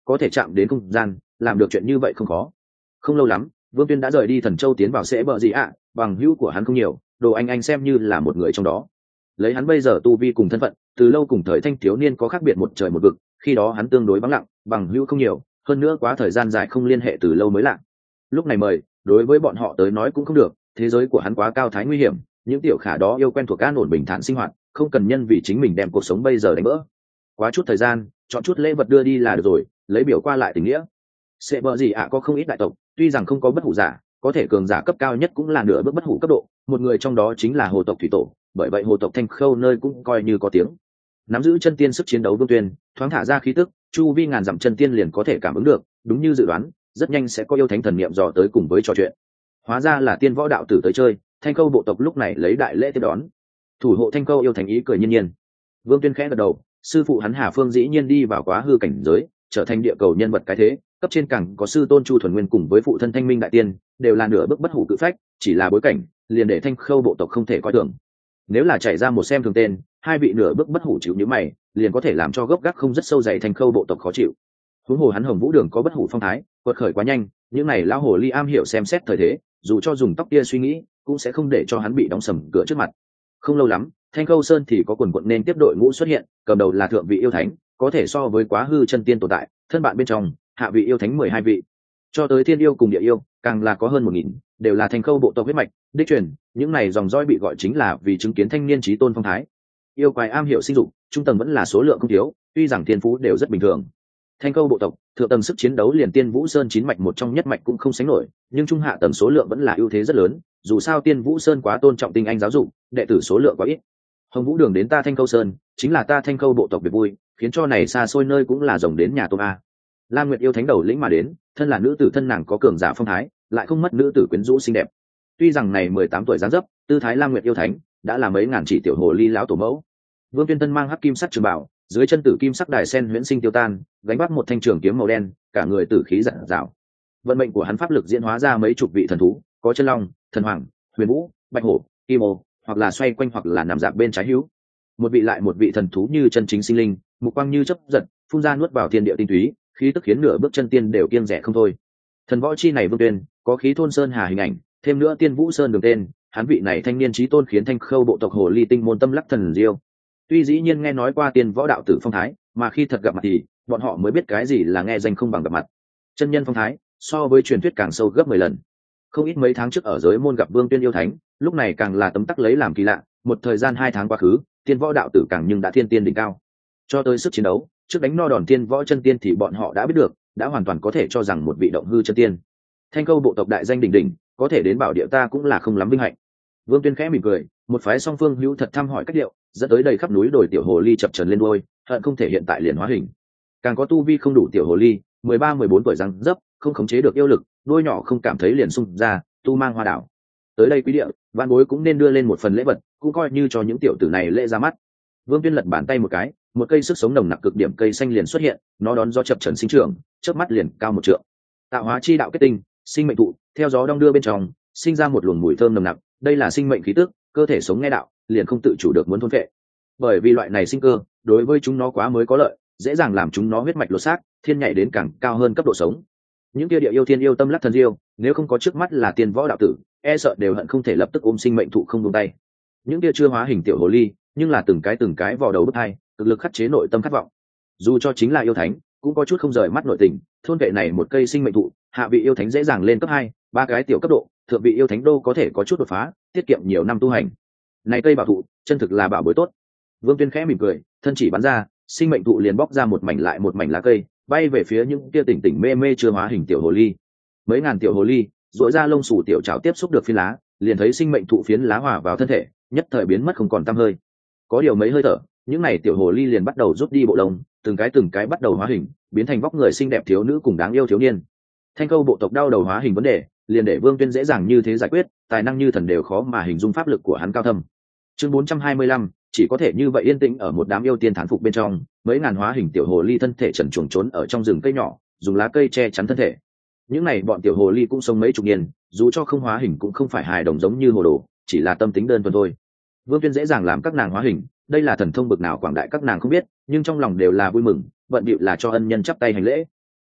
S1: có thể chạm đến không gian, làm được chuyện như vậy không khó. Không lâu lắm, Vương Tuyên đã rời đi Thần Châu tiến vào sẽ bờ gì ạ, bằng hữu của hắn không nhiều, Đồ Anh Anh xem như là một người trong đó. Lấy hắn bây giờ tu vi cùng thân phận, từ lâu cùng thời thanh thiếu niên có khác biệt một trời một vực, khi đó hắn tương đối vắng lặng, bằng hữu không nhiều, hơn nữa quá thời gian dài không liên hệ từ lâu mới lạ. Lúc này mời, đối với bọn họ tới nói cũng không được, thế giới của hắn quá cao thái nguy hiểm, những tiểu khả đó yêu quen thuộc an ổn bình thản sinh hoạt, không cần nhân vì chính mình đem cuộc sống bây giờ đánh vỡ. Quá chút thời gian, chọn chút lễ vật đưa đi là được rồi, lấy biểu qua lại tình nghĩa. Sẽ bờ gì ạ có không ít đại tộc, tuy rằng không có bất hủ giả, có thể cường giả cấp cao nhất cũng là nửa bước bất hủ cấp độ, một người trong đó chính là hồ tộc thủy tổ, bởi vậy hồ tộc Thanh Khâu nơi cũng coi như có tiếng. Nắm giữ chân tiên sức chiến đấu Vương Tuyên, thoáng thả ra khí tức, chu vi ngàn dặm chân tiên liền có thể cảm ứng được, đúng như dự đoán, rất nhanh sẽ có yêu thánh thần niệm dò tới cùng với trò chuyện. Hóa ra là tiên võ đạo tử tới chơi, Thanh Khâu bộ tộc lúc này lấy đại lễ tiếp đón. Thủ hộ Thanh Khâu yêu thánh ý cười nhiên nhiên. Vương Tuyên khẽ gật đầu, sư phụ hắn Hà Phương dĩ nhiên đi vào quá hư cảnh giới, trở thành địa cầu nhân vật cái thế, cấp trên cẳng có sư tôn Chu Thuần Nguyên cùng với phụ thân Thanh Minh đại tiên, đều là nửa bước bất hủ cự phách, chỉ là bối cảnh, liền để Thanh Khâu bộ tộc không thể coi thường. Nếu là chạy ra một xem thường tên, hai vị nửa bước bất hủ chịu như mày, liền có thể làm cho gốc gác không rất sâu dày Thanh Khâu bộ tộc khó chịu. Huống hồ hắn Hồng Vũ Đường có bất hủ phong thái, quật khởi quá nhanh, những này lão hồ ly am hiểu xem xét thời thế, dù cho dùng tóc tia suy nghĩ, cũng sẽ không để cho hắn bị đóng sầm cửa trước mặt. Không lâu lắm, Thanh Khâu Sơn thì có quần quận nên tiếp đội ngũ xuất hiện, cầm đầu là thượng vị yêu thánh, có thể so với quá hư chân tiên tồn tại, thân bạn bên trong, hạ vị yêu thánh mười hai vị, cho tới thiên yêu cùng địa yêu, càng là có hơn một nghìn, đều là Thanh Khâu bộ tộc huyết mạch, đích truyền, những này dòng dõi bị gọi chính là vì chứng kiến thanh niên chí tôn phong thái. Yêu quái am hiểu sinh dục, trung tầng vẫn là số lượng không thiếu, tuy rằng thiên phú đều rất bình thường. Thanh Khâu bộ tộc, thượng tầng sức chiến đấu liền Tiên Vũ Sơn chín mạch một trong nhất mạch cũng không sánh nổi, nhưng trung hạ tầng số lượng vẫn là ưu thế rất lớn, dù sao Tiên Vũ Sơn quá tôn trọng tinh anh giáo dục, đệ tử số lượng quá ít. Hồng Vũ Đường đến ta Thanh Khâu Sơn, chính là ta Thanh Khâu bộ tộc việc vui, khiến cho này xa xôi nơi cũng là rồng đến nhà tôm a. Lam Nguyệt yêu thánh đầu lĩnh mà đến, thân là nữ tử thân nàng có cường giả phong thái, lại không mất nữ tử quyến rũ xinh đẹp. Tuy rằng này mười tám tuổi dáng dấp, tư thái Lam Nguyệt yêu thánh đã là mấy ngàn chỉ tiểu hồ ly lão tổ mẫu. Vương Tuyên thân mang hắc kim sắc trường bảo, dưới chân tử kim sắc đài sen huyễn sinh tiêu tan, gánh vác một thanh trường kiếm màu đen, cả người tử khí rạng rào. Vận mệnh của hắn pháp lực diễn hóa ra mấy chục vị thần thú, có chân long, thần hoàng, huyền vũ, bạch hổ, kim ô, hoặc là xoay quanh hoặc là nằm dạp bên trái hữu. Một vị lại một vị thần thú như chân chính sinh linh, mục quang như chớp giật, phun ra nuốt vào thiên địa tinh túy, khí tức khiến nửa bước chân tiên đều kiêng rẻ không thôi. Thần võ chi này Vương Tuyên, có khí thôn sơn hà hình ảnh, thêm nữa Tiên Vũ Sơn đường tên, hắn vị này thanh niên chí tôn khiến Thanh Khâu bộ tộc hồ ly tinh môn tâm lắc thần diêu. Tuy dĩ nhiên nghe nói qua tiên võ đạo tử phong thái, mà khi thật gặp mặt thì bọn họ mới biết cái gì là nghe danh không bằng gặp mặt. Chân nhân phong thái, so với truyền thuyết càng sâu gấp mười lần. Không ít mấy tháng trước ở giới môn gặp Vương Tuyên yêu thánh, lúc này càng là tấm tắc lấy làm kỳ lạ, một thời gian hai tháng quá khứ, tiên võ đạo tử càng nhưng đã thiên tiên đỉnh cao. Cho tới sức chiến đấu, trước đánh no đòn tiên võ chân tiên thì bọn họ đã biết được, đã hoàn toàn có thể cho rằng một vị động hư chân tiên. Thanh Khâu bộ tộc đại danh đỉnh đỉnh, có thể đến bảo địa ta cũng là không lắm vinh hạnh. Vương Tuyên khẽ mỉm cười, một phái song phương hữu thật thăm hỏi cách điệu, dẫn tới đầy khắp núi đồi tiểu hồ ly chập trần lên đuôi, hận không thể hiện tại liền hóa hình. Càng có tu vi không đủ tiểu hồ ly, mười ba mười bốn tuổi răng dấp, không khống chế được yêu lực, đuôi nhỏ không cảm thấy liền xung ra, tu mang hoa đảo. Tới đây quý địa, văn bối cũng nên đưa lên một phần lễ vật, cũng coi như cho những tiểu tử này lễ ra mắt. Vương Tuyên lật bàn tay một cái, một cây sức sống nồng nặc cực điểm cây xanh liền xuất hiện, nó đón gió chập trần sinh trưởng, chớp mắt liền cao một trượng. Tạo hóa chi đạo kết tinh, sinh mệnh thụ, theo gió đong đưa bên trong, sinh ra một luồng mùi thơm nồng nặc, đây là sinh mệnh khí tức, cơ thể sống nghe đạo, liền không tự chủ được muốn thôn phệ. Bởi vì loại này sinh cơ, đối với chúng nó quá mới có lợi, dễ dàng làm chúng nó huyết mạch lột xác, thiên nhảy đến càng cao hơn cấp độ sống. Những kia địa yêu thiên yêu tâm lắc thần diêu, nếu không có trước mắt là tiên võ đạo tử, e sợ đều hận không thể lập tức ôm sinh mệnh thụ không buông tay. Những kia chưa hóa hình tiểu hồ ly, nhưng là từng cái từng cái vò đầu bứt tai, cực lực khắc chế nội tâm khát vọng. Dù cho chính là yêu thánh, cũng có chút không rời mắt nội tình, thôn vệ này một cây sinh mệnh thụ, hạ vị yêu thánh dễ dàng lên cấp hai, ba cái tiểu cấp độ, thượng vị yêu thánh đô có thể có chút đột phá, tiết kiệm nhiều năm tu hành. Này cây bảo thụ, chân thực là bảo bối tốt. Vương Tuyên khẽ mỉm cười, thân chỉ bắn ra, sinh mệnh thụ liền bóc ra một mảnh lại một mảnh lá cây, bay về phía những kia tỉnh tỉnh mê mê chưa hóa hình tiểu hồ ly. Mấy ngàn tiểu hồ ly, rỗi ra lông xù tiểu trảo tiếp xúc được phiến lá, liền thấy sinh mệnh thụ phiến lá hòa vào thân thể, nhất thời biến mất không còn tăm hơi. Có điều mấy hơi thở, những này tiểu hồ ly liền bắt đầu rút đi bộ lông, từng cái từng cái bắt đầu hóa hình, biến thành vóc người xinh đẹp thiếu nữ cùng đáng yêu thiếu niên. Thanh Khâu bộ tộc đau đầu hóa hình vấn đề, liền để Vương Tuyên dễ dàng như thế giải quyết, tài năng như thần đều khó mà hình dung pháp lực của hắn cao thâm. Chương bốn trăm hai mươi lăm, chỉ có thể như vậy yên tĩnh ở một đám yêu tiên thán phục bên trong, mấy ngàn hóa hình tiểu hồ ly thân thể trần truồng trốn ở trong rừng cây nhỏ, dùng lá cây che chắn thân thể. Những này bọn tiểu hồ ly cũng sống mấy chục niên, dù cho không hóa hình cũng không phải hài đồng giống như hồ đồ, chỉ là tâm tính đơn thuần thôi. Vương Tuyên dễ dàng làm các nàng hóa hình, đây là thần thông bực nào quảng đại các nàng không biết, nhưng trong lòng đều là vui mừng, vận bịu là cho ân nhân chắp tay hành lễ.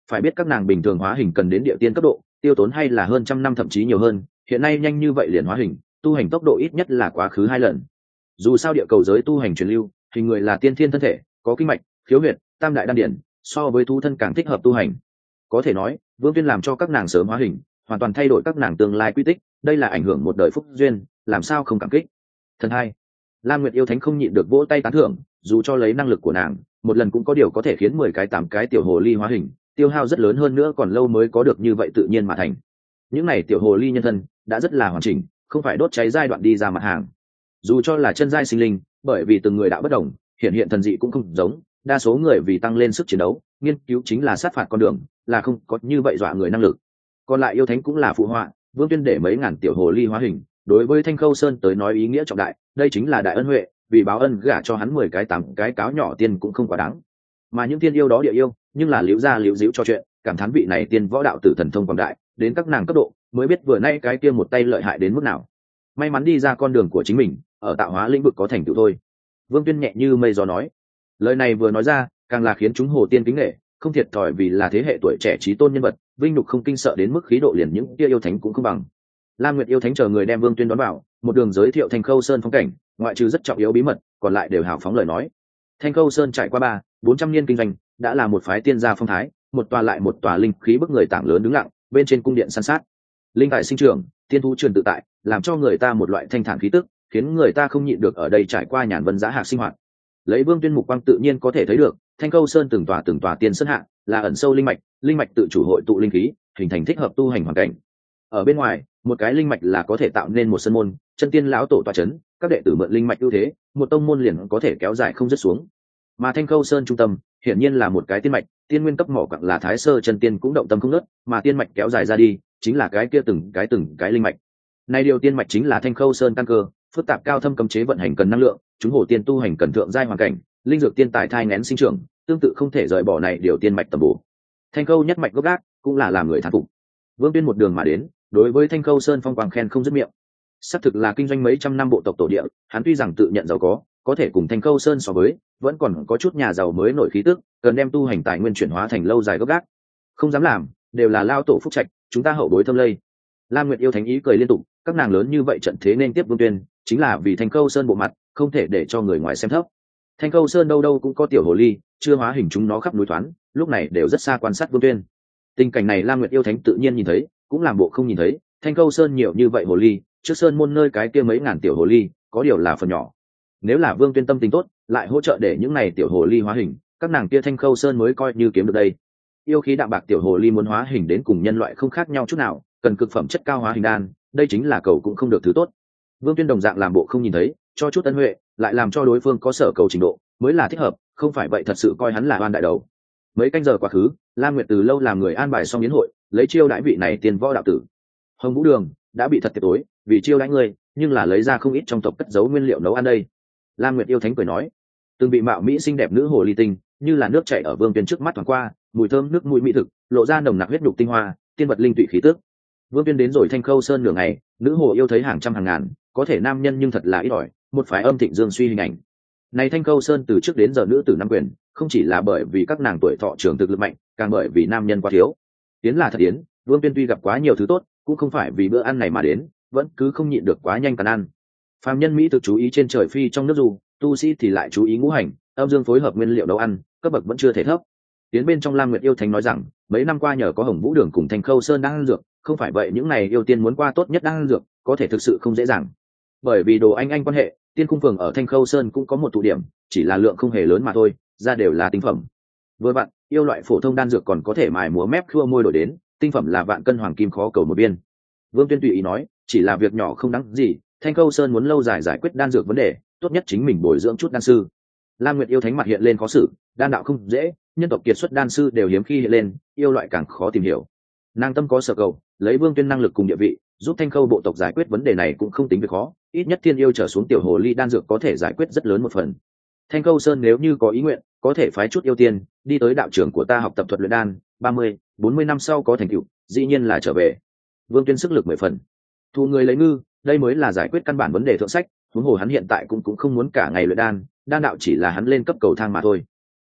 S1: phải biết các nàng bình thường hóa hình cần đến địa tiên cấp độ, tiêu tốn hay là hơn trăm năm thậm chí nhiều hơn, hiện nay nhanh như vậy liền hóa hình, tu hành tốc độ ít nhất là quá khứ hai lần. Dù sao địa cầu giới tu hành truyền lưu, hình người là tiên thiên thân thể, có kinh mạch, khiếu huyệt, tam đại đan điển, so với thú thân càng thích hợp tu hành. Có thể nói, Vương Tuyên làm cho các nàng sớm hóa hình, hoàn toàn thay đổi các nàng tương lai quy tích, đây là ảnh hưởng một đời phúc duyên, làm sao không cảm kích. Thần hai, Lam Nguyệt yêu thánh không nhịn được vỗ tay tán thưởng, dù cho lấy năng lực của nàng, một lần cũng có điều có thể khiến mười cái tám cái tiểu hồ ly hóa hình, tiêu hao rất lớn hơn nữa còn lâu mới có được như vậy tự nhiên mà thành. Những này tiểu hồ ly nhân thân đã rất là hoàn chỉnh, không phải đốt cháy giai đoạn đi ra mặt hàng. Dù cho là chân giai sinh linh, bởi vì từng người đã bất đồng, hiện hiện thần dị cũng không giống, đa số người vì tăng lên sức chiến đấu, nghiên cứu chính là sát phạt con đường, là không có như vậy dọa người năng lực. Còn lại yêu thánh cũng là phụ họa, Vương Tuyên để mấy ngàn tiểu hồ ly hóa hình, đối với Thanh Khâu Sơn tới nói ý nghĩa trọng đại, đây chính là đại ân huệ, vì báo ân gả cho hắn mười cái tám cái cáo nhỏ tiên cũng không quá đáng. Mà những tiên yêu đó địa yêu, nhưng là liễu gia liễu díu cho chuyện, cảm thán vị này tiên võ đạo tử thần thông quảng đại, đến các nàng cấp độ, mới biết vừa nay cái kia một tay lợi hại đến mức nào. May mắn đi ra con đường của chính mình, ở tạo hóa lĩnh vực có thành tựu thôi. Vương Tuyên nhẹ như mây gió nói, lời này vừa nói ra, càng là khiến chúng hồ tiên kính nể, không thiệt thòi vì là thế hệ tuổi trẻ trí tôn nhân vật, vinh nhục không kinh sợ đến mức khí độ liền những kia yêu thánh cũng không bằng. Lam Nguyệt yêu thánh chờ người đem Vương Tuyên đón vào, một đường giới thiệu Thanh Khâu Sơn phong cảnh, ngoại trừ rất trọng yếu bí mật, còn lại đều hào phóng lời nói. Thanh Khâu Sơn trải qua ba, bốn trăm niên kinh doanh, đã là một phái tiên gia phong thái, một tòa lại một tòa linh khí bức người tảng lớn đứng lặng, bên trên cung điện san sát. Linh hải sinh trưởng, tiên thú truyền tự tại, làm cho người ta một loại thanh thản khí tức, khiến người ta không nhịn được ở đây trải qua nhàn vân giá hạc sinh hoạt. Lấy Vương Tuyên mục quang tự nhiên có thể thấy được, Thanh Khâu Sơn từng tòa từng tòa tiên sơn hạ, là ẩn sâu linh mạch, linh mạch tự chủ hội tụ linh khí, hình thành thích hợp tu hành hoàn cảnh. Ở bên ngoài, một cái linh mạch là có thể tạo nên một sân môn, chân tiên lão tổ tọa chấn, các đệ tử mượn linh mạch ưu thế, một tông môn liền có thể kéo dài không dứt xuống. Mà Thanh Khâu Sơn trung tâm, hiển nhiên là một cái tiên mạch, tiên nguyên cấp mỏ quặng là Thái Sơ chân tiên cũng động tâm không ngớt, mà tiên mạch kéo dài ra đi, chính là cái kia từng cái từng cái linh mạch. Này điều tiên mạch chính là Thanh Khâu Sơn căn cơ, phức tạp cao thâm cấm chế vận hành cần năng lượng, chúng hồ tiên tu hành cần thượng giai hoàn cảnh, linh dược tiên tài thai nghén sinh trưởng, tương tự không thể rời bỏ này điều tiên mạch tầm bổ. Thanh Khâu nhất mạch gốc gác, cũng là làm người thán phục. Vương Tuyên một đường mà đến, đối với Thanh Khâu Sơn phong quang khen không dứt miệng. Xác thực là kinh doanh mấy trăm năm bộ tộc tổ địa, hắn tuy rằng tự nhận giàu có, có thể cùng Thanh Khâu Sơn so với, vẫn còn có chút nhà giàu mới nổi khí tức, cần đem tu hành tài nguyên chuyển hóa thành lâu dài gốc gác. Không dám làm, đều là lao tổ phúc trạch, chúng ta hậu bối thâm lây. Lam Nguyệt yêu thánh ý cười liên tục, các nàng lớn như vậy trận thế nên tiếp Vương Tuyên, chính là vì Thanh Khâu Sơn bộ mặt, không thể để cho người ngoài xem thấp. Thanh Khâu Sơn đâu đâu cũng có tiểu hồ ly, chưa hóa hình chúng nó khắp núi thoán, lúc này đều rất xa quan sát Vương Tuyên. Tình cảnh này Lam Nguyệt yêu thánh tự nhiên nhìn thấy, cũng làm bộ không nhìn thấy. Thanh Khâu Sơn nhiều như vậy hồ ly, trước sơn môn nơi cái kia mấy ngàn tiểu hồ ly, có điều là phần nhỏ. Nếu là Vương Tuyên tâm tình tốt, lại hỗ trợ để những này tiểu hồ ly hóa hình, các nàng kia Thanh Khâu Sơn mới coi như kiếm được đây. Yêu khí đạm bạc tiểu hồ ly muốn hóa hình đến cùng nhân loại không khác nhau chút nào, cần cực phẩm chất cao hóa hình đan, đây chính là cầu cũng không được thứ tốt. Vương Tuyên đồng dạng làm bộ không nhìn thấy, cho chút ân huệ, lại làm cho đối phương có sở cầu trình độ, mới là thích hợp, không phải vậy thật sự coi hắn là oan đại đầu. Mấy canh giờ quá khứ, Lam Nguyệt từ lâu làm người an bài xong yến hội, lấy chiêu đãi vị này tiên võ đạo tử. Hồng Vũ Đường đã bị thật tiệc tối, vì chiêu đãi người, nhưng là lấy ra không ít trong tộc cất giấu nguyên liệu nấu ăn đây. Lam Nguyệt yêu thánh cười nói, từng bị mạo mỹ xinh đẹp nữ hồ ly tinh, như là nước chảy ở Vương Tuyên trước mắt thoáng qua, mùi thơm nước mũi mỹ thực, lộ ra nồng nặc huyết nhục tinh hoa, tiên vật linh tụy khí tức. Vương Tuyên đến rồi Thanh Khâu Sơn nửa ngày, nữ hồ yêu thấy hàng trăm hàng ngàn, có thể nam nhân nhưng thật là ít ỏi, một phái âm thịnh dương suy hình ảnh. Này Thanh Khâu Sơn từ trước đến giờ nữ tử năm quyền, không chỉ là bởi vì các nàng tuổi thọ trưởng thực lực mạnh, càng bởi vì nam nhân quá thiếu. Tiến là thật tiến, Vương Tuyên tuy gặp quá nhiều thứ tốt, cũng không phải vì bữa ăn này mà đến, vẫn cứ không nhịn được quá nhanh cắn ăn. Phàm nhân mỹ thực chú ý trên trời phi trong nước dù, tu sĩ thì lại chú ý ngũ hành, âm dương phối hợp nguyên liệu nấu ăn, cấp bậc vẫn chưa thể thấp. Tiến bên trong Lam Nguyệt yêu thánh nói rằng, mấy năm qua nhờ có Hồng Vũ Đường cùng Thanh Khâu Sơn đang ăn dược, không phải vậy những này yêu tiên muốn qua tốt nhất đang ăn dược, có thể thực sự không dễ dàng. Bởi vì đồ anh anh quan hệ, tiên cung phường ở Thanh Khâu Sơn cũng có một tụ điểm, chỉ là lượng không hề lớn mà thôi, ra đều là tinh phẩm. Vừa bạn, yêu loại phổ thông đan dược còn có thể mài múa mép khua môi đổi đến, tinh phẩm là vạn cân hoàng kim khó cầu một viên. Vương Tuyên tùy ý nói, chỉ là việc nhỏ không đáng gì, Thanh Khâu Sơn muốn lâu dài giải quyết đan dược vấn đề, tốt nhất chính mình bồi dưỡng chút đan sư. Lam Nguyệt yêu thánh mặt hiện lên khó xử, đan đạo không dễ, nhân tộc kiệt xuất đan sư đều hiếm khi hiện lên, yêu loại càng khó tìm hiểu. Nàng tâm có sở cầu, lấy Vương Tuyên năng lực cùng địa vị, giúp Thanh Khâu bộ tộc giải quyết vấn đề này cũng không tính việc khó, ít nhất thiên yêu trở xuống tiểu hồ ly đan dược có thể giải quyết rất lớn một phần. Thanh Khâu Sơn nếu như có ý nguyện, có thể phái chút yêu tiên đi tới đạo trưởng của ta học tập thuật luyện đan, ba mươi, bốn mươi năm sau có thành tựu, dĩ nhiên là trở về. Vương Tuyên sức lực mười phần. Thu người lấy ngư, đây mới là giải quyết căn bản vấn đề thượng sách, huống hồ hắn hiện tại cũng cũng không muốn cả ngày luyện đan, đan đạo chỉ là hắn lên cấp cầu thang mà thôi.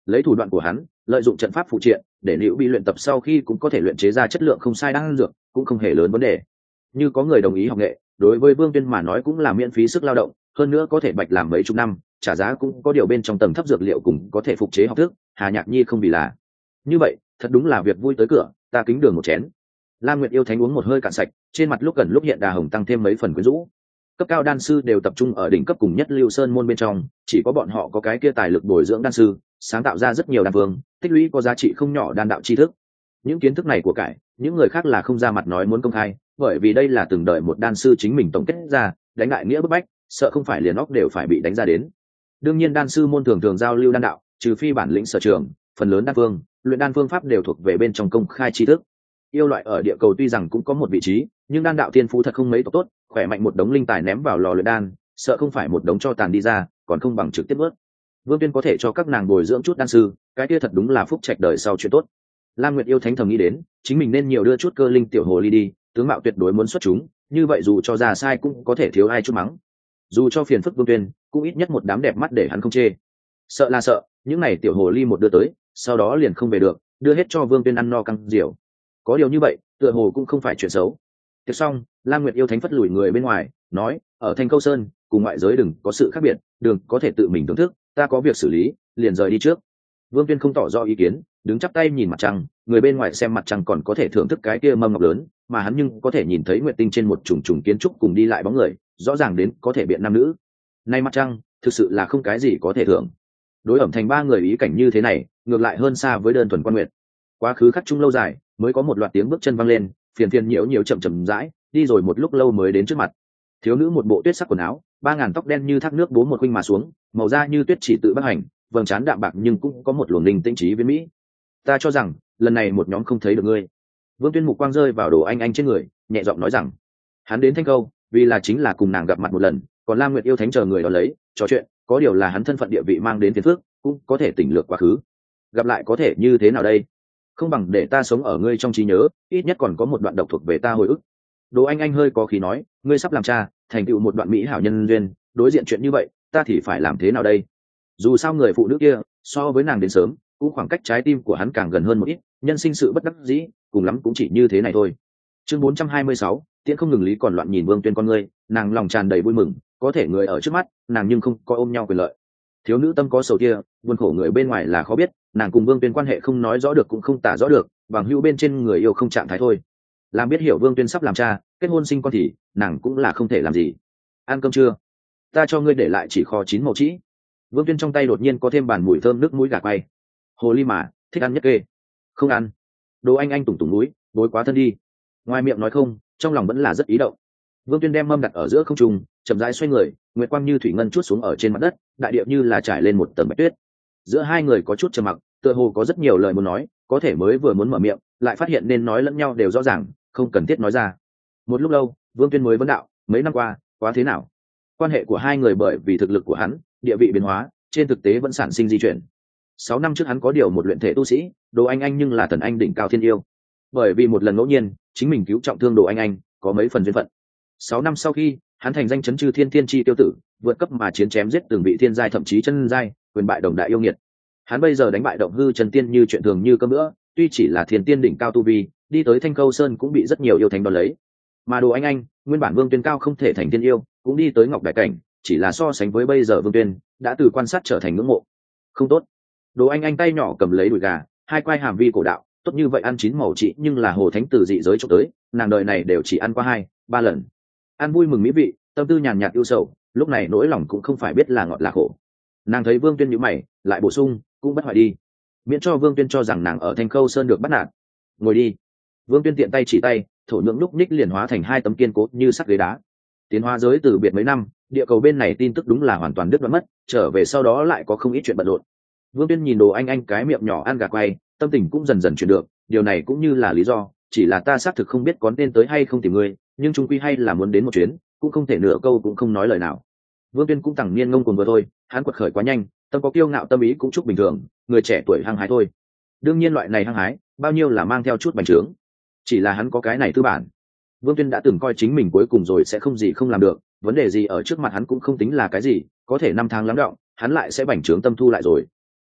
S1: lấy thủ đoạn của hắn lợi dụng trận pháp phụ triện để liễu bị luyện tập sau khi cũng có thể luyện chế ra chất lượng không sai đan dược, cũng không hề lớn vấn đề. Như có người đồng ý học nghệ, đối với Vương Tuyên mà nói cũng là miễn phí sức lao động, hơn nữa có thể bạch làm mấy chục năm, trả giá cũng có điều bên trong tầng thấp dược liệu cùng có thể phục chế học thức, Hà Nhạc Nhi không vì là. Như vậy, thật đúng là việc vui tới cửa, ta kính đường một chén. Lam Nguyệt yêu thánh uống một hơi cạn sạch, trên mặt lúc gần lúc hiện đà hồng tăng thêm mấy phần quyến rũ. Cấp cao đan sư đều tập trung ở đỉnh cấp cùng nhất Lưu Sơn môn bên trong, chỉ có bọn họ có cái kia tài lực bồi dưỡng đan sư, sáng tạo ra rất nhiều đan vương, tích lũy có giá trị không nhỏ đan đạo tri thức. Những kiến thức này của cải, những người khác là không ra mặt nói muốn công khai, bởi vì đây là từng đợi một đan sư chính mình tổng kết ra, đánh đại nghĩa bức bách, sợ không phải liền óc đều phải bị đánh ra đến. Đương nhiên đan sư môn thường thường giao lưu đan đạo, trừ phi bản lĩnh sở trường, phần lớn đan phương, luyện đan phương pháp đều thuộc về bên trong công khai tri thức. Yêu loại ở địa cầu tuy rằng cũng có một vị trí, nhưng đan đạo tiên phú thật không mấy tốt, khỏe mạnh một đống linh tài ném vào lò luyện đan, sợ không phải một đống cho tàn đi ra, còn không bằng trực tiếp vớt. Vương Tuyên có thể cho các nàng bồi dưỡng chút đan sư, cái kia thật đúng là phúc trạch đời sau chuyện tốt. Lam Nguyệt yêu thánh thầm nghĩ đến, chính mình nên nhiều đưa chút cơ linh tiểu hồ ly đi, tướng mạo tuyệt đối muốn xuất chúng, như vậy dù cho già sai cũng có thể thiếu ai chút mắng. Dù cho phiền phức Vương Tuyên, cũng ít nhất một đám đẹp mắt để hắn không chê. Sợ là sợ, những này tiểu hồ ly một đưa tới, sau đó liền không về được, đưa hết cho Vương Tuyên ăn no căng diều. Có điều như vậy, tựa hồ cũng không phải chuyện xấu. Tiếp xong, Lam Nguyệt yêu thánh phất lùi người bên ngoài, nói, ở Thanh Câu Sơn, cùng ngoại giới đừng có sự khác biệt, đường có thể tự mình thưởng thức, ta có việc xử lý, liền rời đi trước. Vương Tuyên không tỏ rõ ý kiến, đứng chắp tay nhìn mặt trăng, người bên ngoài xem mặt trăng còn có thể thưởng thức cái kia mâm ngọc lớn, mà hắn nhưng có thể nhìn thấy nguyệt tinh trên một trùng trùng kiến trúc cùng đi lại bóng người, rõ ràng đến có thể biện nam nữ. Nay mặt trăng, thực sự là không cái gì có thể thưởng. Đối ẩm thành ba người ý cảnh như thế này, ngược lại hơn xa với đơn thuần quan nguyệt. Quá khứ khắc chung lâu dài, mới có một loạt tiếng bước chân văng lên, phiền phiền nhiễu nhiễu chậm chậm rãi, đi rồi một lúc lâu mới đến trước mặt. Thiếu nữ một bộ tuyết sắc quần áo, ba ngàn tóc đen như thác nước bố một khuynh mà xuống, màu da như tuyết chỉ tự bắc hành, vầng trán đạm bạc nhưng cũng có một luồng linh tĩnh trí với mỹ. Ta cho rằng lần này một nhóm không thấy được ngươi. Vương Tuyên mục quang rơi vào Đồ Anh Anh trên người, nhẹ giọng nói rằng hắn đến Thanh Câu vì là chính là cùng nàng gặp mặt một lần, còn Lam Nguyệt yêu thánh chờ người đó lấy trò chuyện, có điều là hắn thân phận địa vị mang đến phiền phức, cũng có thể tỉnh lược quá khứ. Gặp lại có thể như thế nào đây? Không bằng để ta sống ở ngươi trong trí nhớ, ít nhất còn có một đoạn độc thuộc về ta hồi ức. Đồ Anh Anh hơi có khí nói, ngươi sắp làm cha, thành tựu một đoạn mỹ hảo nhân duyên, đối diện chuyện như vậy, ta thì phải làm thế nào đây? Dù sao người phụ nữ kia so với nàng đến sớm, cũng khoảng cách trái tim của hắn càng gần hơn một ít, nhân sinh sự bất đắc dĩ, cùng lắm cũng chỉ như thế này thôi. Chương bốn trăm hai mươi sáu, tiễn không ngừng lý còn loạn nhìn Vương Tuyên con ngươi, nàng lòng tràn đầy vui mừng, có thể người ở trước mắt, nàng nhưng không có ôm nhau quyền lợi. Thiếu nữ tâm có sầu kia, buồn khổ người bên ngoài là khó biết, nàng cùng Vương Tuyên quan hệ không nói rõ được cũng không tả rõ được, bằng hữu bên trên người yêu không trạng thái thôi. Làm biết hiểu Vương Tuyên sắp làm cha, kết hôn sinh con thì, nàng cũng là không thể làm gì. Ăn cơm chưa? Ta cho ngươi để lại chỉ kho chín màu chỉ. Vương Tuyên trong tay đột nhiên có thêm bàn mùi thơm nước mũi gà quay. Hồ ly mà, thích ăn nhất kê. Không ăn. Đồ Anh Anh tủng tủng núi, bối quá thân đi. Ngoài miệng nói không, trong lòng vẫn là rất ý động. Vương Tuyên đem mâm đặt ở giữa không trung, chậm rãi xoay người, nguyệt quang như thủy ngân chuốt xuống ở trên mặt đất, đại địa như là trải lên một tầng bạch tuyết. Giữa hai người có chút trầm mặc, tựa hồ có rất nhiều lời muốn nói, có thể mới vừa muốn mở miệng, lại phát hiện nên nói lẫn nhau đều rõ ràng, không cần thiết nói ra. Một lúc lâu, Vương Tuyên mới vấn đạo, mấy năm qua, quá thế nào? Quan hệ của hai người bởi vì thực lực của hắn, địa vị biến hóa, trên thực tế vẫn sản sinh di chuyển. Sáu năm trước hắn có điều một luyện thể tu sĩ, Đồ Anh Anh nhưng là thần anh đỉnh cao thiên yêu. Bởi vì một lần ngẫu nhiên, chính mình cứu trọng thương Đồ Anh Anh, có mấy phần duyên phận. Sáu năm sau khi, hắn thành danh chấn chư thiên thiên chi tiêu tử, vượt cấp mà chiến chém giết từng vị thiên giai thậm chí chân giai, quyền bại đồng đại yêu nghiệt. Hắn bây giờ đánh bại động hư chân tiên như chuyện thường như cơm bữa, tuy chỉ là thiên tiên đỉnh cao tu vi, đi tới Thanh Câu Sơn cũng bị rất nhiều yêu thánh đón lấy. Mà Đồ Anh Anh, nguyên bản Vương Tuyên cao không thể thành tiên yêu, cũng đi tới Ngọc Đại cảnh, chỉ là so sánh với bây giờ Vương Tuyên, đã từ quan sát trở thành ngưỡng mộ. Không tốt. Đồ Anh Anh tay nhỏ cầm lấy đùi gà, hai quai hàm vi cổ đạo, tốt như vậy ăn chín màu chị nhưng là hồ thánh từ dị giới cho tới, nàng đời này đều chỉ ăn qua hai, ba lần. Ăn vui mừng mỹ vị, tâm tư nhàn nhạt ưu sầu, lúc này nỗi lòng cũng không phải biết là ngọt là khổ. Nàng thấy Vương Tuyên nhíu mày, lại bổ sung, cũng bất hoại đi, miễn cho Vương Tuyên cho rằng nàng ở Thanh Khâu Sơn được bắt nạt. Ngồi đi. Vương Tuyên tiện tay chỉ tay, thổ nhưỡng lúc ních liền hóa thành hai tấm kiên cố như sắt ghế đá. Tiến hóa giới từ biệt mấy năm, địa cầu bên này tin tức đúng là hoàn toàn đứt đoạn mất, trở về sau đó lại có không ít chuyện bận rộn. Vương Tuyên nhìn Đồ Anh Anh cái miệng nhỏ ăn gà quay, tâm tình cũng dần dần chuyển được, điều này cũng như là lý do, chỉ là ta xác thực không biết có nên tới hay không tìm ngươi, nhưng chung quy hay là muốn đến một chuyến, cũng không thể nửa câu cũng không nói lời nào. Vương Tuyên cũng tẳng niên ngông cuồng vừa thôi, hắn quật khởi quá nhanh, tâm có kiêu ngạo tâm ý cũng chúc bình thường, người trẻ tuổi hăng hái thôi. Đương nhiên loại này hăng hái, bao nhiêu là mang theo chút bành trướng, chỉ là hắn có cái này tư bản. Vương Tuyên đã từng coi chính mình cuối cùng rồi sẽ không gì không làm được, vấn đề gì ở trước mặt hắn cũng không tính là cái gì, có thể năm tháng lắng đọng, hắn lại sẽ bành trướng tâm thu lại rồi.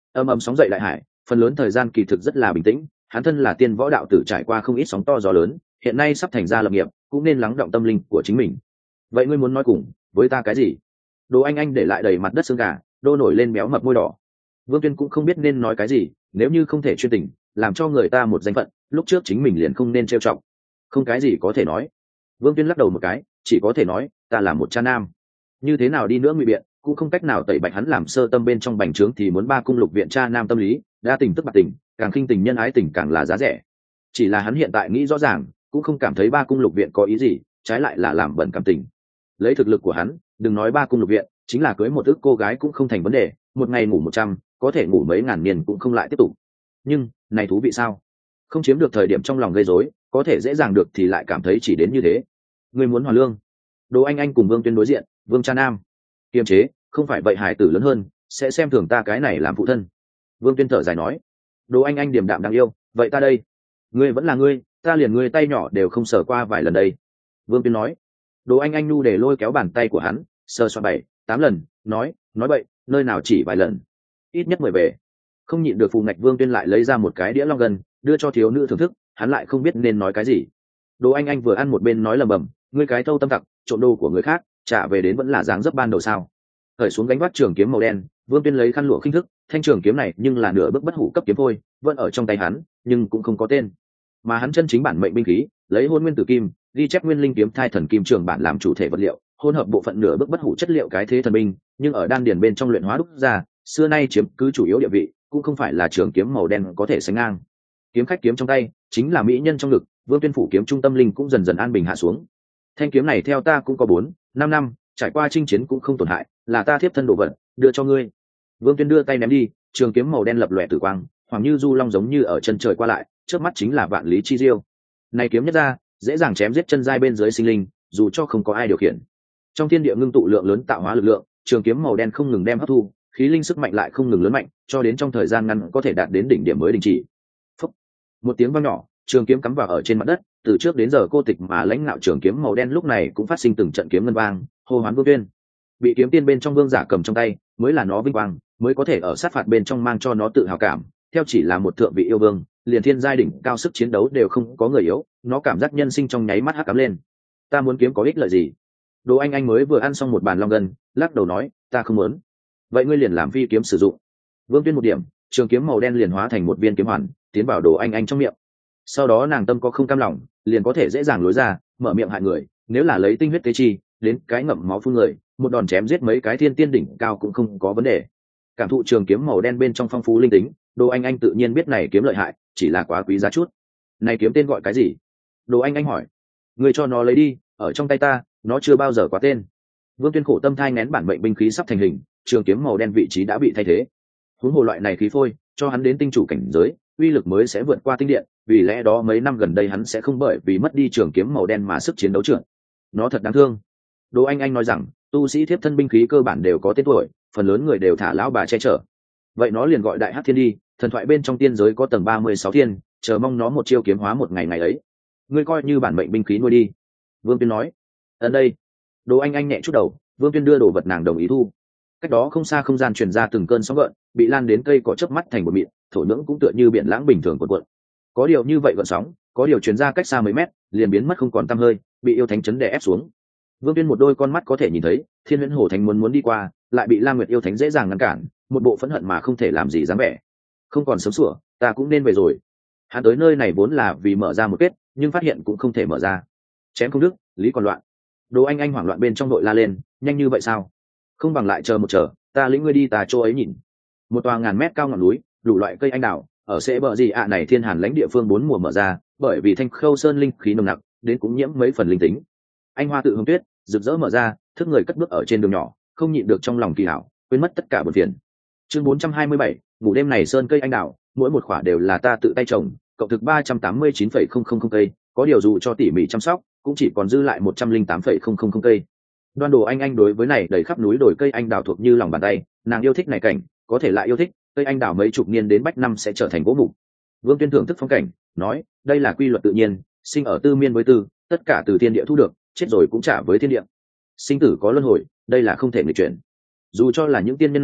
S1: Âm ầm sóng dậy đại hải, phần lớn thời gian kỳ thực rất là bình tĩnh, hắn thân là tiên võ đạo tử trải qua không ít sóng to gió lớn, hiện nay sắp thành ra lập nghiệp, cũng nên lắng động tâm linh của chính mình. Vậy ngươi muốn nói cùng với ta cái gì? Đồ Anh Anh để lại đầy mặt đất xương gà, đô nổi lên béo mập môi đỏ. Vương Tuyên cũng không biết nên nói cái gì, nếu như không thể chuyên tình, làm cho người ta một danh phận, lúc trước chính mình liền không nên trêu chọc. Không cái gì có thể nói. Vương Tuyên lắc đầu một cái, chỉ có thể nói, ta là một cha nam. Như thế nào đi nữa ngụy biện, cũng không cách nào tẩy bạch hắn làm sơ tâm bên trong bành trướng thì muốn ba cung lục viện cha nam tâm lý, đa tình tức bạc tình, càng khinh tình nhân ái tình càng là giá rẻ. Chỉ là hắn hiện tại nghĩ rõ ràng, cũng không cảm thấy ba cung lục viện có ý gì, trái lại là làm bẩn cảm tình. Lấy thực lực của hắn, đừng nói ba cung lục viện, chính là cưới một ước cô gái cũng không thành vấn đề, một ngày ngủ một trăm, có thể ngủ mấy ngàn niên cũng không lại tiếp tục. Nhưng này thú vị sao? Không chiếm được thời điểm trong lòng gây rối, có thể dễ dàng được thì lại cảm thấy chỉ đến như thế. Người muốn hoàn lương. Đồ Anh Anh cùng Vương Tuyên đối diện, Vương cha nam kiềm chế, không phải vậy hải tử lớn hơn sẽ xem thường ta cái này làm phụ thân. Vương Tuyên thở dài nói. Đồ Anh Anh điềm đạm đáng yêu, vậy ta đây, ngươi vẫn là ngươi, ta liền ngươi tay nhỏ đều không sờ qua vài lần đây. Vương Tuyên nói. Đồ Anh Anh nu để lôi kéo bàn tay của hắn, sờ soạn bảy tám lần, nói nói vậy nơi nào chỉ vài lần, ít nhất mười về. Không nhịn được phù ngạch Vương Tuyên lại lấy ra một cái đĩa long gân, đưa cho thiếu nữ thưởng thức, hắn lại không biết nên nói cái gì. Đồ Anh Anh vừa ăn một bên nói lầm bầm, ngươi cái thâu tâm tặc, trộm đồ của người khác, trả về đến vẫn là dáng dấp ban đầu sao? Khởi xuống gánh vác trường kiếm màu đen, Vương Tuyên lấy khăn lụa khinh thức, thanh trường kiếm này nhưng là nửa bước bất hủ cấp kiếm thôi, vẫn ở trong tay hắn, nhưng cũng không có tên. Mà hắn chân chính bản mệnh binh khí, lấy hôn nguyên tử kim, ghi chép nguyên linh kiếm thai thần kim trường bản làm chủ thể vật liệu, hỗn hợp bộ phận nửa bước bất hủ chất liệu cái thế thần binh, nhưng ở đan điền bên trong luyện hóa đúc ra, xưa nay chiếm cứ chủ yếu địa vị, cũng không phải là trường kiếm màu đen có thể sánh ngang. Kiếm khách kiếm trong tay, chính là mỹ nhân trong ngực, Vương Tuyên phủ kiếm trung tâm linh cũng dần dần an bình hạ xuống. Thanh kiếm này theo ta cũng có bốn, năm năm, trải qua chinh chiến cũng không tổn hại, là ta thiếp thân đồ vật, đưa cho ngươi. Vương Tuyên đưa tay ném đi, trường kiếm màu đen lập lòe tử quang, hoàng như du long giống như ở chân trời qua lại, trước mắt chính là vạn lý chi diêu. Này kiếm nhất ra, dễ dàng chém giết chân giai bên dưới sinh linh, dù cho không có ai điều khiển. Trong thiên địa ngưng tụ lượng lớn tạo hóa lực lượng, trường kiếm màu đen không ngừng đem hấp thu, khí linh sức mạnh lại không ngừng lớn mạnh, cho đến trong thời gian ngắn có thể đạt đến đỉnh điểm mới đình chỉ. Phúc. Một tiếng vang nhỏ, trường kiếm cắm vào ở trên mặt đất, từ trước đến giờ cô tịch mà lãnh ngạo trường kiếm màu đen lúc này cũng phát sinh từng trận kiếm ngân vang, hô hoán Vương Tuyên. Bị kiếm tiên bên trong vương giả cầm trong tay, mới là nó vinh quang, mới có thể ở sát phạt bên trong mang cho nó tự hào cảm, theo chỉ là một thượng vị yêu vương, liền thiên giai đỉnh cao sức chiến đấu đều không có người yếu, nó cảm giác nhân sinh trong nháy mắt hắc ám lên. Ta muốn kiếm có ích lợi gì? Đồ Anh Anh mới vừa ăn xong một bàn long gân, lắc đầu nói, ta không muốn. Vậy ngươi liền làm phi kiếm sử dụng. Vương Tuyên một điểm, trường kiếm màu đen liền hóa thành một viên kiếm hoàn, tiến vào Đồ Anh Anh trong miệng. Sau đó nàng tâm có không cam lòng, liền có thể dễ dàng lối ra, mở miệng hại người, nếu là lấy tinh huyết tế chi, đến cái ngậm máu phun người, một đòn chém giết mấy cái thiên tiên đỉnh cao cũng không có vấn đề. Cảm thụ trường kiếm màu đen bên trong phong phú linh tính, Đồ Anh Anh tự nhiên biết này kiếm lợi hại, chỉ là quá quý giá chút. Này kiếm tên gọi cái gì? Đồ Anh Anh hỏi. Người cho nó lấy đi, ở trong tay ta, nó chưa bao giờ quá tên. Vương Tuyên khổ tâm thai nén bản mệnh binh khí sắp thành hình, trường kiếm màu đen vị trí đã bị thay thế. Huống hồ loại này khí phôi, cho hắn đến tinh chủ cảnh giới, uy lực mới sẽ vượt qua tinh điện, vì lẽ đó mấy năm gần đây hắn sẽ không bởi vì mất đi trường kiếm màu đen mà sức chiến đấu trượt. Nó thật đáng thương. Đồ Anh Anh nói rằng, tu sĩ thiếp thân binh khí cơ bản đều có tên tuổi, phần lớn người đều thả lão bà che chở. Vậy nó liền gọi Đại Hắc Thiên đi, thần thoại bên trong tiên giới có tầng ba mươi sáu thiên, chờ mong nó một chiêu kiếm hóa một ngày ngày ấy. Ngươi coi như bản mệnh binh khí nuôi đi. Vương Tuyên nói. Ở đây. Đồ Anh Anh nhẹ chút đầu, Vương Tuyên đưa đồ vật nàng đồng ý thu. Cách đó không xa không gian truyền ra từng cơn sóng gợn, bị lan đến cây có chớp mắt thành một mịn, thổ nhưỡng cũng tựa như biển lãng bình thường cuộn cuộn. Có điều như vậy gợn sóng, có điều truyền ra cách xa mấy mét, liền biến mất không còn tăm hơi, bị yêu thánh chấn đè ép xuống. Vương Tuyên một đôi con mắt có thể nhìn thấy, Thiên Huyễn Hổ Thánh muốn muốn đi qua, lại bị Lam Nguyệt yêu thánh dễ dàng ngăn cản, một bộ phẫn hận mà không thể làm gì dám vẻ. Không còn sớm sủa, ta cũng nên về rồi. Hắn tới nơi này vốn là vì mở ra một kết, nhưng phát hiện cũng không thể mở ra. Chém không đứt, lý còn loạn. Đồ Anh Anh hoảng loạn bên trong đội la lên, nhanh như vậy sao? Không bằng lại chờ một chờ, ta lĩnh ngươi đi tà chỗ ấy nhìn. Một tòa ngàn mét cao ngọn núi, đủ loại cây anh đào, ở sẽ bờ gì ạ này thiên hàn lãnh địa phương bốn mùa mở ra, bởi vì Thanh Khâu Sơn linh khí nồng nặc, đến cũng nhiễm mấy phần linh tính. Anh hoa tự hương tuyết, rực rỡ mở ra, thức người cất bước ở trên đường nhỏ, không nhịn được trong lòng kỳ hảo, quên mất tất cả buồn phiền. Chương bốn trăm hai mươi bảy, ngủ đêm này sơn cây anh đào, mỗi một quả đều là ta tự tay trồng, cộng thực ba trăm tám mươi chín phẩy không không không cây, có điều dù cho tỉ mỉ chăm sóc, cũng chỉ còn dư lại một trăm linh tám phẩy không không không cây. Đoan Đồ Anh Anh đối với này đầy khắp núi đồi cây anh đào thuộc như lòng bàn tay, nàng yêu thích này cảnh, có thể lại yêu thích, cây anh đào mấy chục niên đến bách năm sẽ trở thành gỗ mục. Vương Tuyên thưởng thức phong cảnh, nói, đây là quy luật tự nhiên, sinh ở tư miên với tư, tất cả từ thiên địa thu được, chết rồi cũng trả với thiên địa. Sinh tử có luân hồi, đây là không thể nghịch chuyển. Dù cho là những tiên nhân này,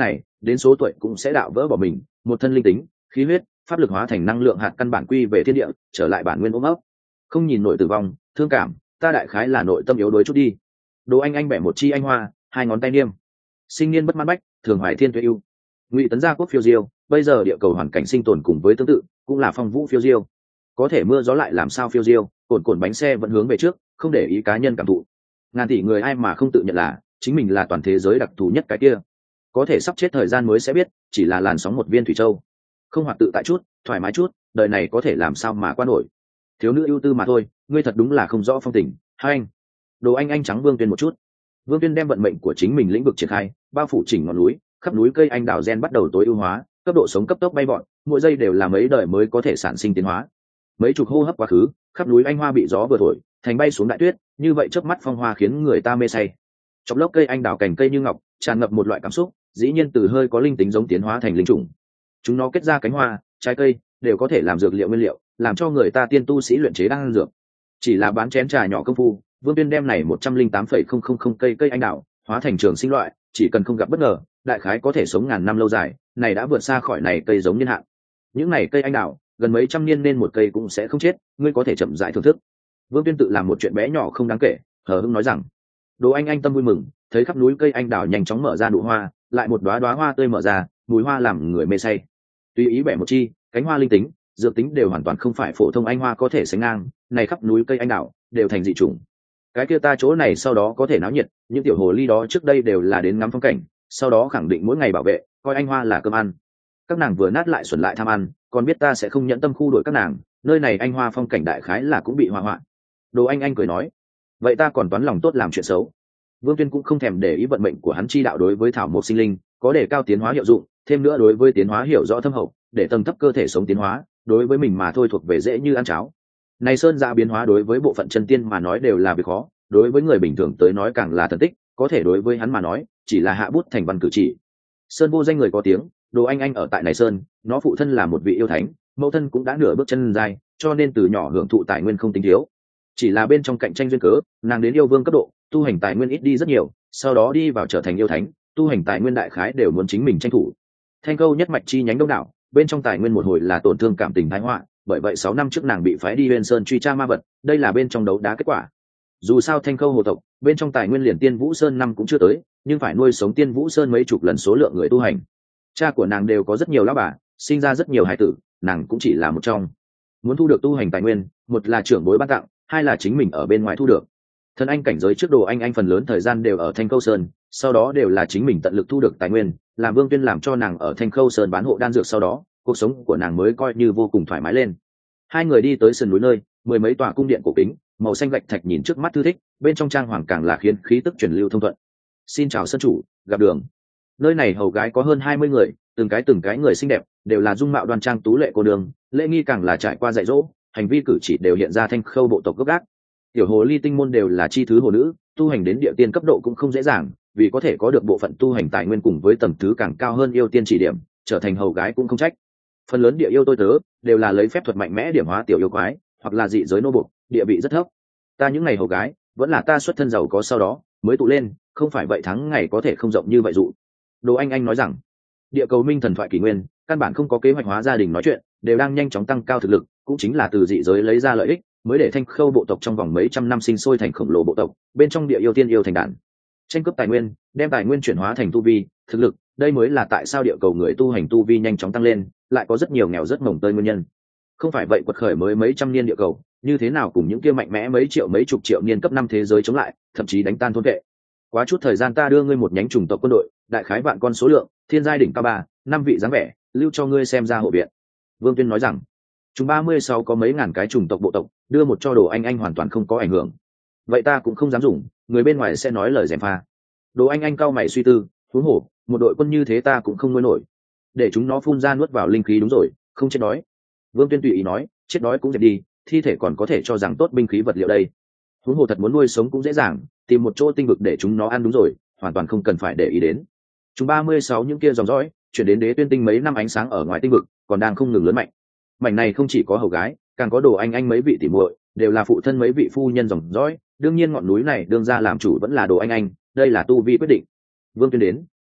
S1: đến số tuổi cũng sẽ đạo vỡ bỏ mình, một thân linh tính, khí huyết, pháp lực hóa thành năng lượng hạt căn bản quy về thiên địa, trở lại bản nguyên ôm ấp. Không nhìn nổi tử vong, thương cảm, ta đại khái là nội tâm yếu đuối chút đi. Đồ Anh Anh bẻ một chi anh hoa, hai ngón tay niêm. Sinh niên bất mãn bách, thường hoài thiên tuệ ưu. Ngụy Tấn gia quốc phiêu diêu, bây giờ địa cầu hoàn cảnh sinh tồn cùng với tương tự, cũng là phong vũ phiêu diêu. Có thể mưa gió lại làm sao phiêu diêu, cồn cồn bánh xe vẫn hướng về trước, không để ý cá nhân cảm thụ. Ngàn tỷ người ai mà không tự nhận là chính mình là toàn thế giới đặc thù nhất cái kia. Có thể sắp chết thời gian mới sẽ biết, chỉ là làn sóng một viên thủy châu. Không hoạt tự tại chút, thoải mái chút, đời này có thể làm sao mà qua nổi. Thiếu nữ ưu tư mà thôi, ngươi thật đúng là không rõ phong tình. Hai anh. Đồ Anh Anh trắng Vương Tuyên một chút. Vương Tuyên đem vận mệnh của chính mình lĩnh vực triển khai, bao phủ chỉnh ngọn núi, khắp núi cây anh đào gen bắt đầu tối ưu hóa, cấp độ sống cấp tốc bay bọn, mỗi giây đều là mấy đời mới có thể sản sinh tiến hóa. Mấy chục hô hấp quá khứ, khắp núi anh hoa bị gió vừa thổi, thành bay xuống đại tuyết, như vậy chớp mắt phong hoa khiến người ta mê say. Trong lốc cây anh đào cành cây như ngọc, tràn ngập một loại cảm xúc, dĩ nhiên từ hơi có linh tính giống tiến hóa thành linh trùng. Chúng nó kết ra cánh hoa, trái cây, đều có thể làm dược liệu nguyên liệu, làm cho người ta tiên tu sĩ luyện chế đan dược. Chỉ là bán chén trà nhỏ công phu, Vương Tuyên đem này một trăm linh tám phẩy không không không cây cây anh đào hóa thành trường sinh loại, chỉ cần không gặp bất ngờ, đại khái có thể sống ngàn năm lâu dài, này đã vượt xa khỏi này cây giống niên hạn. Những này cây anh đào, gần mấy trăm niên nên một cây cũng sẽ không chết, ngươi có thể chậm rãi thưởng thức. Vương Tuyên tự làm một chuyện bé nhỏ không đáng kể, hờ hững nói rằng. Đồ Anh Anh tâm vui mừng, thấy khắp núi cây anh đào nhanh chóng mở ra nụ hoa, lại một đóa đóa hoa tươi mở ra, mùi hoa làm người mê say. Tùy ý bẻ một chi, cánh hoa linh tính, dược tính đều hoàn toàn không phải phổ thông anh hoa có thể sánh ngang, này khắp núi cây anh đào đều thành dị chủng. Cái kia ta chỗ này sau đó có thể náo nhiệt, những tiểu hồ ly đó trước đây đều là đến ngắm phong cảnh, sau đó khẳng định mỗi ngày bảo vệ, coi anh hoa là cơm ăn. Các nàng vừa nát lại xuẩn lại tham ăn, còn biết ta sẽ không nhẫn tâm khu đổi các nàng, nơi này anh hoa phong cảnh đại khái là cũng bị hoa hoạn. Đồ Anh Anh cười nói, vậy ta còn toán lòng tốt làm chuyện xấu. Vương Tuyên cũng không thèm để ý vận mệnh của hắn chi đạo đối với thảo mộc sinh linh, có đề cao tiến hóa hiệu dụng, thêm nữa đối với tiến hóa hiểu rõ thâm hậu, để tầng thấp cơ thể sống tiến hóa, đối với mình mà thôi thuộc về dễ như ăn cháo. Này sơn dạ biến hóa đối với bộ phận chân tiên mà nói đều là việc khó, đối với người bình thường tới nói càng là thần tích, có thể đối với hắn mà nói, chỉ là hạ bút thành văn cử chỉ. Sơn vô danh người có tiếng, Đồ Anh Anh ở tại này sơn, nó phụ thân là một vị yêu thánh, mẫu thân cũng đã nửa bước chân dài, cho nên từ nhỏ hưởng thụ tài nguyên không tính thiếu. Chỉ là bên trong cạnh tranh duyên cớ, nàng đến yêu vương cấp độ, tu hành tài nguyên ít đi rất nhiều, sau đó đi vào trở thành yêu thánh, tu hành tài nguyên đại khái đều muốn chính mình tranh thủ. Thanh Câu nhất mạch chi nhánh đông đảo, bên trong tài nguyên một hồi là tổn thương cảm tình thái họa, bởi vậy sáu năm trước nàng bị phái đi Huyền Sơn truy tra ma vật, đây là bên trong đấu đá kết quả. Dù sao Thanh Câu hồ tộc, bên trong tài nguyên liền Tiên Vũ Sơn năm cũng chưa tới, nhưng phải nuôi sống Tiên Vũ Sơn mấy chục lần số lượng người tu hành. Cha của nàng đều có rất nhiều lão bà, sinh ra rất nhiều hài tử, nàng cũng chỉ là một trong. Muốn thu được tu hành tài nguyên, một là trưởng bối ban tặng, hai là chính mình ở bên ngoài thu được. Thần anh cảnh giới trước Đồ Anh Anh phần lớn thời gian đều ở Thanh Câu Sơn, sau đó đều là chính mình tận lực thu được tài nguyên, làm Vương Tuyên làm cho nàng ở Thanh Câu Sơn bán hộ đan dược, sau đó cuộc sống của nàng mới coi như vô cùng thoải mái lên. Hai người đi tới sườn núi nơi, mười mấy tòa cung điện cổ kính, màu xanh gạch thạch nhìn trước mắt thư thích, bên trong trang hoàng càng là khiến khí tức truyền lưu thông thuận. Xin chào sân chủ, gặp đường. Nơi này hầu gái có hơn hai mươi người, từng cái từng cái người xinh đẹp, đều là dung mạo đoan trang tú lệ cô đường, lễ nghi càng là trải qua dạy dỗ, hành vi cử chỉ đều hiện ra Thanh Khâu bộ tộc gốc gác. Tiểu hồ ly tinh môn đều là chi thứ hồ nữ, tu hành đến địa tiên cấp độ cũng không dễ dàng, vì có thể có được bộ phận tu hành tài nguyên cùng với tầm thứ càng cao hơn yêu tiên chỉ điểm, trở thành hầu gái cũng không trách. Phần lớn địa yêu tôi tớ đều là lấy phép thuật mạnh mẽ điểm hóa tiểu yêu quái, hoặc là dị giới nô buộc, địa vị rất thấp. Ta những ngày hầu gái, vẫn là ta xuất thân giàu có sau đó mới tụ lên, không phải vậy tháng ngày có thể không rộng như vậy dụ. Đồ Anh Anh nói rằng, địa cầu minh thần thoại kỷ nguyên, căn bản không có kế hoạch hóa gia đình nói chuyện, đều đang nhanh chóng tăng cao thực lực, cũng chính là từ dị giới lấy ra lợi ích, mới để Thanh Khâu bộ tộc trong vòng mấy trăm năm sinh sôi thành khổng lồ bộ tộc, bên trong địa yêu tiên yêu thành đàn. Tranh cướp tài nguyên, đem tài nguyên chuyển hóa thành tu vi, thực lực, đây mới là tại sao địa cầu người tu hành tu vi nhanh chóng tăng lên, lại có rất nhiều nghèo rất mồng tơi nguyên nhân. Không phải vậy quật khởi mới mấy trăm niên địa cầu, như thế nào cùng những kia mạnh mẽ mấy triệu mấy chục triệu niên cấp năm thế giới chống lại, thậm chí đánh tan thôn vệ. Quá chút thời gian ta đưa ngươi một nhánh chủng tộc quân đội, đại khái vạn con số lượng, thiên giai đỉnh cao ba, năm vị dáng vẻ, lưu cho ngươi xem ra hộ viện. Vương Tuyên nói rằng, chúng ba mươi sáu có mấy ngàn cái chủng tộc bộ tộc, đưa một cho Đồ Anh Anh hoàn toàn không có ảnh hưởng. Vậy ta cũng không dám dùng, người bên ngoài sẽ nói lời gièm pha. Đồ Anh Anh cau mày suy tư, huống hồ, một đội quân như thế ta cũng không nuôi nổi. Để chúng nó phun ra nuốt vào linh khí đúng rồi, không chết đói. Vương Tuyên tùy ý nói, chết đói cũng dẹp đi, thi thể còn có thể cho rằng tốt binh khí vật liệu đây. Huống hồ thật muốn nuôi sống cũng dễ dàng, tìm một chỗ tinh vực để chúng nó ăn đúng rồi, hoàn toàn không cần phải để ý đến. Chúng ba mươi sáu những kia dòng dõi, chuyển đến Đế Tuyên tinh mấy năm ánh sáng ở ngoài tinh vực, còn đang không ngừng lớn mạnh. Mảnh này không chỉ có hầu gái, càng có Đồ Anh Anh mấy vị tỷ muội, đều là phụ thân mấy vị phu nhân dòng dõi, đương nhiên ngọn núi này đương ra làm chủ vẫn là Đồ Anh Anh, đây là tu vi quyết định. Vương Tuyên đến,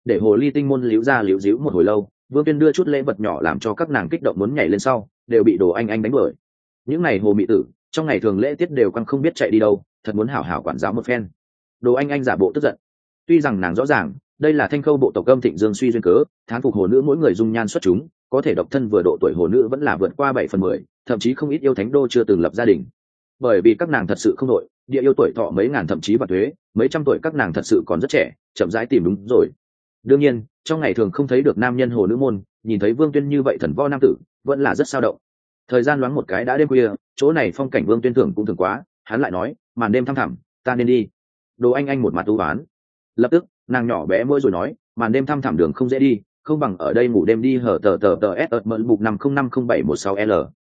S1: để hồ ly tinh môn liễu ra liễu díu một hồi lâu. Vương Tuyên đưa chút lễ vật nhỏ làm cho các nàng kích động muốn nhảy lên sau, đều bị Đồ Anh Anh đánh đuổi. Những này hồ mị tử trong ngày thường lễ tiết đều căng không biết chạy đi đâu, thật muốn hảo hảo quản giáo một phen. Đồ Anh Anh giả bộ tức giận, tuy rằng nàng rõ ràng đây là Thanh Khâu bộ tộc Âm Thịnh Dương suy duyên cớ, thán phục hồ nữ mỗi người dung nhan xuất chúng, có thể độc thân vừa độ tuổi hồ nữ vẫn là vượt qua bảy phần mười, thậm chí không ít yêu thánh đô chưa từng lập gia đình. Bởi vì các nàng thật sự không đội, địa yêu tuổi thọ mấy ngàn thậm chí vạn thuế, mấy trăm tuổi các nàng thật sự còn rất trẻ, chậm rãi tìm đúng rồi. Đương nhiên, trong ngày thường không thấy được nam nhân hồ nữ môn, nhìn thấy Vương Tuyên như vậy thần võ nam tử, vẫn là rất sao động. Thời gian loáng một cái đã đêm khuya, chỗ này phong cảnh Vương Tuyên thưởng cũng thường quá, hắn lại nói, màn đêm thăm thẳm, ta nên đi. Đồ Anh Anh một mặt u oán. Lập tức, nàng nhỏ bé môi rồi nói, màn đêm thăm thẳm đường không dễ đi, không bằng ở đây ngủ đêm đi. Hở tờ tờ tờ s mượn bục năm không năm không bảy một sáu l